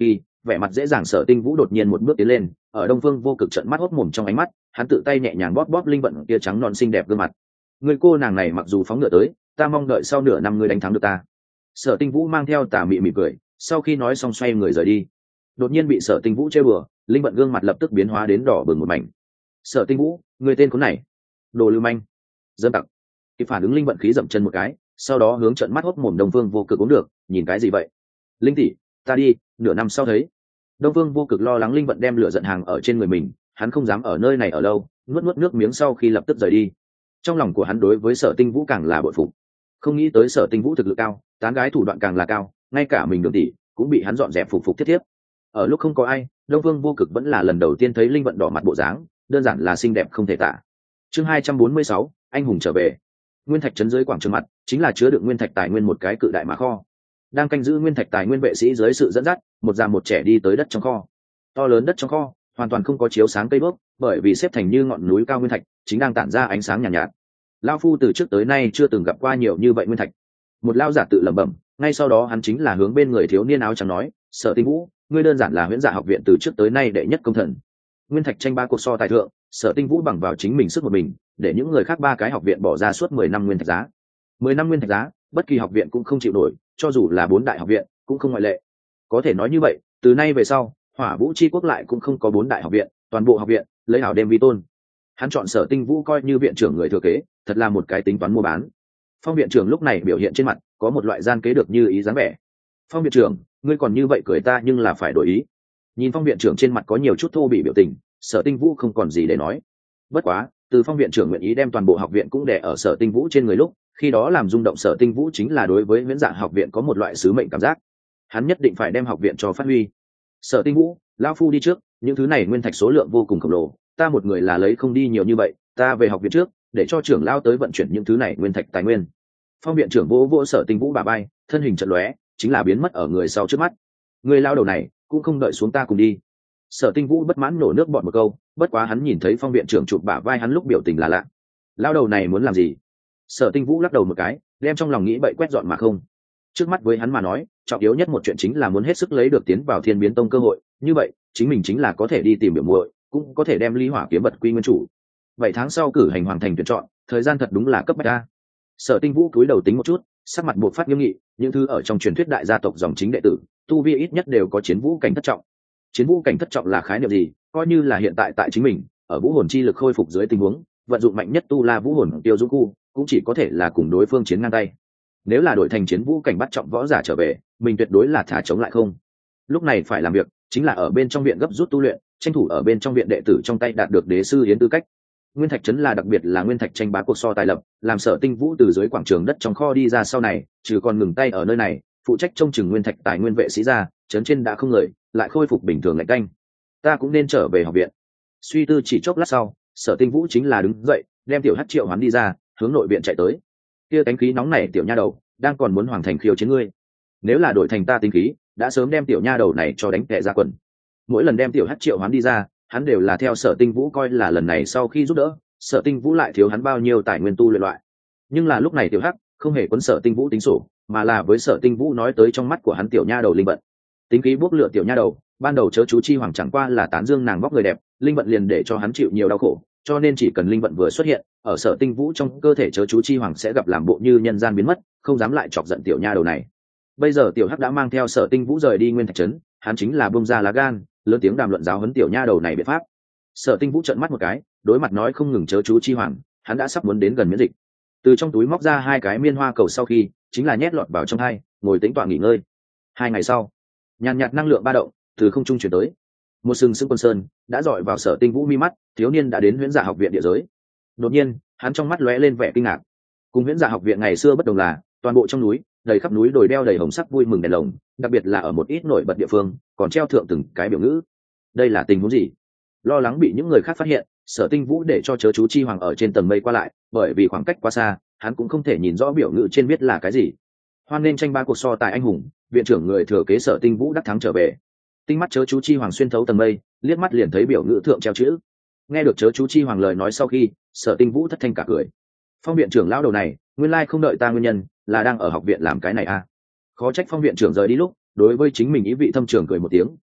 vẻ mặt dễ dàng Sở Tinh Vũ đột nhiên một bước tiến lên, ở Đông Phương Vô Cực trợn mắt hốt mồm trong ánh mắt, hắn tự tay nhẹ nhàng bóp bóp linh vận kia trắng non xinh đẹp gương mặt. Người cô nàng này mặc dù phóng ngựa tới, ta mong đợi sau nửa năm ngươi đánh thắng được ta. Sở Tinh Vũ mang theo tà mị mỉm cười, sau khi nói xong xoay người rời đi. Đột nhiên bị Sở Tinh Vũ trêu đùa, linh vận gương mặt lập tức biến hóa đến đỏ bừng một mảnh. Sở Tinh Vũ, người tên khốn này, đồ lưu manh, dâm tặc. Kịp phản ứng linh vận khí dậm chân một cái, sau đó hướng trợn mắt hốt mồm Đông Phương Vô Cực uống được, nhìn cái gì vậy? Linh tỷ, ta đi, nửa năm sau thấy. Đông Phương Vô Cực lo lắng linh vận đem lửa giận hàng ở trên người mình, hắn không dám ở nơi này ở lâu, nuốt nuốt nước miếng sau khi lập tức rời đi. Trong lòng của hắn đối với Sở Tinh Vũ càng là bội phục, không nghĩ tới Sở Tinh Vũ thực lực cao, tán gái thủ đoạn càng là cao, ngay cả mình Đường tỷ cũng bị hắn dọn dẹp phục phục thiết thiếp. Ở lúc không có ai, Đông Phương Vô Cực vẫn là lần đầu tiên thấy linh vận đỏ mặt bộ dáng, đơn giản là xinh đẹp không thể tả. Chương hai trăm bốn mươi sáu, anh hùng trở về. Nguyên thạch trấn dưới quảng trường mặt chính là chứa đựng nguyên thạch tài nguyên một cái cự đại mã kho. Đang canh giữ nguyên thạch tài nguyên vệ sĩ dưới sự dẫn dắt, một già một trẻ đi tới đất trong kho. To lớn đất trong kho hoàn toàn không có chiếu sáng cây bước, bởi vì xếp thành như ngọn núi cao nguyên thạch chính đang tản ra ánh sáng nhàn nhạt, nhạt. Lao phu từ trước tới nay chưa từng gặp qua nhiều như vậy nguyên thạch. Một lao giả tự lẩm bẩm, ngay sau đó hắn chính là hướng bên người thiếu niên áo trắng nói, Sở Tinh Vũ, ngươi đơn giản là huyễn dạ học viện từ trước tới nay đệ nhất công thần. Nguyên thạch tranh ba cuộc so tài thượng, Sở Tinh Vũ bằng vào chính mình sức một mình, để những người khác ba cái học viện bỏ ra suốt mười năm nguyên thạch giá. Mười năm nguyên thạch giá, bất kỳ học viện cũng không chịu nổi, cho dù là bốn đại học viện cũng không ngoại lệ. Có thể nói như vậy, từ nay về sau, Hỏa Vũ Chi quốc lại cũng không có bốn đại học viện, toàn bộ học viện lấy hảo đem vi tôn. Hắn chọn Sở Tinh Vũ coi như viện trưởng người thừa kế, thật là một cái tính toán mua bán. Phong viện trưởng lúc này biểu hiện trên mặt có một loại gian kế được như ý dáng vẻ. Phong viện trưởng, ngươi còn như vậy cười ta nhưng là phải đổi ý. Nhìn Phong viện trưởng trên mặt có nhiều chút thô bị biểu tình, Sở Tinh Vũ không còn gì để nói. Bất quá, từ Phong viện trưởng nguyện ý đem toàn bộ học viện cũng đè ở Sở Tinh Vũ trên người lúc, khi đó làm rung động Sở Tinh Vũ chính là đối với Huyễn Dạ học viện có một loại sứ mệnh cảm giác. Hắn nhất định phải đem học viện cho phát huy. Sở Tinh Vũ, lão phu đi trước, những thứ này nguyên thạch số lượng vô cùng khổng lồ, ta một người là lấy không đi nhiều như vậy, ta về học viện trước, để cho trưởng lão tới vận chuyển những thứ này nguyên thạch tài nguyên. Phong viện trưởng vỗ vỗ Sở Tinh Vũ bà bay, thân hình chợt lóe, chính là biến mất ở người sau trước mắt. Người lao đầu này cũng không đợi xuống ta cùng đi. Sở Tinh Vũ bất mãn nổ nước bọt một câu, bất quá hắn nhìn thấy Phong viện trưởng chụp bả vai hắn lúc biểu tình là lạ. Lao đầu này muốn làm gì? Sở Tinh Vũ lắc đầu một cái, đem trong lòng nghĩ bậy quét dọn mà không. Trước mắt với hắn mà nói, trọng yếu nhất một chuyện chính là muốn hết sức lấy được tiến vào Thiên Biến Tông cơ hội, như vậy, chính mình chính là có thể đi tìm biểu muội, cũng có thể đem ly hỏa kiếm vật quy nguyên chủ. Vậy tháng sau cử hành hoàng thành tuyển chọn, thời gian thật đúng là cấp bách a. Sở Tinh Vũ cúi đầu tính một chút, sắc mặt buộc phát nghiêm nghị, những thứ ở trong truyền thuyết đại gia tộc dòng chính đệ tử, tu vi ít nhất đều có chiến vũ cảnh thất trọng. Chiến vũ cảnh thất trọng là khái niệm gì? Coi như là hiện tại tại chính mình, ở vũ hồn chi lực khôi phục dưới tình huống, vận dụng mạnh nhất tu la vũ hồn tiêu dũng khu, cũng chỉ có thể là cùng đối phương chiến ngang tay. Nếu là đổi thành chiến vũ cảnh bắt trọng võ giả trở về, mình tuyệt đối là thả chống lại không. Lúc này phải làm việc, chính là ở bên trong viện gấp rút tu luyện, tranh thủ ở bên trong viện đệ tử trong tay đạt được đế sư yến tư cách. Nguyên thạch trấn là đặc biệt là nguyên thạch tranh bá cuộc so tài lập, làm Sở Tinh Vũ từ dưới quảng trường đất trong kho đi ra sau này, trừ còn ngừng tay ở nơi này, phụ trách trông chừng nguyên thạch tài nguyên vệ sĩ ra, trấn trên đã không người, lại khôi phục bình thường lạnh canh. Ta cũng nên trở về học viện. Suy tư chỉ chốc lát sau, Sở Tinh Vũ chính là đứng dậy, đem tiểu hắc triệu hoán đi ra, hướng nội viện chạy tới. Kia cánh khí nóng này tiểu nha đầu, đang còn muốn hoàng thành khiêu chiến ngươi. Nếu là đổi thành ta tinh khí, đã sớm đem tiểu nha đầu này cho đánh tè ra quần. Mỗi lần đem tiểu hắc triệu hoán đi ra, hắn đều là theo Sở Tinh Vũ coi là lần này sau khi giúp đỡ, Sở Tinh Vũ lại thiếu hắn bao nhiêu tài nguyên tu luyện loại. Nhưng là lúc này tiểu hắc không hề quấn Sở Tinh Vũ tính sổ, mà là với Sở Tinh Vũ nói tới trong mắt của hắn tiểu nha đầu linh vận. Tính khí bốc lửa tiểu nha đầu, ban đầu chớ chú chi hoàng chẳng qua là tán dương nàng vóc người đẹp, linh vận liền để cho hắn chịu nhiều đau khổ, cho nên chỉ cần linh vận vừa xuất hiện, ở Sở Tinh Vũ trong cơ thể chớ chú chi hoàng sẽ gặp làm bộ như nhân gian biến mất, không dám lại chọc giận tiểu nha đầu này. Bây giờ tiểu hắc đã mang theo Sở Tinh Vũ rời đi nguyên thạch trấn, hắn chính là bung ra lá gan, lớn tiếng đàm luận giáo huấn tiểu nha đầu này biện pháp. Sở Tinh Vũ trợn mắt một cái, đối mặt nói không ngừng chớ chú chi hoàng, hắn đã sắp muốn đến gần miễn dịch. Từ trong túi móc ra hai cái miên hoa cầu sau khi, chính là nhét lọt vào trong hai, ngồi tĩnh tọa nghỉ ngơi. Hai ngày sau, nhàn nhạt năng lượng ba động từ không trung chuyển tới, một sừng sững quân sơn đã dọi vào Sở Tinh Vũ mi mắt, thiếu niên đã đến Huyễn Dạ học viện địa giới. Đột nhiên, hắn trong mắt lóe lên vẻ kinh ngạc. Cùng Huyễn Dạ học viện ngày xưa bất đồng là, toàn bộ trong núi, đầy khắp núi đồi đeo đầy hồng sắc vui mừng đèn lồng, đặc biệt là ở một ít nổi bật địa phương, còn treo thượng từng cái biểu ngữ. Đây là tình huống gì? Lo lắng bị những người khác phát hiện, Sở Tinh Vũ để cho chớ chú chi hoàng ở trên tầng mây qua lại, bởi vì khoảng cách quá xa, hắn cũng không thể nhìn rõ biểu ngữ trên viết là cái gì. Hoan nên tranh ba cuộc so tài anh hùng, viện trưởng người thừa kế Sở Tinh Vũ đắc thắng trở về. Tinh mắt chớ chú chi hoàng xuyên thấu tầng mây, liếc mắt liền thấy biểu ngữ thượng treo chữ. Nghe được chớ chú chi hoàng lời nói sau khi, Sở Tinh Vũ thất thanh cả cười. Phong viện trưởng lão đầu này, nguyên lai không đợi ta nguyên nhân, là đang ở học viện làm cái này à? Khó trách Phong viện trưởng rời đi lúc, đối với chính mình ý vị thâm trường cười một tiếng,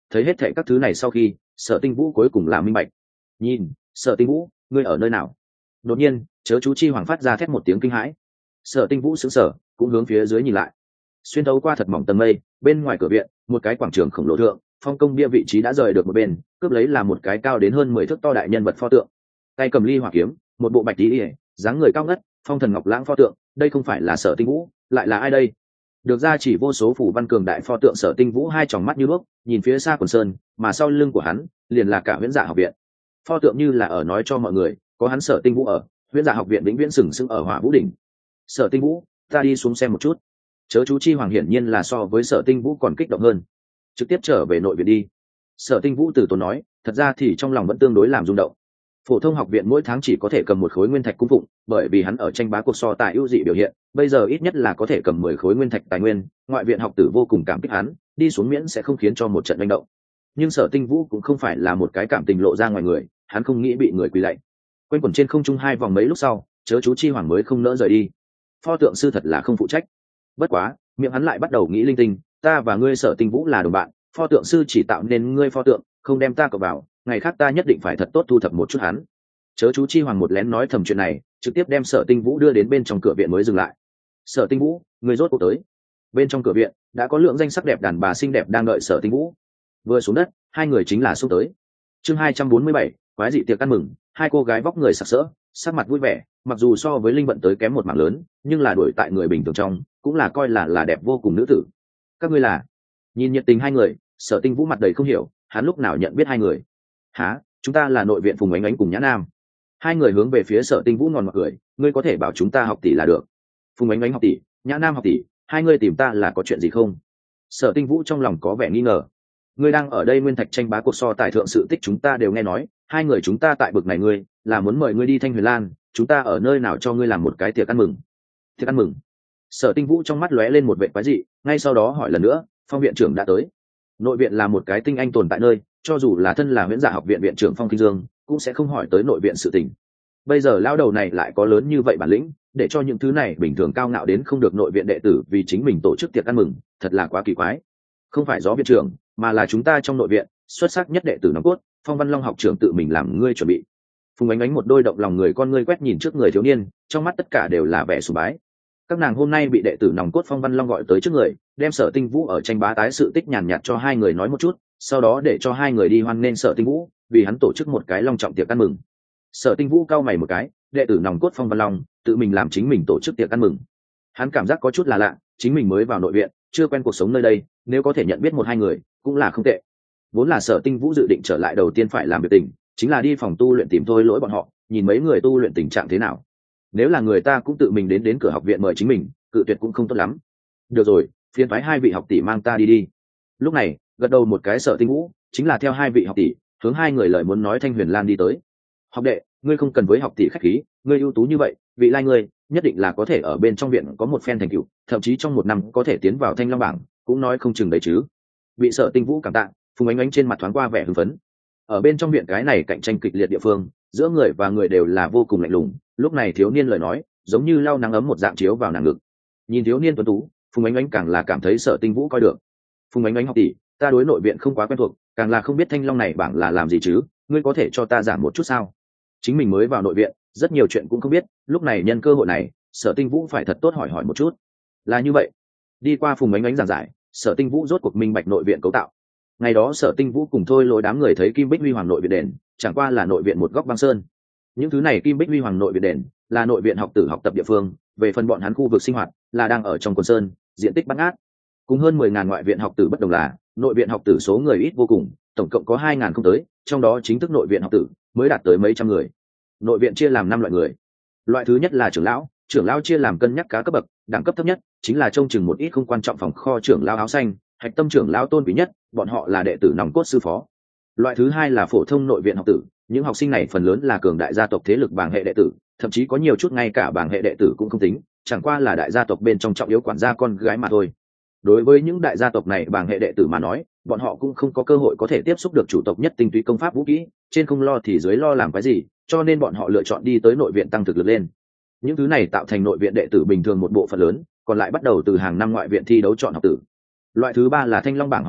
thấy hết thệ các thứ này sau khi Sở Tinh Vũ cuối cùng là minh bạch. Nhìn, Sở Tinh Vũ, ngươi ở nơi nào? Đột nhiên chớ chú chi hoàng phát ra thét một tiếng kinh hãi. Sở Tinh Vũ sững sờ, cũng hướng phía dưới nhìn lại. Xuyên thấu qua thật mỏng tầng mây, bên ngoài cửa viện một cái quảng trường khổng lồ thượng, phong công bia vị trí đã rời được một bên, cướp lấy là một cái cao đến hơn mười thước to đại nhân vật pho tượng, tay cầm ly hỏa kiếm, một bộ bạch tí, dáng người cao ngất, phong thần ngọc lãng pho tượng. Đây không phải là Sở Tinh Vũ, lại là ai đây? Được ra chỉ vô số phủ văn cường đại pho tượng Sở Tinh Vũ hai tròng mắt như đuốc, nhìn phía xa quần sơn, mà sau lưng của hắn liền là cả Huyễn Dạ học viện. Pho tượng như là ở nói cho mọi người, có hắn Sở Tinh Vũ ở, Huyễn Dạ học viện vĩnh viễn sừng sững ở Hỏa Vũ đỉnh. Sở Tinh Vũ, ta đi xuống xem một chút. Chớ chú chi hoàng hiển nhiên là so với Sở Tinh Vũ còn kích động hơn, trực tiếp trở về nội viện đi. Sở Tinh Vũ từ tốn nói, thật ra thì trong lòng vẫn tương đối làm rung động. Phổ thông học viện mỗi tháng chỉ có thể cầm một khối nguyên thạch cung phụng, bởi vì hắn ở tranh bá cuộc so tài ưu dị biểu hiện, bây giờ ít nhất là có thể cầm mười khối nguyên thạch tài nguyên. Ngoại viện học tử vô cùng cảm kích hắn, đi xuống miễn sẽ không khiến cho một trận manh động. Nhưng Sở Tinh Vũ cũng không phải là một cái cảm tình lộ ra ngoài người, hắn không nghĩ bị người quỳ lạy. Quanh quẩn trên không trung hai vòng mấy lúc sau, chớ chú chi hoàng mới không nỡ rời đi. Pho tượng sư thật là không phụ trách. Bất quá miệng hắn lại bắt đầu nghĩ linh tinh, ta và ngươi Sở Tinh Vũ là đồng bạn, pho tượng sư chỉ tạo nên ngươi pho tượng, không đem ta cập vào, ngày khác ta nhất định phải thật tốt thu thập một chút hắn. Chớ chú chi hoàng một lén nói thầm chuyện này, trực tiếp đem Sở Tinh Vũ đưa đến bên trong cửa viện mới dừng lại. Sở Tinh Vũ, ngươi rốt cuộc tới. Bên trong cửa viện đã có lượng danh sắc đẹp đàn bà xinh đẹp đang đợi Sở Tinh Vũ. Vừa xuống đất hai người chính là xúc tới. Chương hai trăm bốn mươi bảy, quái dị tiệc ăn mừng. Hai cô gái vóc người sặc sỡ, sắc mặt vui vẻ, mặc dù so với linh vận tới kém một mảng lớn, nhưng là đuổi tại người bình thường trong cũng là coi là là đẹp vô cùng nữ tử. Các ngươi là? Nhìn nhiệt tình hai người, Sở Tinh Vũ mặt đầy không hiểu, hắn lúc nào nhận biết hai người. Hả, chúng ta là nội viện Phùng Ánh Ánh cùng Nhã Nam. Hai người hướng về phía Sở Tinh Vũ ngòn mặt cười, ngươi có thể bảo chúng ta học tỷ là được. Phùng Ánh Ánh học tỷ, Nhã Nam học tỷ, hai ngươi tìm ta là có chuyện gì không? Sở Tinh Vũ trong lòng có vẻ nghi ngờ. Ngươi đang ở đây nguyên thạch tranh bá cuộc so tài thượng sự tích chúng ta đều nghe nói, hai người chúng ta tại bực này ngươi là muốn mời ngươi đi Thanh Huyền Lan, chúng ta ở nơi nào cho ngươi làm một cái tiệc ăn mừng? Tiệc ăn mừng? Sở Tinh Vũ trong mắt lóe lên một vẻ quái dị, ngay sau đó hỏi lần nữa, Phong viện trưởng đã tới. Nội viện là một cái tinh anh tồn tại nơi, cho dù là thân là Huyễn Dạ học viện viện trưởng Phong Kinh Dương cũng sẽ không hỏi tới nội viện sự tình. Bây giờ lao đầu này lại có lớn như vậy bản lĩnh, để cho những thứ này bình thường cao ngạo đến không được nội viện đệ tử vì chính mình tổ chức tiệc ăn mừng, thật là quá kỳ quái. Không phải gió viện trưởng, mà là chúng ta trong nội viện xuất sắc nhất đệ tử nòng cốt, Phong Văn Long học trưởng tự mình làm ngươi chuẩn bị. Phùng Ánh Ánh một đôi động lòng người con ngươi quét nhìn trước người thiếu niên, trong mắt tất cả đều là vẻ sùng bái. Các nàng hôm nay bị đệ tử nòng cốt Phong Văn Long gọi tới trước người, đem Sở Tinh Vũ ở tranh bá tái sự tích nhàn nhạt cho hai người nói một chút, sau đó để cho hai người đi hoan nghênh Sở Tinh Vũ, vì hắn tổ chức một cái long trọng tiệc ăn mừng. Sở Tinh Vũ cau mày một cái, đệ tử nòng cốt Phong Văn Long tự mình làm chính mình tổ chức tiệc ăn mừng. Hắn cảm giác có chút là lạ, chính mình mới vào nội viện, chưa quen cuộc sống nơi đây, nếu có thể nhận biết một hai người cũng là không tệ. Vốn là Sở Tinh Vũ dự định trở lại đầu tiên phải làm việc tình, chính là đi phòng tu luyện tìm thôi lỗi bọn họ, nhìn mấy người tu luyện tình trạng thế nào. Nếu là người ta cũng tự mình đến đến cửa học viện mời chính mình, cự tuyệt cũng không tốt lắm. Được rồi, phiền phái hai vị học tỷ mang ta đi đi. Lúc này gật đầu một cái Sở Tinh Vũ chính là theo hai vị học tỷ hướng hai người lời muốn nói Thanh Huyền Lan đi tới. Học đệ, ngươi không cần với học tỷ khách khí, ngươi ưu tú như vậy, vị lai ngươi nhất định là có thể ở bên trong viện có một phen thành tựu, thậm chí trong một năm có thể tiến vào Thanh Long bảng, cũng nói không chừng đấy chứ. Bị Sở Tinh Vũ cảm tạ, Phùng Ánh Ánh trên mặt thoáng qua vẻ hưng phấn. Ở bên trong viện cái này cạnh tranh kịch liệt địa phương, giữa người và người đều là vô cùng lạnh lùng, lúc này thiếu niên lời nói giống như lau nắng ấm một dạng chiếu vào nàng ngực. Nhìn thiếu niên tuấn tú, Phùng Ánh Ánh càng là cảm thấy Sở Tinh Vũ coi được. Phùng Ánh Ánh học tỷ, ta đối nội viện không quá quen thuộc, càng là không biết Thanh Long này bảng là làm gì chứ, ngươi có thể cho ta giảng một chút sao? Chính mình mới vào nội viện, rất nhiều chuyện cũng không biết, lúc này nhân cơ hội này, Sở Tinh Vũ phải thật tốt hỏi hỏi một chút. Là như vậy. Đi qua Phùng Ánh Ánh giảng giải, Sở Tinh Vũ rốt cuộc minh bạch nội viện cấu tạo. Ngày đó Sở Tinh Vũ cùng thôi lối đám người thấy Kim Bích Huy Hoàng nội viện đền, chẳng qua là nội viện một góc băng sơn. Những thứ này Kim Bích Huy Hoàng nội viện đền là nội viện học tử học tập địa phương, về phần bọn hắn khu vực sinh hoạt là đang ở trong quần sơn, diện tích bát ngát. Cùng hơn mười ngàn ngoại viện học tử bất đồng là, nội viện học tử số người ít vô cùng, tổng cộng có hai ngàn không tới, trong đó chính thức nội viện học tử mới đạt tới mấy trăm người. Nội viện chia làm năm loại người. Loại thứ nhất là trưởng lão, trưởng lão chia làm cân nhắc cá cấp bậc, đẳng cấp thấp nhất chính là trông chừng một ít không quan trọng phòng kho trưởng lão áo xanh, hạch tâm trưởng lão tôn quý nhất, bọn họ là đệ tử nòng cốt sư phó. Loại thứ hai là phổ thông nội viện học tử, những học sinh này phần lớn là cường đại gia tộc thế lực bảng hệ đệ tử, thậm chí có nhiều chút ngay cả bảng hệ đệ tử cũng không tính, chẳng qua là đại gia tộc bên trong trọng yếu quản gia con gái mà thôi. Đối với những đại gia tộc này bảng hệ đệ tử mà nói, bọn họ cũng không có cơ hội có thể tiếp xúc được chủ tộc nhất tinh túy công pháp vũ kỹ, trên không lo thì dưới lo làm cái gì, cho nên bọn họ lựa chọn đi tới nội viện tăng thực lực lên. Những thứ này tạo thành nội viện đệ tử bình thường một bộ phận lớn, còn lại bắt đầu từ hàng năm ngoại viện thi đấu chọn học tử. Loại thứ ba là Thanh Long bảng học tử,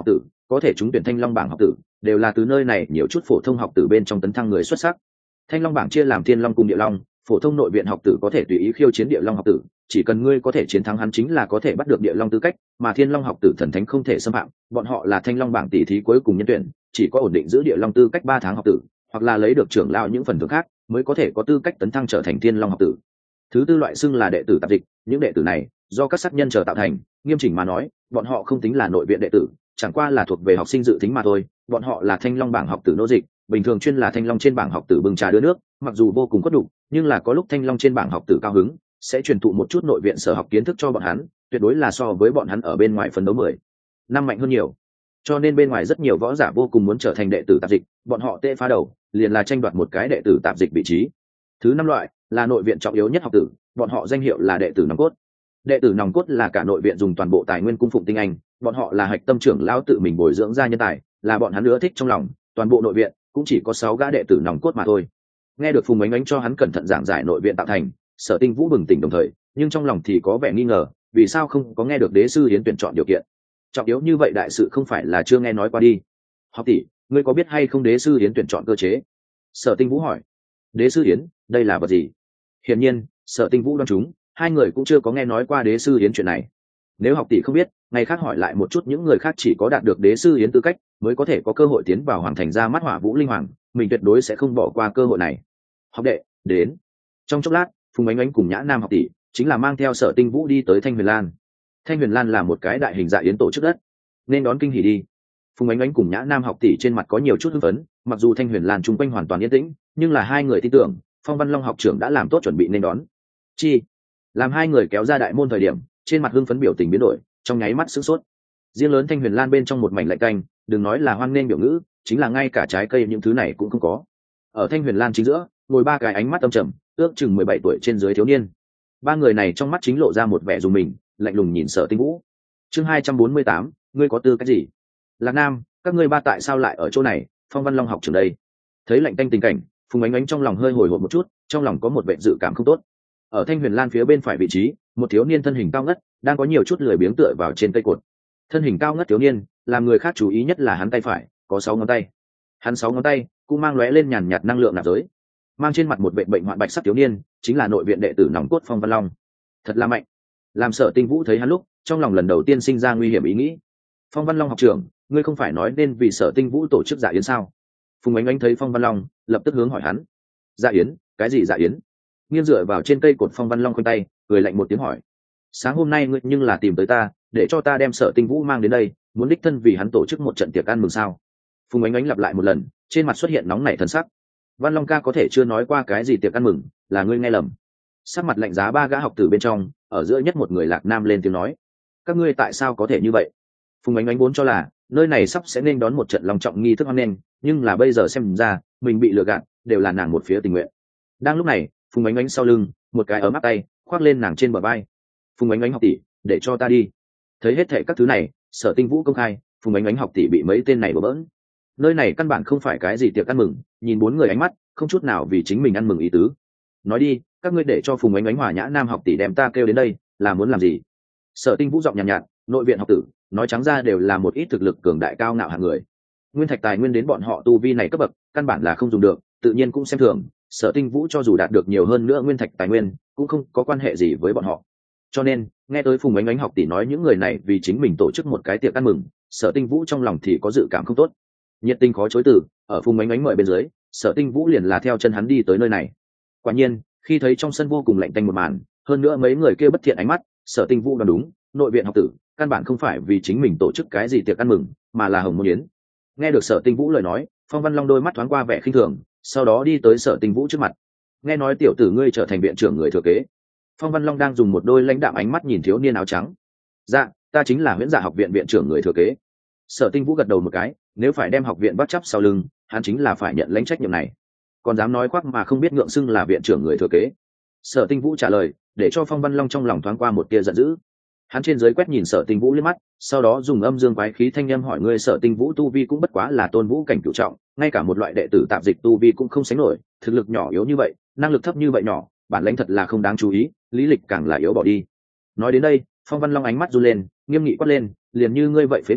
có thể trúng tuyển thanh long bảng học tử đều là từ nơi này nhiều chút phổ thông học tử bên trong tấn thăng người xuất sắc. Thanh long bảng chia làm thiên long cùng địa long, phổ thông nội viện học tử có thể tùy ý khiêu chiến địa long học tử, chỉ cần ngươi có thể chiến thắng hắn chính là có thể bắt được địa long tư cách, mà thiên long học tử thần thánh không thể xâm phạm, bọn họ là thanh long bảng tỷ thí cuối cùng nhân tuyển, chỉ có ổn định giữ địa long tư cách ba tháng học tử, hoặc là lấy được trưởng lao những phần thưởng khác mới có thể có tư cách tấn thăng trở thành thiên long học tử. Thứ tư loại xưng là đệ tử tạp dịch, những đệ tử này do các sát nhân chờ tạo thành, nghiêm chỉnh mà nói bọn họ không tính là nội viện đệ tử, chẳng qua là thuộc về học sinh dự tính mà thôi. Bọn họ là thanh long bảng học tử nô dịch, bình thường chuyên là thanh long trên bảng học tử bưng trà đưa nước, mặc dù vô cùng có đủ, nhưng là có lúc thanh long trên bảng học tử cao hứng sẽ truyền thụ một chút nội viện sở học kiến thức cho bọn hắn, tuyệt đối là so với bọn hắn ở bên ngoài phấn đấu mười năm mạnh hơn nhiều. Cho nên bên ngoài rất nhiều võ giả vô cùng muốn trở thành đệ tử tạp dịch, bọn họ tê phá đầu liền là tranh đoạt một cái đệ tử tạp dịch vị trí. Thứ năm loại là nội viện trọng yếu nhất học tử, bọn họ danh hiệu là đệ tử nòng cốt. Đệ tử nòng cốt là cả nội viện dùng toàn bộ tài nguyên cung phụng tinh anh, bọn họ là hạch tâm trưởng lão tự mình bồi dưỡng ra nhân tài, là bọn hắn ưa thích trong lòng, toàn bộ nội viện cũng chỉ có sáu gã đệ tử nòng cốt mà thôi. Nghe được Phùng Ánh Ánh cho hắn cẩn thận giảng giải nội viện tạo thành, Sở Tinh Vũ bừng tỉnh đồng thời, nhưng trong lòng thì có vẻ nghi ngờ, vì sao không có nghe được đế sư hiến tuyển chọn điều kiện. Trọng yếu như vậy đại sự không phải là chưa nghe nói qua đi. Học tỷ, ngươi có biết hay không đế sư hiến tuyển chọn cơ chế? Sở Tinh Vũ hỏi. Đế sư hiến, đây là vật gì? Hiển nhiên, Sở Tinh Vũ đoán chúng, hai người cũng chưa có nghe nói qua đế sư hiến chuyện này. Nếu học tỷ không biết, ngày khác hỏi lại một chút những người khác, chỉ có đạt được đế sư hiến tư cách mới có thể có cơ hội tiến vào hoàng thành ra mắt Hỏa Vũ Linh Hoàng, mình tuyệt đối sẽ không bỏ qua cơ hội này. Học đệ, đến. Trong chốc lát, Phùng Ánh Ánh cùng Nhã Nam học tỷ chính là mang theo Sở Tinh Vũ đi tới Thanh Huyền Lan. Thanh Huyền Lan là một cái đại hình dạ yến tổ chức đất, nên đón kinh hỉ đi. Phùng Ánh Ánh cùng Nhã Nam học tỷ trên mặt có nhiều chút hưng phấn, mặc dù Thanh Huyền Lan chung quanh hoàn toàn yên tĩnh, nhưng là hai người tin tưởng Phong Văn Long học trưởng đã làm tốt chuẩn bị nên đón. Chi, làm hai người kéo ra đại môn thời điểm, trên mặt hưng phấn biểu tình biến đổi, trong nháy mắt sửng sốt. Riêng lớn Thanh Huyền Lan bên trong một mảnh lạnh canh, đừng nói là hoan nghênh biểu ngữ, chính là ngay cả trái cây những thứ này cũng không có. Ở Thanh Huyền Lan chính giữa, ngồi ba cái ánh mắt âm trầm, ước chừng mười bảy tuổi trên dưới thiếu niên. Ba người này trong mắt chính lộ ra một vẻ dùng mình, lạnh lùng nhìn Sở Tinh Vũ. Chương hai trăm bốn mươi tám, ngươi có tư cách gì? Lạc Nam, các ngươi ba tại sao lại ở chỗ này? Phong Văn Long học trưởng đây. Thấy lạnh tanh tình cảnh, Phùng Ánh Ánh trong lòng hơi hồi hộp một chút, trong lòng có một vẻ dự cảm không tốt. Ở Thanh Huyền Lan phía bên phải vị trí, một thiếu niên thân hình cao ngất, đang có nhiều chút lười biếng tựa vào trên cây cột. Thân hình cao ngất thiếu niên, làm người khác chú ý nhất là hắn tay phải có sáu ngón tay. Hắn sáu ngón tay cũng mang lóe lên nhàn nhạt năng lượng nạp giới. Mang trên mặt một bệnh bệnh hoạn bạch sắc thiếu niên, chính là nội viện đệ tử nòng cốt Phong Văn Long. Thật là mạnh. Làm Sở Tinh Vũ thấy hắn lúc, trong lòng lần đầu tiên sinh ra nguy hiểm ý nghĩ. Phong Văn Long học trưởng, ngươi không phải nói nên vì Sở Tinh Vũ tổ chức dạ yến sao? Phùng Ánh Ánh thấy Phong Văn Long, lập tức hướng hỏi hắn. Dạ yến? Cái gì dạ yến? Nghiêng dựa vào trên cây cột Phong Văn Long khoanh tay, cười lạnh một tiếng hỏi. Sáng hôm nay ngươi nhưng là tìm tới ta, để cho ta đem Sở Tinh Vũ mang đến đây, muốn đích thân vì hắn tổ chức một trận tiệc ăn mừng sao? Phùng Ánh Ánh lặp lại một lần, trên mặt xuất hiện nóng nảy thần sắc. Văn Long ca có thể chưa nói qua cái gì tiệc ăn mừng, là ngươi nghe lầm. Sắc mặt lạnh giá ba gã học tử bên trong, ở giữa nhất một người Lạc Nam lên tiếng nói. Các ngươi tại sao có thể như vậy? Phùng Ánh Ánh vốn cho là nơi này sắp sẽ nên đón một trận long trọng nghi thức hoan nghênh, nhưng là bây giờ xem ra mình bị lừa gạt, đều là nàng một phía tình nguyện. Đang lúc này, Phùng Ánh Ánh sau lưng, một cái ấm áp tay khoác lên nàng trên bờ vai. Phùng Ánh Ánh học tỷ, để cho ta đi. Thấy hết thảy các thứ này, Sở Tinh Vũ công khai, Phùng Ánh Ánh học tỷ bị mấy tên này bỡ bỡn. Nơi này căn bản không phải cái gì tiệc ăn mừng, nhìn bốn người ánh mắt không chút nào vì chính mình ăn mừng ý tứ. Nói đi, các ngươi để cho Phùng Ánh Ánh Hòa Nhã Nam học tỷ đem ta kêu đến đây là muốn làm gì? Sở Tinh Vũ giọng nhàn nhạt, nhạt, nội viện học tử nói trắng ra đều là một ít thực lực cường đại cao ngạo hạng người. Nguyên thạch tài nguyên đến bọn họ tu vi này cấp bậc, căn bản là không dùng được, tự nhiên cũng xem thường. Sở Tinh Vũ cho dù đạt được nhiều hơn nữa nguyên thạch tài nguyên, cũng không có quan hệ gì với bọn họ. Cho nên, nghe tới Phùng Ánh Ánh học tỷ nói những người này vì chính mình tổ chức một cái tiệc ăn mừng, Sở Tinh Vũ trong lòng thì có dự cảm không tốt. Nhiệt tình khó chối từ, ở Phùng Ánh Ánh mời bên dưới, Sở Tinh Vũ liền là theo chân hắn đi tới nơi này. Quả nhiên, khi thấy trong sân vô cùng lạnh tanh một màn, hơn nữa mấy người kia bất thiện ánh mắt, Sở Tinh Vũ đoán đúng, nội viện học tử căn bản không phải vì chính mình tổ chức cái gì tiệc ăn mừng, mà là hồng môn yến. Nghe được Sở Tinh Vũ lời nói, Phong Văn Long đôi mắt thoáng qua vẻ khinh thường, sau đó đi tới Sở Tinh Vũ trước mặt. Nghe nói tiểu tử ngươi trở thành viện trưởng người thừa kế. Phong Văn Long đang dùng một đôi lãnh đạm ánh mắt nhìn thiếu niên áo trắng. Dạ, ta chính là Huyễn Dạ học viện viện trưởng người thừa kế. Sở Tinh Vũ gật đầu một cái, nếu phải đem học viện bắt chấp sau lưng, hắn chính là phải nhận lãnh trách nhiệm này. Còn dám nói khoác mà không biết ngượng xưng là viện trưởng người thừa kế. Sở Tinh Vũ trả lời, để cho Phong Văn Long trong lòng thoáng qua một tia giận dữ. Hắn trên dưới quét nhìn Sở Tinh Vũ liếc mắt, sau đó dùng âm dương quái khí thanh âm hỏi, ngươi Sở Tinh Vũ tu vi cũng bất quá là tôn vũ cảnh cửu trọng, ngay cả một loại đệ tử tạp dịch tu vi cũng không sánh nổi, thực lực nhỏ yếu như vậy, năng lực thấp như vậy nhỏ, bản lãnh thật là không đáng chú ý, lý lịch càng là yếu bỏ đi. Nói đến đây, Phong Văn Long ánh mắt run lên, nghiêm nghị quát lên, liền như ngươi vậy phế vật,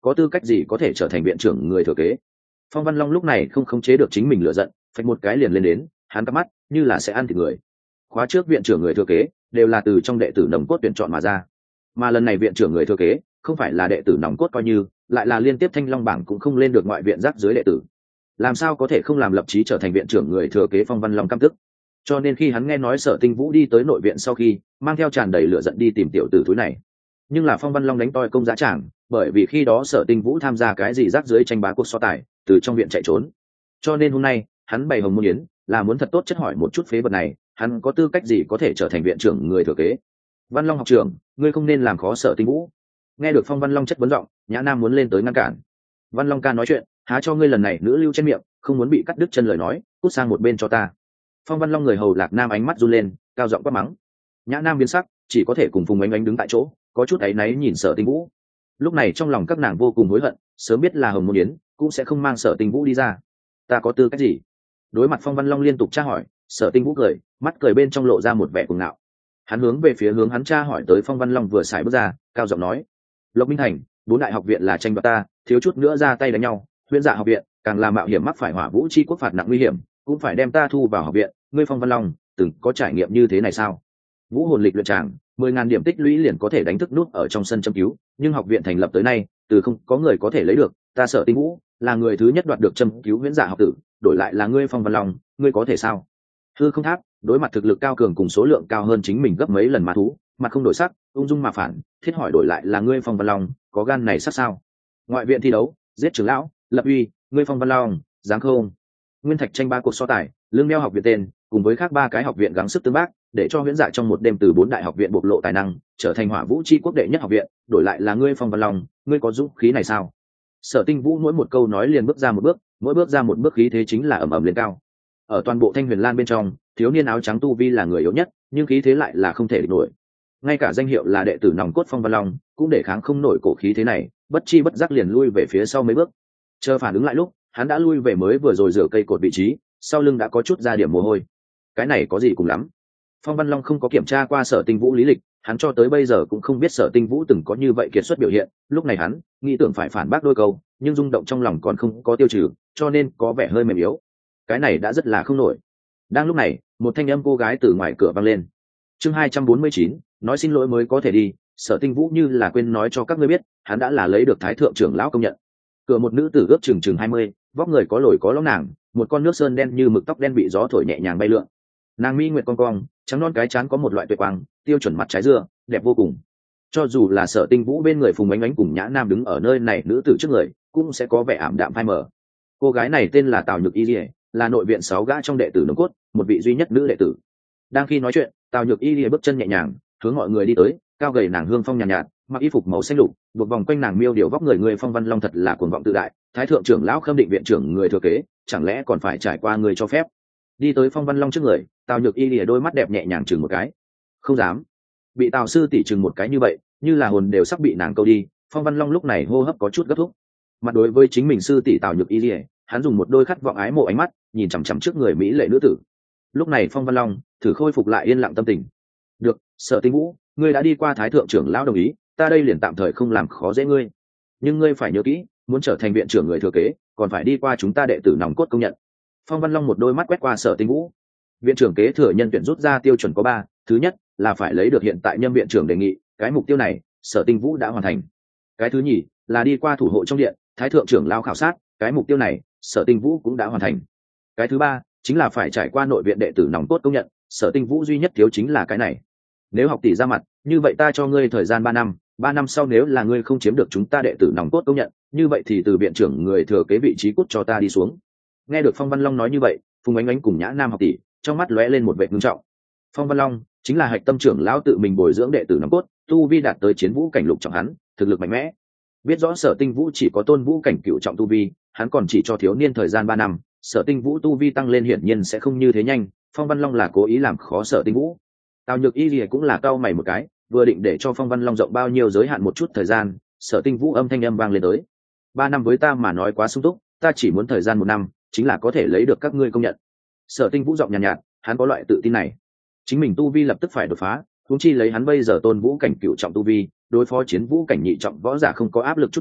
có tư cách gì có thể trở thành viện trưởng người thừa kế. Phong Văn Long lúc này không khống chế được chính mình lựa giận, phạch một cái liền lên đến, hắn cắp mắt như là sẽ ăn thịt người. Khóa trước viện trưởng người thừa kế đều là từ trong đệ tử nòng cốt tuyển chọn mà ra, mà lần này viện trưởng người thừa kế không phải là đệ tử nòng cốt coi như, lại là liên tiếp thanh long bảng cũng không lên được ngoại viện rác dưới đệ tử, làm sao có thể không làm lập chí trở thành viện trưởng người thừa kế. Phong Văn Long căm tức, cho nên khi hắn nghe nói Sở Tinh Vũ đi tới nội viện sau khi mang theo tràn đầy lửa giận đi tìm tiểu tử túi này. Nhưng là Phong Văn Long đánh toi công giá tràng, bởi vì khi đó Sở Tinh Vũ tham gia cái gì rác dưới tranh bá cuộc so tài, từ trong viện chạy trốn, cho nên hôm nay hắn bày hồng môn yến là muốn thật tốt chất hỏi một chút phế vật này, hắn có tư cách gì có thể trở thành viện trưởng người thừa kế. Văn Long học trưởng, ngươi không nên làm khó Sở Tinh Vũ. Nghe được Phong Văn Long chất vấn giọng, Nhã Nam muốn lên tới ngăn cản. Văn Long ca nói chuyện, há cho ngươi lần này nữ lưu trên miệng, không muốn bị cắt đứt chân lời nói, cút sang một bên cho ta. Phong Văn Long người hầu Lạc Nam ánh mắt run lên, cao giọng quát mắng. Nhã Nam biến sắc, chỉ có thể cùng Phùng Ánh Ánh đứng tại chỗ, có chút áy náy nhìn Sở Tinh Vũ. Lúc này trong lòng các nàng vô cùng hối hận, sớm biết là hồng môn yến cũng sẽ không mang Sở Tinh Vũ đi ra. Ta có tư cách gì? Đối mặt Phong Văn Long liên tục tra hỏi, Sở Tinh Vũ cười, mắt cười bên trong lộ ra một vẻ cuồng ngạo. Hắn hướng về phía hướng hắn tra hỏi tới Phong Văn Long vừa xài bước ra, cao giọng nói: Lộc Minh Thành, bốn đại học viện là tranh đoạt ta, thiếu chút nữa ra tay đánh nhau, Huyễn Dạ học viện càng là mạo hiểm mắc phải Hỏa Vũ chi quốc phạt nặng nguy hiểm, cũng phải đem ta thu vào học viện. Ngươi Phong Văn Long từng có trải nghiệm như thế này sao? Vũ hồn lịch luyện tràng, mười ngàn điểm tích lũy liền có thể đánh thức nút ở trong sân châm cứu, nhưng học viện thành lập tới nay, từ không có người có thể lấy được, ta Sở Tinh Vũ là người thứ nhất đoạt được châm cứu Huyễn Dạ học tử, đổi lại là ngươi Phong Văn Long, ngươi có thể sao? Hư Không Tháp đối mặt thực lực cao cường cùng số lượng cao hơn chính mình gấp mấy lần ma thú, mặt không đổi sắc, ung dung mà phản thiết hỏi đổi lại là ngươi Phong Văn Long, có gan này sắc sao? Ngoại viện thi đấu, giết trưởng lão, lập uy, ngươi Phong Văn Long dám không? Nguyên thạch tranh ba cuộc so tài, lương đeo học viện tên cùng với khác ba cái học viện gắng sức tương bác, để cho Huyễn Dạ trong một đêm từ bốn đại học viện bộc lộ tài năng, trở thành Hỏa Vũ chi quốc đệ nhất học viện, đổi lại là ngươi Phong Văn Long, ngươi có dũng khí này sao? Sở Tinh Vũ mỗi một câu nói liền bước ra một bước, mỗi bước ra một bước khí thế chính là ầm ầm lên cao. Ở toàn bộ Thanh Huyền Lan bên trong, thiếu niên áo trắng tu vi là người yếu nhất, nhưng khí thế lại là không thể địch nổi. Ngay cả danh hiệu là đệ tử nòng cốt Phong Văn Long cũng để kháng không nổi cổ khí thế này, bất chi bất giác liền lui về phía sau mấy bước. Chờ phản ứng lại lúc, hắn đã lui về mới vừa rồi rửa cây cột vị trí, sau lưng đã có chút ra điểm mồ hôi. Cái này có gì cùng lắm. Phong Văn Long không có kiểm tra qua Sở Tinh Vũ lý lịch, hắn cho tới bây giờ cũng không biết Sở Tinh Vũ từng có như vậy kiệt xuất biểu hiện. Lúc này hắn nghĩ tưởng phải phản bác đôi câu, nhưng rung động trong lòng còn không có tiêu trừ, cho nên có vẻ hơi mềm yếu. Cái này đã rất là không nổi. Đang lúc này, một thanh âm cô gái từ ngoài cửa vang lên. Chương hai trăm bốn mươi chín, nói xin lỗi mới có thể đi. Sở Tinh Vũ như là quên nói cho các ngươi biết, hắn đã là lấy được Thái thượng trưởng lão công nhận. Cửa một nữ tử ước chừng chừng hai mươi, vóc người có lồi có lõm nàng, một con nước sơn đen như mực tóc đen bị gió thổi nhẹ nhàng bay lượn. Nàng mi nguyệt cong cong, trắng non cái trán có một loại tuyệt quang, tiêu chuẩn mặt trái dưa, đẹp vô cùng. Cho dù là Sở Tinh Vũ bên người Phùng Ánh Ánh cùng Nhã Nam đứng ở nơi này nữ tử trước người, cũng sẽ có vẻ ảm đạm phai mờ. Cô gái này tên là Tào Nhược Y Lìa, là nội viện sáu gã trong đệ tử nòng cốt, một vị duy nhất nữ đệ tử. Đang khi nói chuyện, Tào Nhược Y Lìa bước chân nhẹ nhàng, hướng mọi người đi tới, cao gầy nàng hương phong nhàn nhạt, nhạt, mặc y phục màu xanh lục, buộc vòng quanh nàng miêu điều vóc người người Phong Văn Long thật là cuồng vọng tự đại, Thái thượng trưởng lão Khâm Định viện trưởng người thừa kế, chẳng lẽ còn phải trải qua người cho phép? Đi tới Phong Văn Long trước người, Tào Nhược Y Lìa đôi mắt đẹp nhẹ nhàng chừng một cái. Không dám. Bị Tào sư tỷ chừng một cái như vậy, như là hồn đều sắp bị nàng câu đi, Phong Văn Long lúc này hô hấp có chút gấp thúc. Mặt đối với chính mình sư tỷ Tào Nhược Y Lìa, hắn dùng một đôi khát vọng ái mộ ánh mắt nhìn chằm chằm trước người mỹ lệ nữ tử. Lúc này Phong Văn Long thử khôi phục lại yên lặng tâm tình. Được, Sở Tinh Vũ, ngươi đã đi qua Thái thượng trưởng lão đồng ý, ta đây liền tạm thời không làm khó dễ ngươi, nhưng ngươi phải nhớ kỹ, muốn trở thành viện trưởng người thừa kế còn phải đi qua chúng ta đệ tử nòng cốt công nhận. Phong Văn Long một đôi mắt quét qua Sở Tinh Vũ. Viện trưởng kế thừa nhân tuyển rút ra tiêu chuẩn có ba, thứ nhất là phải lấy được hiện tại nhâm viện trưởng đề nghị, cái mục tiêu này Sở Tinh Vũ đã hoàn thành. Cái thứ nhì là đi qua thủ hộ trong điện Thái thượng trưởng lão khảo sát, cái mục tiêu này Sở Tinh Vũ cũng đã hoàn thành. Cái thứ ba chính là phải trải qua nội viện đệ tử nòng cốt công nhận, Sở Tinh Vũ duy nhất thiếu chính là cái này. Nếu học tỷ ra mặt, như vậy ta cho ngươi thời gian ba năm, ba năm sau nếu là ngươi không chiếm được chúng ta đệ tử nòng cốt công nhận, như vậy thì từ viện trưởng người thừa kế vị trí cút cho ta đi xuống. Nghe được Phong Văn Long nói như vậy, Phùng Ánh Ánh cùng Nhã Nam học tỷ trong mắt lóe lên một vẻ ngưng trọng. Phong Văn Long chính là hạch tâm trưởng lão tự mình bồi dưỡng đệ tử nòng cốt, tu vi đạt tới chiến vũ cảnh lục trọng, hắn thực lực mạnh mẽ. Biết rõ Sở Tinh Vũ chỉ có tôn vũ cảnh cửu trọng tu vi, hắn còn chỉ cho thiếu niên thời gian ba năm, Sở Tinh Vũ tu vi tăng lên hiển nhiên sẽ không như thế nhanh, Phong Văn Long là cố ý làm khó Sở Tinh Vũ. Tào Nhược Y Lìa cũng là cau mày một cái, vừa định để cho Phong Văn Long rộng bao nhiêu giới hạn một chút thời gian, Sở Tinh Vũ âm thanh âm vang lên tới. Ba năm với ta mà nói quá sung túc, ta chỉ muốn thời gian một năm, chính là có thể lấy được các ngươi công nhận. Sở Tinh Vũ giọng nhàn nhạt, nhạt, hắn có loại tự tin này. Chính mình tu vi lập tức phải đột phá, huống chi lấy hắn bây giờ tôn vũ cảnh cửu trọng tu vi, đối phó chiến vũ cảnh nhị trọng võ giả không có áp lực chút nào,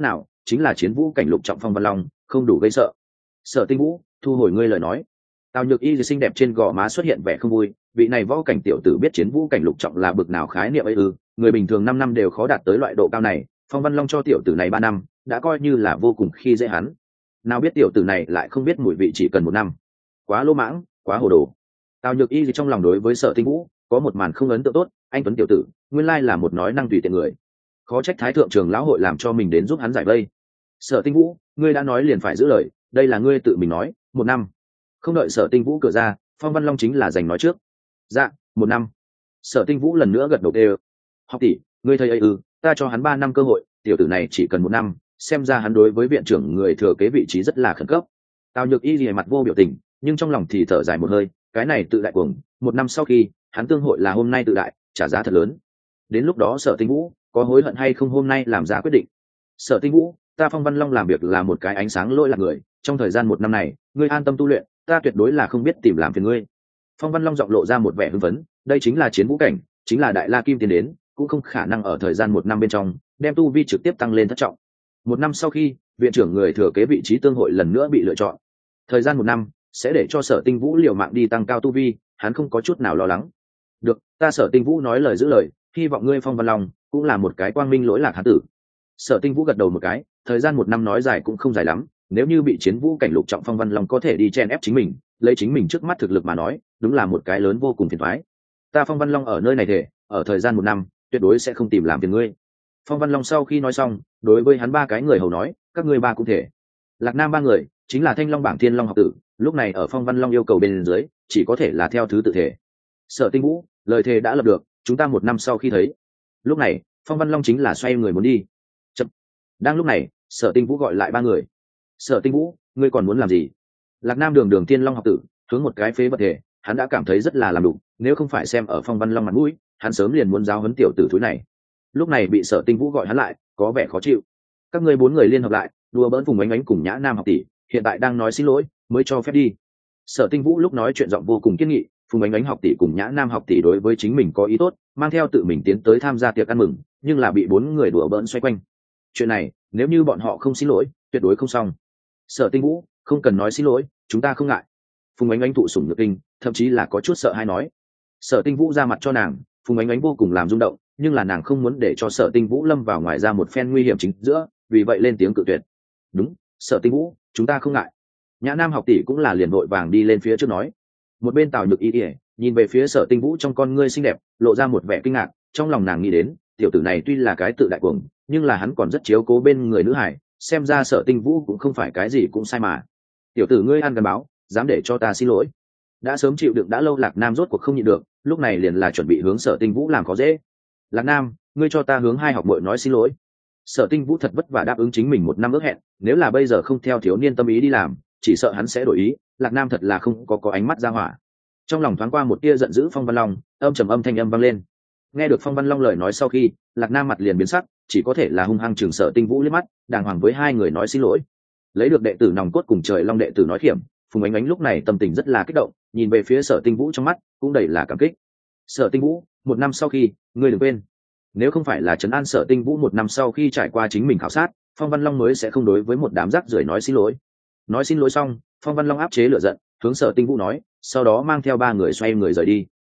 chính là chiến vũ cảnh lục trọng Phong Văn Long, không đủ gây sợ. Sở Tinh Vũ, thu hồi ngươi lời nói. Tào Nhược Y xinh đẹp trên gò má xuất hiện vẻ không vui, vị này võ cảnh tiểu tử biết chiến vũ cảnh lục trọng là bực nào khái niệm ấy ư? Người bình thường năm năm đều khó đạt tới loại độ cao này, Phong Văn Long cho tiểu tử này ba năm, đã coi như là vô cùng khi dễ hắn. Nào biết tiểu tử này lại không biết mùi vị chỉ cần một năm. Quá lô mãng, quá hồ đồ. Tào Nhược Y trong lòng đối với Sở Tinh Vũ có một màn không ấn tượng tốt, anh tuấn tiểu tử, nguyên lai là một nói năng tùy tiện người. Khó trách Thái thượng trường lão hội làm cho mình đến giúp hắn giải vây. Sở Tinh Vũ, ngươi đã nói liền phải giữ lời, đây là ngươi tự mình nói, một năm. Không đợi Sở Tinh Vũ cửa ra, Phong Văn Long chính là giành nói trước. Dạ, một năm. Sở Tinh Vũ lần nữa gật đầu đều. Học tỷ, ngươi thấy ấy ư? Ta cho hắn ba năm cơ hội, tiểu tử này chỉ cần một năm, xem ra hắn đối với viện trưởng người thừa kế vị trí rất là khẩn cấp. Tào Nhược Y lìa mặt vô biểu tình, nhưng trong lòng thì thở dài một hơi, cái này tự đại cuồng, một năm sau khi hắn tương hội là hôm nay tự đại, trả giá thật lớn. Đến lúc đó Sở Tinh Vũ có hối hận hay không hôm nay làm ra quyết định. Sở Tinh Vũ, ta Phong Văn Long làm việc là một cái ánh sáng lỗi lạc người, trong thời gian một năm này, ngươi an tâm tu luyện, ta tuyệt đối là không biết tìm làm phiền ngươi. Phong Văn Long giọng lộ ra một vẻ hưng phấn, đây chính là chiến vũ cảnh, chính là đại la kim tiến đến, cũng không khả năng ở thời gian một năm bên trong đem tu vi trực tiếp tăng lên thất trọng. Một năm sau khi viện trưởng người thừa kế vị trí tương hội lần nữa bị lựa chọn, thời gian một năm sẽ để cho Sở Tinh Vũ liều mạng đi tăng cao tu vi, hắn không có chút nào lo lắng. Được, ta Sở Tinh Vũ nói lời giữ lời, hy vọng ngươi Phong Văn Long cũng là một cái quang minh lỗi lạc hán tử. Sở Tinh Vũ gật đầu một cái, thời gian một năm nói dài cũng không dài lắm, nếu như bị chiến vũ cảnh lục trọng Phong Văn Long có thể đi chen ép chính mình, lấy chính mình trước mắt thực lực mà nói, đúng là một cái lớn vô cùng phiền toái. Ta Phong Văn Long ở nơi này thể, ở thời gian một năm, tuyệt đối sẽ không tìm làm phiền ngươi. Phong Văn Long sau khi nói xong, đối với hắn ba cái người hầu nói, các ngươi ba cũng thể. Lạc Nam ba người chính là Thanh Long bảng Thiên Long học tử, lúc này ở Phong Văn Long yêu cầu bên dưới, chỉ có thể là theo thứ tự thể. Sở Tinh Vũ, lời thề đã lập được, chúng ta một năm sau khi thấy. Lúc này, Phong Văn Long chính là xoay người muốn đi. Chậm. Đang lúc này, Sở Tinh Vũ gọi lại ba người. Sở Tinh Vũ, ngươi còn muốn làm gì? Lạc Nam đường đường Thiên Long học tử, hướng một cái phế vật thể, hắn đã cảm thấy rất là làm đủ, nếu không phải xem ở Phong Văn Long mặt mũi, hắn sớm liền muốn giáo huấn tiểu tử thúi này. Lúc này bị Sở Tinh Vũ gọi hắn lại, có vẻ khó chịu. Các ngươi bốn người liên hợp lại, đùa bỡn Phùng Ánh Ánh cùng Nhã Nam học tỷ, hiện tại đang nói xin lỗi, mới cho phép đi. Sở Tinh Vũ lúc nói chuyện giọng vô cùng kiên nghị, Phùng Ánh Ánh học tỷ cùng Nhã Nam học tỷ đối với chính mình có ý tốt, mang theo tự mình tiến tới tham gia tiệc ăn mừng, nhưng là bị bốn người đùa bỡn xoay quanh. Chuyện này, nếu như bọn họ không xin lỗi, tuyệt đối không xong. Sở Tinh Vũ, không cần nói xin lỗi, chúng ta không ngại. Phùng Ánh Ánh thụ sủng nhược kinh, thậm chí là có chút sợ hãi nói. Sở Tinh Vũ ra mặt cho nàng, Phùng Ánh Ánh vô cùng làm rung động, nhưng là nàng không muốn để cho Sở Tinh Vũ lâm vào ngoài ra một phen nguy hiểm chính giữa, vì vậy lên tiếng cự tuyệt. Đúng, Sở Tinh Vũ, chúng ta không ngại. Nhã Nam học tỷ cũng là liền vội vàng đi lên phía trước nói. Một bên Tào Nhược Y ỉa nhìn về phía Sở Tinh Vũ trong con ngươi xinh đẹp, lộ ra một vẻ kinh ngạc, trong lòng nàng nghĩ đến, tiểu tử này tuy là cái tự đại cuồng, nhưng là hắn còn rất chiếu cố bên người nữ hải, xem ra Sở Tinh Vũ cũng không phải cái gì cũng sai mà. Tiểu tử ngươi ăn gần báo, dám để cho ta xin lỗi. Đã sớm chịu đựng đã lâu Lạc Nam rốt cuộc không nhịn được, lúc này liền là chuẩn bị hướng Sở Tinh Vũ làm khó dễ. Lạc Nam, ngươi cho ta hướng hai học muội nói xin lỗi. Sở Tinh Vũ thật vất vả đáp ứng chính mình một năm ước hẹn, nếu là bây giờ không theo thiếu niên tâm ý đi làm, chỉ sợ hắn sẽ đổi ý. Lạc Nam thật là không có có ánh mắt ra hỏa. Trong lòng thoáng qua một tia giận dữ. Phong Văn Long âm trầm âm thanh âm vang lên. Nghe được Phong Văn Long lời nói sau khi, Lạc Nam mặt liền biến sắc, chỉ có thể là hung hăng chừng Sở Tinh Vũ liếc mắt, đàng hoàng với hai người nói xin lỗi. Lấy được đệ tử nòng cốt cùng trời long đệ tử nói khiểm, Phùng Ánh Ánh lúc này tâm tình rất là kích động, nhìn về phía Sở Tinh Vũ trong mắt cũng đầy là cảm kích. Sở Tinh Vũ, một năm sau khi, ngươi đừng quên, nếu không phải là trấn an Sở Tinh Vũ một năm sau khi trải qua chính mình khảo sát, Phong Văn Long mới sẽ không đối với một đám rác rưởi nói xin lỗi. Nói xin lỗi xong, Phong Văn Long áp chế lửa giận, hướng Sở Tinh Vũ nói, sau đó mang theo ba người xoay người rời đi.